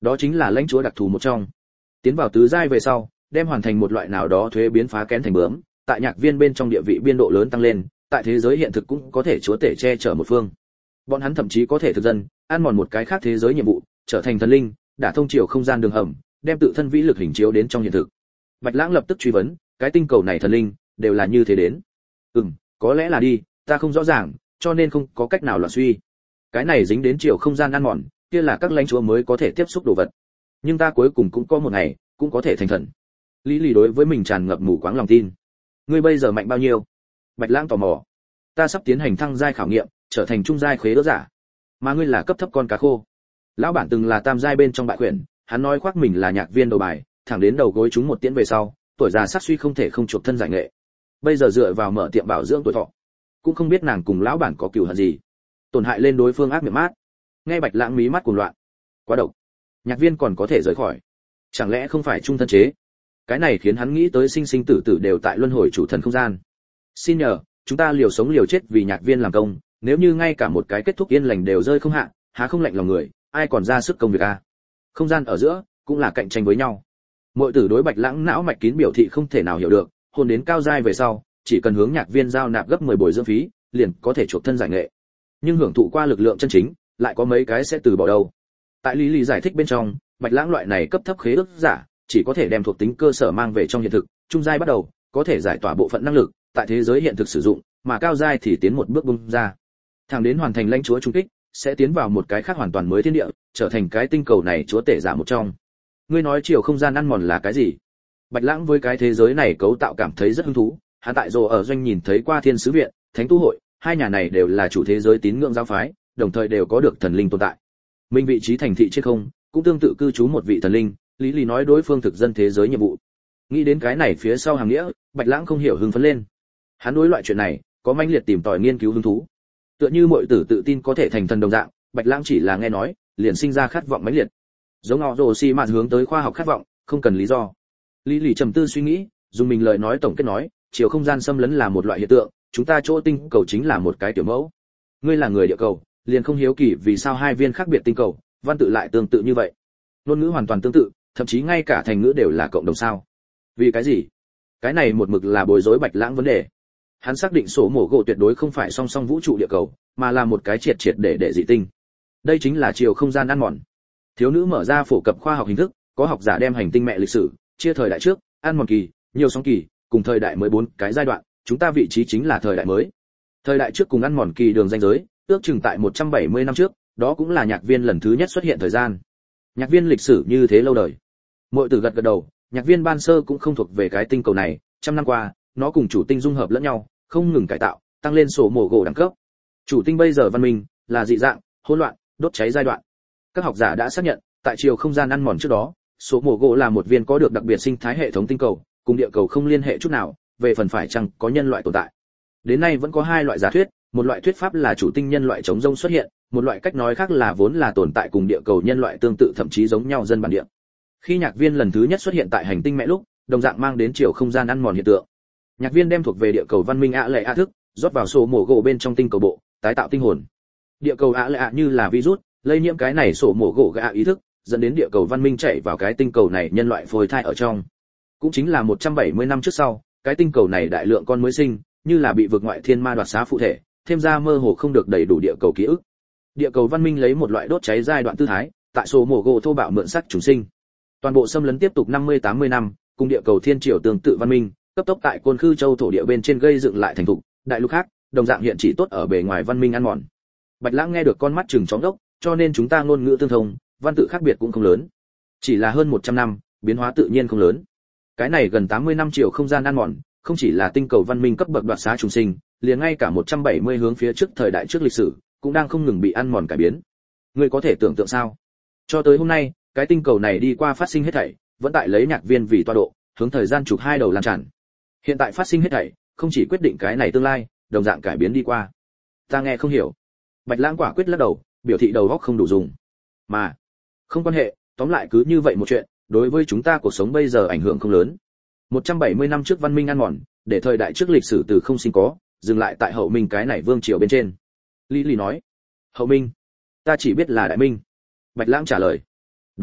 Đó chính là lãnh chúa đặc thù một trong. Tiến vào tứ giai về sau, đem hoàn thành một loại nào đó thuế biến phá kén thành bướm, tại nhạc viên bên trong địa vị biên độ lớn tăng lên, tại thế giới hiện thực cũng có thể chúa tể che chở một phương. Bọn hắn thậm chí có thể thực dân, ăn mòn một cái khác thế giới nhiệm vụ, trở thành thần linh, đả thông chiều không gian đường hầm, đem tự thân vĩ lực hình chiếu đến trong hiện thực. Bạch Lãng lập tức truy vấn, cái tinh cầu này thần linh đều là như thế đến? Ừm, có lẽ là đi, ta không rõ ràng, cho nên không có cách nào loạn suy. Cái này dính đến chiều không gian ăn mòn, kia là các lãnh chúa mới có thể tiếp xúc đồ vật. Nhưng ta cuối cùng cũng có một ngày, cũng có thể thành thần. Lý Lì đối với mình tràn ngập mù quáng lòng tin. Ngươi bây giờ mạnh bao nhiêu? Bạch Lãng tò mò. Ta sắp tiến hành thăng giai khảo nghiệm, trở thành trung giai khế ước giả. Mà ngươi là cấp thấp con cá khô. Lão bản từng là tam giai bên trong bại quyển, hắn nói khoác mình là nhạc viên đầu bài, thẳng đến đầu gối chúng một tiễn về sau, tuổi già sắc suy không thể không chuộc thân giải nghệ. Bây giờ dựa vào mở tiệm bảo dưỡng tuổi thọ, cũng không biết nàng cùng lão bản có cừu hận gì, tổn hại lên đối phương ác miệng mát. Nghe Bạch Lãng mí mắt cuồng loạn. Quá độc. Nhạc viên còn có thể rời khỏi, chẳng lẽ không phải trung thân chế? Cái này khiến hắn nghĩ tới sinh sinh tử tử đều tại luân hồi chủ thần không gian. Xin nhờ, chúng ta liều sống liều chết vì nhạc viên làm công, nếu như ngay cả một cái kết thúc yên lành đều rơi không hạ, há không lạnh lòng người, ai còn ra sức công việc a? Không gian ở giữa cũng là cạnh tranh với nhau. Mọi tử đối Bạch Lãng não mạch kín biểu thị không thể nào hiểu được, hôn đến cao giai về sau, chỉ cần hướng nhạc viên giao nạp gấp mười bồi dưỡng phí, liền có thể chuộc thân giải nghệ. Nhưng hưởng thụ qua lực lượng chân chính, lại có mấy cái sẽ từ bỏ đâu. Tại lý lý giải thích bên trong, Bạch Lãng loại này cấp thấp khế ước giả, chỉ có thể đem thuộc tính cơ sở mang về trong hiện thực, trung giai bắt đầu, có thể giải tỏa bộ phận năng lực, tại thế giới hiện thực sử dụng, mà cao giai thì tiến một bước bung ra. Thẳng đến hoàn thành lãnh chúa trung kích, sẽ tiến vào một cái khác hoàn toàn mới thiên địa, trở thành cái tinh cầu này chúa tể giả một trong. Ngươi nói chiều không gian ăn mòn là cái gì? Bạch Lãng với cái thế giới này cấu tạo cảm thấy rất hứng thú, hắn tại Rồ ở doanh nhìn thấy qua Thiên sứ viện, Thánh tu hội, hai nhà này đều là chủ thế giới tín ngưỡng giáo phái, đồng thời đều có được thần linh tồn tại. Minh vị trí thành thị trên không, cũng tương tự cư trú một vị thần linh, lý lý nói đối phương thực dân thế giới nhiệm vụ. Nghĩ đến cái này phía sau hàng nghĩa, Bạch Lãng không hiểu hứng phấn lên. Hắn đối loại chuyện này có manh liệt tìm tòi nghiên cứu hứng thú. Tựa như muội tử tự tin có thể thành thần đồng dạng, Bạch Lãng chỉ là nghe nói, liền sinh ra khát vọng mãnh liệt. Giống họ rồ xi mạn hướng tới khoa học khát vọng, không cần lý do. Lý Lý trầm tư suy nghĩ, dùng mình lời nói tổng kết nói, chiều không gian xâm lấn là một loại hiện tượng, chúng ta chỗ tinh cầu chính là một cái tiểu mẫu. Ngươi là người địa cầu, liền không hiếu kỳ vì sao hai viên khác biệt tinh cầu, văn tự lại tương tự như vậy. Ngôn ngữ hoàn toàn tương tự, thậm chí ngay cả thành ngữ đều là cộng đồng sao? Vì cái gì? Cái này một mực là bối rối Bạch Lãng vấn đề. Hắn xác định số mổ gỗ tuyệt đối không phải song song vũ trụ địa cầu, mà là một cái triệt triệt để để dị tinh. Đây chính là chiều không gian ăn mòn. Thiếu nữ mở ra phổ cập khoa học hình thức, có học giả đem hành tinh mẹ lịch sử chia thời đại trước, ăn mòn kỳ, nhiều sóng kỳ, cùng thời đại mới bốn cái giai đoạn, chúng ta vị trí chính là thời đại mới. Thời đại trước cùng ăn mòn kỳ đường ranh giới, ước chừng tại một trăm bảy mươi năm trước, đó cũng là nhạc viên lần thứ nhất xuất hiện thời gian. Nhạc viên lịch sử như thế lâu đời. Muội tử gật gật đầu, nhạc viên ban sơ cũng không thuộc về cái tinh cầu này, trăm năm qua, nó cùng chủ tinh dung hợp lẫn nhau, không ngừng cải tạo, tăng lên sổ mổ gỗ đẳng cấp. Chủ tinh bây giờ văn minh là dị dạng, hỗn loạn, đốt cháy giai đoạn. Các học giả đã xác nhận, tại chiều không gian ăn mòn trước đó, số mổ gỗ là một viên có được đặc biệt sinh thái hệ thống tinh cầu, cùng địa cầu không liên hệ chút nào, về phần phải chăng có nhân loại tồn tại. Đến nay vẫn có hai loại giả thuyết, một loại thuyết pháp là chủ tinh nhân loại chống rông xuất hiện, một loại cách nói khác là vốn là tồn tại cùng địa cầu nhân loại tương tự thậm chí giống nhau dân bản địa. Khi nhạc viên lần thứ nhất xuất hiện tại hành tinh mẹ lúc, đồng dạng mang đến chiều không gian ăn mòn hiện tượng. Nhạc viên đem thuộc về địa cầu văn minh ạ lệ ạ thức, rót vào sổ mổ gỗ bên trong tinh cầu bộ, tái tạo tinh hồn. Địa cầu ạ lệ ạ như là virus, lây nhiễm cái này sổ mổ gỗ gạ ý thức, dẫn đến địa cầu văn minh chạy vào cái tinh cầu này nhân loại phôi thai ở trong. Cũng chính là một trăm bảy mươi năm trước sau, cái tinh cầu này đại lượng con mới sinh, như là bị vực ngoại thiên ma đoạt xá phụ thể, thêm ra mơ hồ không được đầy đủ địa cầu ký ức. Địa cầu văn minh lấy một loại đốt cháy giai đoạn tư thái, tại sổ mổ gỗ thô bạo mượn sắc chúng sinh. Toàn bộ xâm lấn tiếp tục năm mươi tám mươi năm, cùng địa cầu thiên triều tương tự văn minh, cấp tốc tại Côn Khư Châu thổ địa bên trên gây dựng lại thành thục, đại lục khác, đồng dạng hiện chỉ tốt ở bề ngoài văn minh ăn mòn. Bạch Lãng nghe được con mắt chừng chóng đốc, cho nên chúng ta ngôn ngữ tương thông, văn tự khác biệt cũng không lớn. Chỉ là hơn một trăm năm, biến hóa tự nhiên không lớn. Cái này gần tám mươi năm chiều không gian ăn mòn, không chỉ là tinh cầu văn minh cấp bậc đoạt xá trùng sinh, liền ngay cả một trăm bảy mươi hướng phía trước thời đại trước lịch sử, cũng đang không ngừng bị ăn mòn cải biến. Ngươi có thể tưởng tượng sao? Cho tới hôm nay, cái tinh cầu này đi qua phát sinh hết thảy, vẫn tại lấy nhạc viên vì tọa độ, hướng thời gian trục hai đầu lan tràn. Hiện tại phát sinh hết thảy, không chỉ quyết định cái này tương lai, đồng dạng cải biến đi qua. Ta nghe không hiểu. Bạch Lãng quả quyết lắc đầu, biểu thị đầu óc không đủ dùng. Mà, không quan hệ, tóm lại cứ như vậy một chuyện, đối với chúng ta cuộc sống bây giờ ảnh hưởng không lớn. một trăm bảy mươi năm trước văn minh ăn mòn, để thời đại trước lịch sử từ không sinh có, dừng lại tại hậu minh cái này vương triều bên trên. Lý Lý nói, hậu minh, ta chỉ biết là đại minh. Bạch Lãng trả lời, đúng,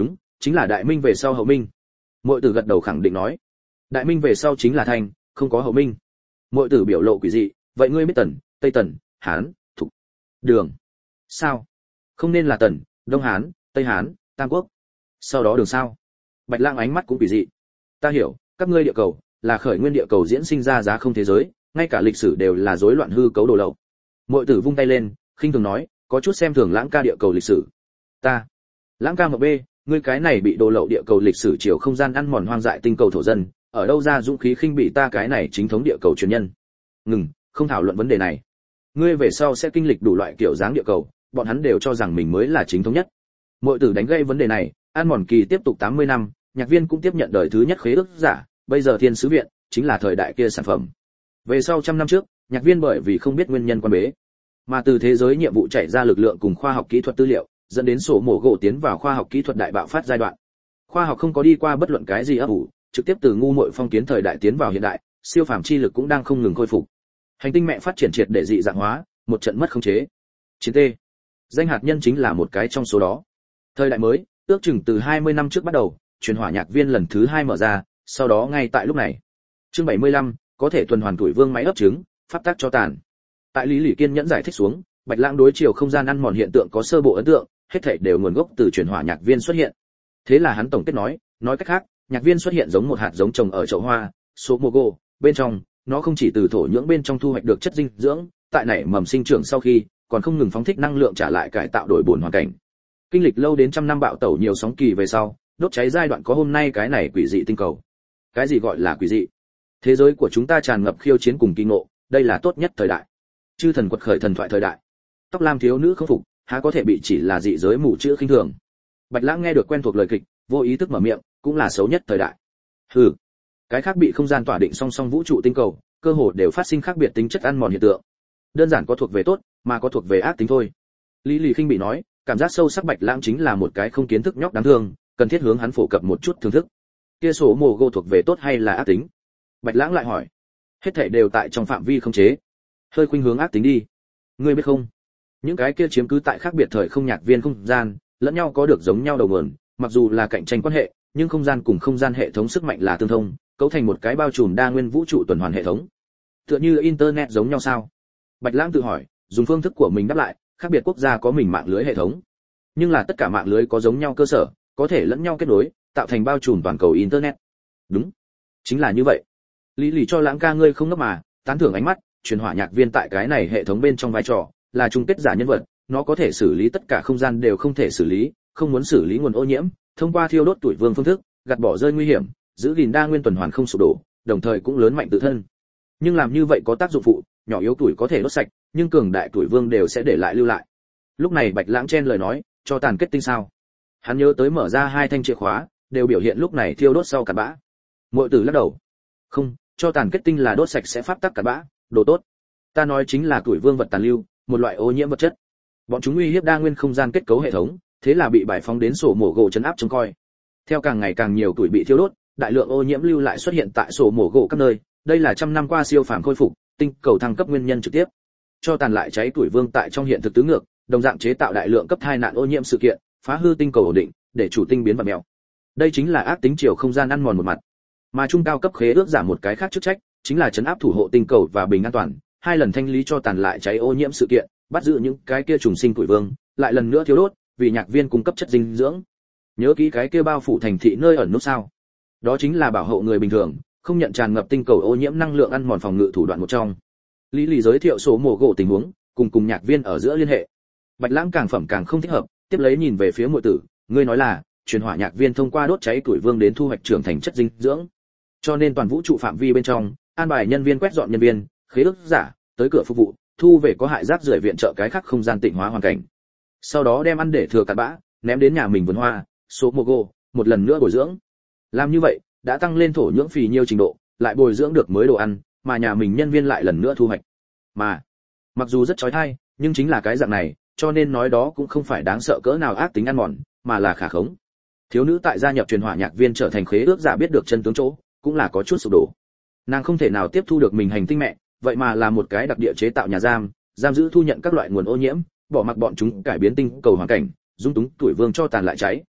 chính là đại minh về sau hậu minh. Muội tử gật đầu khẳng định nói. Đại minh về sau chính là thanh, không có hậu minh. Muội tử biểu lộ quỷ dị, vậy ngươi biết Tần, Tây Tần, Hán, Thục, Đường. Sao? Không nên là Tần, Đông Hán, Tây Hán, Tam Quốc. Sau đó Đường sao? Bạch Lãng ánh mắt cũng quỷ dị. Ta hiểu, các ngươi địa cầu là khởi nguyên địa cầu diễn sinh ra giá không thế giới, ngay cả lịch sử đều là rối loạn hư cấu đồ lậu. Muội tử vung tay lên, khinh thường nói, có chút xem thường Lãng ca địa cầu lịch sử. Ta, Lãng ca một b, ngươi cái này bị đồ lậu địa cầu lịch sử chiều không gian ăn mòn hoang dại tinh cầu thổ dân, ở đâu ra dũng khí khinh bị ta cái này chính thống địa cầu truyền nhân? Ngừng, không thảo luận vấn đề này. Ngươi về sau sẽ kinh lịch đủ loại kiểu dáng địa cầu, bọn hắn đều cho rằng mình mới là chính thống nhất. Muội tử đánh gây vấn đề này, ăn mòn kỳ tiếp tục tám mươi năm, Nhạc Viên cũng tiếp nhận đời thứ nhất khế ước giả, bây giờ Thiên Sứ Viện chính là thời đại kia sản phẩm. Về sau trăm năm trước, Nhạc Viên bởi vì không biết nguyên nhân quan bế, mà từ thế giới nhiệm vụ chạy ra lực lượng cùng khoa học kỹ thuật tư liệu, dẫn đến sổ mổ gỗ tiến vào khoa học kỹ thuật đại bạo phát giai đoạn. Khoa học không có đi qua bất luận cái gì ấp ủ, trực tiếp từ ngu muội phong kiến thời đại tiến vào hiện đại, siêu phàm chi lực cũng đang không ngừng khôi phục. Hành tinh mẹ phát triển triệt để dị dạng hóa, một trận mất khống chế. Chiến T. Danh hạt nhân chính là một cái trong số đó. Thời đại mới, ước chừng từ hai mươi năm trước bắt đầu, truyền hỏa Nhạc Viên lần thứ hai mở ra, sau đó ngay tại lúc này. Chương bảy mươi lăm, có thể tuần hoàn tuổi vương máy ấp trứng, pháp tác cho tàn. Tại Lý Lỷ kiên nhẫn giải thích xuống, Bạch Lãng đối chiều không gian ăn mòn hiện tượng có sơ bộ ấn tượng, hết thảy đều nguồn gốc từ truyền hỏa Nhạc Viên xuất hiện. Thế là hắn tổng kết nói, nói cách khác, Nhạc Viên xuất hiện giống một hạt giống trồng ở chậu hoa, số mogo, bên trong, nó không chỉ từ thổ nhưỡng bên trong thu hoạch được chất dinh dưỡng, tại nảy mầm sinh trưởng sau khi, còn không ngừng phóng thích năng lượng trả lại cải tạo đổi bổn hoàn cảnh. Kinh lịch lâu đến trăm năm bạo tẩu nhiều sóng kỳ về sau, đốt cháy giai đoạn có hôm nay cái này quỷ dị tinh cầu. Cái gì gọi là quỷ dị? Thế giới của chúng ta tràn ngập khiêu chiến cùng kỳ ngộ, đây là tốt nhất thời đại. Chư thần quật khởi thần thoại thời đại. Tóc lam thiếu nữ không phục, há có thể bị chỉ là dị giới mù chữ khinh thường. Bạch Lãng nghe được quen thuộc lời kịch, vô ý thức mở miệng, cũng là xấu nhất thời đại. Hừ, cái khác bị không gian tỏa định song song vũ trụ tinh cầu, cơ hồ đều phát sinh khác biệt tính chất ăn mòn hiện tượng. Đơn giản có thuộc về tốt, mà có thuộc về ác tính thôi. Lý Lì khinh bị nói, cảm giác sâu sắc Bạch Lãng chính là một cái không kiến thức nhóc đáng thương, cần thiết hướng hắn phổ cập một chút thưởng thức. Kia sổ mồ gô thuộc về tốt hay là ác tính? Bạch Lãng lại hỏi. Hết thảy đều tại trong phạm vi không chế. Hơi khuynh hướng ác tính đi. Ngươi biết không? Những cái kia chiếm cứ tại khác biệt thời không Nhạc Viên không gian, lẫn nhau có được giống nhau đầu nguồn, mặc dù là cạnh tranh quan hệ, nhưng không gian cùng không gian hệ thống sức mạnh là tương thông, cấu thành một cái bao trùm đa nguyên vũ trụ tuần hoàn hệ thống. Tựa như internet giống nhau sao? Bạch Lãng tự hỏi, dùng phương thức của mình đáp lại, khác biệt quốc gia có mình mạng lưới hệ thống, nhưng là tất cả mạng lưới có giống nhau cơ sở, có thể lẫn nhau kết nối, tạo thành bao trùm toàn cầu internet. Đúng, chính là như vậy. Lý Lì cho Lãng ca ngươi không ngốc mà, tán thưởng ánh mắt, truyền hỏa Nhạc Viên tại cái này hệ thống bên trong vai trò là chung kết giả nhân vật, nó có thể xử lý tất cả không gian đều không thể xử lý, không muốn xử lý nguồn ô nhiễm, thông qua thiêu đốt tuổi vương phương thức, gạt bỏ rơi nguy hiểm, giữ gìn đa nguyên tuần hoàn không sụp đổ, đồng thời cũng lớn mạnh tự thân. Nhưng làm như vậy có tác dụng phụ, nhỏ yếu tuổi có thể đốt sạch, nhưng cường đại tuổi vương đều sẽ để lại lưu lại. Lúc này Bạch Lãng chen lời nói, cho tàn kết tinh sao? Hắn nhớ tới mở ra hai thanh chìa khóa, đều biểu hiện lúc này thiêu đốt sau cặn bã. Muội tử lắc đầu. Không, cho tàn kết tinh là đốt sạch sẽ pháp tắc cặn bã, đồ tốt. Ta nói chính là tuổi vương vật tàn lưu, một loại ô nhiễm vật chất. Bọn chúng uy hiếp đa nguyên không gian kết cấu hệ thống, thế là bị bài phóng đến sổ mổ gỗ chấn áp trông coi. Theo càng ngày càng nhiều tuổi bị thiêu đốt, đại lượng ô nhiễm lưu lại xuất hiện tại sổ mổ gỗ các nơi, đây là trăm năm qua siêu phàm khôi phục, tinh cầu thăng cấp nguyên nhân trực tiếp. Cho tàn lại cháy tuổi vương tại trong hiện thực tứ ngược, đồng dạng chế tạo đại lượng cấp thai nạn ô nhiễm sự kiện, phá hư tinh cầu ổn định, để chủ tinh biến vật mèo. Đây chính là ác tính chiều không gian ăn mòn một mặt. Mà trung cao cấp khế ước giảm một cái khác chức trách, chính là chấn áp thủ hộ tinh cầu và bình an toàn, hai lần thanh lý cho tàn lại cháy ô nhiễm sự kiện, bắt giữ những cái kia trùng sinh tuổi vương, lại lần nữa thiếu đốt, vì Nhạc Viên cung cấp chất dinh dưỡng. Nhớ kỹ cái kia bao phủ thành thị nơi ẩn nút sao? Đó chính là bảo hộ người bình thường, không nhận tràn ngập tinh cầu ô nhiễm năng lượng ăn mòn phòng ngự thủ đoạn một trong. Lý Lì giới thiệu số mổ gỗ tình huống, cùng cùng Nhạc Viên ở giữa liên hệ. Bạch Lãng càng phẩm càng không thích hợp, tiếp lấy nhìn về phía muội tử, ngươi nói là, truyền hỏa Nhạc Viên thông qua đốt cháy tuổi vương đến thu hoạch trưởng thành chất dinh dưỡng. Cho nên toàn vũ trụ phạm vi bên trong, an bài nhân viên quét dọn nhân viên, khế ước giả, tới cửa phục vụ, thu về có hại rác rưởi viện trợ cái khác không gian tịnh hóa hoàn cảnh. Sau đó đem ăn để thừa cặn bã, ném đến nhà mình vườn hoa, số mogo, một lần nữa bồi dưỡng. Làm như vậy, đã tăng lên thổ nhưỡng phì nhiêu trình độ, lại bồi dưỡng được mới đồ ăn, mà nhà mình nhân viên lại lần nữa thu hoạch. Mà, mặc dù rất chói tai, nhưng chính là cái dạng này, cho nên nói đó cũng không phải đáng sợ cỡ nào ác tính ăn mòn, mà là khả khống. Thiếu nữ tại gia nhập truyền hỏa Nhạc Viên trở thành khế ước giả biết được chân tướng chỗ, cũng là có chút sụp đổ. Nàng không thể nào tiếp thu được mình hành tinh mẹ, vậy mà là một cái đặc địa chế tạo nhà giam, giam giữ thu nhận các loại nguồn ô nhiễm, bỏ mặc bọn chúng cải biến tinh cầu hoàn cảnh, dung túng tuổi vương cho tàn lại cháy,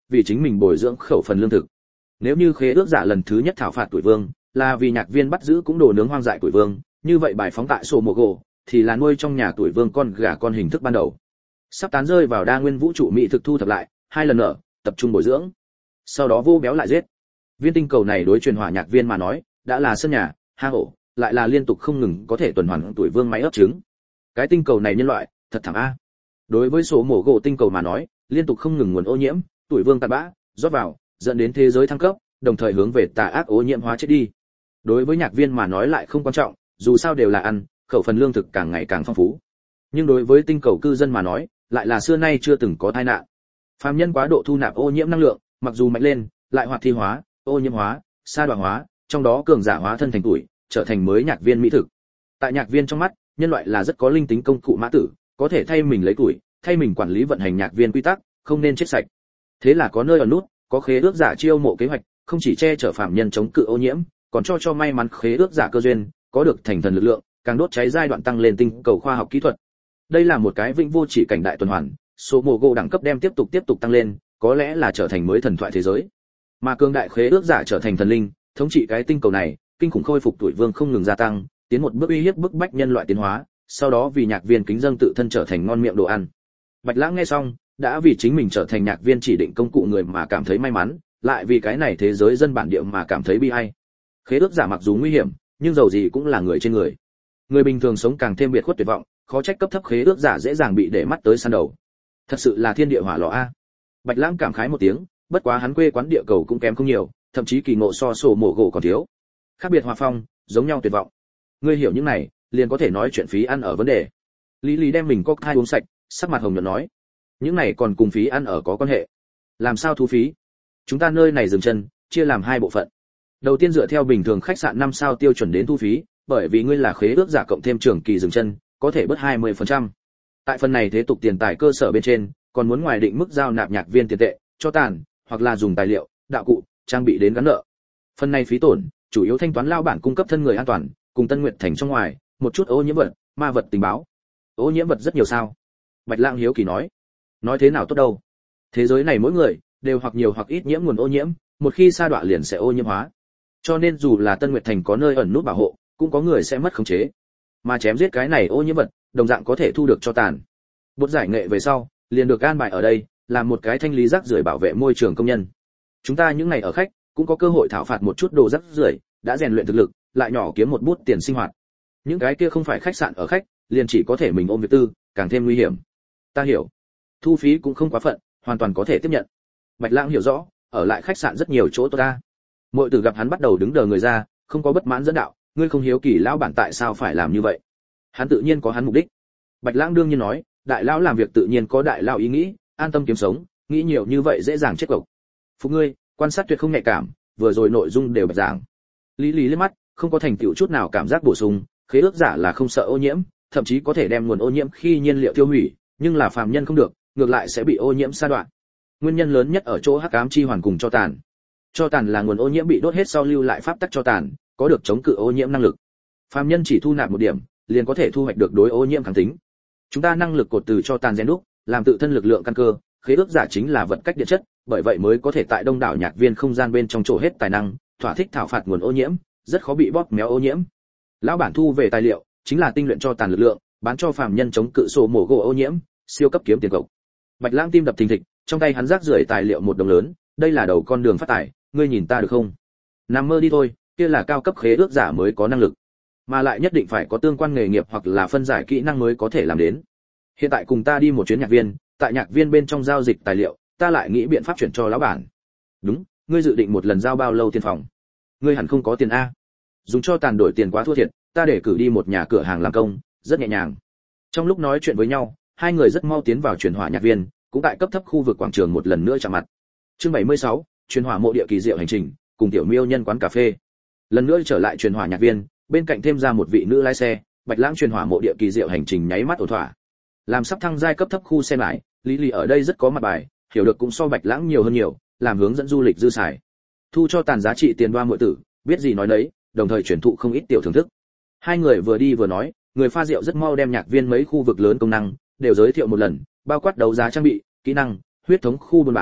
vì chính mình bồi dưỡng khẩu phần lương thực. Nếu như khế ước giả lần thứ nhất thảo phạt tuổi vương, là vì nhạc viên bắt giữ cũng đồ nướng hoang dại tuổi vương, như vậy bài phóng tại sổ mồ gỗ thì là nuôi trong nhà tuổi vương con gà con hình thức ban đầu. Sắp tán rơi vào đa nguyên vũ trụ mỹ thực thu thập lại, hai lần nữa, tập trung bồi dưỡng. Sau đó vô béo lại giết. Viên tinh cầu này đối truyền hỏa nhạc viên mà nói, đã là sân nhà, hang ổ, lại là liên tục không ngừng có thể tuần hoàn tuổi vương máy ấp trứng. Cái tinh cầu này nhân loại, thật thảm a. Đối với số mổ gỗ tinh cầu mà nói, liên tục không ngừng nguồn ô nhiễm, tuổi vương tạt bã, rót vào, dẫn đến thế giới thăng cấp, đồng thời hướng về tà ác ô nhiễm hóa chết đi. Đối với nhạc viên mà nói lại không quan trọng, dù sao đều là ăn, khẩu phần lương thực càng ngày càng phong phú. Nhưng đối với tinh cầu cư dân mà nói, lại là xưa nay chưa từng có tai nạn. Phàm nhân quá độ thu nạp ô nhiễm năng lượng, mặc dù mạnh lên, lại hoạt thi hóa, ô nhiễm hóa, sa đọa hóa, trong đó cường giả hóa thân thành tuổi, trở thành mới nhạc viên mỹ thực. Tại nhạc viên trong mắt, nhân loại là rất có linh tính công cụ mã tử, có thể thay mình lấy tuổi, thay mình quản lý vận hành nhạc viên quy tắc, không nên chết sạch. Thế là có nơi ở nút, có khế ước giả chiêu mộ kế hoạch, không chỉ che chở phàm nhân chống cự ô nhiễm, còn cho cho may mắn khế ước giả cơ duyên, có được thành thần lực lượng, càng đốt cháy giai đoạn tăng lên tinh cầu khoa học kỹ thuật. Đây là một cái vĩnh vô chỉ cảnh đại tuần hoàn, số mồ gỗ đẳng cấp đem tiếp tục tiếp tục tăng lên, có lẽ là trở thành mới thần thoại thế giới. Mà cường đại khế ước giả trở thành thần linh, thống trị cái tinh cầu này, kinh khủng khôi phục tuổi vương không ngừng gia tăng, tiến một bước uy hiếp bức bách nhân loại tiến hóa, sau đó vì nhạc viên kính dâng tự thân trở thành ngon miệng đồ ăn. Bạch Lãng nghe xong, đã vì chính mình trở thành nhạc viên chỉ định công cụ người mà cảm thấy may mắn, lại vì cái này thế giới dân bản địa mà cảm thấy bi ai. Khế ước giả mặc dù nguy hiểm, nhưng dầu gì cũng là người trên người. Người bình thường sống càng thêm biệt khuất tuyệt vọng, khó trách cấp thấp khế ước giả dễ dàng bị để mắt tới săn đầu. Thật sự là thiên địa hỏa lò a. Bạch Lãng cảm khái một tiếng, bất quá hắn quê quán địa cầu cũng kém không nhiều, thậm chí kỳ ngộ so sổ mổ gỗ còn thiếu. Khác biệt hòa phong, giống nhau tuyệt vọng. Ngươi hiểu những này, liền có thể nói chuyện phí ăn ở vấn đề. Lý Lý đem mình cốc hai uống sạch, sắc mặt hồng nhuận nói, những này còn cùng phí ăn ở có quan hệ. Làm sao thu phí? Chúng ta nơi này dừng chân, chia làm hai bộ phận. Đầu tiên dựa theo bình thường khách sạn năm sao tiêu chuẩn đến thu phí, bởi vì ngươi là khế ước giả cộng thêm trường kỳ dừng chân, có thể bớt hai mươi phần trăm. Tại phần này thế tục tiền tài cơ sở bên trên, còn muốn ngoài định mức giao nạp nhạc viên tiền tệ, cho tàn, hoặc là dùng tài liệu, đạo cụ, trang bị đến gắn nợ. Phần này phí tổn, chủ yếu thanh toán lao bản cung cấp thân người an toàn, cùng Tân Nguyệt thành trong ngoài, một chút ô nhiễm vật, ma vật tình báo. Ô nhiễm vật rất nhiều sao? Bạch Lãng hiếu kỳ nói. Nói thế nào tốt đâu? Thế giới này mỗi người đều hoặc nhiều hoặc ít nhiễm nguồn ô nhiễm, một khi sa đọa liền sẽ ô nhiễm hóa. Cho nên dù là Tân Nguyệt thành có nơi ẩn nút bảo hộ, cũng có người sẽ mất khống chế. Mà chém giết cái này ô nhiễm vật, đồng dạng có thể thu được cho tàn. Bột giải nghệ về sau, liền được an bài ở đây, làm một cái thanh lý rác rưởi bảo vệ môi trường công nhân. Chúng ta những ngày ở khách, cũng có cơ hội thảo phạt một chút đồ rác rưởi, đã rèn luyện thực lực, lại nhỏ kiếm một bút tiền sinh hoạt. Những cái kia không phải khách sạn ở khách, liền chỉ có thể mình ôm việc tư, càng thêm nguy hiểm. Ta hiểu. Thu phí cũng không quá phận, hoàn toàn có thể tiếp nhận. Bạch Lãng hiểu rõ, ở lại khách sạn rất nhiều chỗ tốt ta. Muội tử gặp hắn bắt đầu đứng đờ người ra, không có bất mãn dẫn đạo, ngươi không hiếu kỳ lão bản tại sao phải làm như vậy? Hắn tự nhiên có hắn mục đích. Bạch Lãng đương nhiên nói, đại lão làm việc tự nhiên có đại lão ý nghĩ, an tâm kiếm sống, nghĩ nhiều như vậy dễ dàng chết cộc. Phục ngươi, quan sát tuyệt không nhạy cảm, vừa rồi nội dung đều bạch giảng. Lý Lý liếc mắt, không có thành tựu chút nào cảm giác bổ sung, khế ước giả là không sợ ô nhiễm, thậm chí có thể đem nguồn ô nhiễm khi nhiên liệu tiêu hủy, nhưng là phàm nhân không được, ngược lại sẽ bị ô nhiễm sa đoạn. Nguyên nhân lớn nhất ở chỗ hắc ám chi hoàn cùng cho tàn. Cho tàn là nguồn ô nhiễm bị đốt hết sau lưu lại pháp tắc cho tàn, có được chống cự ô nhiễm năng lực. Phàm nhân chỉ thu nạp một điểm, liền có thể thu hoạch được đối ô nhiễm kháng tính. Chúng ta năng lực cột từ cho tàn rèn đúc, làm tự thân lực lượng căn cơ, khế ước giả chính là vật cách điện chất, bởi vậy mới có thể tại đông đảo nhạc viên không gian bên trong chỗ hết tài năng, thỏa thích thảo phạt nguồn ô nhiễm, rất khó bị bóp méo ô nhiễm. Lão bản thu về tài liệu, chính là tinh luyện cho tàn lực lượng, bán cho phàm nhân chống cự sổ mổ gỗ ô nhiễm, siêu cấp kiếm tiền cộc. Bạch Lãng tim đập thình thịch, trong tay hắn rác rưởi tài liệu một đồng lớn, đây là đầu con đường phát tài, ngươi nhìn ta được không? Nằm mơ đi thôi, kia là cao cấp khế ước giả mới có năng lực, mà lại nhất định phải có tương quan nghề nghiệp hoặc là phân giải kỹ năng mới có thể làm đến. Hiện tại cùng ta đi một chuyến nhạc viên, tại nhạc viên bên trong giao dịch tài liệu, ta lại nghĩ biện pháp chuyển cho lão bản. Đúng, ngươi dự định một lần giao bao lâu tiền phòng? Ngươi hẳn không có tiền a. Dùng cho tàn đổi tiền quá thua thiệt, ta để cử đi một nhà cửa hàng làm công, rất nhẹ nhàng. Trong lúc nói chuyện với nhau, hai người rất mau tiến vào truyền hỏa nhạc viên, cũng tại cấp thấp khu vực quảng trường một lần nữa chạm mặt. Chương bảy mươi sáu, truyền hỏa mộ địa kỳ diệu hành trình, cùng tiểu miêu nhân quán cà phê. Lần nữa trở lại truyền hỏa nhạc viên, bên cạnh thêm ra một vị nữ lái xe, Bạch Lãng truyền hỏa mộ địa kỳ diệu hành trình nháy mắt ổn thỏa. Làm sắp thăng giai cấp thấp khu xem lại, Lý Lý ở đây rất có mặt bài, hiểu được cũng so Bạch Lãng nhiều hơn nhiều, làm hướng dẫn du lịch dư xài. Thu cho tàn giá trị tiền đoa muội tử, biết gì nói đấy, đồng thời truyền thụ không ít tiểu thưởng thức. Hai người vừa đi vừa nói, người pha rượu rất mau đem nhạc viên mấy khu vực lớn công năng đều giới thiệu một lần, bao quát đấu giá trang bị, kỹ năng, huyết thống khu buôn bán,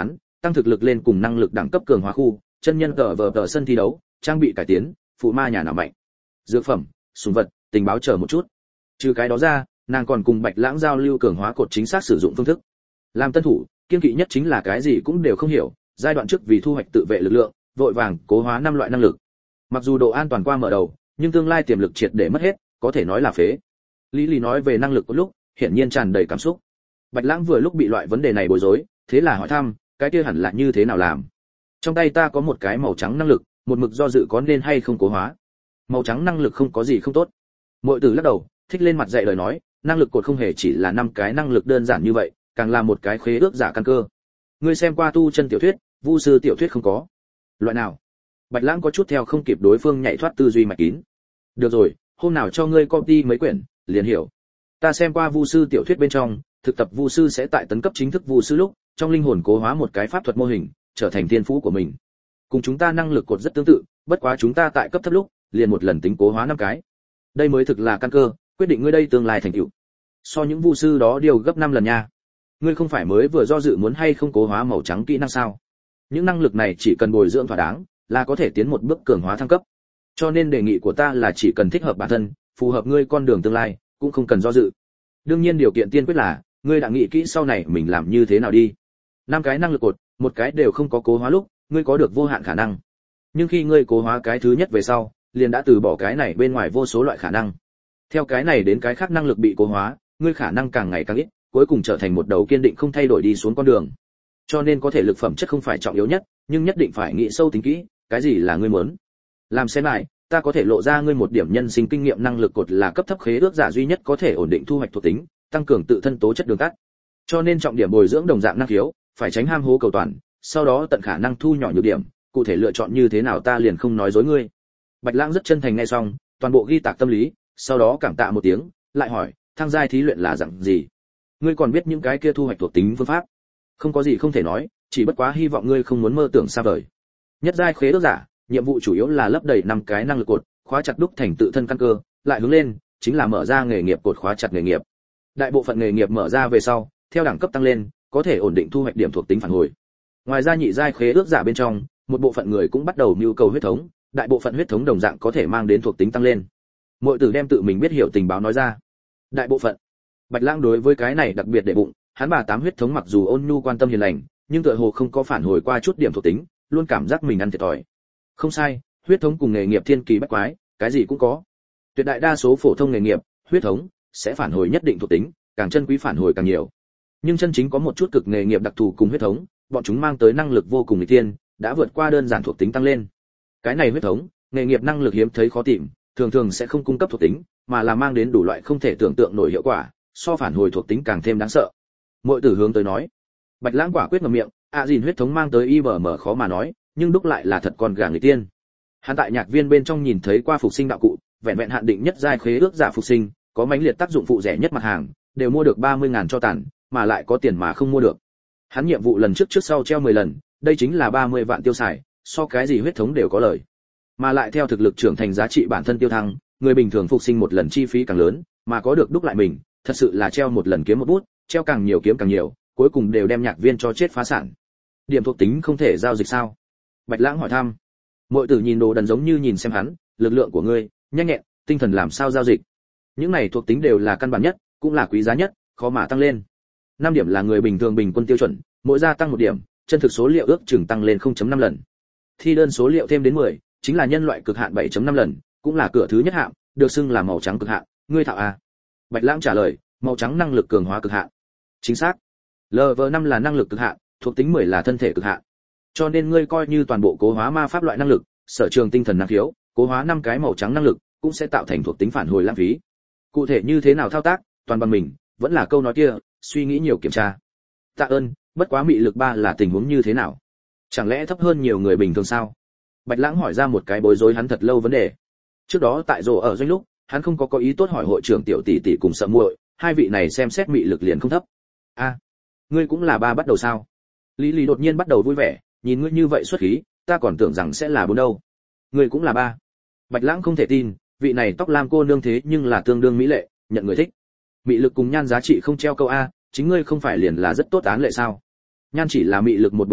tăng thực lực lên cùng năng lực đẳng cấp cường hóa khu, chân nhân cờ vờ tờ sân thi đấu, trang bị cải tiến, phụ ma nhà nào mạnh, dược phẩm, súng vật, tình báo chờ một chút. Trừ cái đó ra, nàng còn cùng Bạch Lãng giao lưu cường hóa cột chính xác sử dụng phương thức. Làm tân thủ, kiên kỵ nhất chính là cái gì cũng đều không hiểu, giai đoạn trước vì thu hoạch tự vệ lực lượng, vội vàng cố hóa năm loại năng lực. Mặc dù độ an toàn qua mở đầu, nhưng tương lai tiềm lực triệt để mất hết, có thể nói là phế. Lý Lý nói về năng lực của lúc, hiển nhiên tràn đầy cảm xúc. Bạch Lãng vừa lúc bị loại vấn đề này bối rối, thế là hỏi thăm, cái kia hẳn là như thế nào làm? Trong tay ta có một cái màu trắng năng lực, một mực do dự có nên hay không cố hóa. Màu trắng năng lực không có gì không tốt. Muội tử lắc đầu, thích lên mặt dạy lời nói, năng lực cột không hề chỉ là năm cái năng lực đơn giản như vậy, càng là một cái khế ước giả căn cơ. Ngươi xem qua tu chân tiểu thuyết, vu sư tiểu thuyết không có. Loại nào? Bạch Lãng có chút theo không kịp đối phương nhảy thoát tư duy mạch kín. Được rồi, hôm nào cho ngươi copy mấy quyển, liền hiểu. Ta xem qua vu sư tiểu thuyết bên trong, thực tập vu sư sẽ tại tấn cấp chính thức vu sư lúc, trong linh hồn cố hóa một cái pháp thuật mô hình, trở thành thiên phú của mình. Cùng chúng ta năng lực cột rất tương tự, bất quá chúng ta tại cấp thấp lúc, liền một lần tính cố hóa năm cái. Đây mới thực là căn cơ, quyết định ngươi đây tương lai thành tựu. So những vu sư đó điều gấp năm lần nha. Ngươi không phải mới vừa do dự muốn hay không cố hóa màu trắng kỹ năng sao? Những năng lực này chỉ cần bồi dưỡng thỏa đáng, là có thể tiến một bước cường hóa thăng cấp. Cho nên đề nghị của ta là chỉ cần thích hợp bản thân, phù hợp ngươi con đường tương lai, cũng không cần do dự. Đương nhiên điều kiện tiên quyết là, ngươi đã nghĩ kỹ sau này mình làm như thế nào đi. Năm cái năng lực cột, một cái đều không có cố hóa lúc, ngươi có được vô hạn khả năng. Nhưng khi ngươi cố hóa cái thứ nhất về sau, liền đã từ bỏ cái này bên ngoài vô số loại khả năng. Theo cái này đến cái khác năng lực bị cố hóa, ngươi khả năng càng ngày càng ít, cuối cùng trở thành một đầu kiên định không thay đổi đi xuống con đường. Cho nên có thể lực phẩm chất không phải trọng yếu nhất, nhưng nhất định phải nghĩ sâu tính kỹ, cái gì là ngươi muốn. Làm xem lại, ta có thể lộ ra ngươi một điểm nhân sinh kinh nghiệm năng lực cột là cấp thấp khế ước giả duy nhất có thể ổn định thu hoạch thuộc tính, tăng cường tự thân tố chất đường tắt. Cho nên trọng điểm bồi dưỡng đồng dạng năng khiếu, phải tránh ham hố cầu toàn, sau đó tận khả năng thu nhỏ nhược điểm, cụ thể lựa chọn như thế nào ta liền không nói dối ngươi. Bạch Lãng rất chân thành nghe xong, toàn bộ ghi tạc tâm lý, sau đó cảm tạ một tiếng, lại hỏi, thăng giai thí luyện là dạng gì? Ngươi còn biết những cái kia thu hoạch thuộc tính phương pháp? Không có gì không thể nói, chỉ bất quá hy vọng ngươi không muốn mơ tưởng xa vời. Nhất giai khế ước giả, nhiệm vụ chủ yếu là lấp đầy năm cái năng lực cột, khóa chặt đúc thành tự thân căn cơ, lại hướng lên, chính là mở ra nghề nghiệp cột khóa chặt nghề nghiệp. Đại bộ phận nghề nghiệp mở ra về sau, theo đẳng cấp tăng lên, có thể ổn định thu hoạch điểm thuộc tính phản hồi. Ngoài ra nhị giai khế ước giả bên trong, một bộ phận người cũng bắt đầu nhu cầu huyết thống, đại bộ phận huyết thống đồng dạng có thể mang đến thuộc tính tăng lên. Muội tử đem tự mình biết hiểu tình báo nói ra. Đại bộ phận. Bạch Lãng đối với cái này đặc biệt để bụng, hắn bà tám huyết thống mặc dù ôn nhu quan tâm hiền lành, nhưng tựa hồ không có phản hồi qua chút điểm thuộc tính, luôn cảm giác mình ăn thiệt thòi. Không sai, huyết thống cùng nghề nghiệp thiên kỳ bách quái, cái gì cũng có. Tuyệt đại đa số phổ thông nghề nghiệp, huyết thống sẽ phản hồi nhất định thuộc tính, càng chân quý phản hồi càng nhiều. Nhưng chân chính có một chút cực nghề nghiệp đặc thù cùng huyết thống, bọn chúng mang tới năng lực vô cùng nghịch thiên, đã vượt qua đơn giản thuộc tính tăng lên. Cái này huyết thống, nghề nghiệp năng lực hiếm thấy khó tìm, thường thường sẽ không cung cấp thuộc tính, mà là mang đến đủ loại không thể tưởng tượng nổi hiệu quả, so phản hồi thuộc tính càng thêm đáng sợ. Muội tử hướng tới nói. Bạch Lãng quả quyết ngậm miệng, ạ à gìn huyết thống mang tới i bờ mở khó mà nói, nhưng đúc lại là thật con gà người tiên. Hắn tại nhạc viên bên trong nhìn thấy qua phục sinh đạo cụ, vẹn vẹn hạn định nhất giai khế ước giả phục sinh, có mãnh liệt tác dụng phụ rẻ nhất mặt hàng, đều mua được ba mươi ngàn cho tàn, mà lại có tiền mà không mua được. Hắn nhiệm vụ lần trước trước sau treo mười lần, đây chính là ba mươi vạn tiêu xài, so cái gì huyết thống đều có lời. Mà lại theo thực lực trưởng thành giá trị bản thân tiêu thăng, người bình thường phục sinh một lần chi phí càng lớn, mà có được đúc lại mình, thật sự là treo một lần kiếm một bút, treo càng nhiều kiếm càng nhiều, cuối cùng đều đem nhạc viên cho chết phá sản. Điểm thuộc tính không thể giao dịch sao? Bạch Lãng hỏi thăm. Muội tử nhìn đồ đần giống như nhìn xem hắn, lực lượng của ngươi, nhanh nhẹn, tinh thần làm sao giao dịch? Những này thuộc tính đều là căn bản nhất, cũng là quý giá nhất, khó mà tăng lên. năm điểm là người bình thường bình quân tiêu chuẩn, mỗi gia tăng một điểm, chân thực số liệu ước chừng tăng lên không chấm năm lần. Thi đơn số liệu thêm đến mười, chính là nhân loại cực hạn bảy chấm năm lần, cũng là cửa thứ nhất hạng, được xưng là màu trắng cực hạn, ngươi thạo à? Bạch Lãng trả lời, màu trắng năng lực cường hóa cực hạn. Chính xác. lờ vê năm là năng lực cực hạn, thuộc tính mười là thân thể cực hạn. Cho nên ngươi coi như toàn bộ cố hóa ma pháp loại năng lực, sở trường tinh thần năng khiếu, cố hóa năm cái màu trắng năng lực, cũng sẽ tạo thành thuộc tính phản hồi lãng phí. Cụ thể như thế nào thao tác, toàn bằng mình, vẫn là câu nói kia, suy nghĩ nhiều kiểm tra. Tạ ơn, bất quá mị lực ba là tình huống như thế nào? Chẳng lẽ thấp hơn nhiều người bình thường sao? Bạch Lãng hỏi ra một cái bối rối hắn thật lâu vấn đề. Trước đó tại rồ ở doanh lúc, hắn không có có ý tốt hỏi hội trưởng tiểu tỷ tỷ cùng sợ muội, hai vị này xem xét mị lực liền không thấp. A, à, ngươi cũng là ba bắt đầu sao? Lý Lý đột nhiên bắt đầu vui vẻ, nhìn ngươi như vậy xuất khí, ta còn tưởng rằng sẽ là bốn đâu. Ngươi cũng là ba. Bạch Lãng không thể tin, vị này tóc lam cô nương thế nhưng là tương đương mỹ lệ, nhận người thích. Mị lực cùng nhan giá trị không treo câu a, chính ngươi không phải liền là rất tốt án lệ sao? Nhan chỉ là mị lực một bộ phận,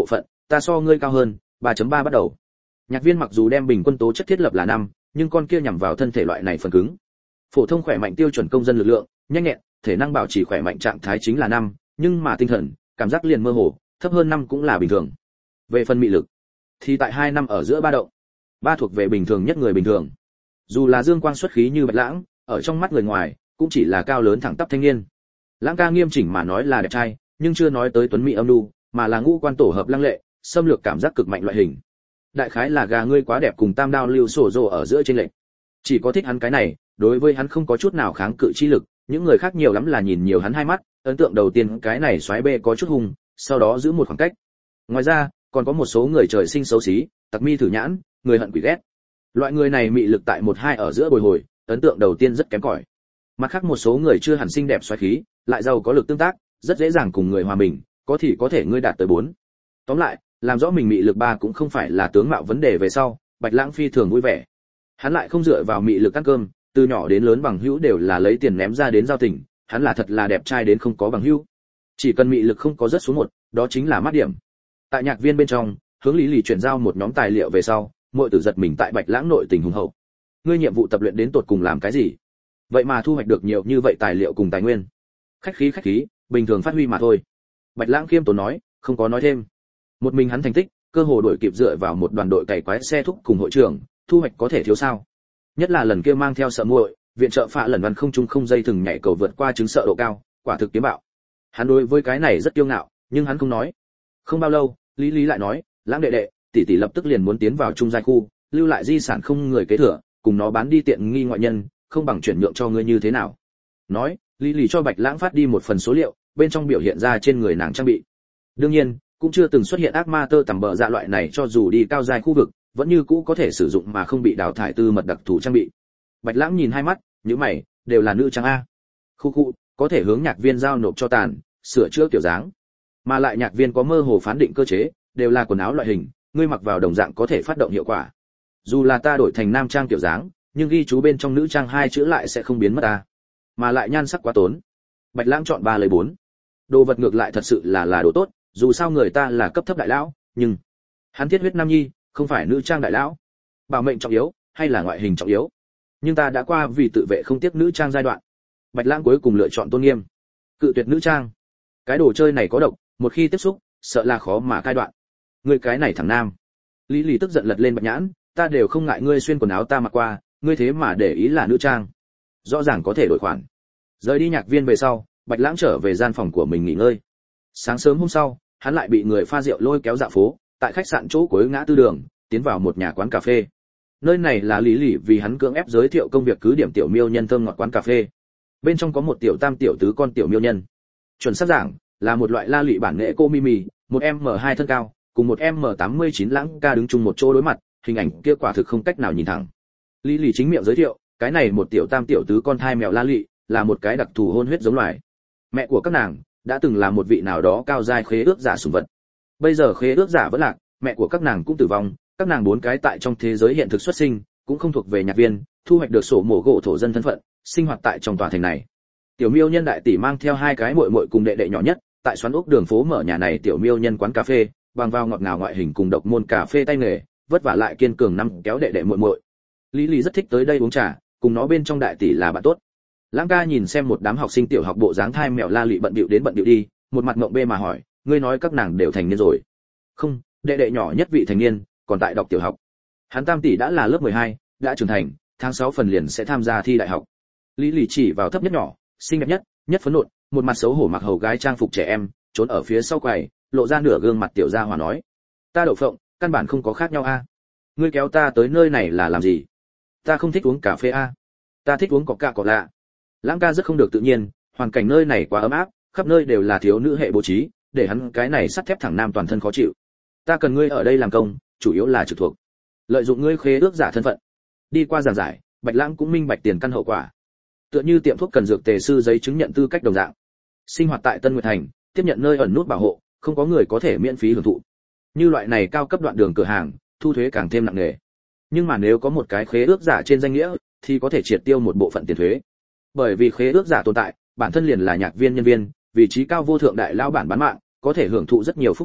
ta so ngươi cao hơn, ba chấm ba bắt đầu. Nhạc Viên mặc dù đem bình quân tố chất thiết lập là năm, nhưng con kia nhằm vào thân thể loại này phần cứng. Phổ thông khỏe mạnh tiêu chuẩn công dân lực lượng, nhanh nhẹn, thể năng bảo trì khỏe mạnh trạng thái chính là năm, nhưng mà tinh thần, cảm giác liền mơ hồ, thấp hơn năm cũng là bình thường. Về phần mị lực, thì tại hai năm ở giữa ba động. Ba thuộc về bình thường nhất người bình thường. Dù là dương quang xuất khí như Bạch Lãng, ở trong mắt người ngoài, cũng chỉ là cao lớn thẳng tắp thanh niên. Lãng ca nghiêm chỉnh mà nói là đẹp trai, nhưng chưa nói tới tuấn mỹ âm nhu, mà là ngũ quan tổ hợp lăng lệ, xâm lược cảm giác cực mạnh loại hình. Đại khái là gà ngươi quá đẹp cùng tam đao lưu sổ rồ ở giữa trên lệnh. Chỉ có thích hắn cái này, đối với hắn không có chút nào kháng cự chi lực, những người khác nhiều lắm là nhìn nhiều hắn hai mắt, ấn tượng đầu tiên cái này xoáy bê có chút hung, sau đó giữ một khoảng cách. Ngoài ra, còn có một số người trời sinh xấu xí, tặc mi thử nhãn, người hận quỷ ghét. Loại người này mị lực tại một hai ở giữa bồi hồi, ấn tượng đầu tiên rất kém cỏi. Mặt khác một số người chưa hẳn xinh đẹp xoáy khí, lại giàu có lực tương tác, rất dễ dàng cùng người hòa mình, có thì có thể ngươi đạt tới bốn. Tóm lại, làm rõ mình mị lực ba cũng không phải là tướng mạo vấn đề về sau, Bạch Lãng phi thường vui vẻ. Hắn lại không dựa vào mị lực ăn cơm, từ nhỏ đến lớn bằng hữu đều là lấy tiền ném ra đến giao tình, hắn là thật là đẹp trai đến không có bằng hữu. Chỉ cần mị lực không có rất xuống một, đó chính là mắt điểm. Tại Nhạc Viên bên trong, hướng Lý Lì chuyển giao một nhóm tài liệu về sau, muội tử giật mình tại Bạch Lãng nội tình hùng hậu. Ngươi nhiệm vụ tập luyện đến tột cùng làm cái gì? Vậy mà thu hoạch được nhiều như vậy tài liệu cùng tài nguyên. Khách khí khách khí, bình thường phát huy mà thôi. Bạch Lãng khiêm tốn nói, không có nói thêm. Một mình hắn thành tích, cơ hồ đổi kịp dựa vào một đoàn đội cày quái xe thúc cùng hội trưởng, thu hoạch có thể thiếu sao? Nhất là lần kia mang theo sợ muội, viện trợ phạ lần văn không trung không dây thừng nhảy cầu vượt qua chứng sợ độ cao, quả thực kiếm bạo. Hắn đối với cái này rất kiêu ngạo, nhưng hắn không nói. Không bao lâu, Lý Lý lại nói, Lãng đệ đệ, tỷ tỷ lập tức liền muốn tiến vào trung giai khu, lưu lại di sản không người kế thừa, cùng nó bán đi tiện nghi ngoại nhân, không bằng chuyển nhượng cho ngươi như thế nào? Nói, Lý Lý cho Bạch Lãng phát đi một phần số liệu, bên trong biểu hiện ra trên người nàng trang bị. Đương nhiên, cũng chưa từng xuất hiện ác ma tơ tằm bờ dạ loại này cho dù đi cao giai khu vực, vẫn như cũ có thể sử dụng mà không bị đào thải tư mật đặc thù trang bị. Bạch Lãng nhìn hai mắt, nhíu mày, đều là nữ trang a. Khu khu, có thể hướng Nhạc Viên giao nộp cho tàn, sửa chữa kiểu dáng. Mà lại Nhạc Viên có mơ hồ phán định cơ chế, đều là quần áo loại hình, ngươi mặc vào đồng dạng có thể phát động hiệu quả. Dù là ta đổi thành nam trang kiểu dáng, nhưng ghi chú bên trong nữ trang hai chữ lại sẽ không biến mất ta. Mà lại nhan sắc quá tốn. Bạch Lãng chọn ba lấy bốn. Đồ vật ngược lại thật sự là là đồ tốt, dù sao người ta là cấp thấp đại lão, nhưng hắn thiết huyết nam nhi, không phải nữ trang đại lão. Bảo mệnh trọng yếu, hay là ngoại hình trọng yếu? Nhưng ta đã qua vì tự vệ không tiếc nữ trang giai đoạn. Bạch Lãng cuối cùng lựa chọn tôn nghiêm, cự tuyệt nữ trang. Cái đồ chơi này có độc, một khi tiếp xúc, sợ là khó mà cai đoạn. Ngươi cái này thằng nam. Lý Lý tức giận lật lên Bạch Nhãn, ta đều không ngại ngươi xuyên quần áo ta mặc qua, ngươi thế mà để ý là nữ trang. Rõ ràng có thể đổi khoản. Rời đi Nhạc Viên về sau, Bạch Lãng trở về gian phòng của mình nghỉ ngơi. Sáng sớm hôm sau, hắn lại bị người pha rượu lôi kéo dạo phố, tại khách sạn chỗ cuối ngã tư đường, tiến vào một nhà quán cà phê. Nơi này là Lý Lỷ vì hắn cưỡng ép giới thiệu công việc cứ điểm tiểu miêu nhân thơm ngọt quán cà phê. Bên trong có một tiểu tam tiểu tứ con tiểu miêu nhân. Chuẩn xác giảng, là một loại la lị bản nghệ cô Mimi, một em em hai thân cao, cùng một em em tám mươi chín Lãng ca đứng chung một chỗ đối mặt, hình ảnh kia quả thực không cách nào nhìn thẳng. Lý Lỷ chính miệng giới thiệu, cái này một tiểu tam tiểu tứ con thai mèo la lị, là một cái đặc thù hôn huyết giống loài. Mẹ của các nàng đã từng là một vị nào đó cao giai khế ước giả sủng vật. Bây giờ khế ước giả vẫn lạc, mẹ của các nàng cũng tử vong, các nàng bốn cái tại trong thế giới hiện thực xuất sinh, cũng không thuộc về Nhạc Viên, thu hoạch được sổ mổ gỗ thổ dân thân phận, sinh hoạt tại trong tòa thành này. Tiểu miêu nhân đại tỷ mang theo hai cái muội muội cùng đệ đệ nhỏ nhất, tại xoắn ốc đường phố mở nhà này tiểu miêu nhân quán cà phê, bằng vào ngọt ngào ngoại hình cùng độc môn cà phê tay nghề, vất vả lại kiên cường năm kéo đệ đệ muội muội. Lý Lý rất thích tới đây uống trà, cùng nó bên trong đại tỷ là bạn tốt. Lãng ca nhìn xem một đám học sinh tiểu học bộ dáng thai mèo la lị bận bịu đến bận bịu đi, một mặt ngậm bê mà hỏi, ngươi nói các nàng đều thành niên rồi? Không, đệ đệ nhỏ nhất vị thành niên, còn tại đọc tiểu học. Hắn tam tỷ đã là lớp mười hai, đã trưởng thành, tháng sáu phần liền sẽ tham gia thi đại học. Lý Lì chỉ vào thấp nhất nhỏ, xinh đẹp nhất, nhất phấn nộn, một mặt xấu hổ mặc hầu gái trang phục trẻ em, trốn ở phía sau quầy, lộ ra nửa gương mặt tiểu gia hòa nói: "Ta Đậu Phộng, căn bản không có khác nhau a. Ngươi kéo ta tới nơi này là làm gì? Ta không thích uống cà phê a, ta thích uống coca cola." Lãng ca rất không được tự nhiên, hoàn cảnh nơi này quá ấm áp, khắp nơi đều là thiếu nữ hệ bố trí, để hắn cái này sắt thép thẳng nam toàn thân khó chịu. Ta cần ngươi ở đây làm công, chủ yếu là trực thuộc, lợi dụng ngươi khế ước giả thân phận. Đi qua giảng giải, Bạch Lãng cũng minh bạch tiền căn hậu quả. Tựa như tiệm thuốc cần dược tề sư giấy chứng nhận tư cách đồng dạng. Sinh hoạt tại Tân Nguyệt Thành, tiếp nhận nơi ẩn nút bảo hộ, không có người có thể miễn phí hưởng thụ. Như loại này cao cấp đoạn đường cửa hàng, thu thuế càng thêm nặng nề. Nhưng mà nếu có một cái khế ước giả trên danh nghĩa, thì có thể triệt tiêu một bộ phận tiền thuế. Bởi vì khế ước giả tồn tại, bản thân liền là Nhạc Viên nhân viên, vị trí cao vô thượng đại lão bản bán mạng, có thể hưởng thụ rất nhiều phúc lợi,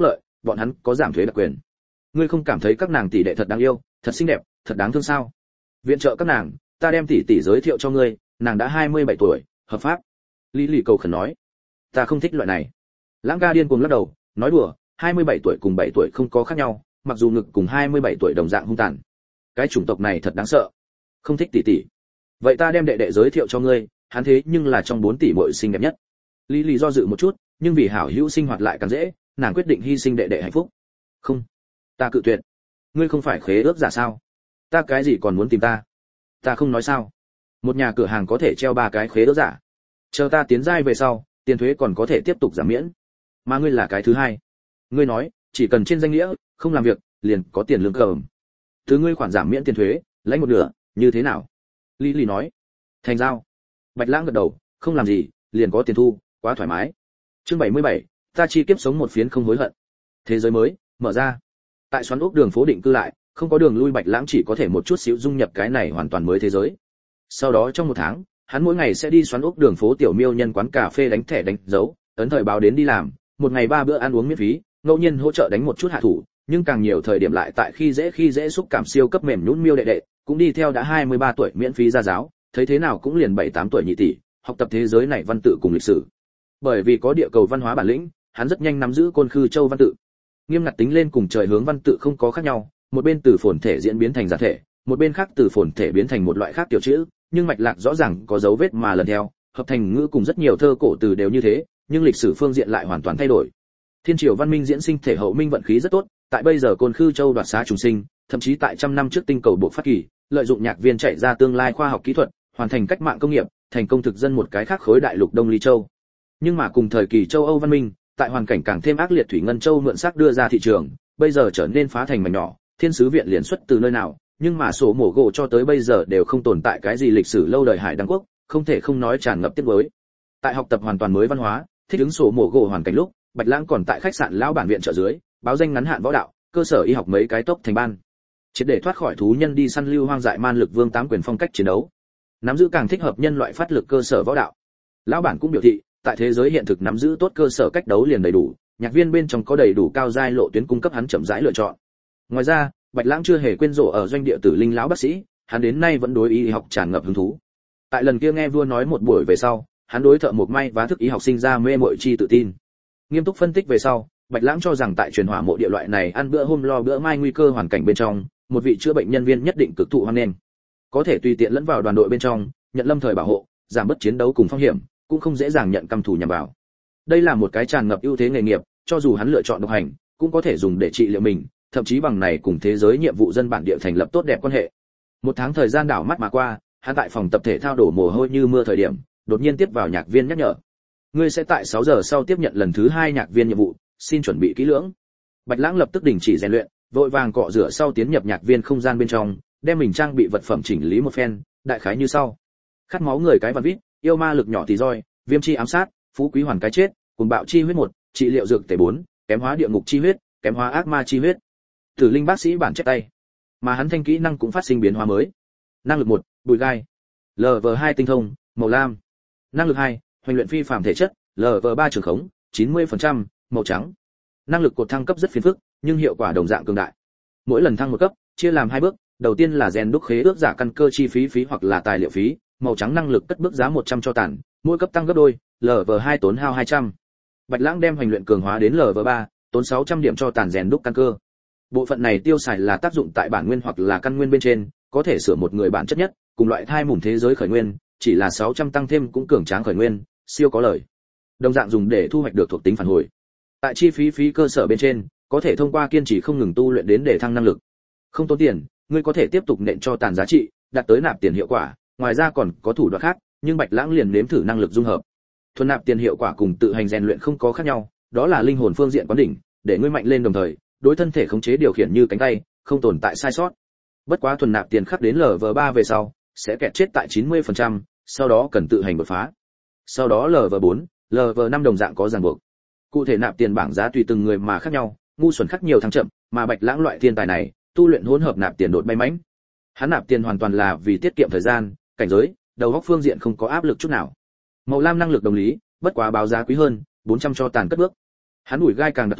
bọn hắn có giảm thuế đặc quyền. Ngươi không cảm thấy các nàng tỷ đệ thật đáng yêu, thật xinh đẹp, thật đáng thương sao? Viện trợ các nàng, ta đem tỷ tỷ giới thiệu cho ngươi, nàng đã hai mươi bảy tuổi, hợp pháp. Lý Lì cầu khẩn nói. Ta không thích loại này. Lãng Ca điên cuồng lắc đầu, nói đùa, hai mươi bảy tuổi cùng bảy tuổi không có khác nhau, mặc dù ngực cùng hai mươi bảy tuổi đồng dạng hung tàn. Cái chủng tộc này thật đáng sợ. Không thích tỷ tỷ. Vậy ta đem đệ đệ giới thiệu cho ngươi, hắn thế nhưng là trong bốn tỷ muội xinh đẹp nhất. Lý Lì do dự một chút, nhưng vì hảo hữu sinh hoạt lại càng dễ, nàng quyết định hy sinh đệ đệ hạnh phúc. Không, ta cự tuyệt. Ngươi không phải khế ước giả sao? Ta cái gì còn muốn tìm ta? Ta không nói sao? Một nhà cửa hàng có thể treo ba cái khế ước giả. Chờ ta tiến giai về sau, tiền thuế còn có thể tiếp tục giảm miễn. Mà ngươi là cái thứ hai. Ngươi nói, chỉ cần trên danh nghĩa, không làm việc, liền có tiền lương cờm. Thứ ngươi khoản giảm miễn tiền thuế, lãnh một nửa, như thế nào? Lý Lì nói. Thành giao. Bạch Lãng gật đầu, không làm gì, liền có tiền thu, quá thoải mái. Chương bảy mươi bảy, ta chi kiếp sống một phiến không hối hận. Thế giới mới mở ra. Tại xoắn ốc đường phố định cư lại, không có đường lui, Bạch Lãng chỉ có thể một chút xíu dung nhập cái này hoàn toàn mới thế giới. Sau đó trong một tháng, hắn mỗi ngày sẽ đi xoắn ốc đường phố tiểu miêu nhân quán cà phê đánh thẻ đánh dấu, ấn thời báo đến đi làm, một ngày ba bữa ăn uống miễn phí, ngẫu nhiên hỗ trợ đánh một chút hạ thủ, nhưng càng nhiều thời điểm lại tại khi dễ khi dễ xúc cảm siêu cấp mềm nhũn miêu đệ đệ, cũng đi theo đã hai mươi ba tuổi miễn phí ra giáo, thấy thế nào cũng liền bảy tám tuổi nhị tỷ, học tập thế giới này văn tự cùng lịch sử. Bởi vì có địa cầu văn hóa bản lĩnh, hắn rất nhanh nắm giữ Côn Khư Châu văn tự. Nghiêm ngặt tính lên cùng trời hướng văn tự không có khác nhau, một bên từ phồn thể diễn biến thành giả thể, một bên khác từ phồn thể biến thành một loại khác tiểu chữ, nhưng mạch lạc rõ ràng có dấu vết mà lần theo, hợp thành ngữ cùng rất nhiều thơ cổ từ đều như thế, nhưng lịch sử phương diện lại hoàn toàn thay đổi. Thiên triều văn minh diễn sinh thể hậu minh vận khí rất tốt, tại bây giờ Côn Khư Châu đoạt xá trùng sinh, thậm chí tại trăm năm trước tinh cầu buộc phát kỳ, lợi dụng nhạc viên chạy ra tương lai khoa học kỹ thuật, hoàn thành cách mạng công nghiệp, thành công thực dân một cái khác khối đại lục Đông Ly Châu. Nhưng mà cùng thời kỳ châu Âu văn minh, tại hoàn cảnh càng thêm ác liệt, thủy ngân châu mượn xác đưa ra thị trường, bây giờ trở nên phá thành mảnh nhỏ, thiên sứ viện liền xuất từ nơi nào, nhưng mà sổ mổ gỗ cho tới bây giờ đều không tồn tại cái gì lịch sử lâu đời hải đăng quốc, không thể không nói tràn ngập tiếc nuối. Tại học tập hoàn toàn mới văn hóa, thích ứng sổ mổ gỗ hoàn cảnh lúc, Bạch Lãng còn tại khách sạn lão bản viện trợ dưới, báo danh ngắn hạn võ đạo, cơ sở y học mấy cái tốc thành ban. Triệt để thoát khỏi thú nhân đi săn lưu hoang dại man lực vương tám quyền phong cách chiến đấu, nắm giữ càng thích hợp nhân loại phát lực cơ sở võ đạo. Lão bản cũng biểu thị, tại thế giới hiện thực nắm giữ tốt cơ sở cách đấu liền đầy đủ, nhạc viên bên trong có đầy đủ cao giai lộ tuyến cung cấp hắn chậm rãi lựa chọn. Ngoài ra, Bạch Lãng chưa hề quên rổ ở doanh địa tử linh lão bác sĩ, hắn đến nay vẫn đối y học tràn ngập hứng thú. Tại lần kia nghe vua nói một buổi về sau, hắn đối thợ một may và thức y học sinh ra mê mội chi tự tin. Nghiêm túc phân tích về sau, Bạch Lãng cho rằng tại truyền hỏa mộ địa loại này ăn bữa hôm lo bữa mai nguy cơ hoàn cảnh bên trong, một vị chữa bệnh nhân viên nhất định cực thụ hoan nghênh. Có thể tùy tiện lẫn vào đoàn đội bên trong, nhận lâm thời bảo hộ, giảm bớt chiến đấu cùng phong hiểm, cũng không dễ dàng nhận căm thù nhằm vào. Đây là một cái tràn ngập ưu thế nghề nghiệp, cho dù hắn lựa chọn độc hành, cũng có thể dùng để trị liệu mình, thậm chí bằng này cùng thế giới nhiệm vụ dân bản địa thành lập tốt đẹp quan hệ. Một tháng thời gian đảo mắt mà qua, hắn tại phòng tập thể thao đổ mồ hôi như mưa thời điểm, đột nhiên tiếp vào nhạc viên nhắc nhở. Ngươi sẽ tại sáu giờ sau tiếp nhận lần thứ hai nhạc viên nhiệm vụ, xin chuẩn bị kỹ lưỡng. Bạch Lãng lập tức đình chỉ rèn luyện, vội vàng cọ rửa sau tiến nhập nhạc viên không gian bên trong, đem mình trang bị vật phẩm chỉnh lý một phen, đại khái như sau: khát máu người cái vằn vít, yêu ma lực nhỏ thì roi, viêm chi ám sát, phú quý hoàn cái chết, cùng bạo chi huyết một, trị liệu dược tể bốn, kém hóa địa ngục chi huyết, kém hóa ác ma chi huyết. Tử linh bác sĩ bản chép tay. Mà hắn thanh kỹ năng cũng phát sinh biến hóa mới. Năng lực một, bùi gai. lờ vê hai tinh thông, màu lam. Năng lực hai, hoành luyện phi phàm thể chất, lờ vê ba trường khống, chín mươi phần trăm, màu trắng. Năng lực cột thăng cấp rất phiền phức, nhưng hiệu quả đồng dạng cường đại. Mỗi lần thăng một cấp, chia làm hai bước, đầu tiên là rèn đúc khế ước giả căn cơ chi phí phí hoặc là tài liệu phí, màu trắng năng lực cất bước giá một trăm cho tàn, mỗi cấp tăng gấp đôi, lờ vê hai tốn hao hai trăm. Bạch Lãng đem hoành luyện cường hóa đến lờ vê ba, tốn sáu trăm điểm cho tàn rèn đúc căn cơ. Bộ phận này tiêu xài là tác dụng tại bản nguyên hoặc là căn nguyên bên trên, có thể sửa một người bản chất nhất, cùng loại thai mùn thế giới khởi nguyên, chỉ là sáu trăm tăng thêm cũng cường tráng khởi nguyên, siêu có lời. Đồng dạng dùng để thu hoạch được thuộc tính phản hồi. Tại chi phí phí cơ sở bên trên, có thể thông qua kiên trì không ngừng tu luyện đến để thăng năng lực. Không tốn tiền, ngươi có thể tiếp tục nện cho tàn giá trị, đạt tới nạp tiền hiệu quả, ngoài ra còn có thủ đoạn khác, nhưng Bạch Lãng liền nếm thử năng lực dung hợp. Thuần nạp tiền hiệu quả cùng tự hành rèn luyện không có khác nhau, đó là linh hồn phương diện quán đỉnh, để ngươi mạnh lên đồng thời, đối thân thể khống chế điều khiển như cánh tay, không tồn tại sai sót. Bất quá thuần nạp tiền khắc đến lờ vê ba về sau, sẽ kẹt chết tại chín mươi phần trăm, sau đó cần tự hành đột phá. Sau đó lờ vê bốn, lờ vê năm đồng dạng có ràng buộc. Cụ thể nạp tiền bảng giá tùy từng người mà khác nhau, ngu xuẩn khắc nhiều thăng chậm, mà Bạch Lãng loại thiên tài này, tu luyện hỗn hợp nạp tiền đột bay mãnh. Hắn nạp tiền hoàn toàn là vì tiết kiệm thời gian, cảnh giới, đầu óc phương diện không có áp lực chút nào. Màu lam năng lực đồng lý, bất quá báo giá quý hơn, bốn trăm cho tàn cất bước. Hắn đuổi gai càng đặc thù,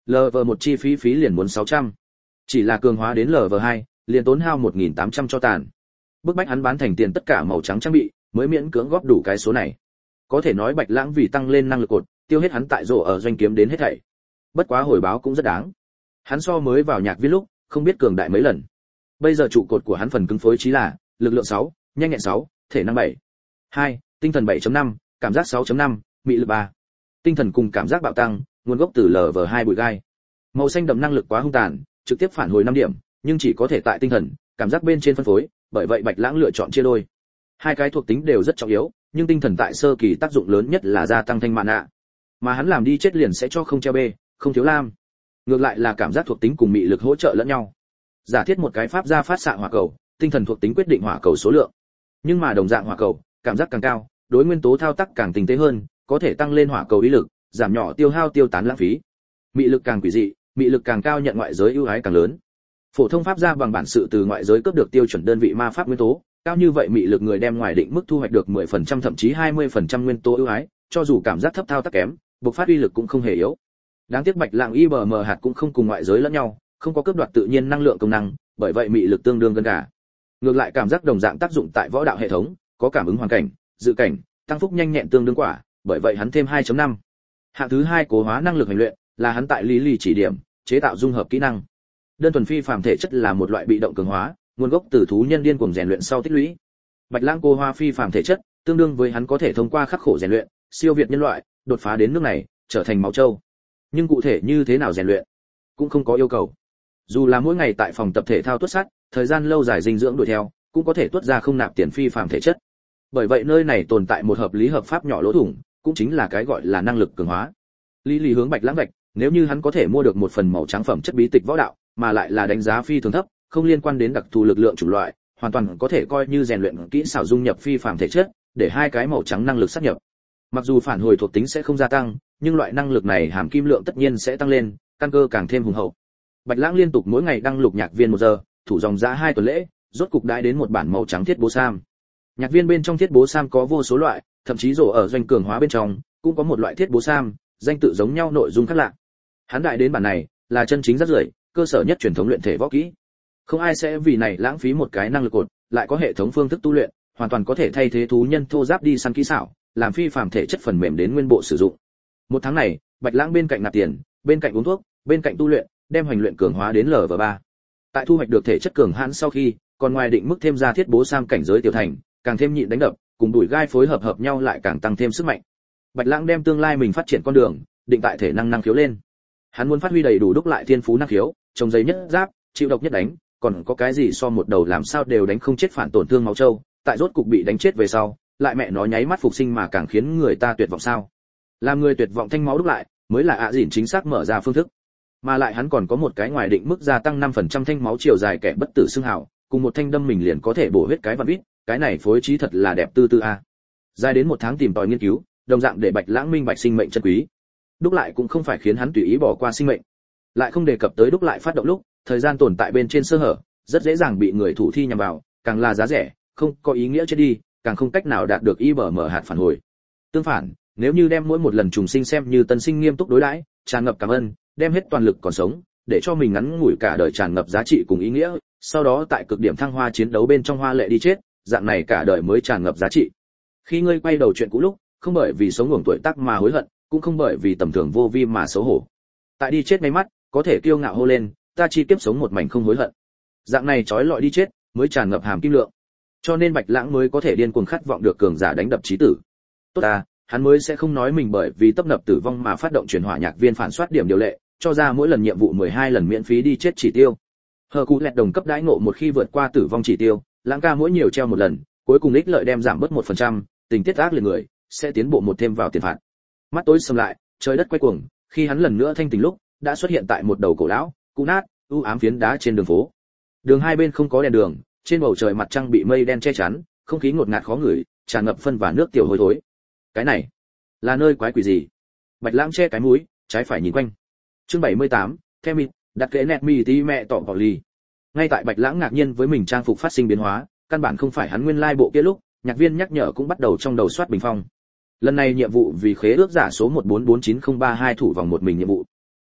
lờ vê một chi phí phí liền muốn sáu trăm. Chỉ là cường hóa đến lờ vê hai, liền tốn hao một nghìn tám trăm cho tàn. Bức bách hắn bán thành tiền tất cả màu trắng trang bị, mới miễn cưỡng góp đủ cái số này. Có thể nói Bạch Lãng vì tăng lên năng lực cột, tiêu hết hắn tại rổ ở doanh kiếm đến hết thảy. Bất quá hồi báo cũng rất đáng. Hắn so mới vào nhạc viên lúc, không biết cường đại mấy lần. Bây giờ trụ cột của hắn phần cứng phối trí là lực lượng sáu, nhanh nhẹn sáu, thể năng bảy, hai, tinh thần bảy chấm năm, cảm giác sáu chấm năm, mị lực ba. Tinh thần cùng cảm giác bạo tăng, nguồn gốc từ lờ vê hai bụi gai. Màu xanh đậm năng lực quá hung tàn, trực tiếp phản hồi năm điểm, nhưng chỉ có thể tại tinh thần, cảm giác bên trên phân phối, bởi vậy Bạch Lãng lựa chọn chia đôi. Hai cái thuộc tính đều rất trọng yếu, nhưng tinh thần tại sơ kỳ tác dụng lớn nhất là gia tăng thanh mạn nạ. Mà hắn làm đi chết liền sẽ cho không treo B, không thiếu lam. Ngược lại là cảm giác thuộc tính cùng mị lực hỗ trợ lẫn nhau. Giả thiết một cái pháp gia phát xạ hỏa cầu, tinh thần thuộc tính quyết định hỏa cầu số lượng. Nhưng mà đồng dạng hỏa cầu, cảm giác càng cao, đối nguyên tố thao tác càng tinh tế hơn, có thể tăng lên hỏa cầu uy lực, giảm nhỏ tiêu hao tiêu tán lãng phí. Mị lực càng quỷ dị, mị lực càng cao nhận ngoại giới ưu ái càng lớn. Phổ thông pháp gia bằng bản sự từ ngoại giới cướp được tiêu chuẩn đơn vị ma pháp nguyên tố, cao như vậy mị lực người đem ngoài định mức thu hoạch được mười phần trăm thậm chí hai mươi phần trăm nguyên tố ưu ái, cho dù cảm giác thấp thao tác kém, bộc phát uy lực cũng không hề yếu. Đáng tiếc Bạch Lãng i bê em hạt cũng không cùng ngoại giới lẫn nhau, không có cướp đoạt tự nhiên năng lượng công năng, bởi vậy mị lực tương đương gần cả. Ngược lại cảm giác đồng dạng tác dụng tại võ đạo hệ thống, có cảm ứng hoàn cảnh, dự cảnh, tăng phúc nhanh nhẹn tương đương quả, bởi vậy hắn thêm hai chấm năm. Hạng thứ hai cố hóa năng lực hành luyện, là hắn tại lý lì chỉ điểm, chế tạo dung hợp kỹ năng. Đơn thuần phi phàm thể chất là một loại bị động cường hóa, nguồn gốc từ thú nhân điên cuồng rèn luyện sau tích lũy. Bạch Lãng cố hóa phi phàm thể chất, tương đương với hắn có thể thông qua khắc khổ rèn luyện, siêu việt nhân loại, đột phá đến nước này, trở thành máu châu. Nhưng cụ thể như thế nào rèn luyện, cũng không có yêu cầu. Dù là mỗi ngày tại phòng tập thể thao tuốt sắt, thời gian lâu dài dinh dưỡng đuổi theo, cũng có thể tuốt ra không nạp tiền phi phàm thể chất. Bởi vậy nơi này tồn tại một hợp lý hợp pháp nhỏ lỗ thủng, cũng chính là cái gọi là năng lực cường hóa. Lý Lý hướng Bạch Lãng vạch, nếu như hắn có thể mua được một phần màu trắng phẩm chất bí tịch võ đạo, mà lại là đánh giá phi thường thấp, không liên quan đến đặc thù lực lượng chủng loại, hoàn toàn có thể coi như rèn luyện kỹ xảo dung nhập phi phàm thể chất, để hai cái màu trắng năng lực sát nhập. Mặc dù phản hồi thuộc tính sẽ không gia tăng, nhưng loại năng lực này hàm kim lượng tất nhiên sẽ tăng lên, căn cơ càng thêm hùng hậu. Bạch Lãng liên tục mỗi ngày đăng lục nhạc viên một giờ, thủ dòng giá hai tuần lễ, rốt cục đãi đến một bản màu trắng thiết bố sam. Nhạc viên bên trong thiết bố sam có vô số loại, thậm chí rổ ở doanh cường hóa bên trong cũng có một loại thiết bố sam, danh tự giống nhau nội dung khác lạ. Hắn đại đến bản này là chân chính rất rưởi, cơ sở nhất truyền thống luyện thể võ kỹ. Không ai sẽ vì này lãng phí một cái năng lực cột, lại có hệ thống phương thức tu luyện, hoàn toàn có thể thay thế thú nhân thô giáp đi săn kỹ xảo, làm phi phàm thể chất phần mềm đến nguyên bộ sử dụng. Một tháng này, Bạch Lãng bên cạnh nạp tiền, bên cạnh uống thuốc, bên cạnh tu luyện, đem hành luyện cường hóa đến lv ba. Tại thu hoạch được thể chất cường hãn sau khi, còn ngoài định mức thêm ra thiết bố sam cảnh giới tiểu thành, càng thêm nhịn đánh đập, cùng đùi gai phối hợp hợp nhau lại càng tăng thêm sức mạnh. Bạch Lãng đem tương lai mình phát triển con đường, định tại thể năng năng khiếu lên. Hắn muốn phát huy đầy đủ đúc lại thiên phú năng khiếu, trồng giấy nhất giáp, chịu độc nhất đánh, còn có cái gì so một đầu làm sao đều đánh không chết phản tổn thương máu châu, tại rốt cục bị đánh chết về sau, lại mẹ nó nháy mắt phục sinh mà càng khiến người ta tuyệt vọng sao? Làm người tuyệt vọng thanh máu đúc lại, mới là ạ dỉn chính xác mở ra phương thức. Mà lại hắn còn có một cái ngoài định mức gia tăng năm phần trăm thanh máu chiều dài kẻ bất tử xương hào, cùng một thanh đâm mình liền có thể bổ huyết cái vạn vít, cái này phối trí thật là đẹp tư tư a. Dài đến một tháng tìm tòi nghiên cứu, đồng dạng để Bạch Lãng minh bạch sinh mệnh chân quý. Đúc lại cũng không phải khiến hắn tùy ý bỏ qua sinh mệnh. Lại không đề cập tới đúc lại phát động lúc, thời gian tồn tại bên trên sơ hở, rất dễ dàng bị người thủ thi nhằm vào, càng là giá rẻ, không có ý nghĩa chết đi, càng không cách nào đạt được i bê em hạt phản hồi. Tương phản, nếu như đem mỗi một lần trùng sinh xem như tân sinh nghiêm túc đối đãi, tràn ngập cảm ơn, đem hết toàn lực còn sống, để cho mình ngắn ngủi cả đời tràn ngập giá trị cùng ý nghĩa, sau đó tại cực điểm thăng hoa chiến đấu bên trong hoa lệ đi chết, dạng này cả đời mới tràn ngập giá trị. Khi ngươi quay đầu chuyện cũ lúc, không bởi vì sống ngủng tuổi tác mà hối hận, cũng không bởi vì tầm thường vô vi mà xấu hổ. Tại đi chết ngay mắt, có thể kiêu ngạo hô lên, ta chi kiếp sống một mảnh không hối hận. Dạng này trói lọi đi chết, mới tràn ngập hàm kim lượng. Cho nên Bạch Lãng mới có thể điên cuồng khát vọng được cường giả đánh đập chí tử. Tốt ta, hắn mới sẽ không nói mình bởi vì tấp nập tử vong mà phát động chuyển hỏa nhạc viên phản soát điểm điều lệ, cho ra mỗi lần nhiệm vụ mười hai lần miễn phí đi chết chỉ tiêu. Hờ cụ lẹt đồng cấp đãi ngộ một khi vượt qua tử vong chỉ tiêu, Lãng ca mỗi nhiều treo một lần, cuối cùng ích lợi đem giảm bớt một phần trăm, tình tiết ác liệt người sẽ tiến bộ một thêm vào tiền phạt. Mắt tối sầm lại, trời đất quay cuồng, khi hắn lần nữa thanh tỉnh lúc, đã xuất hiện tại một đầu cổ lão, cũ nát, u ám phiến đá trên đường phố. Đường hai bên không có đèn đường, trên bầu trời mặt trăng bị mây đen che chắn, không khí ngột ngạt khó ngửi, tràn ngập phân và nước tiểu hôi thối. Cái này là nơi quái quỷ gì? Bạch Lãng che cái mũi, trái phải nhìn quanh. Chương bảy mươi tám, Themit, đặt kế nẹt mi tí mẹ tỏ vào ly. Ngay tại Bạch Lãng ngạc nhiên với mình trang phục phát sinh biến hóa, căn bản không phải hắn nguyên lai bộ kia lúc, nhạc viên nhắc nhở cũng bắt đầu trong đầu soát bình phong. Lần này nhiệm vụ vì khế ước giả số một bốn bốn chín không ba hai thủ vòng một mình nhiệm vụ.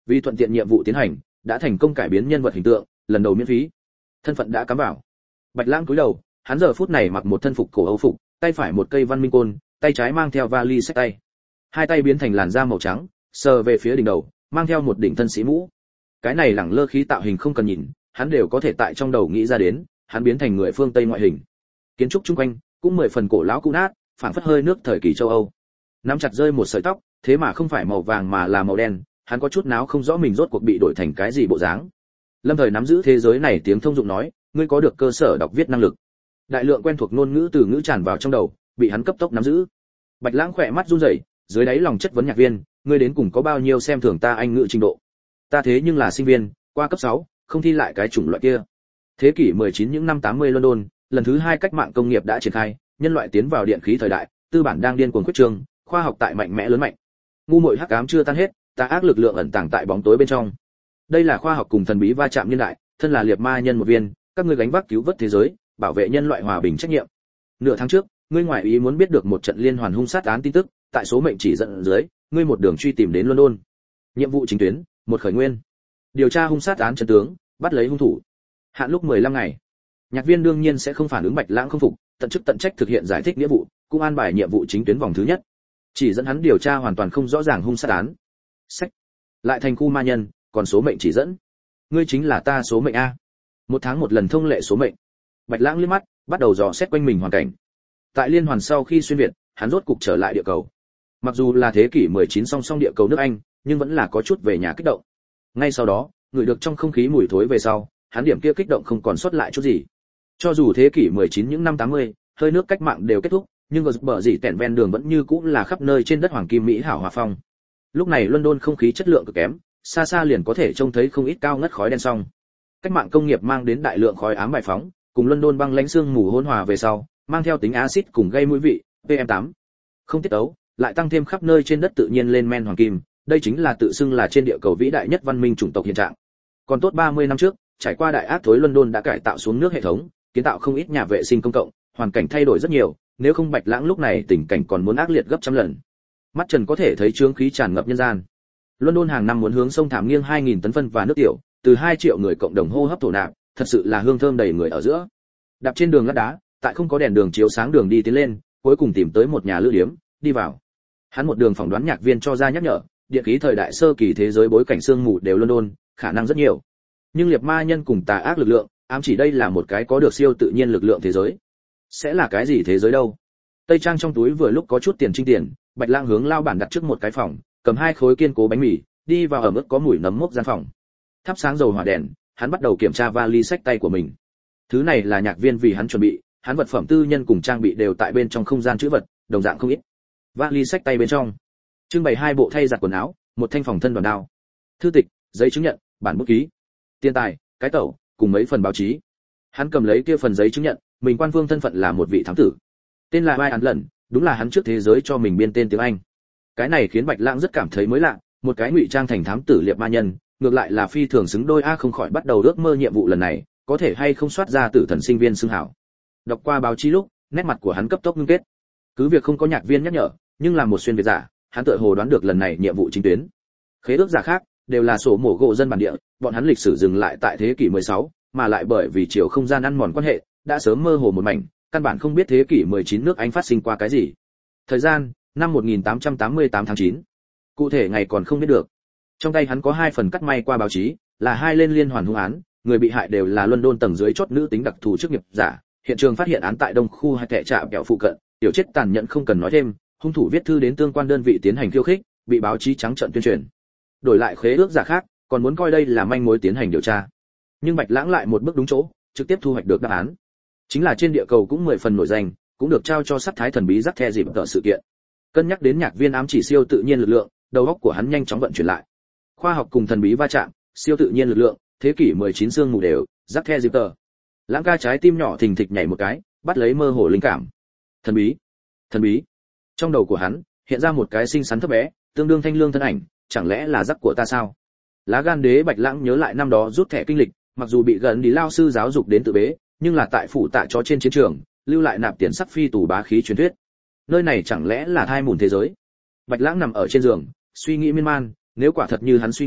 Vì thuận tiện nhiệm vụ tiến hành, đã thành công cải biến nhân vật hình tượng, lần đầu miễn phí. Thân phận đã cắm vào. Bạch Lãng cúi đầu, hắn giờ phút này mặc một thân phục cổ Âu phục, tay phải một cây văn minh côn, tay trái mang theo vali xách tay. Hai tay biến thành làn da màu trắng, sờ về phía đỉnh đầu, mang theo một đỉnh thân sĩ mũ. Cái này lẳng lơ khí tạo hình không cần nhìn, hắn đều có thể tại trong đầu nghĩ ra đến, hắn biến thành người phương Tây ngoại hình. Kiến trúc chung quanh cũng mười phần cổ lão cũ nát, phảng phất hơi nước thời kỳ châu Âu. Nắm chặt rơi một sợi tóc, thế mà không phải màu vàng mà là màu đen, hắn có chút náo không rõ mình rốt cuộc bị đổi thành cái gì bộ dáng. Lâm Thời nắm giữ thế giới này tiếng thông dụng nói, ngươi có được cơ sở đọc viết năng lực. Đại lượng quen thuộc ngôn ngữ từ ngữ tràn vào trong đầu, bị hắn cấp tốc nắm giữ. Bạch Lãng khỏe mắt run rẩy, dưới đáy lòng chất vấn Nhạc Viên, ngươi đến cùng có bao nhiêu xem thường ta anh ngữ trình độ? Ta thế nhưng là sinh viên, qua cấp sáu, không thi lại cái chủng loại kia. Thế kỷ mười chín những năm tám mươi London, lần thứ hai cách mạng công nghiệp đã triển khai, nhân loại tiến vào điện khí thời đại, tư bản đang điên cuồng quyết trương, khoa học tại mạnh mẽ lớn mạnh. Ngu muội hắc ám chưa tan hết, tà ác lực lượng ẩn tàng tại bóng tối bên trong. Đây là khoa học cùng thần bí va chạm nhân đại, thân là liệt ma nhân một viên, các ngươi gánh vác cứu vớt thế giới, bảo vệ nhân loại hòa bình trách nhiệm. Nửa tháng trước, ngươi ngoại ý muốn biết được một trận liên hoàn hung sát án tin tức, tại số mệnh chỉ dẫn dưới, ngươi một đường truy tìm đến London. Nhiệm vụ chính tuyến, một khởi nguyên. Điều tra hung sát án chân tướng, bắt lấy hung thủ. Hạn lúc mười lăm ngày. Nhạc Viên đương nhiên sẽ không phản ứng Bạch Lãng không phục, tận chức tận trách thực hiện giải thích nghĩa vụ, cũng an bài nhiệm vụ chính tuyến vòng thứ nhất. Chỉ dẫn hắn điều tra hoàn toàn không rõ ràng hung sát án. Sách. Lại thành khu ma nhân, còn số mệnh chỉ dẫn. Ngươi chính là ta số mệnh a. Một tháng một lần thông lệ số mệnh. Bạch Lãng liếc mắt, bắt đầu dò xét quanh mình hoàn cảnh. Tại liên hoàn sau khi xuyên việt, hắn rốt cục trở lại địa cầu. Mặc dù là thế kỷ mười chín song song địa cầu nước Anh, nhưng vẫn là có chút về nhà kích động. Ngay sau đó, ngửi được trong không khí mùi thối về sau, hắn điểm kia kích động không còn sót lại chút gì. Cho dù thế kỷ mười chín những năm tám mươi, hơi nước cách mạng đều kết thúc, nhưng bờ dỉ tẻn ven đường vẫn như cũ là khắp nơi trên đất hoàng kim mỹ hảo hòa phong. Lúc này London không khí chất lượng cực kém, xa xa liền có thể trông thấy không ít cao ngất khói đen song. Cách mạng công nghiệp mang đến đại lượng khói ám bài phóng, cùng London băng lãnh sương mù hỗn hòa về sau, mang theo tính axit cùng gây mũi vị, pê em tám. Không tiết tấu, lại tăng thêm khắp nơi trên đất tự nhiên lên men hoàng kim, đây chính là tự xưng là trên địa cầu vĩ đại nhất văn minh chủng tộc hiện trạng. Còn tốt ba mươi năm trước, trải qua đại ác thối London đã cải tạo xuống nước hệ thống, kiến tạo không ít nhà vệ sinh công cộng, hoàn cảnh thay đổi rất nhiều, nếu không Bạch Lãng lúc này tình cảnh còn muốn ác liệt gấp trăm lần. Mắt Trần có thể thấy chướng khí tràn ngập nhân gian. London hàng năm muốn hướng sông thảm nghiêng hai nghìn tấn phân và nước tiểu, từ hai triệu người cộng đồng hô hấp thổ nạp, thật sự là hương thơm đầy người ở giữa. Đạp trên đường lát đá, tại không có đèn đường chiếu sáng đường đi tiến lên, cuối cùng tìm tới một nhà lữ điếm, đi vào. Hắn một đường phỏng đoán Nhạc Viên cho ra nhắc nhở, điện khí thời đại sơ kỳ thế giới bối cảnh sương mù đều London, khả năng rất nhiều. Nhưng liệt ma nhân cùng tà ác lực lượng, ám chỉ đây là một cái có được siêu tự nhiên lực lượng thế giới. Sẽ là cái gì thế giới đâu? Tây trang trong túi vừa lúc có chút tiền trinh tiền, Bạch Lãng hướng lao bản đặt trước một cái phòng, cầm hai khối kiên cố bánh mì, đi vào ở mức có mùi nấm mốc gian phòng. Thắp sáng dầu hỏa đèn, hắn bắt đầu kiểm tra vali sách tay của mình. Thứ này là Nhạc Viên vì hắn chuẩn bị, hắn vật phẩm tư nhân cùng trang bị đều tại bên trong không gian trữ vật, đồng dạng không ít. Vali sách tay bên trong, trưng bày hai bộ thay giặt quần áo, một thanh phòng thân đoàn đao, thư tịch, giấy chứng nhận, bản bút ký, tiền tài, cái tẩu, cùng mấy phần báo chí. Hắn cầm lấy kia phần giấy chứng nhận, mình quan phương thân phận là một vị thám tử, tên là Vai Án Lần, đúng là hắn trước thế giới cho mình biên tên tiếng Anh. Cái này khiến Bạch Lãng rất cảm thấy mới lạ, một cái ngụy trang thành thám tử liệt ma nhân, ngược lại là phi thường xứng đôi a, không khỏi bắt đầu ước mơ nhiệm vụ lần này, có thể hay không soát ra tử thần sinh viên xưng hảo. Đọc qua báo chí lúc, nét mặt của hắn cấp tốc ngưng kết. Cứ việc không có Nhạc Viên nhắc nhở, nhưng làm một xuyên việt giả, hắn tựa hồ đoán được lần này nhiệm vụ chính tuyến. Khế ước giả khác đều là sổ mổ gỗ dân bản địa, bọn hắn lịch sử dừng lại tại thế kỷ mười sáu, mà lại bởi vì chiều không gian ăn mòn quan hệ, đã sớm mơ hồ một mảnh, căn bản không biết thế kỷ mười chín nước Anh phát sinh qua cái gì. Thời gian, năm một nghìn tám trăm tám mươi tám tháng chín. Cụ thể ngày còn không biết được. Trong tay hắn có hai phần cắt may qua báo chí, là hai lên liên hoàn hung án, người bị hại đều là London tầng dưới chót nữ tính đặc thù chức nghiệp giả. Hiện trường phát hiện án tại Đông khu hai tệ trạm kẹo phụ cận, tiểu chết tàn nhẫn không cần nói thêm, hung thủ viết thư đến tương quan đơn vị tiến hành khiêu khích, bị báo chí trắng trợn tuyên truyền. Đổi lại khế ước giả khác, còn muốn coi đây là manh mối tiến hành điều tra. Nhưng Bạch Lãng lại một bước đúng chỗ, trực tiếp thu hoạch được đáp án. Chính là trên địa cầu cũng mười phần nổi danh, cũng được trao cho sắc thái thần bí rắc the dịp tờ sự kiện. Cân nhắc đến Nhạc Viên ám chỉ siêu tự nhiên lực lượng, đầu óc của hắn nhanh chóng vận chuyển lại. Khoa học cùng thần bí va chạm, siêu tự nhiên lực lượng, thế kỷ mười chín sương mù đều, rắc the dịp tờ. Lãng ca trái tim nhỏ thình thịch nhảy một cái, bắt lấy mơ hồ linh cảm. Thần bí, thần bí. Trong đầu của hắn hiện ra một cái xinh xắn thấp bé, tương đương thanh lương thân ảnh, chẳng lẽ là rắc của ta sao? Lá gan đế Bạch Lãng nhớ lại năm đó rút thẻ kinh lịch, mặc dù bị gần đi lao sư giáo dục đến tự bế, nhưng là tại phủ tạ chó trên chiến trường, lưu lại nạp tiền sắc phi tù bá khí truyền thuyết. Nơi này chẳng lẽ là thai mùn thế giới? Bạch Lãng nằm ở trên giường, suy nghĩ miên man, nếu quả thật như hắn suy nghĩ,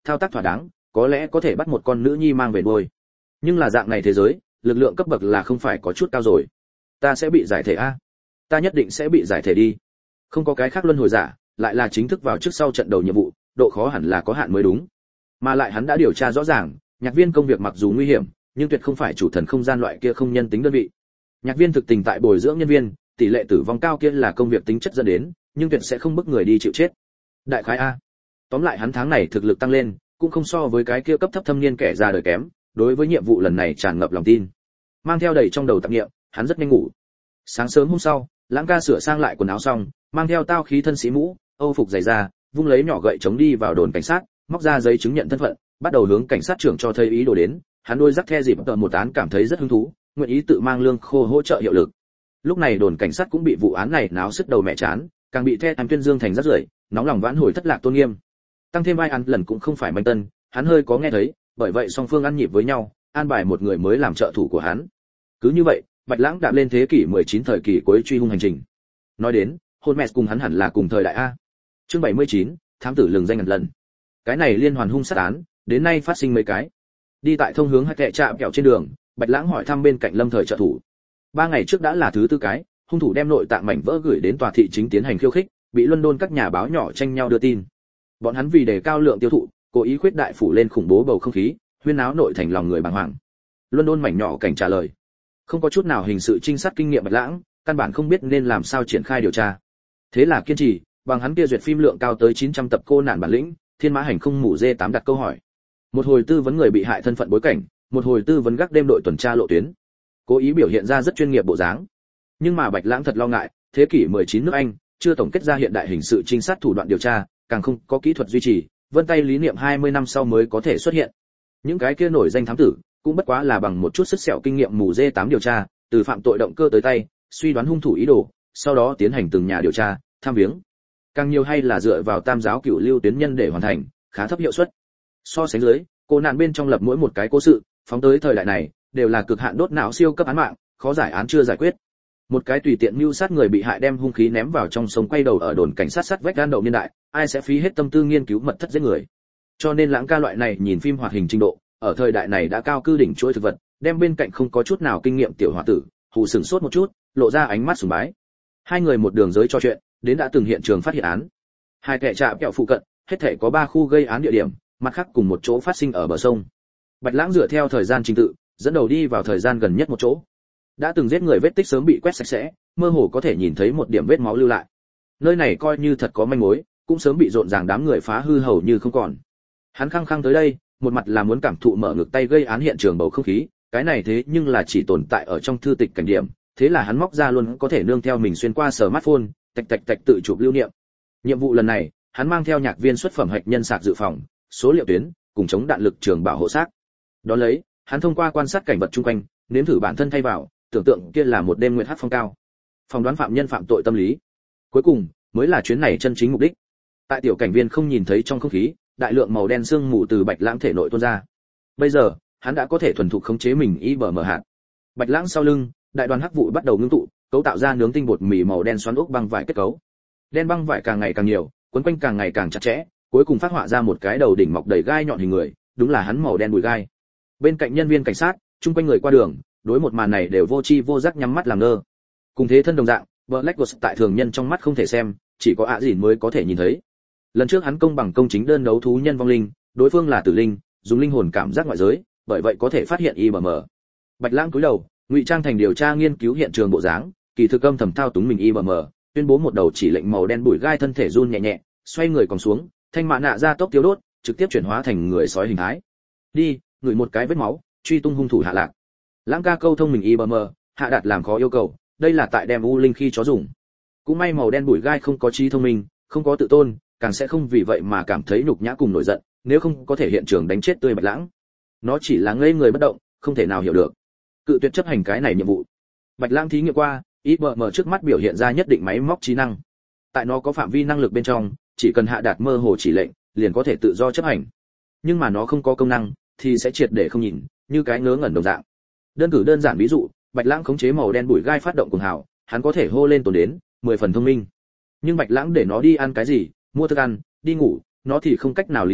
thao tác thỏa đáng, có lẽ có thể bắt một con nữ nhi mang về nuôi. Nhưng là dạng này thế giới, lực lượng cấp bậc là không phải có chút cao rồi. Ta sẽ bị giải thể a. Ta nhất định sẽ bị giải thể đi. Không có cái khác luân hồi giả, lại là chính thức vào trước sau trận đầu nhiệm vụ, độ khó hẳn là có hạn mới đúng. Mà lại hắn đã điều tra rõ ràng, nhạc viên công việc mặc dù nguy hiểm, nhưng tuyệt không phải chủ thần không gian loại kia không nhân tính đơn vị. Nhạc viên thực tình tại bồi dưỡng nhân viên, tỷ lệ tử vong cao kia là công việc tính chất dẫn đến, nhưng tuyệt sẽ không bức người đi chịu chết. Đại khái a. Tóm lại hắn tháng này thực lực tăng lên, cũng không so với cái kia cấp thấp thâm niên kẻ già đời kém, đối với nhiệm vụ lần này tràn ngập lòng tin. Mang theo đầy trong đầu tạp niệm, hắn rất nhanh ngủ. Sáng sớm hôm sau, Lãng ca sửa sang lại quần áo xong, mang theo tao khí thân sĩ mũ, âu phục dày da, vung lấy nhỏ gậy chống đi vào đồn cảnh sát, móc ra giấy chứng nhận thân phận, bắt đầu hướng cảnh sát trưởng cho thấy ý đồ đến. Hắn đôi rắc the dịp tờ một án cảm thấy rất hứng thú, nguyện ý tự mang lương khô hỗ trợ hiệu lực. Lúc này đồn cảnh sát cũng bị vụ án này náo sức đầu mẹ chán, càng bị the tham tuyên dương thành rất rưởi, nóng lòng vãn hồi thất lạc tôn nghiêm. Tăng thêm vai ăn lần cũng không phải manh tân, hắn hơi có nghe thấy, bởi vậy song phương ăn nhịp với nhau, an bài một người mới làm trợ thủ của hắn. Cứ như vậy, Bạch Lãng đạp lên thế kỷ mười chín thời kỳ cuối truy hung hành trình. Nói đến, Holmes cùng hắn hẳn là cùng thời đại a. Chương bảy mươi chín, thám tử lừng danh ngàn lần. Cái này liên hoàn hung sát án, đến nay phát sinh mấy cái. Đi tại thông hướng hai kệ trạm kẹo trên đường, Bạch Lãng hỏi thăm bên cạnh Lâm Thời trợ thủ. Ba ngày trước đã là thứ tư cái, hung thủ đem nội tạng mảnh vỡ gửi đến tòa thị chính tiến hành khiêu khích, bị London các nhà báo nhỏ tranh nhau đưa tin. Bọn hắn vì đề cao lượng tiêu thụ, cố ý khuyết đại phủ lên khủng bố bầu không khí, huyên náo nội thành lòng người bàng hoàng. London mảnh nhỏ cảnh trả lời. Không có chút nào hình sự trinh sát kinh nghiệm Bạch Lãng, căn bản không biết nên làm sao triển khai điều tra. Thế là kiên trì, bằng hắn kia duyệt phim lượng cao tới chín trăm tập cô nạn bản lĩnh, thiên mã hành không mủ dê tám đặt câu hỏi. Một hồi tư vấn người bị hại thân phận bối cảnh, một hồi tư vấn gác đêm đội tuần tra lộ tuyến. Cố ý biểu hiện ra rất chuyên nghiệp bộ dáng. Nhưng mà Bạch Lãng thật lo ngại, thế kỷ mười chín nước Anh chưa tổng kết ra hiện đại hình sự trinh sát thủ đoạn điều tra, càng không có kỹ thuật duy trì, vân tay lý niệm hai mươi năm sau mới có thể xuất hiện. Những cái kia nổi danh thám tử, cũng bất quá là bằng một chút sức sẹo kinh nghiệm mù dê tám điều tra, từ phạm tội động cơ tới tay, suy đoán hung thủ ý đồ, sau đó tiến hành từng nhà điều tra, tham viếng. Càng nhiều hay là dựa vào tam giáo cửu lưu tuyến nhân để hoàn thành, khá thấp hiệu suất. So sánh dưới, cô nạn bên trong lập mỗi một cái cố sự, phóng tới thời đại này, đều là cực hạn đốt não siêu cấp án mạng, khó giải án chưa giải quyết. Một cái tùy tiện mưu sát người bị hại đem hung khí ném vào trong sông quay đầu ở đồn cảnh sát sắt vách gan đầu niên đại, ai sẽ phí hết tâm tư nghiên cứu mật thất giết người. Cho nên Lãng ca loại này nhìn phim hoạt hình trình độ, ở thời đại này đã cao cư đỉnh chuỗi thực vật, đem bên cạnh không có chút nào kinh nghiệm tiểu hòa tử, hù sửng sốt một chút, lộ ra ánh mắt sùng bái. Hai người một đường giới trò chuyện, đến đã từng hiện trường phát hiện án. Hai kẻ trạm kẹo phụ cận, hết thảy có ba khu gây án địa điểm, mặt khác cùng một chỗ phát sinh ở bờ sông. Bạch Lãng dựa theo thời gian trình tự, dẫn đầu đi vào thời gian gần nhất một chỗ. Đã từng giết người vết tích sớm bị quét sạch sẽ, mơ hồ có thể nhìn thấy một điểm vết máu lưu lại. Nơi này coi như thật có manh mối, cũng sớm bị rộn ràng đám người phá hư hầu như không còn. Hắn khăng khăng tới đây, một mặt là muốn cảm thụ mở ngực tay gây án hiện trường bầu không khí, cái này thế nhưng là chỉ tồn tại ở trong thư tịch cảnh điểm, thế là hắn móc ra luôn có thể nương theo mình xuyên qua smartphone, tạch tạch tạch tự chụp lưu niệm. Nhiệm vụ lần này, hắn mang theo nhạc viên xuất phẩm hạch nhân sạc dự phòng, số liệu tuyến, cùng chống đạn lực trường bảo hộ xác. Đó lấy, hắn thông qua quan sát cảnh vật chung quanh, nếm thử bản thân thay vào, tưởng tượng kia là một đêm nguyệt hắc phong cao. Phỏng đoán phạm nhân phạm tội tâm lý. Cuối cùng, mới là chuyến này chân chính mục đích. Tại tiểu cảnh viên không nhìn thấy trong không khí, đại lượng màu đen sương mù từ Bạch Lãng thể nội tuôn ra. Bây giờ, hắn đã có thể thuần thục khống chế mình y bờ mở hạt. Bạch Lãng sau lưng, đại đoàn hắc vụ bắt đầu ngưng tụ, cấu tạo ra nướng tinh bột mì màu đen xoắn ốc băng vải kết cấu. Đen băng vải càng ngày càng nhiều, quấn quanh càng ngày càng chặt chẽ, cuối cùng phát họa ra một cái đầu đỉnh mọc đầy gai nhọn hình người, đúng là hắn màu đen bùi gai. Bên cạnh nhân viên cảnh sát, chung quanh người qua đường, đối một màn này đều vô chi vô giác nhắm mắt làm ngơ. Cùng thế thân đồng dạng, Black Ghost tại thường nhân trong mắt không thể xem, chỉ có ạ dìn mới có thể nhìn thấy. Lần trước hắn công bằng công chính đơn đấu thú nhân vong linh, đối phương là tử linh, dùng linh hồn cảm giác ngoại giới, bởi vậy có thể phát hiện i bờ mờ. Bạch Lãng cúi đầu, ngụy trang thành điều tra nghiên cứu hiện trường bộ dáng, kỳ thực âm thầm thao túng mình i bờ mờ, tuyên bố một đầu chỉ lệnh màu đen bụi gai thân thể run nhẹ nhẹ, xoay người còn xuống, thanh mã nạ ra tốc tiêu đốt, trực tiếp chuyển hóa thành người sói hình thái. Đi, ngửi một cái vết máu, truy tung hung thủ hạ lạc. Lãng ca câu thông mình i bờ mờ, hạ đạt làm khó yêu cầu, đây là tại đem u linh khi chó dùng. Cũng may màu đen bụi gai không có trí thông minh, không có tự tôn, càng sẽ không vì vậy mà cảm thấy nhục nhã cùng nổi giận, nếu không có thể hiện trường đánh chết tươi Bạch Lãng. Nó chỉ là ngây người bất động, không thể nào hiểu được. Cự tuyệt chấp hành cái này nhiệm vụ. Bạch Lãng thí nghiệm qua, i bờ mờ trước mắt biểu hiện ra nhất định máy móc trí năng. Tại nó có phạm vi năng lực bên trong, chỉ cần hạ đạt mơ hồ chỉ lệnh, liền có thể tự do chấp hành. Nhưng mà nó không có công năng, thì sẽ triệt để không nhìn, như cái ngớ ngẩn đồng dạng. Đơn cử đơn giản ví dụ, Bạch Lãng khống chế màu đen bụi gai phát động cuồng hào, hắn có thể hô lên tồn đến, mười phần thông minh. Nhưng Bạch Lãng để nó đi ăn cái gì, mua thức ăn, đi ngủ, nó thì không cách nào lý giải,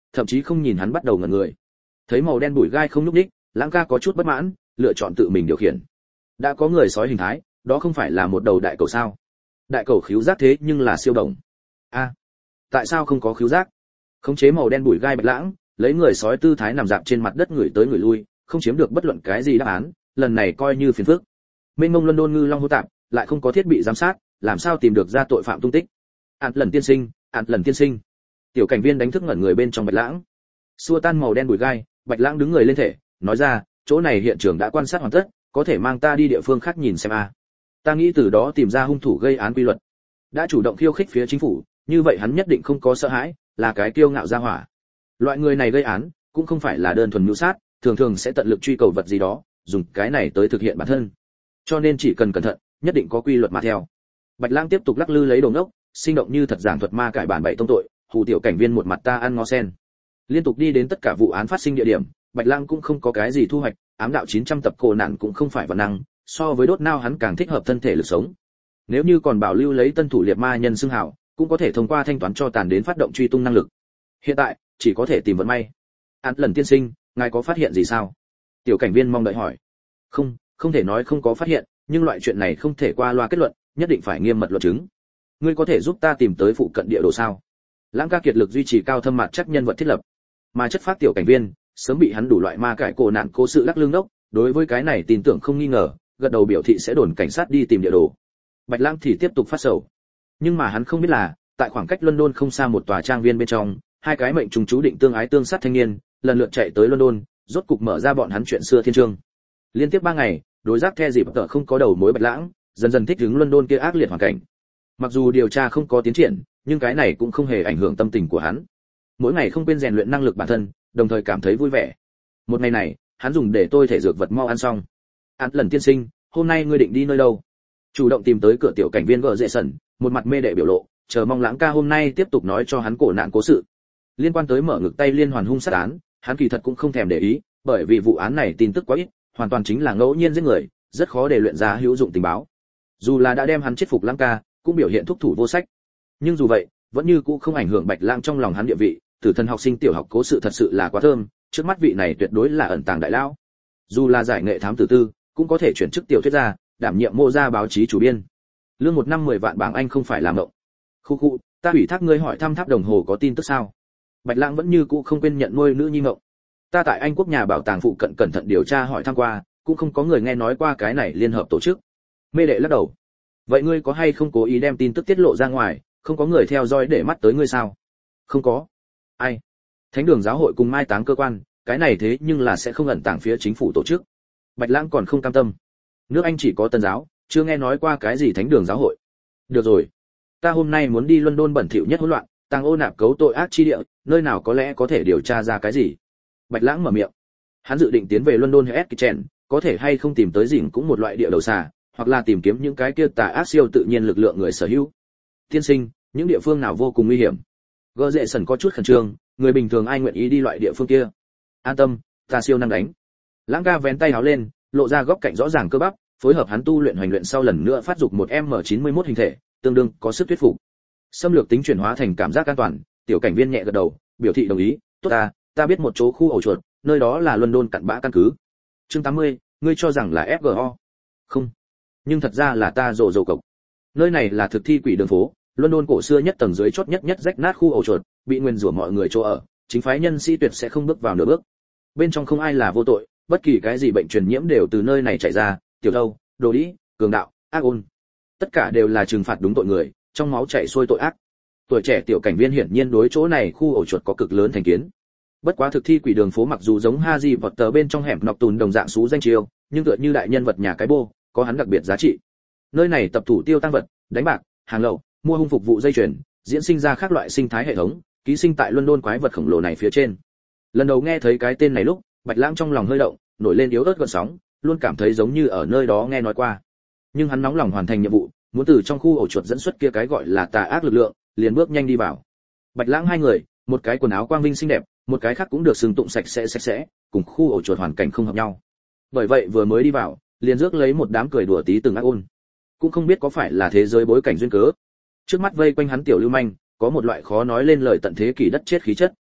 thậm chí không nhìn hắn bắt đầu ngẩn người. Thấy màu đen bụi gai không nhúc nhích, Lãng ca có chút bất mãn, lựa chọn tự mình điều khiển. Đã có người sói hình thái, đó không phải là một đầu đại cầu sao? Đại cầu khứu giác thế nhưng là siêu đồng. A, à, tại sao không có khứu giác? Khống chế màu đen bụi gai Bạch Lãng, lấy người sói tư thái nằm dạp trên mặt đất người tới người lui, không chiếm được bất luận cái gì đáp án, lần này coi như phiền phức. Mênh mông London ngư long hô tạp, lại không có thiết bị giám sát, làm sao tìm được ra tội phạm tung tích? Ản lần tiên sinh, Ản lần tiên sinh. Tiểu cảnh viên đánh thức ngẩn người bên trong Bạch Lãng. Xua tan màu đen bụi gai, Bạch Lãng đứng người lên thể, nói ra, chỗ này hiện trường đã quan sát hoàn tất, có thể mang ta đi địa phương khác nhìn xem a. Ta nghĩ từ đó tìm ra hung thủ gây án quy luật. Đã chủ động khiêu khích phía chính phủ, như vậy hắn nhất định không có sợ hãi, là cái kiêu ngạo ra hỏa. Loại người này gây án, cũng không phải là đơn thuần mưu sát, thường thường sẽ tận lực truy cầu vật gì đó, dùng cái này tới thực hiện bản thân. Cho nên chỉ cần cẩn thận, nhất định có quy luật mà theo. Bạch Lãng tiếp tục lắc lư lấy đồ ngốc, sinh động như thật giảng thuật ma cải bản bảy tông tội, hù tiểu cảnh viên một mặt ta ăn ngó sen. Liên tục đi đến tất cả vụ án phát sinh địa điểm, Bạch Lãng cũng không có cái gì thu hoạch, ám đạo chín trăm tập cổ nạn cũng không phải vật năng, so với đốt nao hắn càng thích hợp thân thể lực sống. Nếu như còn bảo lưu lấy tân thủ liệt ma nhân xưng hào, cũng có thể thông qua thanh toán cho tàn đến phát động truy tung năng lực. Hiện tại, chỉ có thể tìm vận may. Án lần tiên sinh, ngài có phát hiện gì sao? Tiểu cảnh viên mong đợi hỏi. Không, không thể nói không có phát hiện, nhưng loại chuyện này không thể qua loa kết luận, nhất định phải nghiêm mật luận chứng. Ngươi có thể giúp ta tìm tới phụ cận địa đồ sao? Lãng ca kiệt lực duy trì cao thâm mặt chắc nhân vật thiết lập, mà chất phát tiểu cảnh viên sớm bị hắn đủ loại ma cải cổ nạn cố sự lắc lương đốc, đối với cái này tin tưởng không nghi ngờ, gật đầu biểu thị sẽ đồn cảnh sát đi tìm địa đồ. Bạch Lãng thì tiếp tục phát sầu, nhưng mà hắn không biết là tại khoảng cách London không xa một tòa trang viên bên trong, hai cái mệnh trùng chú định tương ái tương sát thanh niên lần lượt chạy tới London, rốt cục mở ra bọn hắn chuyện xưa thiên chương. Liên tiếp ba ngày, đối giác the dịp tợ không có đầu mối Bạch Lãng dần dần thích ứng London kia ác liệt hoàn cảnh. Mặc dù điều tra không có tiến triển, nhưng cái này cũng không hề ảnh hưởng tâm tình của hắn. Mỗi ngày không quên rèn luyện năng lực bản thân, đồng thời cảm thấy vui vẻ. Một ngày này, hắn dùng để tôi thể dược vật mau ăn xong. Án lần tiên sinh, hôm nay ngươi định đi nơi đâu? Chủ động tìm tới cửa tiểu cảnh viên gờ dễ sẩn, một mặt mê đệ biểu lộ, chờ mong Lãng ca hôm nay tiếp tục nói cho hắn cổ nạn cố sự. Liên quan tới mở ngực tay liên hoàn hung sát án, hắn kỳ thật cũng không thèm để ý, bởi vì vụ án này tin tức quá ít, hoàn toàn chính là ngẫu nhiên giết người, rất khó để luyện ra hữu dụng tình báo. Dù là đã đem hắn chết phục Lãng ca, cũng biểu hiện thúc thủ vô sách. Nhưng dù vậy, vẫn như cũ không ảnh hưởng Bạch Lãng trong lòng hắn địa vị, tử thần học sinh tiểu học cố sự thật sự là quá thơm, trước mắt vị này tuyệt đối là ẩn tàng đại lão. Dù là giải nghệ thám tử tư, cũng có thể chuyển chức tiểu thuyết gia, đảm nhiệm mô gia báo chí chủ biên. Lương một năm mười vạn bảng Anh không phải làm mộng. Khu khu, ta ủy thác ngươi hỏi thăm tháp đồng hồ có tin tức sao? Bạch Lãng vẫn như cũ không quên nhận nuôi nữ nhi mộng. Ta tại Anh quốc nhà bảo tàng phụ cận cẩn thận điều tra hỏi thăm qua, cũng không có người nghe nói qua cái này liên hợp tổ chức. Mê đệ lắc đầu. Vậy ngươi có hay không cố ý đem tin tức tiết lộ ra ngoài, không có người theo dõi để mắt tới ngươi sao? Không có. Ai? Thánh đường giáo hội cùng mai táng cơ quan, cái này thế nhưng là sẽ không ẩn tàng phía chính phủ tổ chức. Bạch Lãng còn không cam tâm. Nước Anh chỉ có Tân giáo, chưa nghe nói qua cái gì thánh đường giáo hội. Được rồi, ta hôm nay muốn đi London bẩn thỉu nhất hỗn loạn, tàng ô nạp cấu tội ác chi địa, nơi nào có lẽ có thể điều tra ra cái gì. Bạch Lãng mở miệng. Hắn dự định tiến về London hay Kitchen, có thể hay không tìm tới dỉn cũng một loại địa đầu xà, hoặc là tìm kiếm những cái kia tà ác siêu tự nhiên lực lượng người sở hữu. Tiên sinh, những địa phương nào vô cùng nguy hiểm? Gơ dễ sần có chút khẩn trương, người bình thường ai nguyện ý đi loại địa phương kia? An tâm, ta siêu năng đánh. Lãng ca vén tay áo lên, lộ ra góc cạnh rõ ràng cơ bắp, phối hợp hắn tu luyện hoành luyện sau lần nữa phát dục một M chín mươi mốt hình thể, tương đương có sức thuyết phục. Xâm lược tính chuyển hóa thành cảm giác an toàn, tiểu cảnh viên nhẹ gật đầu, biểu thị đồng ý, tốt ta, ta biết một chỗ khu ổ chuột, nơi đó là London cặn bã căn cứ. Chương tám mươi, ngươi cho rằng là ép giê o? Không, nhưng thật ra là ta rồ rồ cộc. Nơi này là thực thi quỷ đường phố, London cổ xưa nhất tầng dưới chót nhất nhất rách nát khu ổ chuột, bị nguyên rủa mọi người chỗ ở, chính phái nhân sĩ tuyệt sẽ không bước vào nửa bước. Bên trong không ai là vô tội, bất kỳ cái gì bệnh truyền nhiễm đều từ nơi này chạy ra, tiểu đâu, đồ đĩ, cường đạo, ác ôn, tất cả đều là trừng phạt đúng tội người, trong máu chảy xuôi tội ác. Tuổi trẻ tiểu cảnh viên hiển nhiên đối chỗ này khu ổ chuột có cực lớn thành kiến. Bất quá thực thi quỷ đường phố mặc dù giống Harry Potter bên trong hẻm nọc tùn đồng dạng xú danh chiêu, nhưng tựa như đại nhân vật nhà cái bô, có hắn đặc biệt giá trị. Nơi này tập thủ tiêu tăng vật, đánh bạc, hàng lậu, mua hung phục vụ dây chuyền, diễn sinh ra các loại sinh thái hệ thống, ký sinh tại London quái vật khổng lồ này phía trên. Lần đầu nghe thấy cái tên này lúc, Bạch Lãng trong lòng hơi động, nổi lên yếu ớt gợn sóng, luôn cảm thấy giống như ở nơi đó nghe nói qua. Nhưng hắn nóng lòng hoàn thành nhiệm vụ, muốn từ trong khu ổ chuột dẫn xuất kia cái gọi là tà ác lực lượng, liền bước nhanh đi vào. Bạch Lãng hai người, một cái quần áo quang vinh xinh đẹp, một cái khác cũng được sừng tụng sạch sẽ sạch sẽ, cùng khu ổ chuột hoàn cảnh không hợp nhau. Bởi vậy vừa mới đi vào, liền rước lấy một đám cười đùa tí từng ác ôn. Cũng không biết có phải là thế giới bối cảnh duyên cớ. Trước mắt vây quanh hắn tiểu lưu manh, có một loại khó nói lên lời tận thế kỷ đất chết khí chất.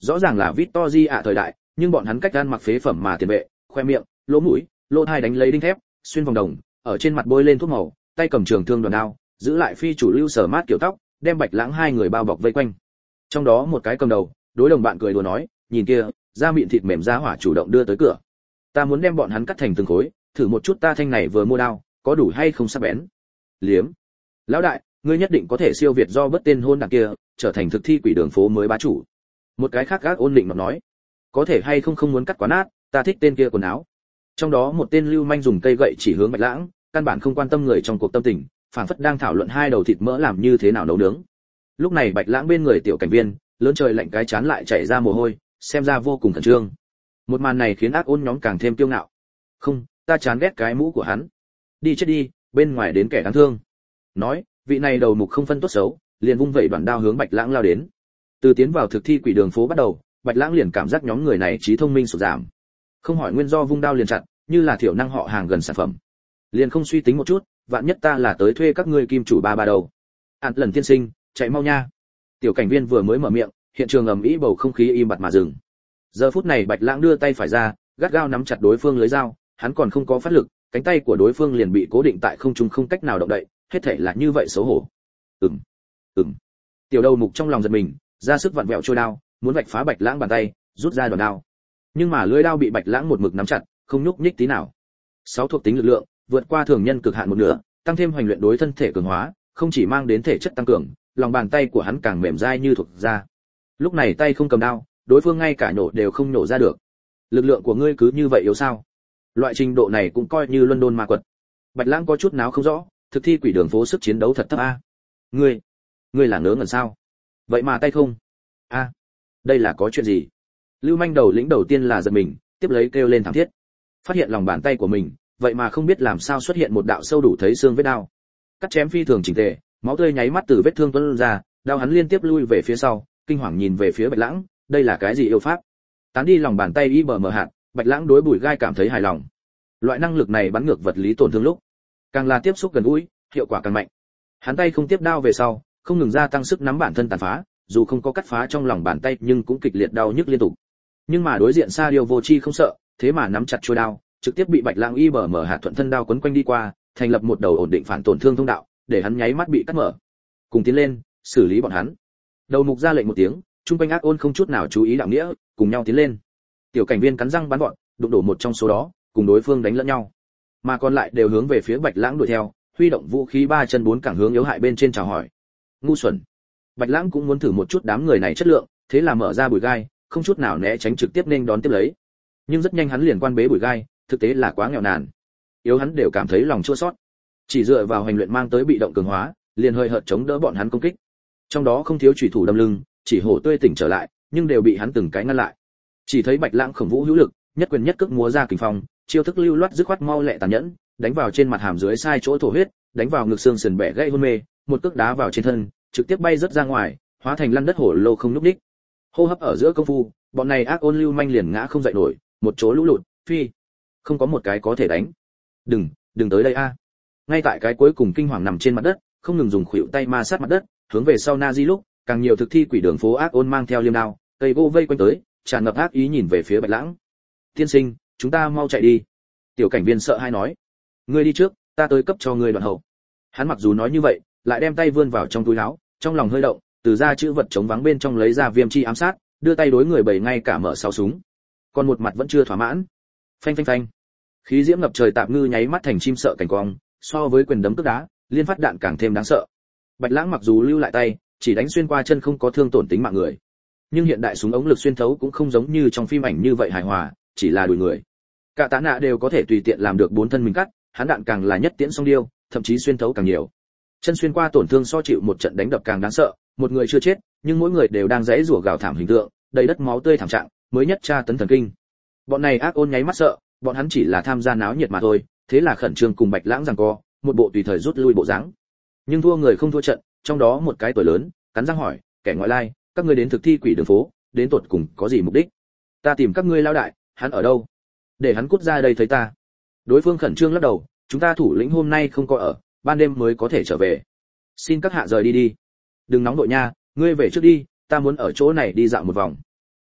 Rõ ràng là Victory ạ thời đại, nhưng bọn hắn cách ăn mặc phế phẩm mà tiền vệ, khoe miệng, lỗ mũi, lỗ tai đánh lấy đinh thép, xuyên vòng đồng, ở trên mặt bôi lên thuốc màu, tay cầm trường thương đoàn đao, giữ lại phi chủ lưu sở mát kiểu tóc, đem Bạch Lãng hai người bao bọc vây quanh. Trong đó một cái cầm đầu, đối đồng bạn cười đùa nói, nhìn kia, da mịn thịt mềm da hỏa chủ động đưa tới cửa. Ta muốn đem bọn hắn cắt thành từng khối, thử một chút ta thanh này vừa mua đao, có đủ hay không sắc bén. Liếm. Lão đại, ngươi nhất định có thể siêu việt do bất tên hôn đảng kia, trở thành thực thi quỷ đường phố mới bá chủ. Một cái khác gác ôn định mà nói, có thể hay không không muốn cắt quá nát, ta thích tên kia quần áo. Trong đó một tên lưu manh dùng cây gậy chỉ hướng Bạch Lãng, căn bản không quan tâm người trong cuộc tâm tình, phảng phất đang thảo luận hai đầu thịt mỡ làm như thế nào nấu nướng. Lúc này Bạch Lãng bên người tiểu cảnh viên, lớn trời lạnh cái chán lại chảy ra mồ hôi, xem ra vô cùng khẩn trương. Một màn này khiến ác ôn nhóm càng thêm kiêu ngạo. Không, ta chán ghét cái mũ của hắn. Đi chết đi, bên ngoài đến kẻ đáng thương. Nói, vị này đầu mục không phân tốt xấu, liền vung vẩy đoạn đao hướng Bạch Lãng lao đến. Từ tiến vào thực thi quỷ đường phố bắt đầu, Bạch Lãng liền cảm giác nhóm người này trí thông minh sụt giảm. Không hỏi nguyên do vung đao liền chặn, như là thiểu năng họ hàng gần sản phẩm. Liền không suy tính một chút, vạn nhất ta là tới thuê các ngươi kim chủ ba ba đầu. Ản lần tiên sinh, chạy mau nha. Tiểu cảnh viên vừa mới mở miệng, hiện trường ầm ĩ bầu không khí im bặt mà dừng. Giờ phút này Bạch Lãng đưa tay phải ra, gắt gao nắm chặt đối phương lưới dao, hắn còn không có phát lực, cánh tay của đối phương liền bị cố định tại không trung không cách nào động đậy, hết thảy là như vậy xấu hổ. Ừm, ừm. Tiểu đầu mục trong lòng giật mình, ra sức vặn vẹo trôi đao, muốn vạch phá Bạch Lãng bàn tay, rút ra đòn đao. Nhưng mà lưỡi đao bị Bạch Lãng một mực nắm chặt, không nhúc nhích tí nào. Sáu thuộc tính lực lượng, vượt qua thường nhân cực hạn một nửa, tăng thêm hoành luyện đối thân thể cường hóa, không chỉ mang đến thể chất tăng cường, lòng bàn tay của hắn càng mềm dai như thuộc da. Lúc này tay không cầm đao, đối phương ngay cả nổ đều không nổ ra được. Lực lượng của ngươi cứ như vậy yếu sao? Loại trình độ này cũng coi như London ma quật. Bạch Lãng có chút náo không rõ, thực thi quỷ đường phố sức chiến đấu thật thấp a. Ngươi, ngươi là ngớ ngẩn sao? Vậy mà tay không? A, đây là có chuyện gì? Lưu manh đầu lĩnh đầu tiên là giật mình, tiếp lấy kêu lên thảm thiết. Phát hiện lòng bàn tay của mình, vậy mà không biết làm sao xuất hiện một đạo sâu đủ thấy xương vết đao. Cắt chém phi thường chỉnh tề, máu tươi nháy mắt từ vết thương tuôn ra, đao hắn liên tiếp lui về phía sau, kinh hoàng nhìn về phía Bạch Lãng, đây là cái gì yêu pháp? Tán đi lòng bàn tay y bờ mờ hạt, Bạch Lãng đối Bùi Gai cảm thấy hài lòng. Loại năng lực này bắn ngược vật lý tổn thương lúc, càng là tiếp xúc gần gũi, hiệu quả càng mạnh. Hắn tay không tiếp đao về sau, không ngừng gia tăng sức nắm bản thân tàn phá, dù không có cắt phá trong lòng bàn tay nhưng cũng kịch liệt đau nhức liên tục. Nhưng mà đối diện Sa Diêu vô chi không sợ, thế mà nắm chặt chuôi đao, trực tiếp bị Bạch Lãng y bờ mở hạt thuận thân đao quấn quanh đi qua, thành lập một đầu ổn định phản tổn thương thông đạo, để hắn nháy mắt bị cắt mở. Cùng tiến lên, xử lý bọn hắn. Đầu mục ra lệnh một tiếng, trung quanh ác ôn không chút nào chú ý đạo nghĩa, cùng nhau tiến lên. Tiểu cảnh viên cắn răng bắn gọn, đụng đổ một trong số đó, cùng đối phương đánh lẫn nhau. Mà còn lại đều hướng về phía Bạch Lãng đuổi theo, huy động vũ khí ba chân bốn cẳng hướng yếu hại bên trên chào hỏi. Ngu xuẩn. Bạch Lãng cũng muốn thử một chút đám người này chất lượng, thế là mở ra Bùi Gai, không chút nào né tránh trực tiếp nên đón tiếp lấy. Nhưng rất nhanh hắn liền quan bế Bùi Gai, thực tế là quá nghèo nàn. Yếu hắn đều cảm thấy lòng chua xót. Chỉ dựa vào hành luyện mang tới bị động cường hóa, liền hơi hợt chống đỡ bọn hắn công kích. Trong đó không thiếu chủy thủ đâm lưng, chỉ hổ tươi tỉnh trở lại, nhưng đều bị hắn từng cái ngăn lại. Chỉ thấy Bạch Lãng khổng vũ hữu lực, nhất quyền nhất cước múa ra kình phong, chiêu thức lưu loát dứt khoát mau lẹ tàn nhẫn, đánh vào trên mặt hàm dưới sai chỗ thổ huyết, đánh vào ngực xương sườn bẻ gãy hôn mê, một cước đá vào trên thân, trực tiếp bay rất ra ngoài, hóa thành lăn đất hổ lô không núp đích. Hô hấp ở giữa công phu, bọn này ác ôn lưu manh liền ngã không dậy nổi, một chỗ lũ lụt, phi, không có một cái có thể đánh. Đừng, đừng tới đây a. Ngay tại cái cuối cùng kinh hoàng nằm trên mặt đất, không ngừng dùng khuỷu tay ma sát mặt đất, hướng về sau Nazi lúc, càng nhiều thực thi quỷ đường phố ác ôn mang theo liêm đao, cây gỗ vây quanh tới, tràn ngập ác ý nhìn về phía Bạch Lãng. Tiên sinh, chúng ta mau chạy đi. Tiểu cảnh viên sợ hãi nói. Ngươi đi trước, ta tới cấp cho ngươi đoạn hậu. Hắn mặc dù nói như vậy, lại đem tay vươn vào trong túi áo, trong lòng hơi động, từ ra chữ vật chống vắng bên trong lấy ra viêm chi ám sát, đưa tay đối người bầy ngay cả mở sáu súng. Còn một mặt vẫn chưa thỏa mãn. Phanh phanh phanh. Khí diễm ngập trời tạp ngư nháy mắt thành chim sợ cảnh quang, so với quyền đấm cước đá, liên phát đạn càng thêm đáng sợ. Bạch Lãng mặc dù lưu lại tay, chỉ đánh xuyên qua chân không có thương tổn tính mạng người. Nhưng hiện đại súng ống lực xuyên thấu cũng không giống như trong phim ảnh như vậy hài hòa, chỉ là đùi người. Cả tá nạ đều có thể tùy tiện làm được bốn thân mình cắt, hắn đạn càng là nhất tiễn song điêu, thậm chí xuyên thấu càng nhiều. Chân xuyên qua tổn thương so chịu một trận đánh đập càng đáng sợ, một người chưa chết, nhưng mỗi người đều đang giãy rủa gào thảm hình tượng, đầy đất máu tươi thảm trạng, mới nhất tra tấn thần kinh. Bọn này ác ôn nháy mắt sợ, bọn hắn chỉ là tham gia náo nhiệt mà thôi, thế là khẩn trương cùng Bạch Lãng giằng co, một bộ tùy thời rút lui bộ dáng. Nhưng thua người không thua trận, trong đó một cái tuổi lớn, cắn răng hỏi, kẻ ngoại lai, các ngươi đến thực thi quỷ đường phố, đến tột cùng có gì mục đích? Ta tìm các ngươi lao đại, hắn ở đâu? Để hắn cút ra đây thấy ta. Đối phương khẩn trương lắc đầu, chúng ta thủ lĩnh hôm nay không có ở, ban đêm mới có thể trở về. Xin các hạ rời đi đi. Đừng nóng đội nha, ngươi về trước đi, ta muốn ở chỗ này đi dạo một vòng.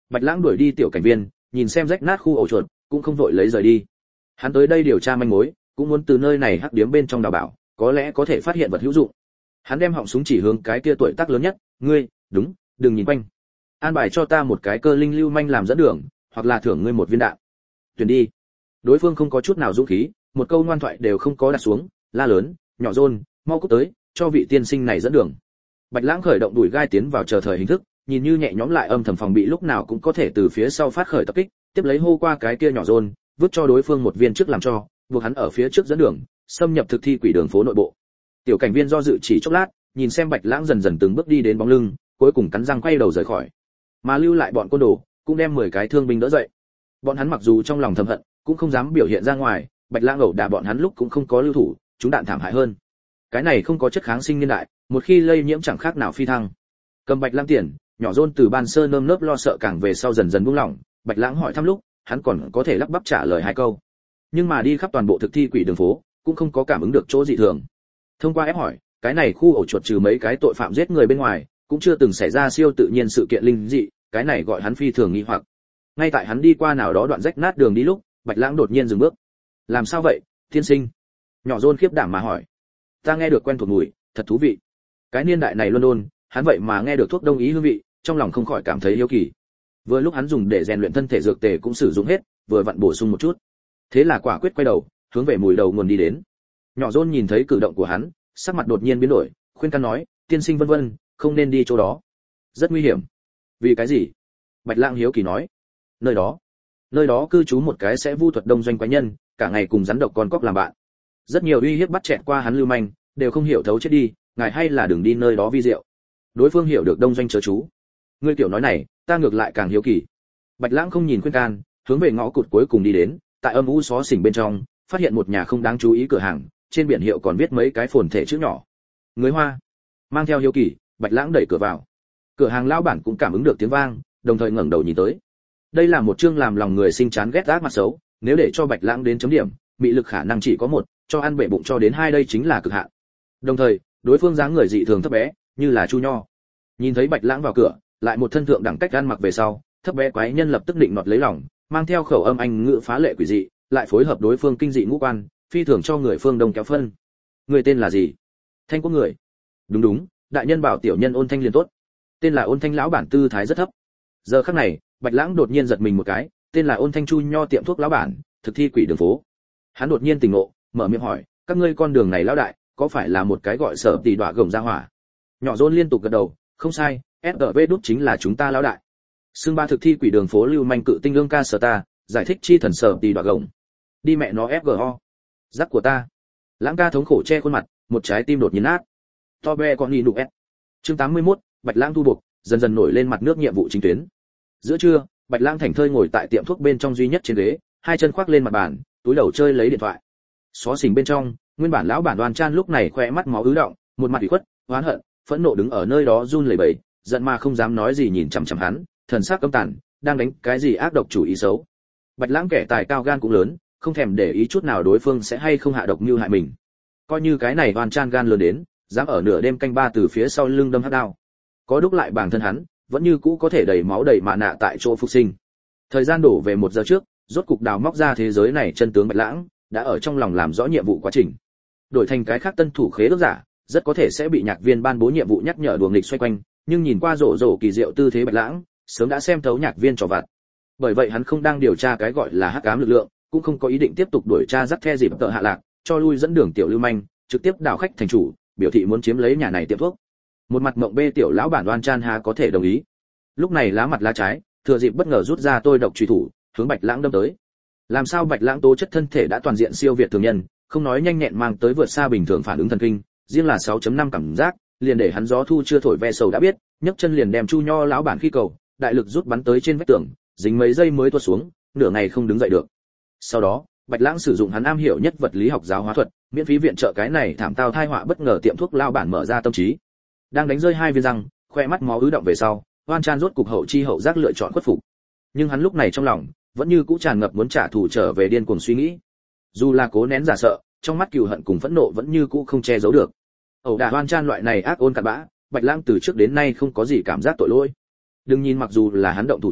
Bạch Lãng đuổi đi tiểu cảnh viên, nhìn xem rách nát khu ổ chuột, cũng không vội lấy rời đi. Hắn tới đây điều tra manh mối, cũng muốn từ nơi này hắc điếm bên trong đào bảo, có lẽ có thể phát hiện vật hữu dụng. Hắn đem họng súng chỉ hướng cái kia tuổi tác lớn nhất, "Ngươi, đúng, đừng nhìn quanh. An bài cho ta một cái cơ linh lưu manh làm dẫn đường, hoặc là thưởng ngươi một viên đạn." "Tuyển đi." Đối phương không có chút nào dũng khí, một câu ngoan thoại đều không có đặt xuống, la lớn, "Nhỏ Rôn, mau cút tới, cho vị tiên sinh này dẫn đường." Bạch Lãng khởi động đuổi gai tiến vào chờ thời hình thức, nhìn như nhẹ nhõm lại âm thầm phòng bị lúc nào cũng có thể từ phía sau phát khởi tập kích, tiếp lấy hô qua cái kia nhỏ Rôn, vứt cho đối phương một viên trước làm cho, buộc hắn ở phía trước dẫn đường, xâm nhập thực thi quỷ đường phố nội bộ. Tiểu cảnh viên do dự chỉ chốc lát, nhìn xem Bạch Lãng dần dần từng bước đi đến bóng lưng, cuối cùng cắn răng quay đầu rời khỏi. Mà lưu lại bọn côn đồ, cũng đem mười cái thương binh đỡ dậy. Bọn hắn mặc dù trong lòng thầm hận, cũng không dám biểu hiện ra ngoài, Bạch Lãng ẩu đả bọn hắn lúc cũng không có lưu thủ, chúng đạn thảm hại hơn. Cái này không có chất kháng sinh niên đại, một khi lây nhiễm chẳng khác nào phi thăng. Cầm Bạch Lãng tiền, nhỏ Rôn từ ban sơ nơm nớp lo sợ càng về sau dần dần buông lỏng, Bạch Lãng hỏi thăm lúc, hắn còn có thể lắp bắp trả lời hai câu. Nhưng mà đi khắp toàn bộ thực thi quỷ đường phố, cũng không có cảm ứng được chỗ dị thường. Thông qua ép hỏi, cái này khu ổ chuột trừ mấy cái tội phạm giết người bên ngoài, cũng chưa từng xảy ra siêu tự nhiên sự kiện linh dị, cái này gọi hắn phi thường nghi hoặc. Ngay tại hắn đi qua nào đó đoạn rách nát đường đi lúc, Bạch Lãng đột nhiên dừng bước. "Làm sao vậy, tiên sinh?" Nhỏ Rôn khiếp đảm mà hỏi. "Ta nghe được quen thuộc mùi, thật thú vị." Cái niên đại này London, hắn vậy mà nghe được thuốc đông y hương vị, trong lòng không khỏi cảm thấy hiếu kỳ. Vừa lúc hắn dùng để rèn luyện thân thể dược tề cũng sử dụng hết, vừa vặn bổ sung một chút. Thế là quả quyết quay đầu, hướng về mùi đầu nguồn đi đến. Nhỏ Rôn nhìn thấy cử động của hắn, sắc mặt đột nhiên biến đổi, khuyên can nói, "Tiên sinh vân vân, không nên đi chỗ đó, rất nguy hiểm." "Vì cái gì?" Bạch Lãng hiếu kỳ nói. "Nơi đó, nơi đó cư trú một cái sẽ vu thuật đông doanh quái nhân, cả ngày cùng rắn độc con cóc làm bạn. Rất nhiều uy hiếp bắt chẹt qua hắn lưu manh, đều không hiểu thấu chết đi, ngài hay là đừng đi nơi đó vi diệu." Đối phương hiểu được đông doanh chớ chú. Ngươi tiểu nói này, ta ngược lại càng hiếu kỳ. Bạch Lãng không nhìn khuyên can, hướng về ngõ cụt cuối cùng đi đến, tại âm u xó xỉnh bên trong, phát hiện một nhà không đáng chú ý cửa hàng, trên biển hiệu còn viết mấy cái phồn thể chữ nhỏ. Người Hoa. Mang theo hiếu kỳ, Bạch Lãng đẩy cửa vào. Cửa hàng lão bản cũng cảm ứng được tiếng vang, đồng thời ngẩng đầu nhìn tới. Đây là một chương làm lòng người sinh chán ghét ác mặt xấu, nếu để cho Bạch Lãng đến chấm điểm, mị lực khả năng chỉ có một, cho ăn bể bụng cho đến hai đây chính là cực hạn. Đồng thời, đối phương dáng người dị thường thấp bé, như là chu nho. Nhìn thấy Bạch Lãng vào cửa, lại một thân thượng đẳng cách ăn mặc về sau, thấp bé quái nhân lập tức định nọt lấy lòng, mang theo khẩu âm anh ngữ phá lệ quỷ dị, lại phối hợp đối phương kinh dị ngũ quan, phi thường cho người phương đông kéo phân. Người tên là gì? Thanh Quốc người. Đúng đúng, đại nhân bảo tiểu nhân Ôn Thanh liền tốt. Tên là Ôn Thanh lão bản tư thái rất thấp. Giờ khắc này, Bạch Lãng đột nhiên giật mình một cái, tên là Ôn Thanh chu nho tiệm thuốc lão bản, thực thi quỷ đường phố. Hắn đột nhiên tỉnh ngộ, mở miệng hỏi, các ngươi con đường này lão đại, có phải là một cái gọi sở tỷ đọa gồng ra hỏa? Nhỏ Rôn liên tục gật đầu, không sai, ét giê vê đút chính là chúng ta lão đại. Xương ba thực thi quỷ đường phố lưu manh cự tinh lương ca sở ta, giải thích chi thần sở tỷ đọa gồng. Đi mẹ nó ép giê o. Giắc của ta. Lãng ca thống khổ che khuôn mặt, một trái tim đột nhiên nát. To be con đi nụ ép. Chương tám mươi mốt, Bạch Lãng thu buộc, dần dần nổi lên mặt nước nhiệm vụ chính tuyến. Giữa trưa, Bạch Lãng thảnh thơi ngồi tại tiệm thuốc bên trong duy nhất trên ghế, hai chân khoác lên mặt bàn, túi đầu chơi lấy điện thoại. Xó xỉnh bên trong, nguyên bản lão bản Đoan Chan lúc này khỏe mắt máu ứ động, một mặt ủy khuất, oán hận, phẫn nộ đứng ở nơi đó run lẩy bẩy, giận mà không dám nói gì nhìn chằm chằm hắn, thần sắc căm tàn, đang đánh cái gì ác độc chủ ý xấu. Bạch Lãng kẻ tài cao gan cũng lớn, không thèm để ý chút nào đối phương sẽ hay không hạ độc mưu hại mình. Coi như cái này Đoan Chan gan lớn đến, dám ở nửa đêm canh ba từ phía sau lưng đâm hắc đao. Có đúc lại bản thân hắn, vẫn như cũ có thể đầy máu đầy mạ nạ tại chỗ phục sinh. Thời gian đổ về một giờ trước, rốt cục đào móc ra thế giới này chân tướng Bạch Lãng, đã ở trong lòng làm rõ nhiệm vụ quá trình. Đổi thành cái khác tân thủ khế ước giả, rất có thể sẽ bị nhạc viên ban bố nhiệm vụ nhắc nhở đùa nghịch xoay quanh, nhưng nhìn qua rổ rổ kỳ diệu tư thế Bạch Lãng, sớm đã xem thấu nhạc viên trò vặt. Bởi vậy hắn không đang điều tra cái gọi là hắc ám lực lượng, cũng không có ý định tiếp tục đuổi tra dắt the dịp tợ hạ lạc, cho lui dẫn đường tiểu lưu manh, trực tiếp đảo khách thành chủ, biểu thị muốn chiếm lấy nhà này tiệm thuốc. Một mặt mộng bê tiểu lão bản Đoan Chan há có thể đồng ý. Lúc này lá mặt lá trái, thừa dịp bất ngờ rút ra tôi độc truy thủ, hướng Bạch Lãng đâm tới. Làm sao Bạch Lãng tố chất thân thể đã toàn diện siêu việt thường nhân, không nói nhanh nhẹn mang tới vượt xa bình thường phản ứng thần kinh, riêng là sáu chấm năm cảm giác, liền để hắn gió thu chưa thổi ve sầu đã biết, nhấc chân liền đem Chu Nho lão bản khi cầu, đại lực rút bắn tới trên vách tường, dính mấy giây mới tuột xuống, nửa ngày không đứng dậy được. Sau đó, Bạch Lãng sử dụng hắn am hiểu nhất vật lý học giáo hóa thuật, miễn phí viện trợ cái này thảm tao thai họa bất ngờ tiệm thuốc lão bản mở ra tâm trí. Đang đánh rơi hai viên răng, khoe mắt máu ứ động về sau, Đoan Chan rốt cục hậu chi hậu giác lựa chọn khuất phục. Nhưng hắn lúc này trong lòng vẫn như cũ tràn ngập muốn trả thù trở về điên cuồng suy nghĩ. Dù là cố nén giả sợ, trong mắt cừu hận cùng phẫn nộ vẫn như cũ không che giấu được. Ẩu đả Đoan Chan loại này ác ôn cặn bã, Bạch Lãng từ trước đến nay không có gì cảm giác tội lỗi. Đừng nhìn mặc dù là hắn động thủ trước,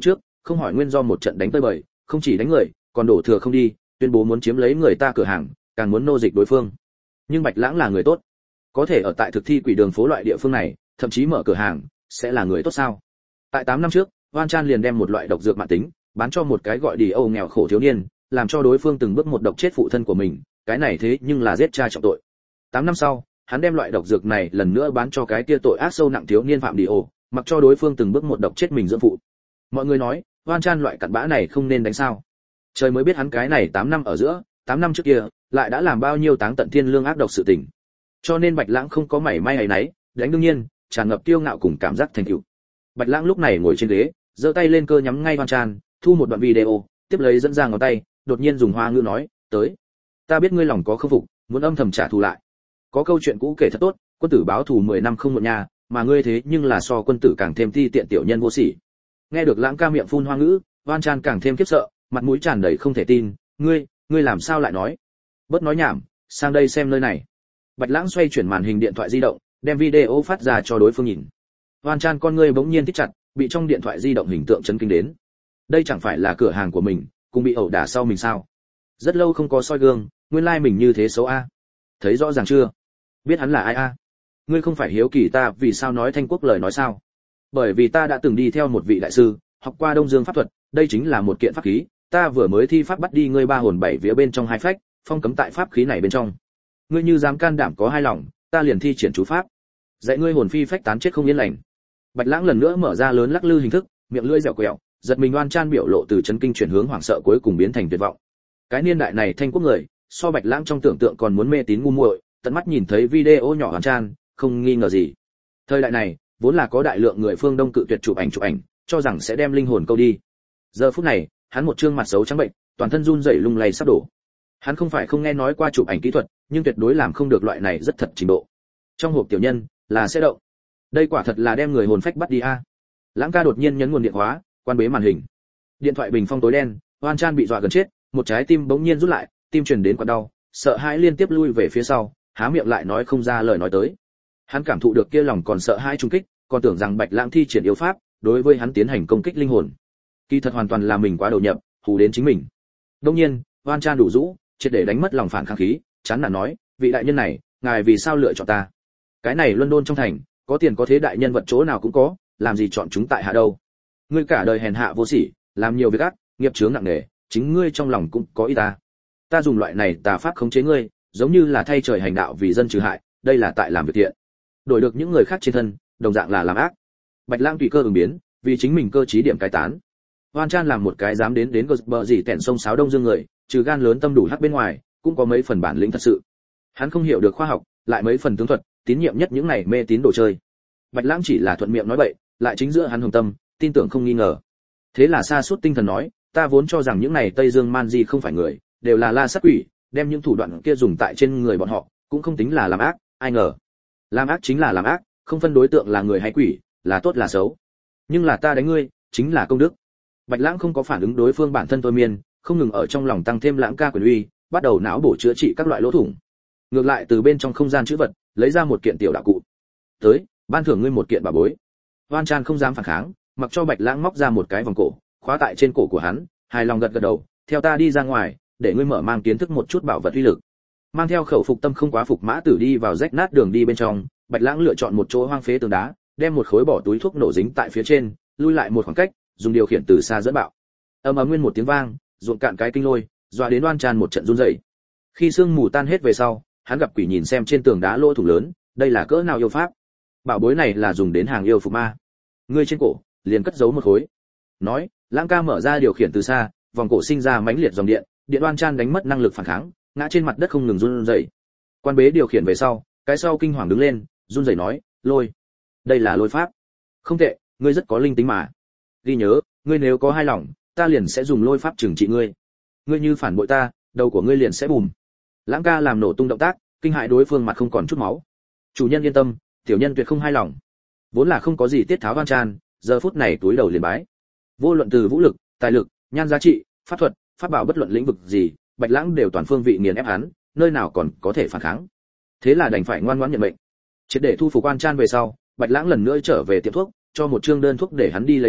không hỏi nguyên do một trận đánh tơi bời, không chỉ đánh người, còn đổ thừa không đi, tuyên bố muốn chiếm lấy người ta cửa hàng, càng muốn nô dịch đối phương. Nhưng Bạch Lãng là người tốt, có thể ở tại thực thi quỷ đường phố loại địa phương này, thậm chí mở cửa hàng, sẽ là người tốt sao? Tại tám năm trước, Hoan Chan liền đem một loại độc dược mãn tính bán cho một cái gọi Đi Âu nghèo khổ thiếu niên, làm cho đối phương từng bước một độc chết phụ thân của mình, cái này thế nhưng là giết cha trọng tội. tám năm sau, hắn đem loại độc dược này lần nữa bán cho cái kia tội ác sâu nặng thiếu niên phạm Đi Âu, mặc cho đối phương từng bước một độc chết mình dưỡng phụ. Mọi người nói, Hoan Chan loại cặn bã này không nên đánh sao? Trời mới biết hắn cái này tám năm ở giữa, tám năm trước kia, lại đã làm bao nhiêu táng tận thiên lương ác độc sự tình. Cho nên Bạch Lãng không có mảy may ấy nấy, đánh đương nhiên, tràn ngập kiêu ngạo cùng cảm giác thành tựu. Bạch Lãng lúc này ngồi trên ghế, giơ tay lên cơ nhắm ngay Hoan Chan, thu một đoạn video, tiếp lấy dẫn ra ngón tay, đột nhiên dùng hoa ngữ nói, "Tới, ta biết ngươi lòng có không phục, muốn âm thầm trả thù lại. Có câu chuyện cũ kể thật tốt, quân tử báo thù mười năm không muộn nha, mà ngươi thế nhưng là so quân tử càng thêm ti tiện tiểu nhân vô sỉ." Nghe được Lãng ca miệng phun hoa ngữ, Hoan Chan càng thêm khiếp sợ, mặt mũi tràn đầy không thể tin, "Ngươi, ngươi làm sao lại nói? Bớt nói nhảm, sang đây xem nơi này." Bạch Lãng xoay chuyển màn hình điện thoại di động, đem video phát ra cho đối phương nhìn. Hoan Chan con ngươi bỗng nhiên thích chặt, bị trong điện thoại di động hình tượng chấn kinh đến. Đây chẳng phải là cửa hàng của mình, cùng bị ẩu đả sau mình sao? Rất lâu không có soi gương, nguyên lai like mình như thế xấu a. Thấy rõ ràng chưa? Biết hắn là ai a? Ngươi không phải hiếu kỳ ta vì sao nói Thanh Quốc lời nói sao? Bởi vì ta đã từng đi theo một vị đại sư, học qua Đông Dương pháp thuật, đây chính là một kiện pháp khí, ta vừa mới thi pháp bắt đi ngươi ba hồn bảy vía bên trong hai phách, phong cấm tại pháp khí này bên trong. Ngươi như dám can đảm có hai lòng, ta liền thi triển chú pháp, dạy ngươi hồn phi phách tán chết không yên lành. Bạch Lãng lần nữa mở ra lớn lắc lư hình thức, miệng lưỡi dẻo quẹo, giật mình Hoan Chan biểu lộ từ chấn kinh chuyển hướng hoảng sợ cuối cùng biến thành tuyệt vọng. Cái niên đại này Thanh Quốc người, so Bạch Lãng trong tưởng tượng còn muốn mê tín ngu muội, tận mắt nhìn thấy video nhỏ Hoan Chan, không nghi ngờ gì. Thời đại này, vốn là có đại lượng người phương Đông cự tuyệt chụp ảnh chụp ảnh, cho rằng sẽ đem linh hồn câu đi. Giờ phút này, hắn một trương mặt xấu trắng bệnh, toàn thân run rẩy lung lay sắp đổ. Hắn không phải không nghe nói qua chụp ảnh kỹ thuật, nhưng tuyệt đối làm không được loại này rất thật trình độ. Trong hộp tiểu nhân là sẽ động. Đây quả thật là đem người hồn phách bắt đi a. Lãng ca đột nhiên nhấn nguồn điện hóa, quan bế màn hình. Điện thoại bình phong tối đen, Hoan Chan bị dọa gần chết, một trái tim bỗng nhiên rút lại, tim truyền đến quặn đau, sợ hãi liên tiếp lui về phía sau, há miệng lại nói không ra lời nói tới. Hắn cảm thụ được kia lòng còn sợ hãi trung kích, còn tưởng rằng Bạch Lãng thi triển yêu pháp, đối với hắn tiến hành công kích linh hồn. Kỳ thật hoàn toàn là mình quá đầu nhập, hù đến chính mình. Đương nhiên, Hoan Chan đủ rũ, triệt để đánh mất lòng phản kháng khí, chán nản nói, vị đại nhân này, ngài vì sao lựa chọn ta? Cái này London trong thành, có tiền có thế đại nhân vật chỗ nào cũng có, làm gì chọn chúng tại hạ đâu? Ngươi cả đời hèn hạ vô sỉ, làm nhiều việc ác, nghiệp chướng nặng nề, chính ngươi trong lòng cũng có ý ta. Ta dùng loại này tà pháp khống chế ngươi, giống như là thay trời hành đạo vì dân trừ hại, đây là tại làm việc thiện. Đổi được những người khác trên thân, đồng dạng là làm ác. Bạch Lãng tùy cơ ứng biến, vì chính mình cơ trí điểm cai tán. Hoan Chan làm một cái dám đến đến bờ gì tẹn sông sáo Đông Dương người, trừ gan lớn tâm đủ hắc bên ngoài, cũng có mấy phần bản lĩnh thật sự. Hắn không hiểu được khoa học, lại mấy phần tướng thuật, tín nhiệm nhất những này mê tín đồ chơi. Bạch Lãng chỉ là thuận miệng nói bậy, lại chính giữa hắn hồng tâm, tin tưởng không nghi ngờ. Thế là sa sút tinh thần nói, ta vốn cho rằng những này Tây Dương Man Di không phải người, đều là la sát quỷ, đem những thủ đoạn kia dùng tại trên người bọn họ, cũng không tính là làm ác, ai ngờ. Làm ác chính là làm ác, không phân đối tượng là người hay quỷ, là tốt là xấu. Nhưng là ta đánh ngươi, chính là công đức. Bạch Lãng không có phản ứng đối phương bản thân thôi miên, không ngừng ở trong lòng tăng thêm Lãng ca quyền uy, bắt đầu não bổ chữa trị các loại lỗ thủng. Ngược lại từ bên trong không gian chữ vật, lấy ra một kiện tiểu đạo cụ. Tới, ban thưởng ngươi một kiện bảo bối. Hoan Chan không dám phản kháng, mặc cho Bạch Lãng móc ra một cái vòng cổ, khóa tại trên cổ của hắn, hài lòng gật gật đầu, theo ta đi ra ngoài, để ngươi mở mang kiến thức một chút bảo vật uy lực. Mang theo khẩu phục tâm không quá phục mã tử đi vào rách nát đường đi bên trong, Bạch Lãng lựa chọn một chỗ hoang phế tường đá, đem một khối bỏ túi thuốc nổ dính tại phía trên, lui lại một khoảng cách, dùng điều khiển từ xa dẫn bạo. Ầm ầm nguyên một tiếng vang, ruộng cạn cái kinh lôi, dọa đến Hoan Chan một trận run rẩy. Khi sương mù tan hết về sau, hắn gặp quỷ nhìn xem trên tường đá lỗ thủng lớn, đây là cỡ nào yêu pháp? Bảo bối này là dùng đến hàng yêu phục ma. Ngươi trên cổ liền cất giấu một khối. Nói, Lãng ca mở ra điều khiển từ xa, vòng cổ sinh ra mãnh liệt dòng điện, điện Hoan Chan đánh mất năng lực phản kháng, ngã trên mặt đất không ngừng run rẩy. Quan bế điều khiển về sau, cái sau kinh hoàng đứng lên, run rẩy nói, lôi, đây là lôi pháp. Không tệ, ngươi rất có linh tính mà. Ghi nhớ, ngươi nếu có hai lòng, ta liền sẽ dùng lôi pháp trừng trị ngươi. Ngươi như phản bội ta, đầu của ngươi liền sẽ bùm. Lãng ca làm nổ tung động tác, kinh hại đối phương mặt không còn chút máu. Chủ nhân yên tâm, tiểu nhân tuyệt không hai lòng. Vốn là không có gì tiết tháo Hoan Chan, giờ phút này túi đầu liền bái. Vô luận từ vũ lực, tài lực, nhan giá trị, pháp thuật, pháp bảo bất luận lĩnh vực gì, Bạch Lãng đều toàn phương vị nghiền ép hắn, nơi nào còn có thể phản kháng. Thế là đành phải ngoan ngoãn nhận mệnh. Triệt để thu phục Hoan Chan về sau, Bạch Lãng lần nữa trở về tiệm thuốc, cho một trương đơn thuốc để hắn đi lấy thuốc,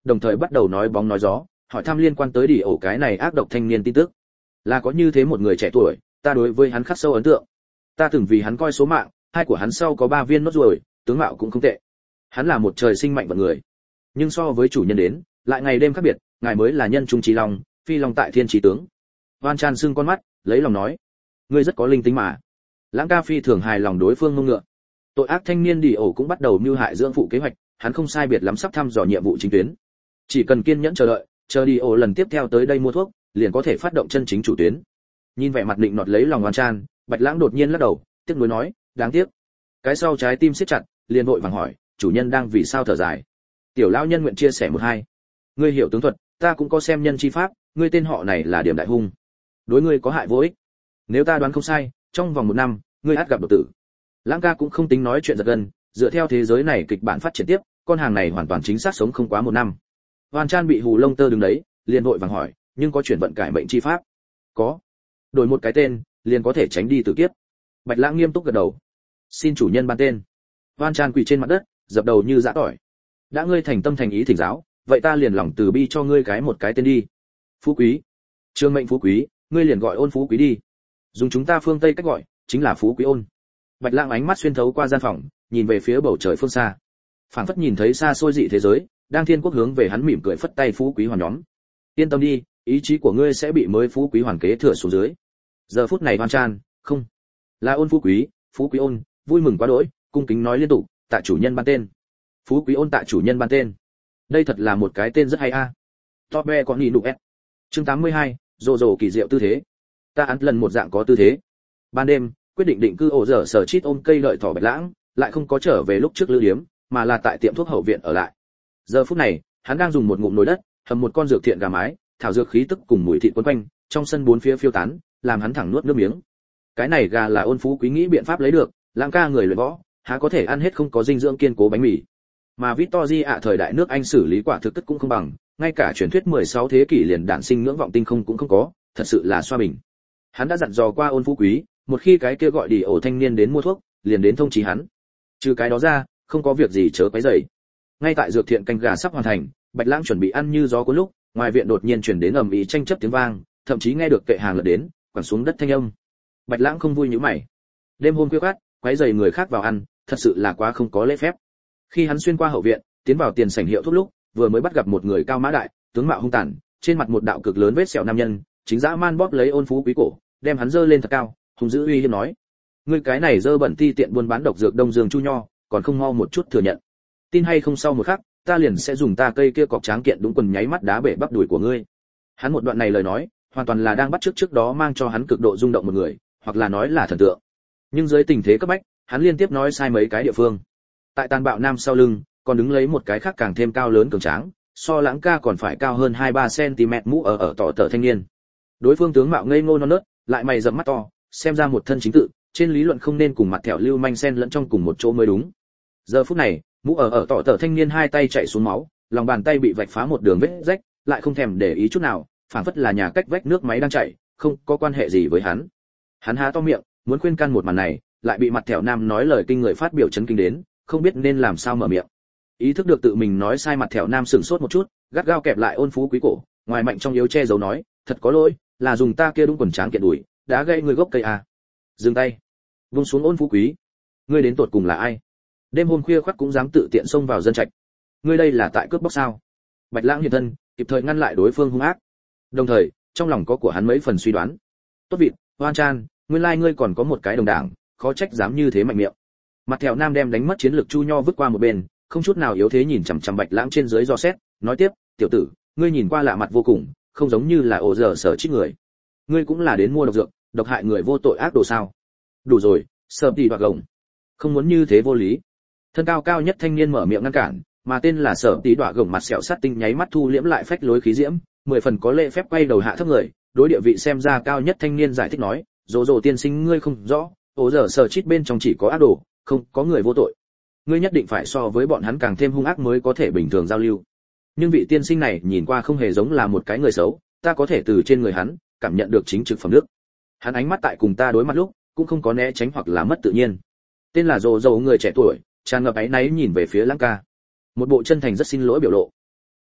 đồng thời bắt đầu nói bóng nói gió, hỏi thăm liên quan tới đi ổ cái này ác độc thanh niên tin tức. Là có như thế một người trẻ tuổi, ta đối với hắn khắc sâu ấn tượng. Ta từng vì hắn coi số mạng, hai của hắn sau có ba viên nốt ruồi, tướng mạo cũng không tệ. Hắn là một trời sinh mạnh vận người, nhưng so với chủ nhân đến, lại ngày đêm khác biệt, ngài mới là nhân trung trí long, phi long tại thiên trí tướng. Van Chan sưng con mắt, lấy lòng nói, ngươi rất có linh tính mà. Lãng ca phi thường hài lòng đối phương ngông ngựa. Tội ác thanh niên đi ổ cũng bắt đầu mưu hại dưỡng phụ kế hoạch, hắn không sai biệt lắm sắp thăm dò nhiệm vụ chính tuyến. Chỉ cần kiên nhẫn chờ đợi, chờ đi ổ lần tiếp theo tới đây mua thuốc, liền có thể phát động chân chính chủ tuyến. Nhìn vẻ mặt định nọt lấy lòng Van Chan, Bạch Lãng đột nhiên lắc đầu, tiếc nuối nói, đáng tiếc. Cái sau trái tim siết chặt, liền vội vàng hỏi, chủ nhân đang vì sao thở dài? Tiểu lão nhân nguyện chia sẻ một hai. Ngươi hiểu tướng thuật, ta cũng có xem nhân chi pháp, ngươi tên họ này là Điểm Đại Hung. Đối ngươi có hại vô ích. Nếu ta đoán không sai, trong vòng một năm, ngươi ắt gặp độc tử. Lãng ca cũng không tính nói chuyện giật gân, dựa theo thế giới này kịch bản phát triển tiếp, con hàng này hoàn toàn chính xác sống không quá một năm. Van Chan bị hù lông tơ đứng đấy, liền vội vàng hỏi, nhưng có chuyển vận cải mệnh chi pháp? Có. Đổi một cái tên, liền có thể tránh đi tử kiếp. Bạch Lãng nghiêm túc gật đầu. Xin chủ nhân ban tên. Van Chan quỳ trên mặt đất, dập đầu như dã tỏi. Đã ngươi thành tâm thành ý thỉnh giáo, vậy ta liền lòng từ bi cho ngươi cái một cái tên đi. Phú Quý. Trương mệnh Phú Quý, ngươi liền gọi Ôn Phú Quý đi. Dùng chúng ta phương Tây cách gọi, chính là Phú Quý Ôn. Bạch Lãng ánh mắt xuyên thấu qua gian phòng, nhìn về phía bầu trời phương xa. Phảng phất nhìn thấy xa xôi dị thế giới, đang thiên quốc hướng về hắn mỉm cười phất tay Phú Quý hoàn nhóm. Yên tâm đi, ý chí của ngươi sẽ bị mới Phú Quý hoàn kế thừa xuống dưới. Giờ phút này Van Chan, không, là Ôn Phú Quý, Phú Quý Ôn, vui mừng quá đỗi, cung kính nói liên tục, tạ chủ nhân ban tên. Phú Quý Ôn tạ chủ nhân ban tên. Đây thật là một cái tên rất hay a. À. Top be có nhị nụ s. Chương tám mươi hai, rồ rồ kỳ diệu tư thế. Ta ăn lần một dạng có tư thế. Ban đêm, quyết định định cư ổ dở sở chít ôm cây đợi thỏ Bạch Lãng, lại không có trở về lúc trước lữ điếm, mà là tại tiệm thuốc hậu viện ở lại. Giờ phút này, hắn đang dùng một ngụm nồi đất, hầm một con dược thiện gà mái, thảo dược khí tức cùng mùi thịt quấn quanh, trong sân bốn phía phiêu tán, làm hắn thẳng nuốt nước miếng. Cái này gà là Ôn Phú Quý nghĩ biện pháp lấy được, Lãng ca người luyện võ, há có thể ăn hết không có dinh dưỡng kiên cố bánh mì. Mà Victory ạ thời đại nước Anh xử lý quả thực tất cũng không bằng, ngay cả truyền thuyết mười sáu thế kỷ liền đản sinh ngưỡng vọng tinh không cũng không có, thật sự là xoa bình. Hắn đã dặn dò qua Ôn Phú Quý, một khi cái kia gọi đi ổ thanh niên đến mua thuốc, liền đến thông chí hắn. Trừ cái đó ra, không có việc gì chớ quấy rầy. Ngay tại dược thiện canh gà sắp hoàn thành, Bạch Lãng chuẩn bị ăn như gió cuốn lúc, ngoài viện đột nhiên truyền đến ầm ĩ tranh chấp tiếng vang, thậm chí nghe được kệ hàng lật đến, quẳng xuống đất thanh âm. Bạch Lãng không vui nhíu mày. Đêm hôm khuya khoắt, quấy rầy người khác vào ăn, thật sự là quá không có lễ phép. Khi hắn xuyên qua hậu viện, tiến vào tiền sảnh hiệu thuốc lúc, vừa mới bắt gặp một người cao mã đại, tướng mạo hung tàn, trên mặt một đạo cực lớn vết sẹo nam nhân, chính dã man bóp lấy Ôn Phú Quý cổ, đem hắn giơ lên thật cao, hung dữ uy hiếp nói: "Ngươi cái này dơ bẩn ti tiện buôn bán độc dược Đông Dương Chu Nho, còn không mau một chút thừa nhận. Tin hay không sau một khắc, ta liền sẽ dùng ta cây kia cọc tráng kiện đúng quần nháy mắt đá bể bắp đùi của ngươi." Hắn một đoạn này lời nói, hoàn toàn là đang bắt chước trước đó mang cho hắn cực độ rung động một người, hoặc là nói là thần tượng. Nhưng dưới tình thế cấp bách, hắn liên tiếp nói sai mấy cái địa phương. Tại tàn bạo nam sau lưng, còn đứng lấy một cái khác càng thêm cao lớn cường tráng, so Lãng ca còn phải cao hơn hai ba xăng-ti-mét mũ ở ở tỏ tở thanh niên. Đối phương tướng mạo ngây ngô non nớt, lại mày rậm mắt to, xem ra một thân chính tự, trên lý luận không nên cùng mặt thẹo lưu manh xen lẫn trong cùng một chỗ mới đúng. Giờ phút này, mũ ở ở tỏ tở thanh niên hai tay chảy xuống máu, lòng bàn tay bị vạch phá một đường vết rách, lại không thèm để ý chút nào, phảng phất là nhà cách vách nước máy đang chảy, không có quan hệ gì với hắn. Hắn há to miệng, muốn khuyên can một màn này, lại bị mặt thẹo nam nói lời kinh người phát biểu chấn kinh đến, không biết nên làm sao mở miệng. Ý thức được tự mình nói sai, mặt thẹo nam sửng sốt một chút, gắt gao kẹp lại Ôn Phú Quý cổ, ngoài mạnh trong yếu che giấu nói: "Thật có lỗi, là dùng ta kia đúng quần tráng kiện đùi, đá gãy người gốc cây à." Dừng tay. Vung xuống Ôn Phú Quý. Ngươi đến tột cùng là ai? Đêm hôm khuya khoắt cũng dám tự tiện xông vào dân trạch. Ngươi đây là tại cướp bóc sao? Bạch Lãng hiện thân, kịp thời ngăn lại đối phương hung ác. Đồng thời, trong lòng có của hắn mấy phần suy đoán. Tốt vịt, Van Chan, nguyên lai ngươi còn có một cái đồng đảng, khó trách dám như thế mạnh miệng. Mặt thẹo nam đem đánh mất chiến lược Chu Nho vứt qua một bên, không chút nào yếu thế nhìn chằm chằm Bạch Lãng trên dưới dò xét, nói tiếp: "Tiểu tử, ngươi nhìn qua lạ mặt vô cùng, không giống như là ổ dở sở chít người. Ngươi cũng là đến mua độc dược, độc hại người vô tội ác đồ sao?" Đủ rồi, sợ tỷ đoạt gồng. Không muốn như thế vô lý. Thân cao cao nhất thanh niên mở miệng ngăn cản, mà tên là Sở Tỷ Đoạ gồng mặt sẹo sắt tinh nháy mắt thu liễm lại phách lối khí diễm, mười phần có lễ phép quay đầu hạ thấp người, đối địa vị xem ra cao nhất thanh niên giải thích nói: "Dỗ dỗ tiên sinh, ngươi không rõ, ố giờ sở chít bên trong chỉ có ác đồ, không có người vô tội. Ngươi nhất định phải so với bọn hắn càng thêm hung ác mới có thể bình thường giao lưu. Nhưng vị tiên sinh này nhìn qua không hề giống là một cái người xấu, ta có thể từ trên người hắn cảm nhận được chính trực phẩm đức." Hắn ánh mắt tại cùng ta đối mặt lúc, cũng không có né tránh hoặc là mất tự nhiên. Tên là Dỗ dỗ người trẻ tuổi, tràn ngập áy náy nhìn về phía Lãng ca, một bộ chân thành rất xin lỗi biểu lộ.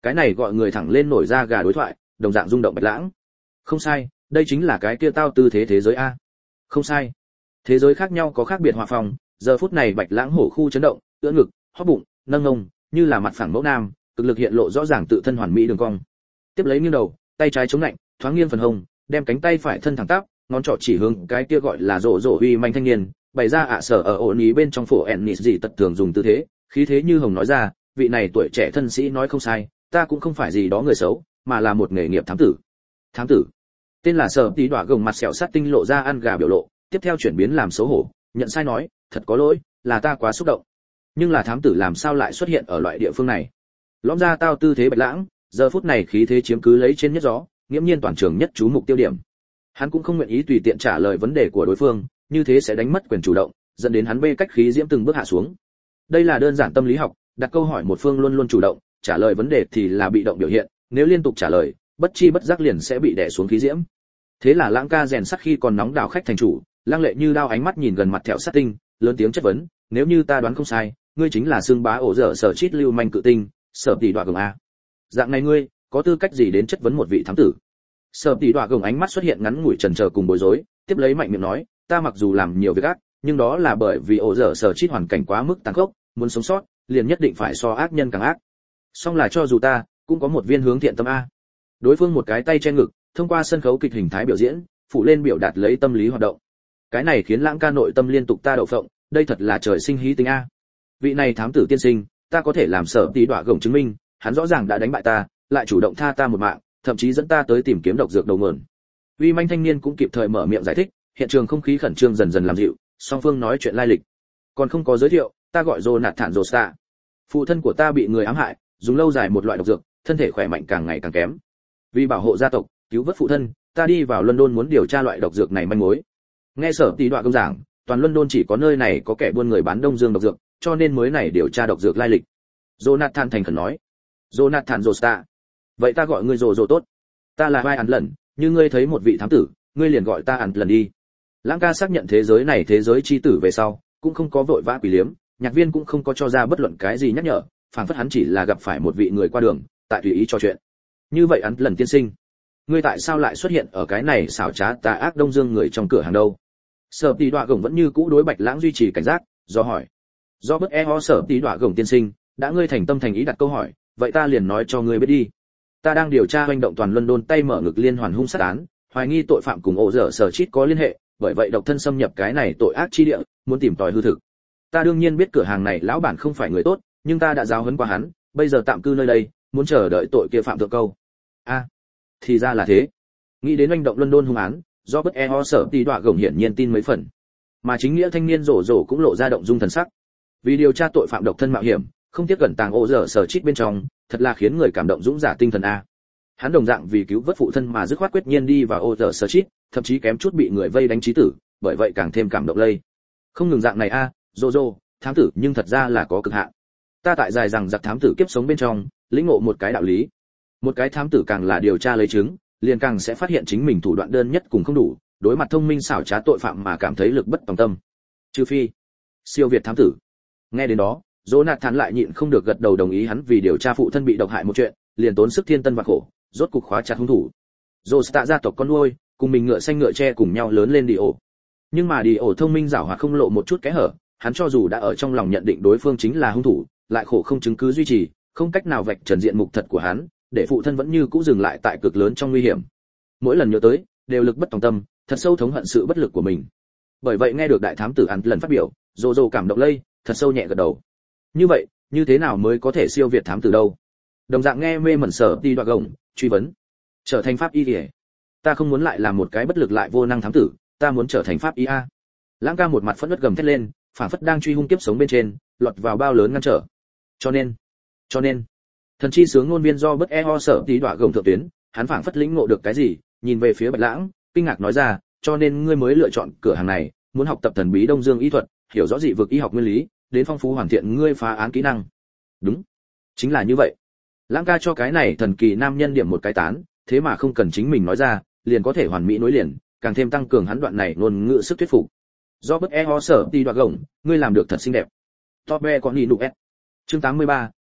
Cái này gọi người thẳng lên nổi ra gà đối thoại, đồng dạng rung động Bạch Lãng. Không sai, đây chính là cái kia tao tư thế thế giới a. Không sai. Thế giới khác nhau có khác biệt hòa phong, giờ phút này Bạch Lãng hổ khu chấn động, ưỡn ngực, hóp bụng, nâng ngông, như là mặt phẳng mẫu nam, cực lực hiện lộ rõ ràng tự thân hoàn mỹ đường cong. Tiếp lấy nghiêng đầu, tay trái chống lạnh, thoáng nghiêng phần hông, đem cánh tay phải thân thẳng tắp, ngón trỏ chỉ hướng cái kia gọi là rộ rộ uy manh thanh niên, bày ra ạ sở ở ổn ý bên trong phổ ennis gì tật thường dùng tư thế, khí thế như hồng nói ra, vị này tuổi trẻ thân sĩ nói không sai, ta cũng không phải gì đó người xấu, mà là một nghề nghiệp thám tử. Thám tử? Tên là Sở Tí Đọa gồng mặt sẹo sát tinh lộ ra ăn gà biểu lộ, tiếp theo chuyển biến làm xấu hổ, nhận sai nói, thật có lỗi, là ta quá xúc động. Nhưng là thám tử làm sao lại xuất hiện ở loại địa phương này? Lõm ra tao tư thế Bạch Lãng, giờ phút này khí thế chiếm cứ lấy trên nhất gió, nghiễm nhiên toàn trường nhất chú mục tiêu điểm. Hắn cũng không nguyện ý tùy tiện trả lời vấn đề của đối phương, như thế sẽ đánh mất quyền chủ động, dẫn đến hắn bê cách khí diễm từng bước hạ xuống. Đây là đơn giản tâm lý học, đặt câu hỏi một phương luôn luôn chủ động, trả lời vấn đề thì là bị động biểu hiện, nếu liên tục trả lời, bất chi bất giác liền sẽ bị đè xuống khí diễm. Thế là Lãng ca rèn sắt khi còn nóng đào khách thành chủ, lăng lệ như đao ánh mắt nhìn gần mặt thẹo sát tinh, lớn tiếng chất vấn, nếu như ta đoán không sai, ngươi chính là xương bá ổ dở sở chít lưu manh cự tinh, Sở Tỷ Đọa gồng a. Dạng này ngươi, có tư cách gì đến chất vấn một vị thám tử? Sở Tỷ Đọa gồng ánh mắt xuất hiện ngắn ngủi chần chờ cùng bối rối, tiếp lấy mạnh miệng nói, ta mặc dù làm nhiều việc ác, nhưng đó là bởi vì ổ dở sở chít hoàn cảnh quá mức tàn khốc, muốn sống sót, liền nhất định phải so ác nhân càng ác. Song là cho dù ta, cũng có một viên hướng thiện tâm a. Đối phương một cái tay che ngực, thông qua sân khấu kịch hình thái biểu diễn, phụ lên biểu đạt lấy tâm lý hoạt động. Cái này khiến Lãng ca nội tâm liên tục ta đậu phộng, đây thật là trời sinh hí tính a. Vị này thám tử tiên sinh, ta có thể làm Sở Tí Đọa gồng chứng minh, hắn rõ ràng đã đánh bại ta, lại chủ động tha ta một mạng, thậm chí dẫn ta tới tìm kiếm độc dược đầu nguồn. Uy manh thanh niên cũng kịp thời mở miệng giải thích, hiện trường không khí khẩn trương dần dần làm dịu, song phương nói chuyện lai lịch. Còn không có giới thiệu, ta gọi Jonathan Josta. Phụ thân của ta bị người ám hại, dùng lâu dài một loại độc dược, thân thể khỏe mạnh càng ngày càng kém. Vì bảo hộ gia tộc, cứu vớt phụ thân, ta đi vào London muốn điều tra loại độc dược này manh mối. Nghe Sở Tí Đọa công giảng, toàn London chỉ có nơi này có kẻ buôn người bán đông dương độc dược, cho nên mới này điều tra độc dược lai lịch. Jonathan thành khẩn nói. Jonathan Josta. Vậy ta gọi ngươi rồ rồ tốt. Ta là vai ăn lần, như ngươi thấy một vị thám tử, ngươi liền gọi ta ăn lần đi. Lãng ca xác nhận thế giới này thế giới chi tử về sau, cũng không có vội vã quỷ liếm, nhạc viên cũng không có cho ra bất luận cái gì nhắc nhở, phảng phất hắn chỉ là gặp phải một vị người qua đường, tại tùy ý trò chuyện. Như vậy ăn lần tiên sinh, ngươi tại sao lại xuất hiện ở cái này xảo trá tà ác đông dương người trong cửa hàng đâu? Sở Tí Đọa gồng vẫn như cũ đối Bạch Lãng duy trì cảnh giác, do hỏi. Do bất e ho Sở Tí Đọa gồng tiên sinh, đã ngươi thành tâm thành ý đặt câu hỏi, vậy ta liền nói cho ngươi biết đi. Ta đang điều tra hành động toàn London tay mở ngực liên hoàn hung sát án, hoài nghi tội phạm cùng ổ dở sở chít có liên hệ, bởi vậy độc thân xâm nhập cái này tội ác chi địa, muốn tìm tòi hư thực. Ta đương nhiên biết cửa hàng này lão bản không phải người tốt, nhưng ta đã giáo huấn qua hắn, bây giờ tạm cư nơi đây, muốn chờ đợi tội kia phạm thượng câu. A, à, thì ra là thế. Nghĩ đến hành động London hung án, do bất e ho Sở Tí Đọa gồng hiển nhiên tin mấy phần. Mà chính nghĩa thanh niên rổ rổ cũng lộ ra động dung thần sắc. Vì điều tra tội phạm độc thân mạo hiểm, không tiếc cẩn tàng ổ dở sở chít bên trong, thật là khiến người cảm động dũng giả tinh thần a. Hắn đồng dạng vì cứu vớt phụ thân mà dứt khoát quyết nhiên đi vào ổ dở sở chít, thậm chí kém chút bị người vây đánh chí tử, bởi vậy càng thêm cảm động lây. Không ngừng dạng này a, rồ rồ, thám tử nhưng thật ra là có cực hạn. Ta tại dài rằng giặc thám tử kiếp sống bên trong, lĩnh ngộ một cái đạo lý. Một cái thám tử càng là điều tra lấy chứng, liền càng sẽ phát hiện chính mình thủ đoạn đơn nhất cùng không đủ, đối mặt thông minh xảo trá tội phạm mà cảm thấy lực bất tòng tâm. Trừ phi siêu việt thám tử. Nghe đến đó, Jonathan lại nhịn không được gật đầu đồng ý hắn vì điều tra phụ thân bị độc hại một chuyện, liền tốn sức thiên tân vạn khổ, rốt cục khóa chặt hung thủ. Josta gia tộc con nuôi, cùng mình ngựa xanh ngựa tre cùng nhau lớn lên đi ổ. Nhưng mà đi ổ thông minh giảo hoạt không lộ một chút kẽ hở, hắn cho dù đã ở trong lòng nhận định đối phương chính là hung thủ, lại khổ không chứng cứ duy trì, không cách nào vạch trần diện mục thật của hắn, để phụ thân vẫn như cũ dừng lại tại cực lớn trong nguy hiểm. Mỗi lần nhớ tới, đều lực bất tòng tâm, thật sâu thống hận sự bất lực của mình. Bởi vậy nghe được đại thám tử hắn lần phát biểu, Dô Dô cảm động lây, thật sâu nhẹ gật đầu. Như vậy, như thế nào mới có thể siêu việt thám tử đâu? Đồng dạng nghe mê mẩn Sở Tí Đọa gồng, truy vấn. Trở thành pháp y liễu. Ta không muốn lại làm một cái bất lực lại vô năng thám tử, ta muốn trở thành pháp y a. Lãng ca một mặt phẫn nộ gầm thét lên, phảng phất đang truy hung kiếp sống bên trên, lọt vào bao lớn ngăn trở. Cho nên, cho nên, thần chi sướng ngôn viên do bất e ho Sở Tí Đọa gồng thượng tuyến, hắn phảng phất lĩnh ngộ được cái gì, nhìn về phía Bạch Lãng, kinh ngạc nói ra, cho nên ngươi mới lựa chọn cửa hàng này, muốn học tập thần bí Đông Dương y thuật, hiểu rõ dị vực y học nguyên lý, đến phong phú hoàn thiện ngươi phá án kỹ năng. Đúng, chính là như vậy. Lãng ca cho cái này thần kỳ nam nhân điểm một cái tán, thế mà không cần chính mình nói ra, liền có thể hoàn mỹ nối liền, càng thêm tăng cường hắn đoạn này ngôn ngữ sức thuyết phục. Do bất e ho Sở Tí Đọa gồng, ngươi làm được thật xinh đẹp. Top be có nhị đủ s. Chương tám mươi ba,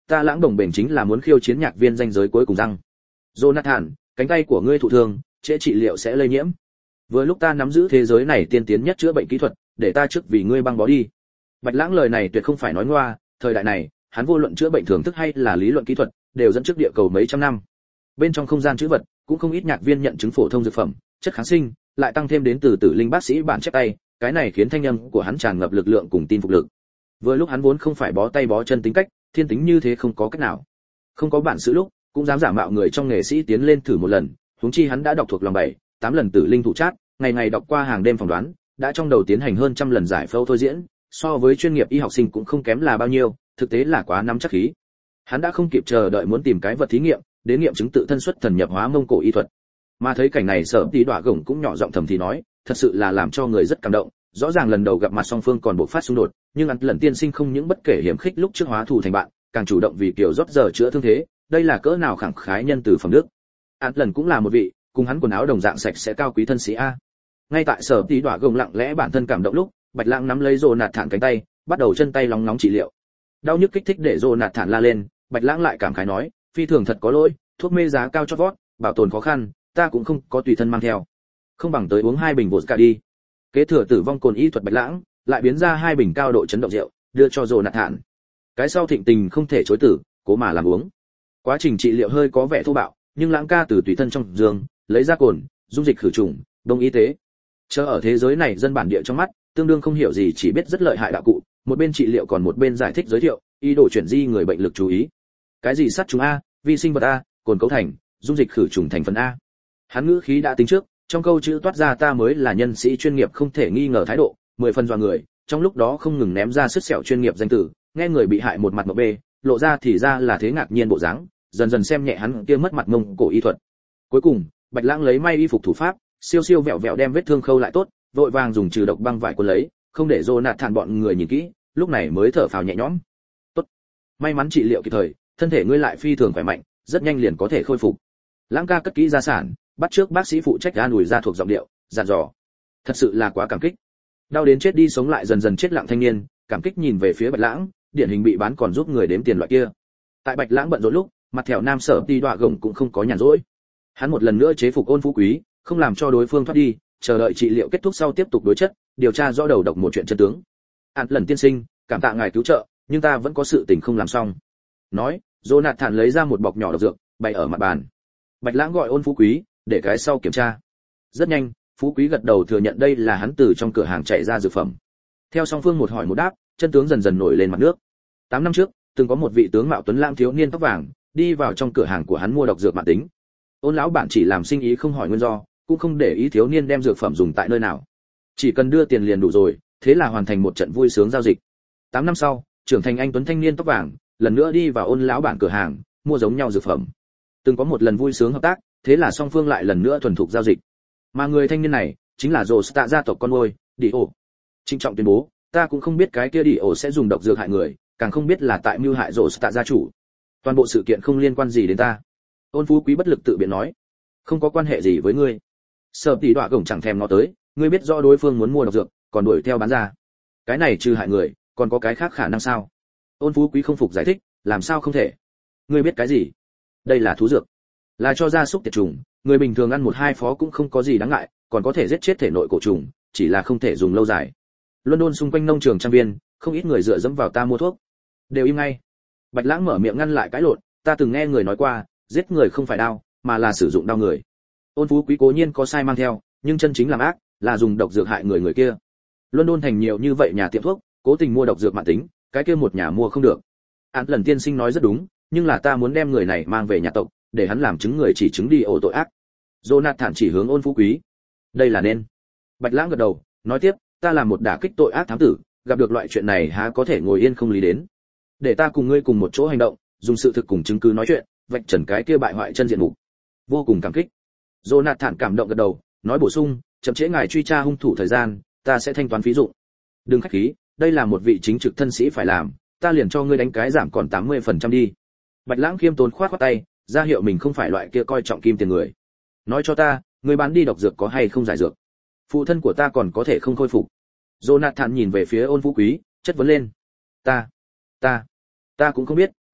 ta Lãng Đồng bền chính là muốn khiêu chiến nhạc viên danh giới cuối cùng răng. Jonathan, cánh tay của ngươi thụ thương, trễ trị liệu sẽ lây nhiễm. Vừa lúc ta nắm giữ thế giới này tiên tiến nhất chữa bệnh kỹ thuật, để ta trước vì ngươi băng bó đi. Bạch Lãng lời này tuyệt không phải nói ngoa, thời đại này, hắn vô luận chữa bệnh thưởng thức hay là lý luận kỹ thuật, đều dẫn trước địa cầu mấy trăm năm. Bên trong không gian chữ vật, cũng không ít nhạc viên nhận chứng phổ thông dược phẩm, chất kháng sinh, lại tăng thêm đến từ tử linh bác sĩ bản chép tay, cái này khiến thanh âm của hắn tràn ngập lực lượng cùng tin phục lực. Vừa lúc hắn vốn không phải bó tay bó chân tính cách, thiên tính như thế không có cách nào. Không có bản sự lúc, cũng dám giả mạo người trong nghệ sĩ tiến lên thử một lần, huống chi hắn đã đọc thuộc lòng bảy, tám lần tử linh thủ trát, ngày ngày đọc qua hàng đêm phỏng đoán, đã trong đầu tiến hành hơn trăm lần giải phẫu thôi diễn, so với chuyên nghiệp y học sinh cũng không kém là bao nhiêu, thực tế là quá nắm chắc khí. Hắn đã không kịp chờ đợi muốn tìm cái vật thí nghiệm, đến nghiệm chứng tự thân xuất thần nhập hóa Mông Cổ y thuật. Mà thấy cảnh này Sở Tí Đọa Gổng cũng nhỏ giọng thầm thì nói, thật sự là làm cho người rất cảm động, rõ ràng lần đầu gặp mặt song phương còn bộc phát xung đột, nhưng hắn lần tiên sinh không những bất kể hiểm khích lúc trước hóa thù thành bạn, càng chủ động vì kiểu rót giờ chữa thương thế, đây là cỡ nào khẳng khái nhân từ phẩm đức. Hắn lần cũng là một vị, cùng hắn quần áo đồng dạng sạch sẽ cao quý thân sĩ a. Ngay tại Sở Tí Đọa Gổng lặng lẽ bản thân cảm động lúc, Bạch Lãng nắm lấy Jonathan cánh tay, bắt đầu chân tay nóng nóng trị liệu. Đau nhức kích thích để Jonathan la lên, Bạch Lãng lại cảm khái nói, phi thường thật có lỗi, thuốc mê giá cao chót vót, bảo tồn khó khăn, ta cũng không có tùy thân mang theo. Không bằng tới uống hai bình vodka đi. Kế thừa tử vong cồn y thuật Bạch Lãng, lại biến ra hai bình cao độ chấn động rượu, đưa cho Jonathan. Cái sau thịnh tình không thể chối từ, cố mà làm uống. Quá trình trị liệu hơi có vẻ thô bạo, nhưng Lãng ca từ tùy thân trong giường lấy ra cồn, dung dịch khử trùng, đông y tế. Chờ ở thế giới này dân bản địa trong mắt, tương đương không hiểu gì chỉ biết rất lợi hại đạo cụ, một bên trị liệu còn một bên giải thích giới thiệu, ý đồ chuyển di người bệnh lực chú ý. Cái gì sát trùng a, vi sinh vật a, cồn cấu thành, dung dịch khử trùng thành phần a. Hắn ngữ khí đã tính trước, trong câu chữ toát ra ta mới là nhân sĩ chuyên nghiệp không thể nghi ngờ thái độ, mười phần dọa người, trong lúc đó không ngừng ném ra sứt sẹo chuyên nghiệp danh từ, nghe người bị hại một mặt mộng bê, lộ ra thì ra là thế ngạc nhiên bộ dáng, dần dần xem nhẹ hắn kia mất mặt Mông Cổ y thuật. Cuối cùng, Bạch Lãng lấy may y phục thủ pháp, siêu siêu vẹo vẹo đem vết thương khâu lại tốt, vội vàng dùng trừ độc băng vải cuốn lấy, không để Jonathan bọn người nhìn kỹ, lúc này mới thở phào nhẹ nhõm. Tốt, may mắn trị liệu kịp thời, thân thể ngươi lại phi thường khỏe mạnh, rất nhanh liền có thể khôi phục. Lãng ca cất kỹ gia sản, bắt trước bác sĩ phụ trách an ủi ra thuộc giọng điệu, dặn dò. Thật sự là quá cảm kích. Đau đến chết đi sống lại dần dần chết lặng thanh niên, cảm kích nhìn về phía Bạch Lãng, điển hình bị bán còn giúp người đếm tiền loại kia. Tại Bạch Lãng bận rộn lúc, mặt thẹo nam Sở Tí Đọa Gổng cũng không có nhàn rỗi. Hắn một lần nữa chế phục Ôn Phú Quý, không làm cho đối phương thoát đi, chờ đợi trị liệu kết thúc sau tiếp tục đối chất, điều tra rõ đầu độc một chuyện chân tướng. Án lần tiên sinh, cảm tạ ngài cứu trợ, nhưng ta vẫn có sự tình không làm xong. Nói, Jonathan lấy ra một bọc nhỏ độc dược, bày ở mặt bàn. Bạch Lãng gọi Ôn Phú Quý, để cái sau kiểm tra. Rất nhanh, Phú Quý gật đầu thừa nhận đây là hắn từ trong cửa hàng chạy ra dược phẩm. Theo song phương một hỏi một đáp, chân tướng dần dần nổi lên mặt nước. Tám năm trước, từng có một vị tướng mạo tuấn lãng thiếu niên tóc vàng, đi vào trong cửa hàng của hắn mua độc dược mạn tính. Ôn lão bản chỉ làm sinh ý không hỏi nguyên do, cũng không để ý thiếu niên đem dược phẩm dùng tại nơi nào. Chỉ cần đưa tiền liền đủ rồi, thế là hoàn thành một trận vui sướng giao dịch. Tám năm sau, trưởng thành anh tuấn thanh niên tóc vàng, lần nữa đi vào Ôn lão bản cửa hàng, mua giống nhau dược phẩm. Từng có một lần vui sướng hợp tác, thế là song phương lại lần nữa thuần thục giao dịch. Mà người thanh niên này, chính là Rosetta gia tộc con nuôi, Dio. Trịnh trọng tuyên bố, ta cũng không biết cái kia Dio sẽ dùng độc dược hại người, càng không biết là tại mưu hại Rosetta gia chủ. Toàn bộ sự kiện không liên quan gì đến ta. Ôn Phú Quý bất lực tự biện nói, không có quan hệ gì với ngươi. Sở Tí Đọa Gổng chẳng thèm ngó tới, ngươi biết rõ đối phương muốn mua độc dược, còn đuổi theo bán ra. Cái này trừ hại người, còn có cái khác khả năng sao? Ôn Phú Quý không phục giải thích, làm sao không thể? Ngươi biết cái gì? Đây là thú dược, là cho gia súc tiệt trùng, người bình thường ăn một hai phó cũng không có gì đáng ngại, còn có thể giết chết thể nội cổ trùng, chỉ là không thể dùng lâu dài. London xung quanh nông trường trang viên, không ít người dựa dẫm vào ta mua thuốc. Đều im ngay. Bạch Lãng mở miệng ngăn lại cái lộn, ta từng nghe người nói qua, giết người không phải đao, mà là sử dụng đao người. Ôn Phú Quý cố nhiên có sai mang theo, nhưng chân chính làm ác là dùng độc dược hại người người kia. London thành nhiều như vậy nhà tiệm thuốc, cố tình mua độc dược mạn tính, cái kia một nhà mua không được. Án lần tiên sinh nói rất đúng, nhưng là ta muốn đem người này mang về nhà tộc, để hắn làm chứng người chỉ chứng đi ổ tội ác. Jonathan chỉ hướng Ôn Phú Quý. Đây là nên. Bạch Lãng gật đầu, nói tiếp, ta là một đả kích tội ác thám tử, gặp được loại chuyện này há có thể ngồi yên không lý đến. Để ta cùng ngươi cùng một chỗ hành động, dùng sự thực cùng chứng cứ nói chuyện, vạch trần cái kia bại hoại chân diện mục. Vô cùng cảm kích. Jonathan cảm động gật đầu, nói bổ sung, chậm trễ ngài truy tra hung thủ thời gian, ta sẽ thanh toán phí dụng. Đừng khách khí, đây là một vị chính trực thân sĩ phải làm, ta liền cho ngươi đánh cái giảm còn tám mươi phần trăm đi. Bạch Lãng khiêm tốn khoát khoát tay, ra hiệu mình không phải loại kia coi trọng kim tiền người. Nói cho ta, ngươi bán đi độc dược có hay không giải dược? Phụ thân của ta còn có thể không khôi phục. Jonathan nhìn về phía Ôn Phú Quý, chất vấn lên. Ta, ta, ta cũng không biết,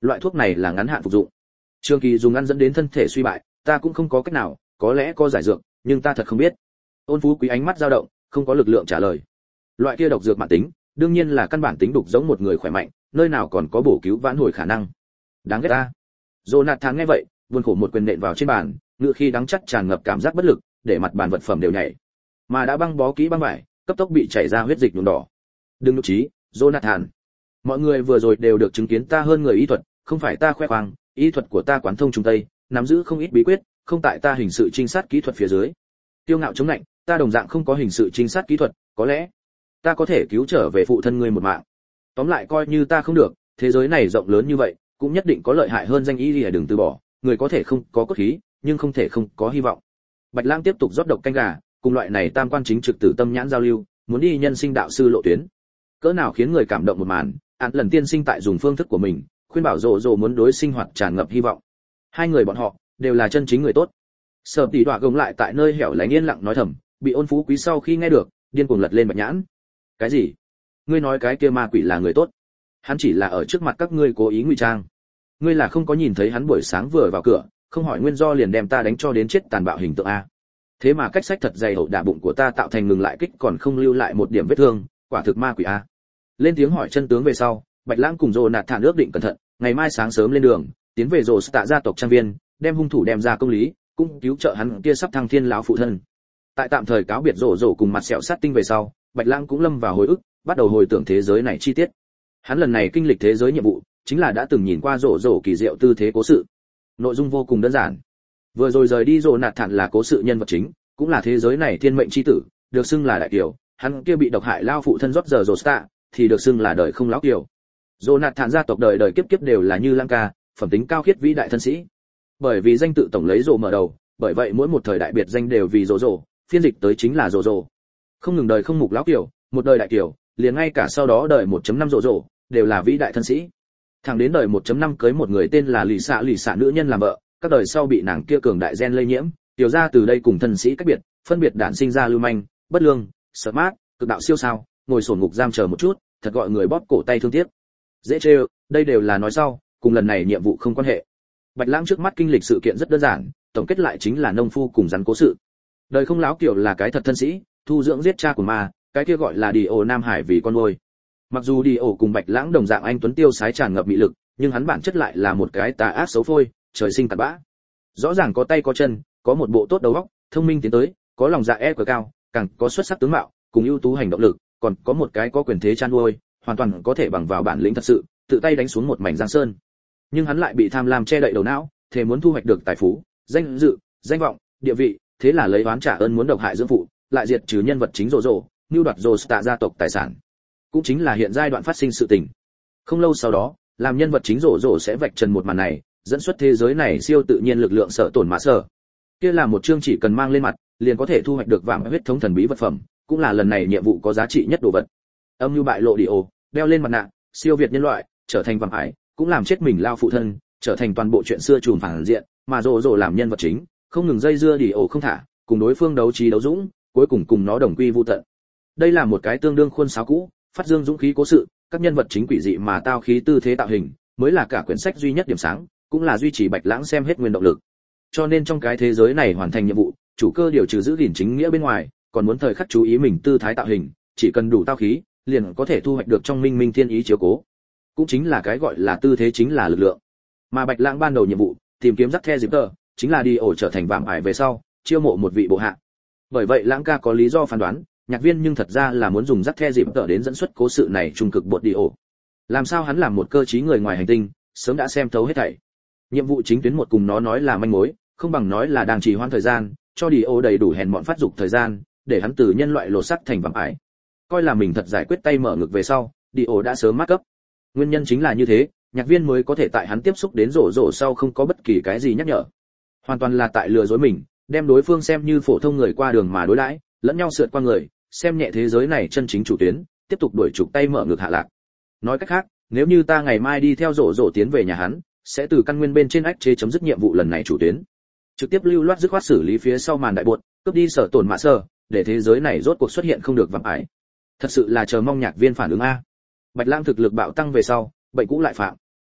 loại thuốc này là ngắn hạn phục dụng. Trường kỳ dùng ăn dẫn đến thân thể suy bại, ta cũng không có cách nào, có lẽ có giải dược, nhưng ta thật không biết. Ôn Phú Quý ánh mắt dao động, không có lực lượng trả lời. Loại kia độc dược mãn tính, đương nhiên là căn bản tính đục giống một người khỏe mạnh, nơi nào còn có bổ cứu vãn hồi khả năng. Đáng ghét ta. Jonathan nghe vậy, buồn khổ một quyền nện vào trên bàn, ngựa khi đắng chắc tràn ngập cảm giác bất lực, để mặt bàn vật phẩm đều nhảy. Mà đã băng bó kỹ băng vải, cấp tốc bị chảy ra huyết dịch nhuộm đỏ. Đừng nụ trí, Jonathan. Mọi người vừa rồi đều được chứng kiến ta hơn người y thuật, không phải ta khoe khoang, y thuật của ta quán thông trung tây, nắm giữ không ít bí quyết, không tại ta hình sự trinh sát kỹ thuật phía dưới. Tiêu ngạo chống lạnh, ta đồng dạng không có hình sự trinh sát kỹ thuật, có lẽ ta có thể cứu trở về phụ thân ngươi một mạng. Tóm lại coi như ta không được, thế giới này rộng lớn như vậy, cũng nhất định có lợi hại hơn danh y lìa, đừng từ bỏ, người có thể không có cốt khí, nhưng không thể không có hy vọng. Bạch Lãng tiếp tục rót độc canh gà, cùng loại này tam quan chính trực tử tâm nhãn giao lưu, muốn đi nhân sinh đạo sư lộ tuyến. Cỡ nào khiến người cảm động một màn, án lần tiên sinh tại dùng phương thức của mình, khuyên bảo Rồ Rồ muốn đối sinh hoạt tràn ngập hy vọng. Hai người bọn họ đều là chân chính người tốt. Sở Tỷ Đoạ gồng lại tại nơi hẻo lánh yên lặng nói thầm, bị Ôn Phú Quý sau khi nghe được, điên cuồng lật lên Bạch Nhãn. Cái gì? Ngươi nói cái kia ma quỷ là người tốt? Hắn chỉ là ở trước mặt các ngươi cố ý ngụy trang. Ngươi là không có nhìn thấy hắn buổi sáng vừa vào cửa, không hỏi nguyên do liền đem ta đánh cho đến chết tàn bạo hình tượng a. Thế mà cách sách thật dày hậu đả bụng của ta tạo thành ngừng lại kích còn không lưu lại một điểm vết thương, quả thực ma quỷ a. Lên tiếng hỏi chân tướng về sau, Bạch Lãng cùng Dô Nạt Thản ước định cẩn thận, ngày mai sáng sớm lên đường, tiến về Rồ Tạ gia tộc trang viên, đem hung thủ đem ra công lý, cũng cứu trợ hắn kia sắp thăng thiên lão phụ thân. Tại tạm thời cáo biệt Rồ Rồ cùng mặt sẹo sát tinh về sau, Bạch Lãng cũng lâm vào hồi ức, bắt đầu hồi tưởng thế giới này chi tiết. Hắn lần này kinh lịch thế giới nhiệm vụ, chính là đã từng nhìn qua Rồ Rồ kỳ diệu tư thế cố sự. Nội dung vô cùng đơn giản. Vừa rồi rời đi Dô Nạt Thản là cố sự nhân vật chính, cũng là thế giới này thiên mệnh chi tử, được xưng là đại kiều, hắn kia bị độc hại lao phụ thân rót giờ Rồ Tạ, thì được xưng là đời không lão kiều. Jonathan gia tộc đời đời kiếp kiếp đều là như Lăng Ca, phẩm tính cao khiết vĩ đại thân sĩ. Bởi vì danh tự tổng lấy Rồ mở đầu, bởi vậy mỗi một thời đại biệt danh đều vì Rồ Rồ, phiên dịch tới chính là Rồ Rồ. Không ngừng đời không mục lão kiều, một đời đại kiều, liền ngay cả sau đó đời một chấm năm Rồ Rồ, đều là vĩ đại thân sĩ. Thẳng đến đời một chấm năm cưới một người tên là Lì Xạ Lì Xạ nữ nhân làm vợ, các đời sau bị nàng kia cường đại gen lây nhiễm, tiểu ra từ đây cùng thân sĩ cách biệt, phân biệt đản sinh ra lưu manh, bất lương, sợ mát, cực đạo siêu sao, ngồi sổn ngục giam chờ một chút, thật gọi người bóp cổ tay thương tiếc. Dễ trêu, đây đều là nói sau, cùng lần này nhiệm vụ không quan hệ. Bạch Lãng trước mắt kinh lịch sự kiện rất đơn giản, tổng kết lại chính là nông phu cùng rắn cố sự. Đời không lão kiểu là cái thật thân sĩ, thu dưỡng giết cha của ma, cái kia gọi là Đi Ổ Nam Hải vì con nuôi. Mặc dù Đi Ổ cùng Bạch Lãng đồng dạng anh tuấn tiêu sái tràn ngập mị lực, nhưng hắn bản chất lại là một cái tà ác xấu phôi, trời sinh tàn bã. Rõ ràng có tay có chân, có một bộ tốt đầu óc, thông minh tiến tới, có lòng dạ e cờ cao, càng có xuất sắc tướng mạo, cùng ưu tú hành động lực, còn có một cái có quyền thế chăn nuôi, hoàn toàn có thể bằng vào bản lĩnh thật sự, tự tay đánh xuống một mảnh giang sơn. Nhưng hắn lại bị tham lam che đậy đầu não, thề muốn thu hoạch được tài phú, danh dự, danh vọng, địa vị, thế là lấy oán trả ơn muốn độc hại dưỡng phụ, lại diệt trừ nhân vật chính Rồ Rồ, nưu đoạt Rồ Tạ gia tộc tài sản. Cũng chính là hiện giai đoạn phát sinh sự tình. Không lâu sau đó, làm nhân vật chính Rồ Rồ sẽ vạch trần một màn này, dẫn xuất thế giới này siêu tự nhiên lực lượng sợ tổn mã sở. Kia là một chương chỉ cần mang lên mặt, liền có thể thu hoạch được vàng huyết thống thần bí vật phẩm, cũng là lần này nhiệm vụ có giá trị nhất đồ vật. Âm như bại lộ Đi Ổ, đeo lên mặt nạ, siêu việt nhân loại, trở thành vạm ải, cũng làm chết mình lao phụ thân, trở thành toàn bộ chuyện xưa trùm phản diện, mà Rồ Rồ làm nhân vật chính, không ngừng dây dưa Đi Ổ không thả, cùng đối phương đấu trí đấu dũng, cuối cùng cùng nó đồng quy vu tận. Đây là một cái tương đương khuôn sáo cũ, phát dương dũng khí cố sự, các nhân vật chính quỷ dị mà tao khí tư thế tạo hình, mới là cả quyển sách duy nhất điểm sáng, cũng là duy trì Bạch Lãng xem hết nguyên động lực. Cho nên trong cái thế giới này hoàn thành nhiệm vụ, chủ cơ điều trừ giữ gìn chính nghĩa bên ngoài, còn muốn thời khắc chú ý mình tư thái tạo hình, chỉ cần đủ tao khí, liền có thể thu hoạch được trong minh minh thiên ý chiếu cố. Cũng chính là cái gọi là tư thế chính là lực lượng. Mà Bạch Lãng ban đầu nhiệm vụ, tìm kiếm Jack The Ripper, chính là đi ổ trở thành vạm ải về sau, chiêu mộ một vị bộ hạ. Bởi vậy Lãng ca có lý do phán đoán, nhạc viên nhưng thật ra là muốn dùng Jack The Ripper đến dẫn xuất cố sự này trung cực bột đi ổ. Làm sao hắn làm một cơ trí người ngoài hành tinh, sớm đã xem thấu hết thảy. Nhiệm vụ chính tuyến một cùng nó nói là manh mối, không bằng nói là đang trì hoãn thời gian, cho đi ổ đầy đủ hèn mọn phát dục thời gian, để hắn từ nhân loại lột xác thành vạm ải. Coi là mình thật giải quyết tay mở ngực về sau, đi ổ đã sớm mắc cấp. Nguyên nhân chính là như thế, nhạc viên mới có thể tại hắn tiếp xúc đến rổ rổ sau không có bất kỳ cái gì nhắc nhở. Hoàn toàn là tại lừa dối mình, đem đối phương xem như phổ thông người qua đường mà đối đãi, lẫn nhau sượt qua người, xem nhẹ thế giới này chân chính chủ tuyến, tiếp tục đuổi trục tay mở ngực hạ lạc. Nói cách khác, nếu như ta ngày mai đi theo rổ rổ tiến về nhà hắn, sẽ từ căn nguyên bên trên ách chế chấm dứt nhiệm vụ lần này chủ tuyến. Trực tiếp lưu loát dứt khoát xử lý phía sau màn đại buột, cướp đi sở tổn mạ sơ, để thế giới này rốt cuộc xuất hiện không được vạm ải. Thật sự là chờ mong nhạc viên phản ứng a. Bạch Lãng thực lực bạo tăng về sau, bệnh cũ lại phạm.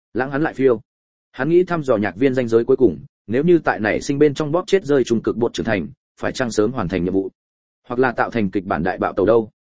Lãng hắn lại phiêu. Hắn nghĩ thăm dò nhạc viên danh giới cuối cùng, nếu như tại nảy sinh bên trong bóp chết rơi trung cực bột trưởng thành, phải chăng sớm hoàn thành nhiệm vụ, hoặc là tạo thành kịch bản đại bạo tàu đâu.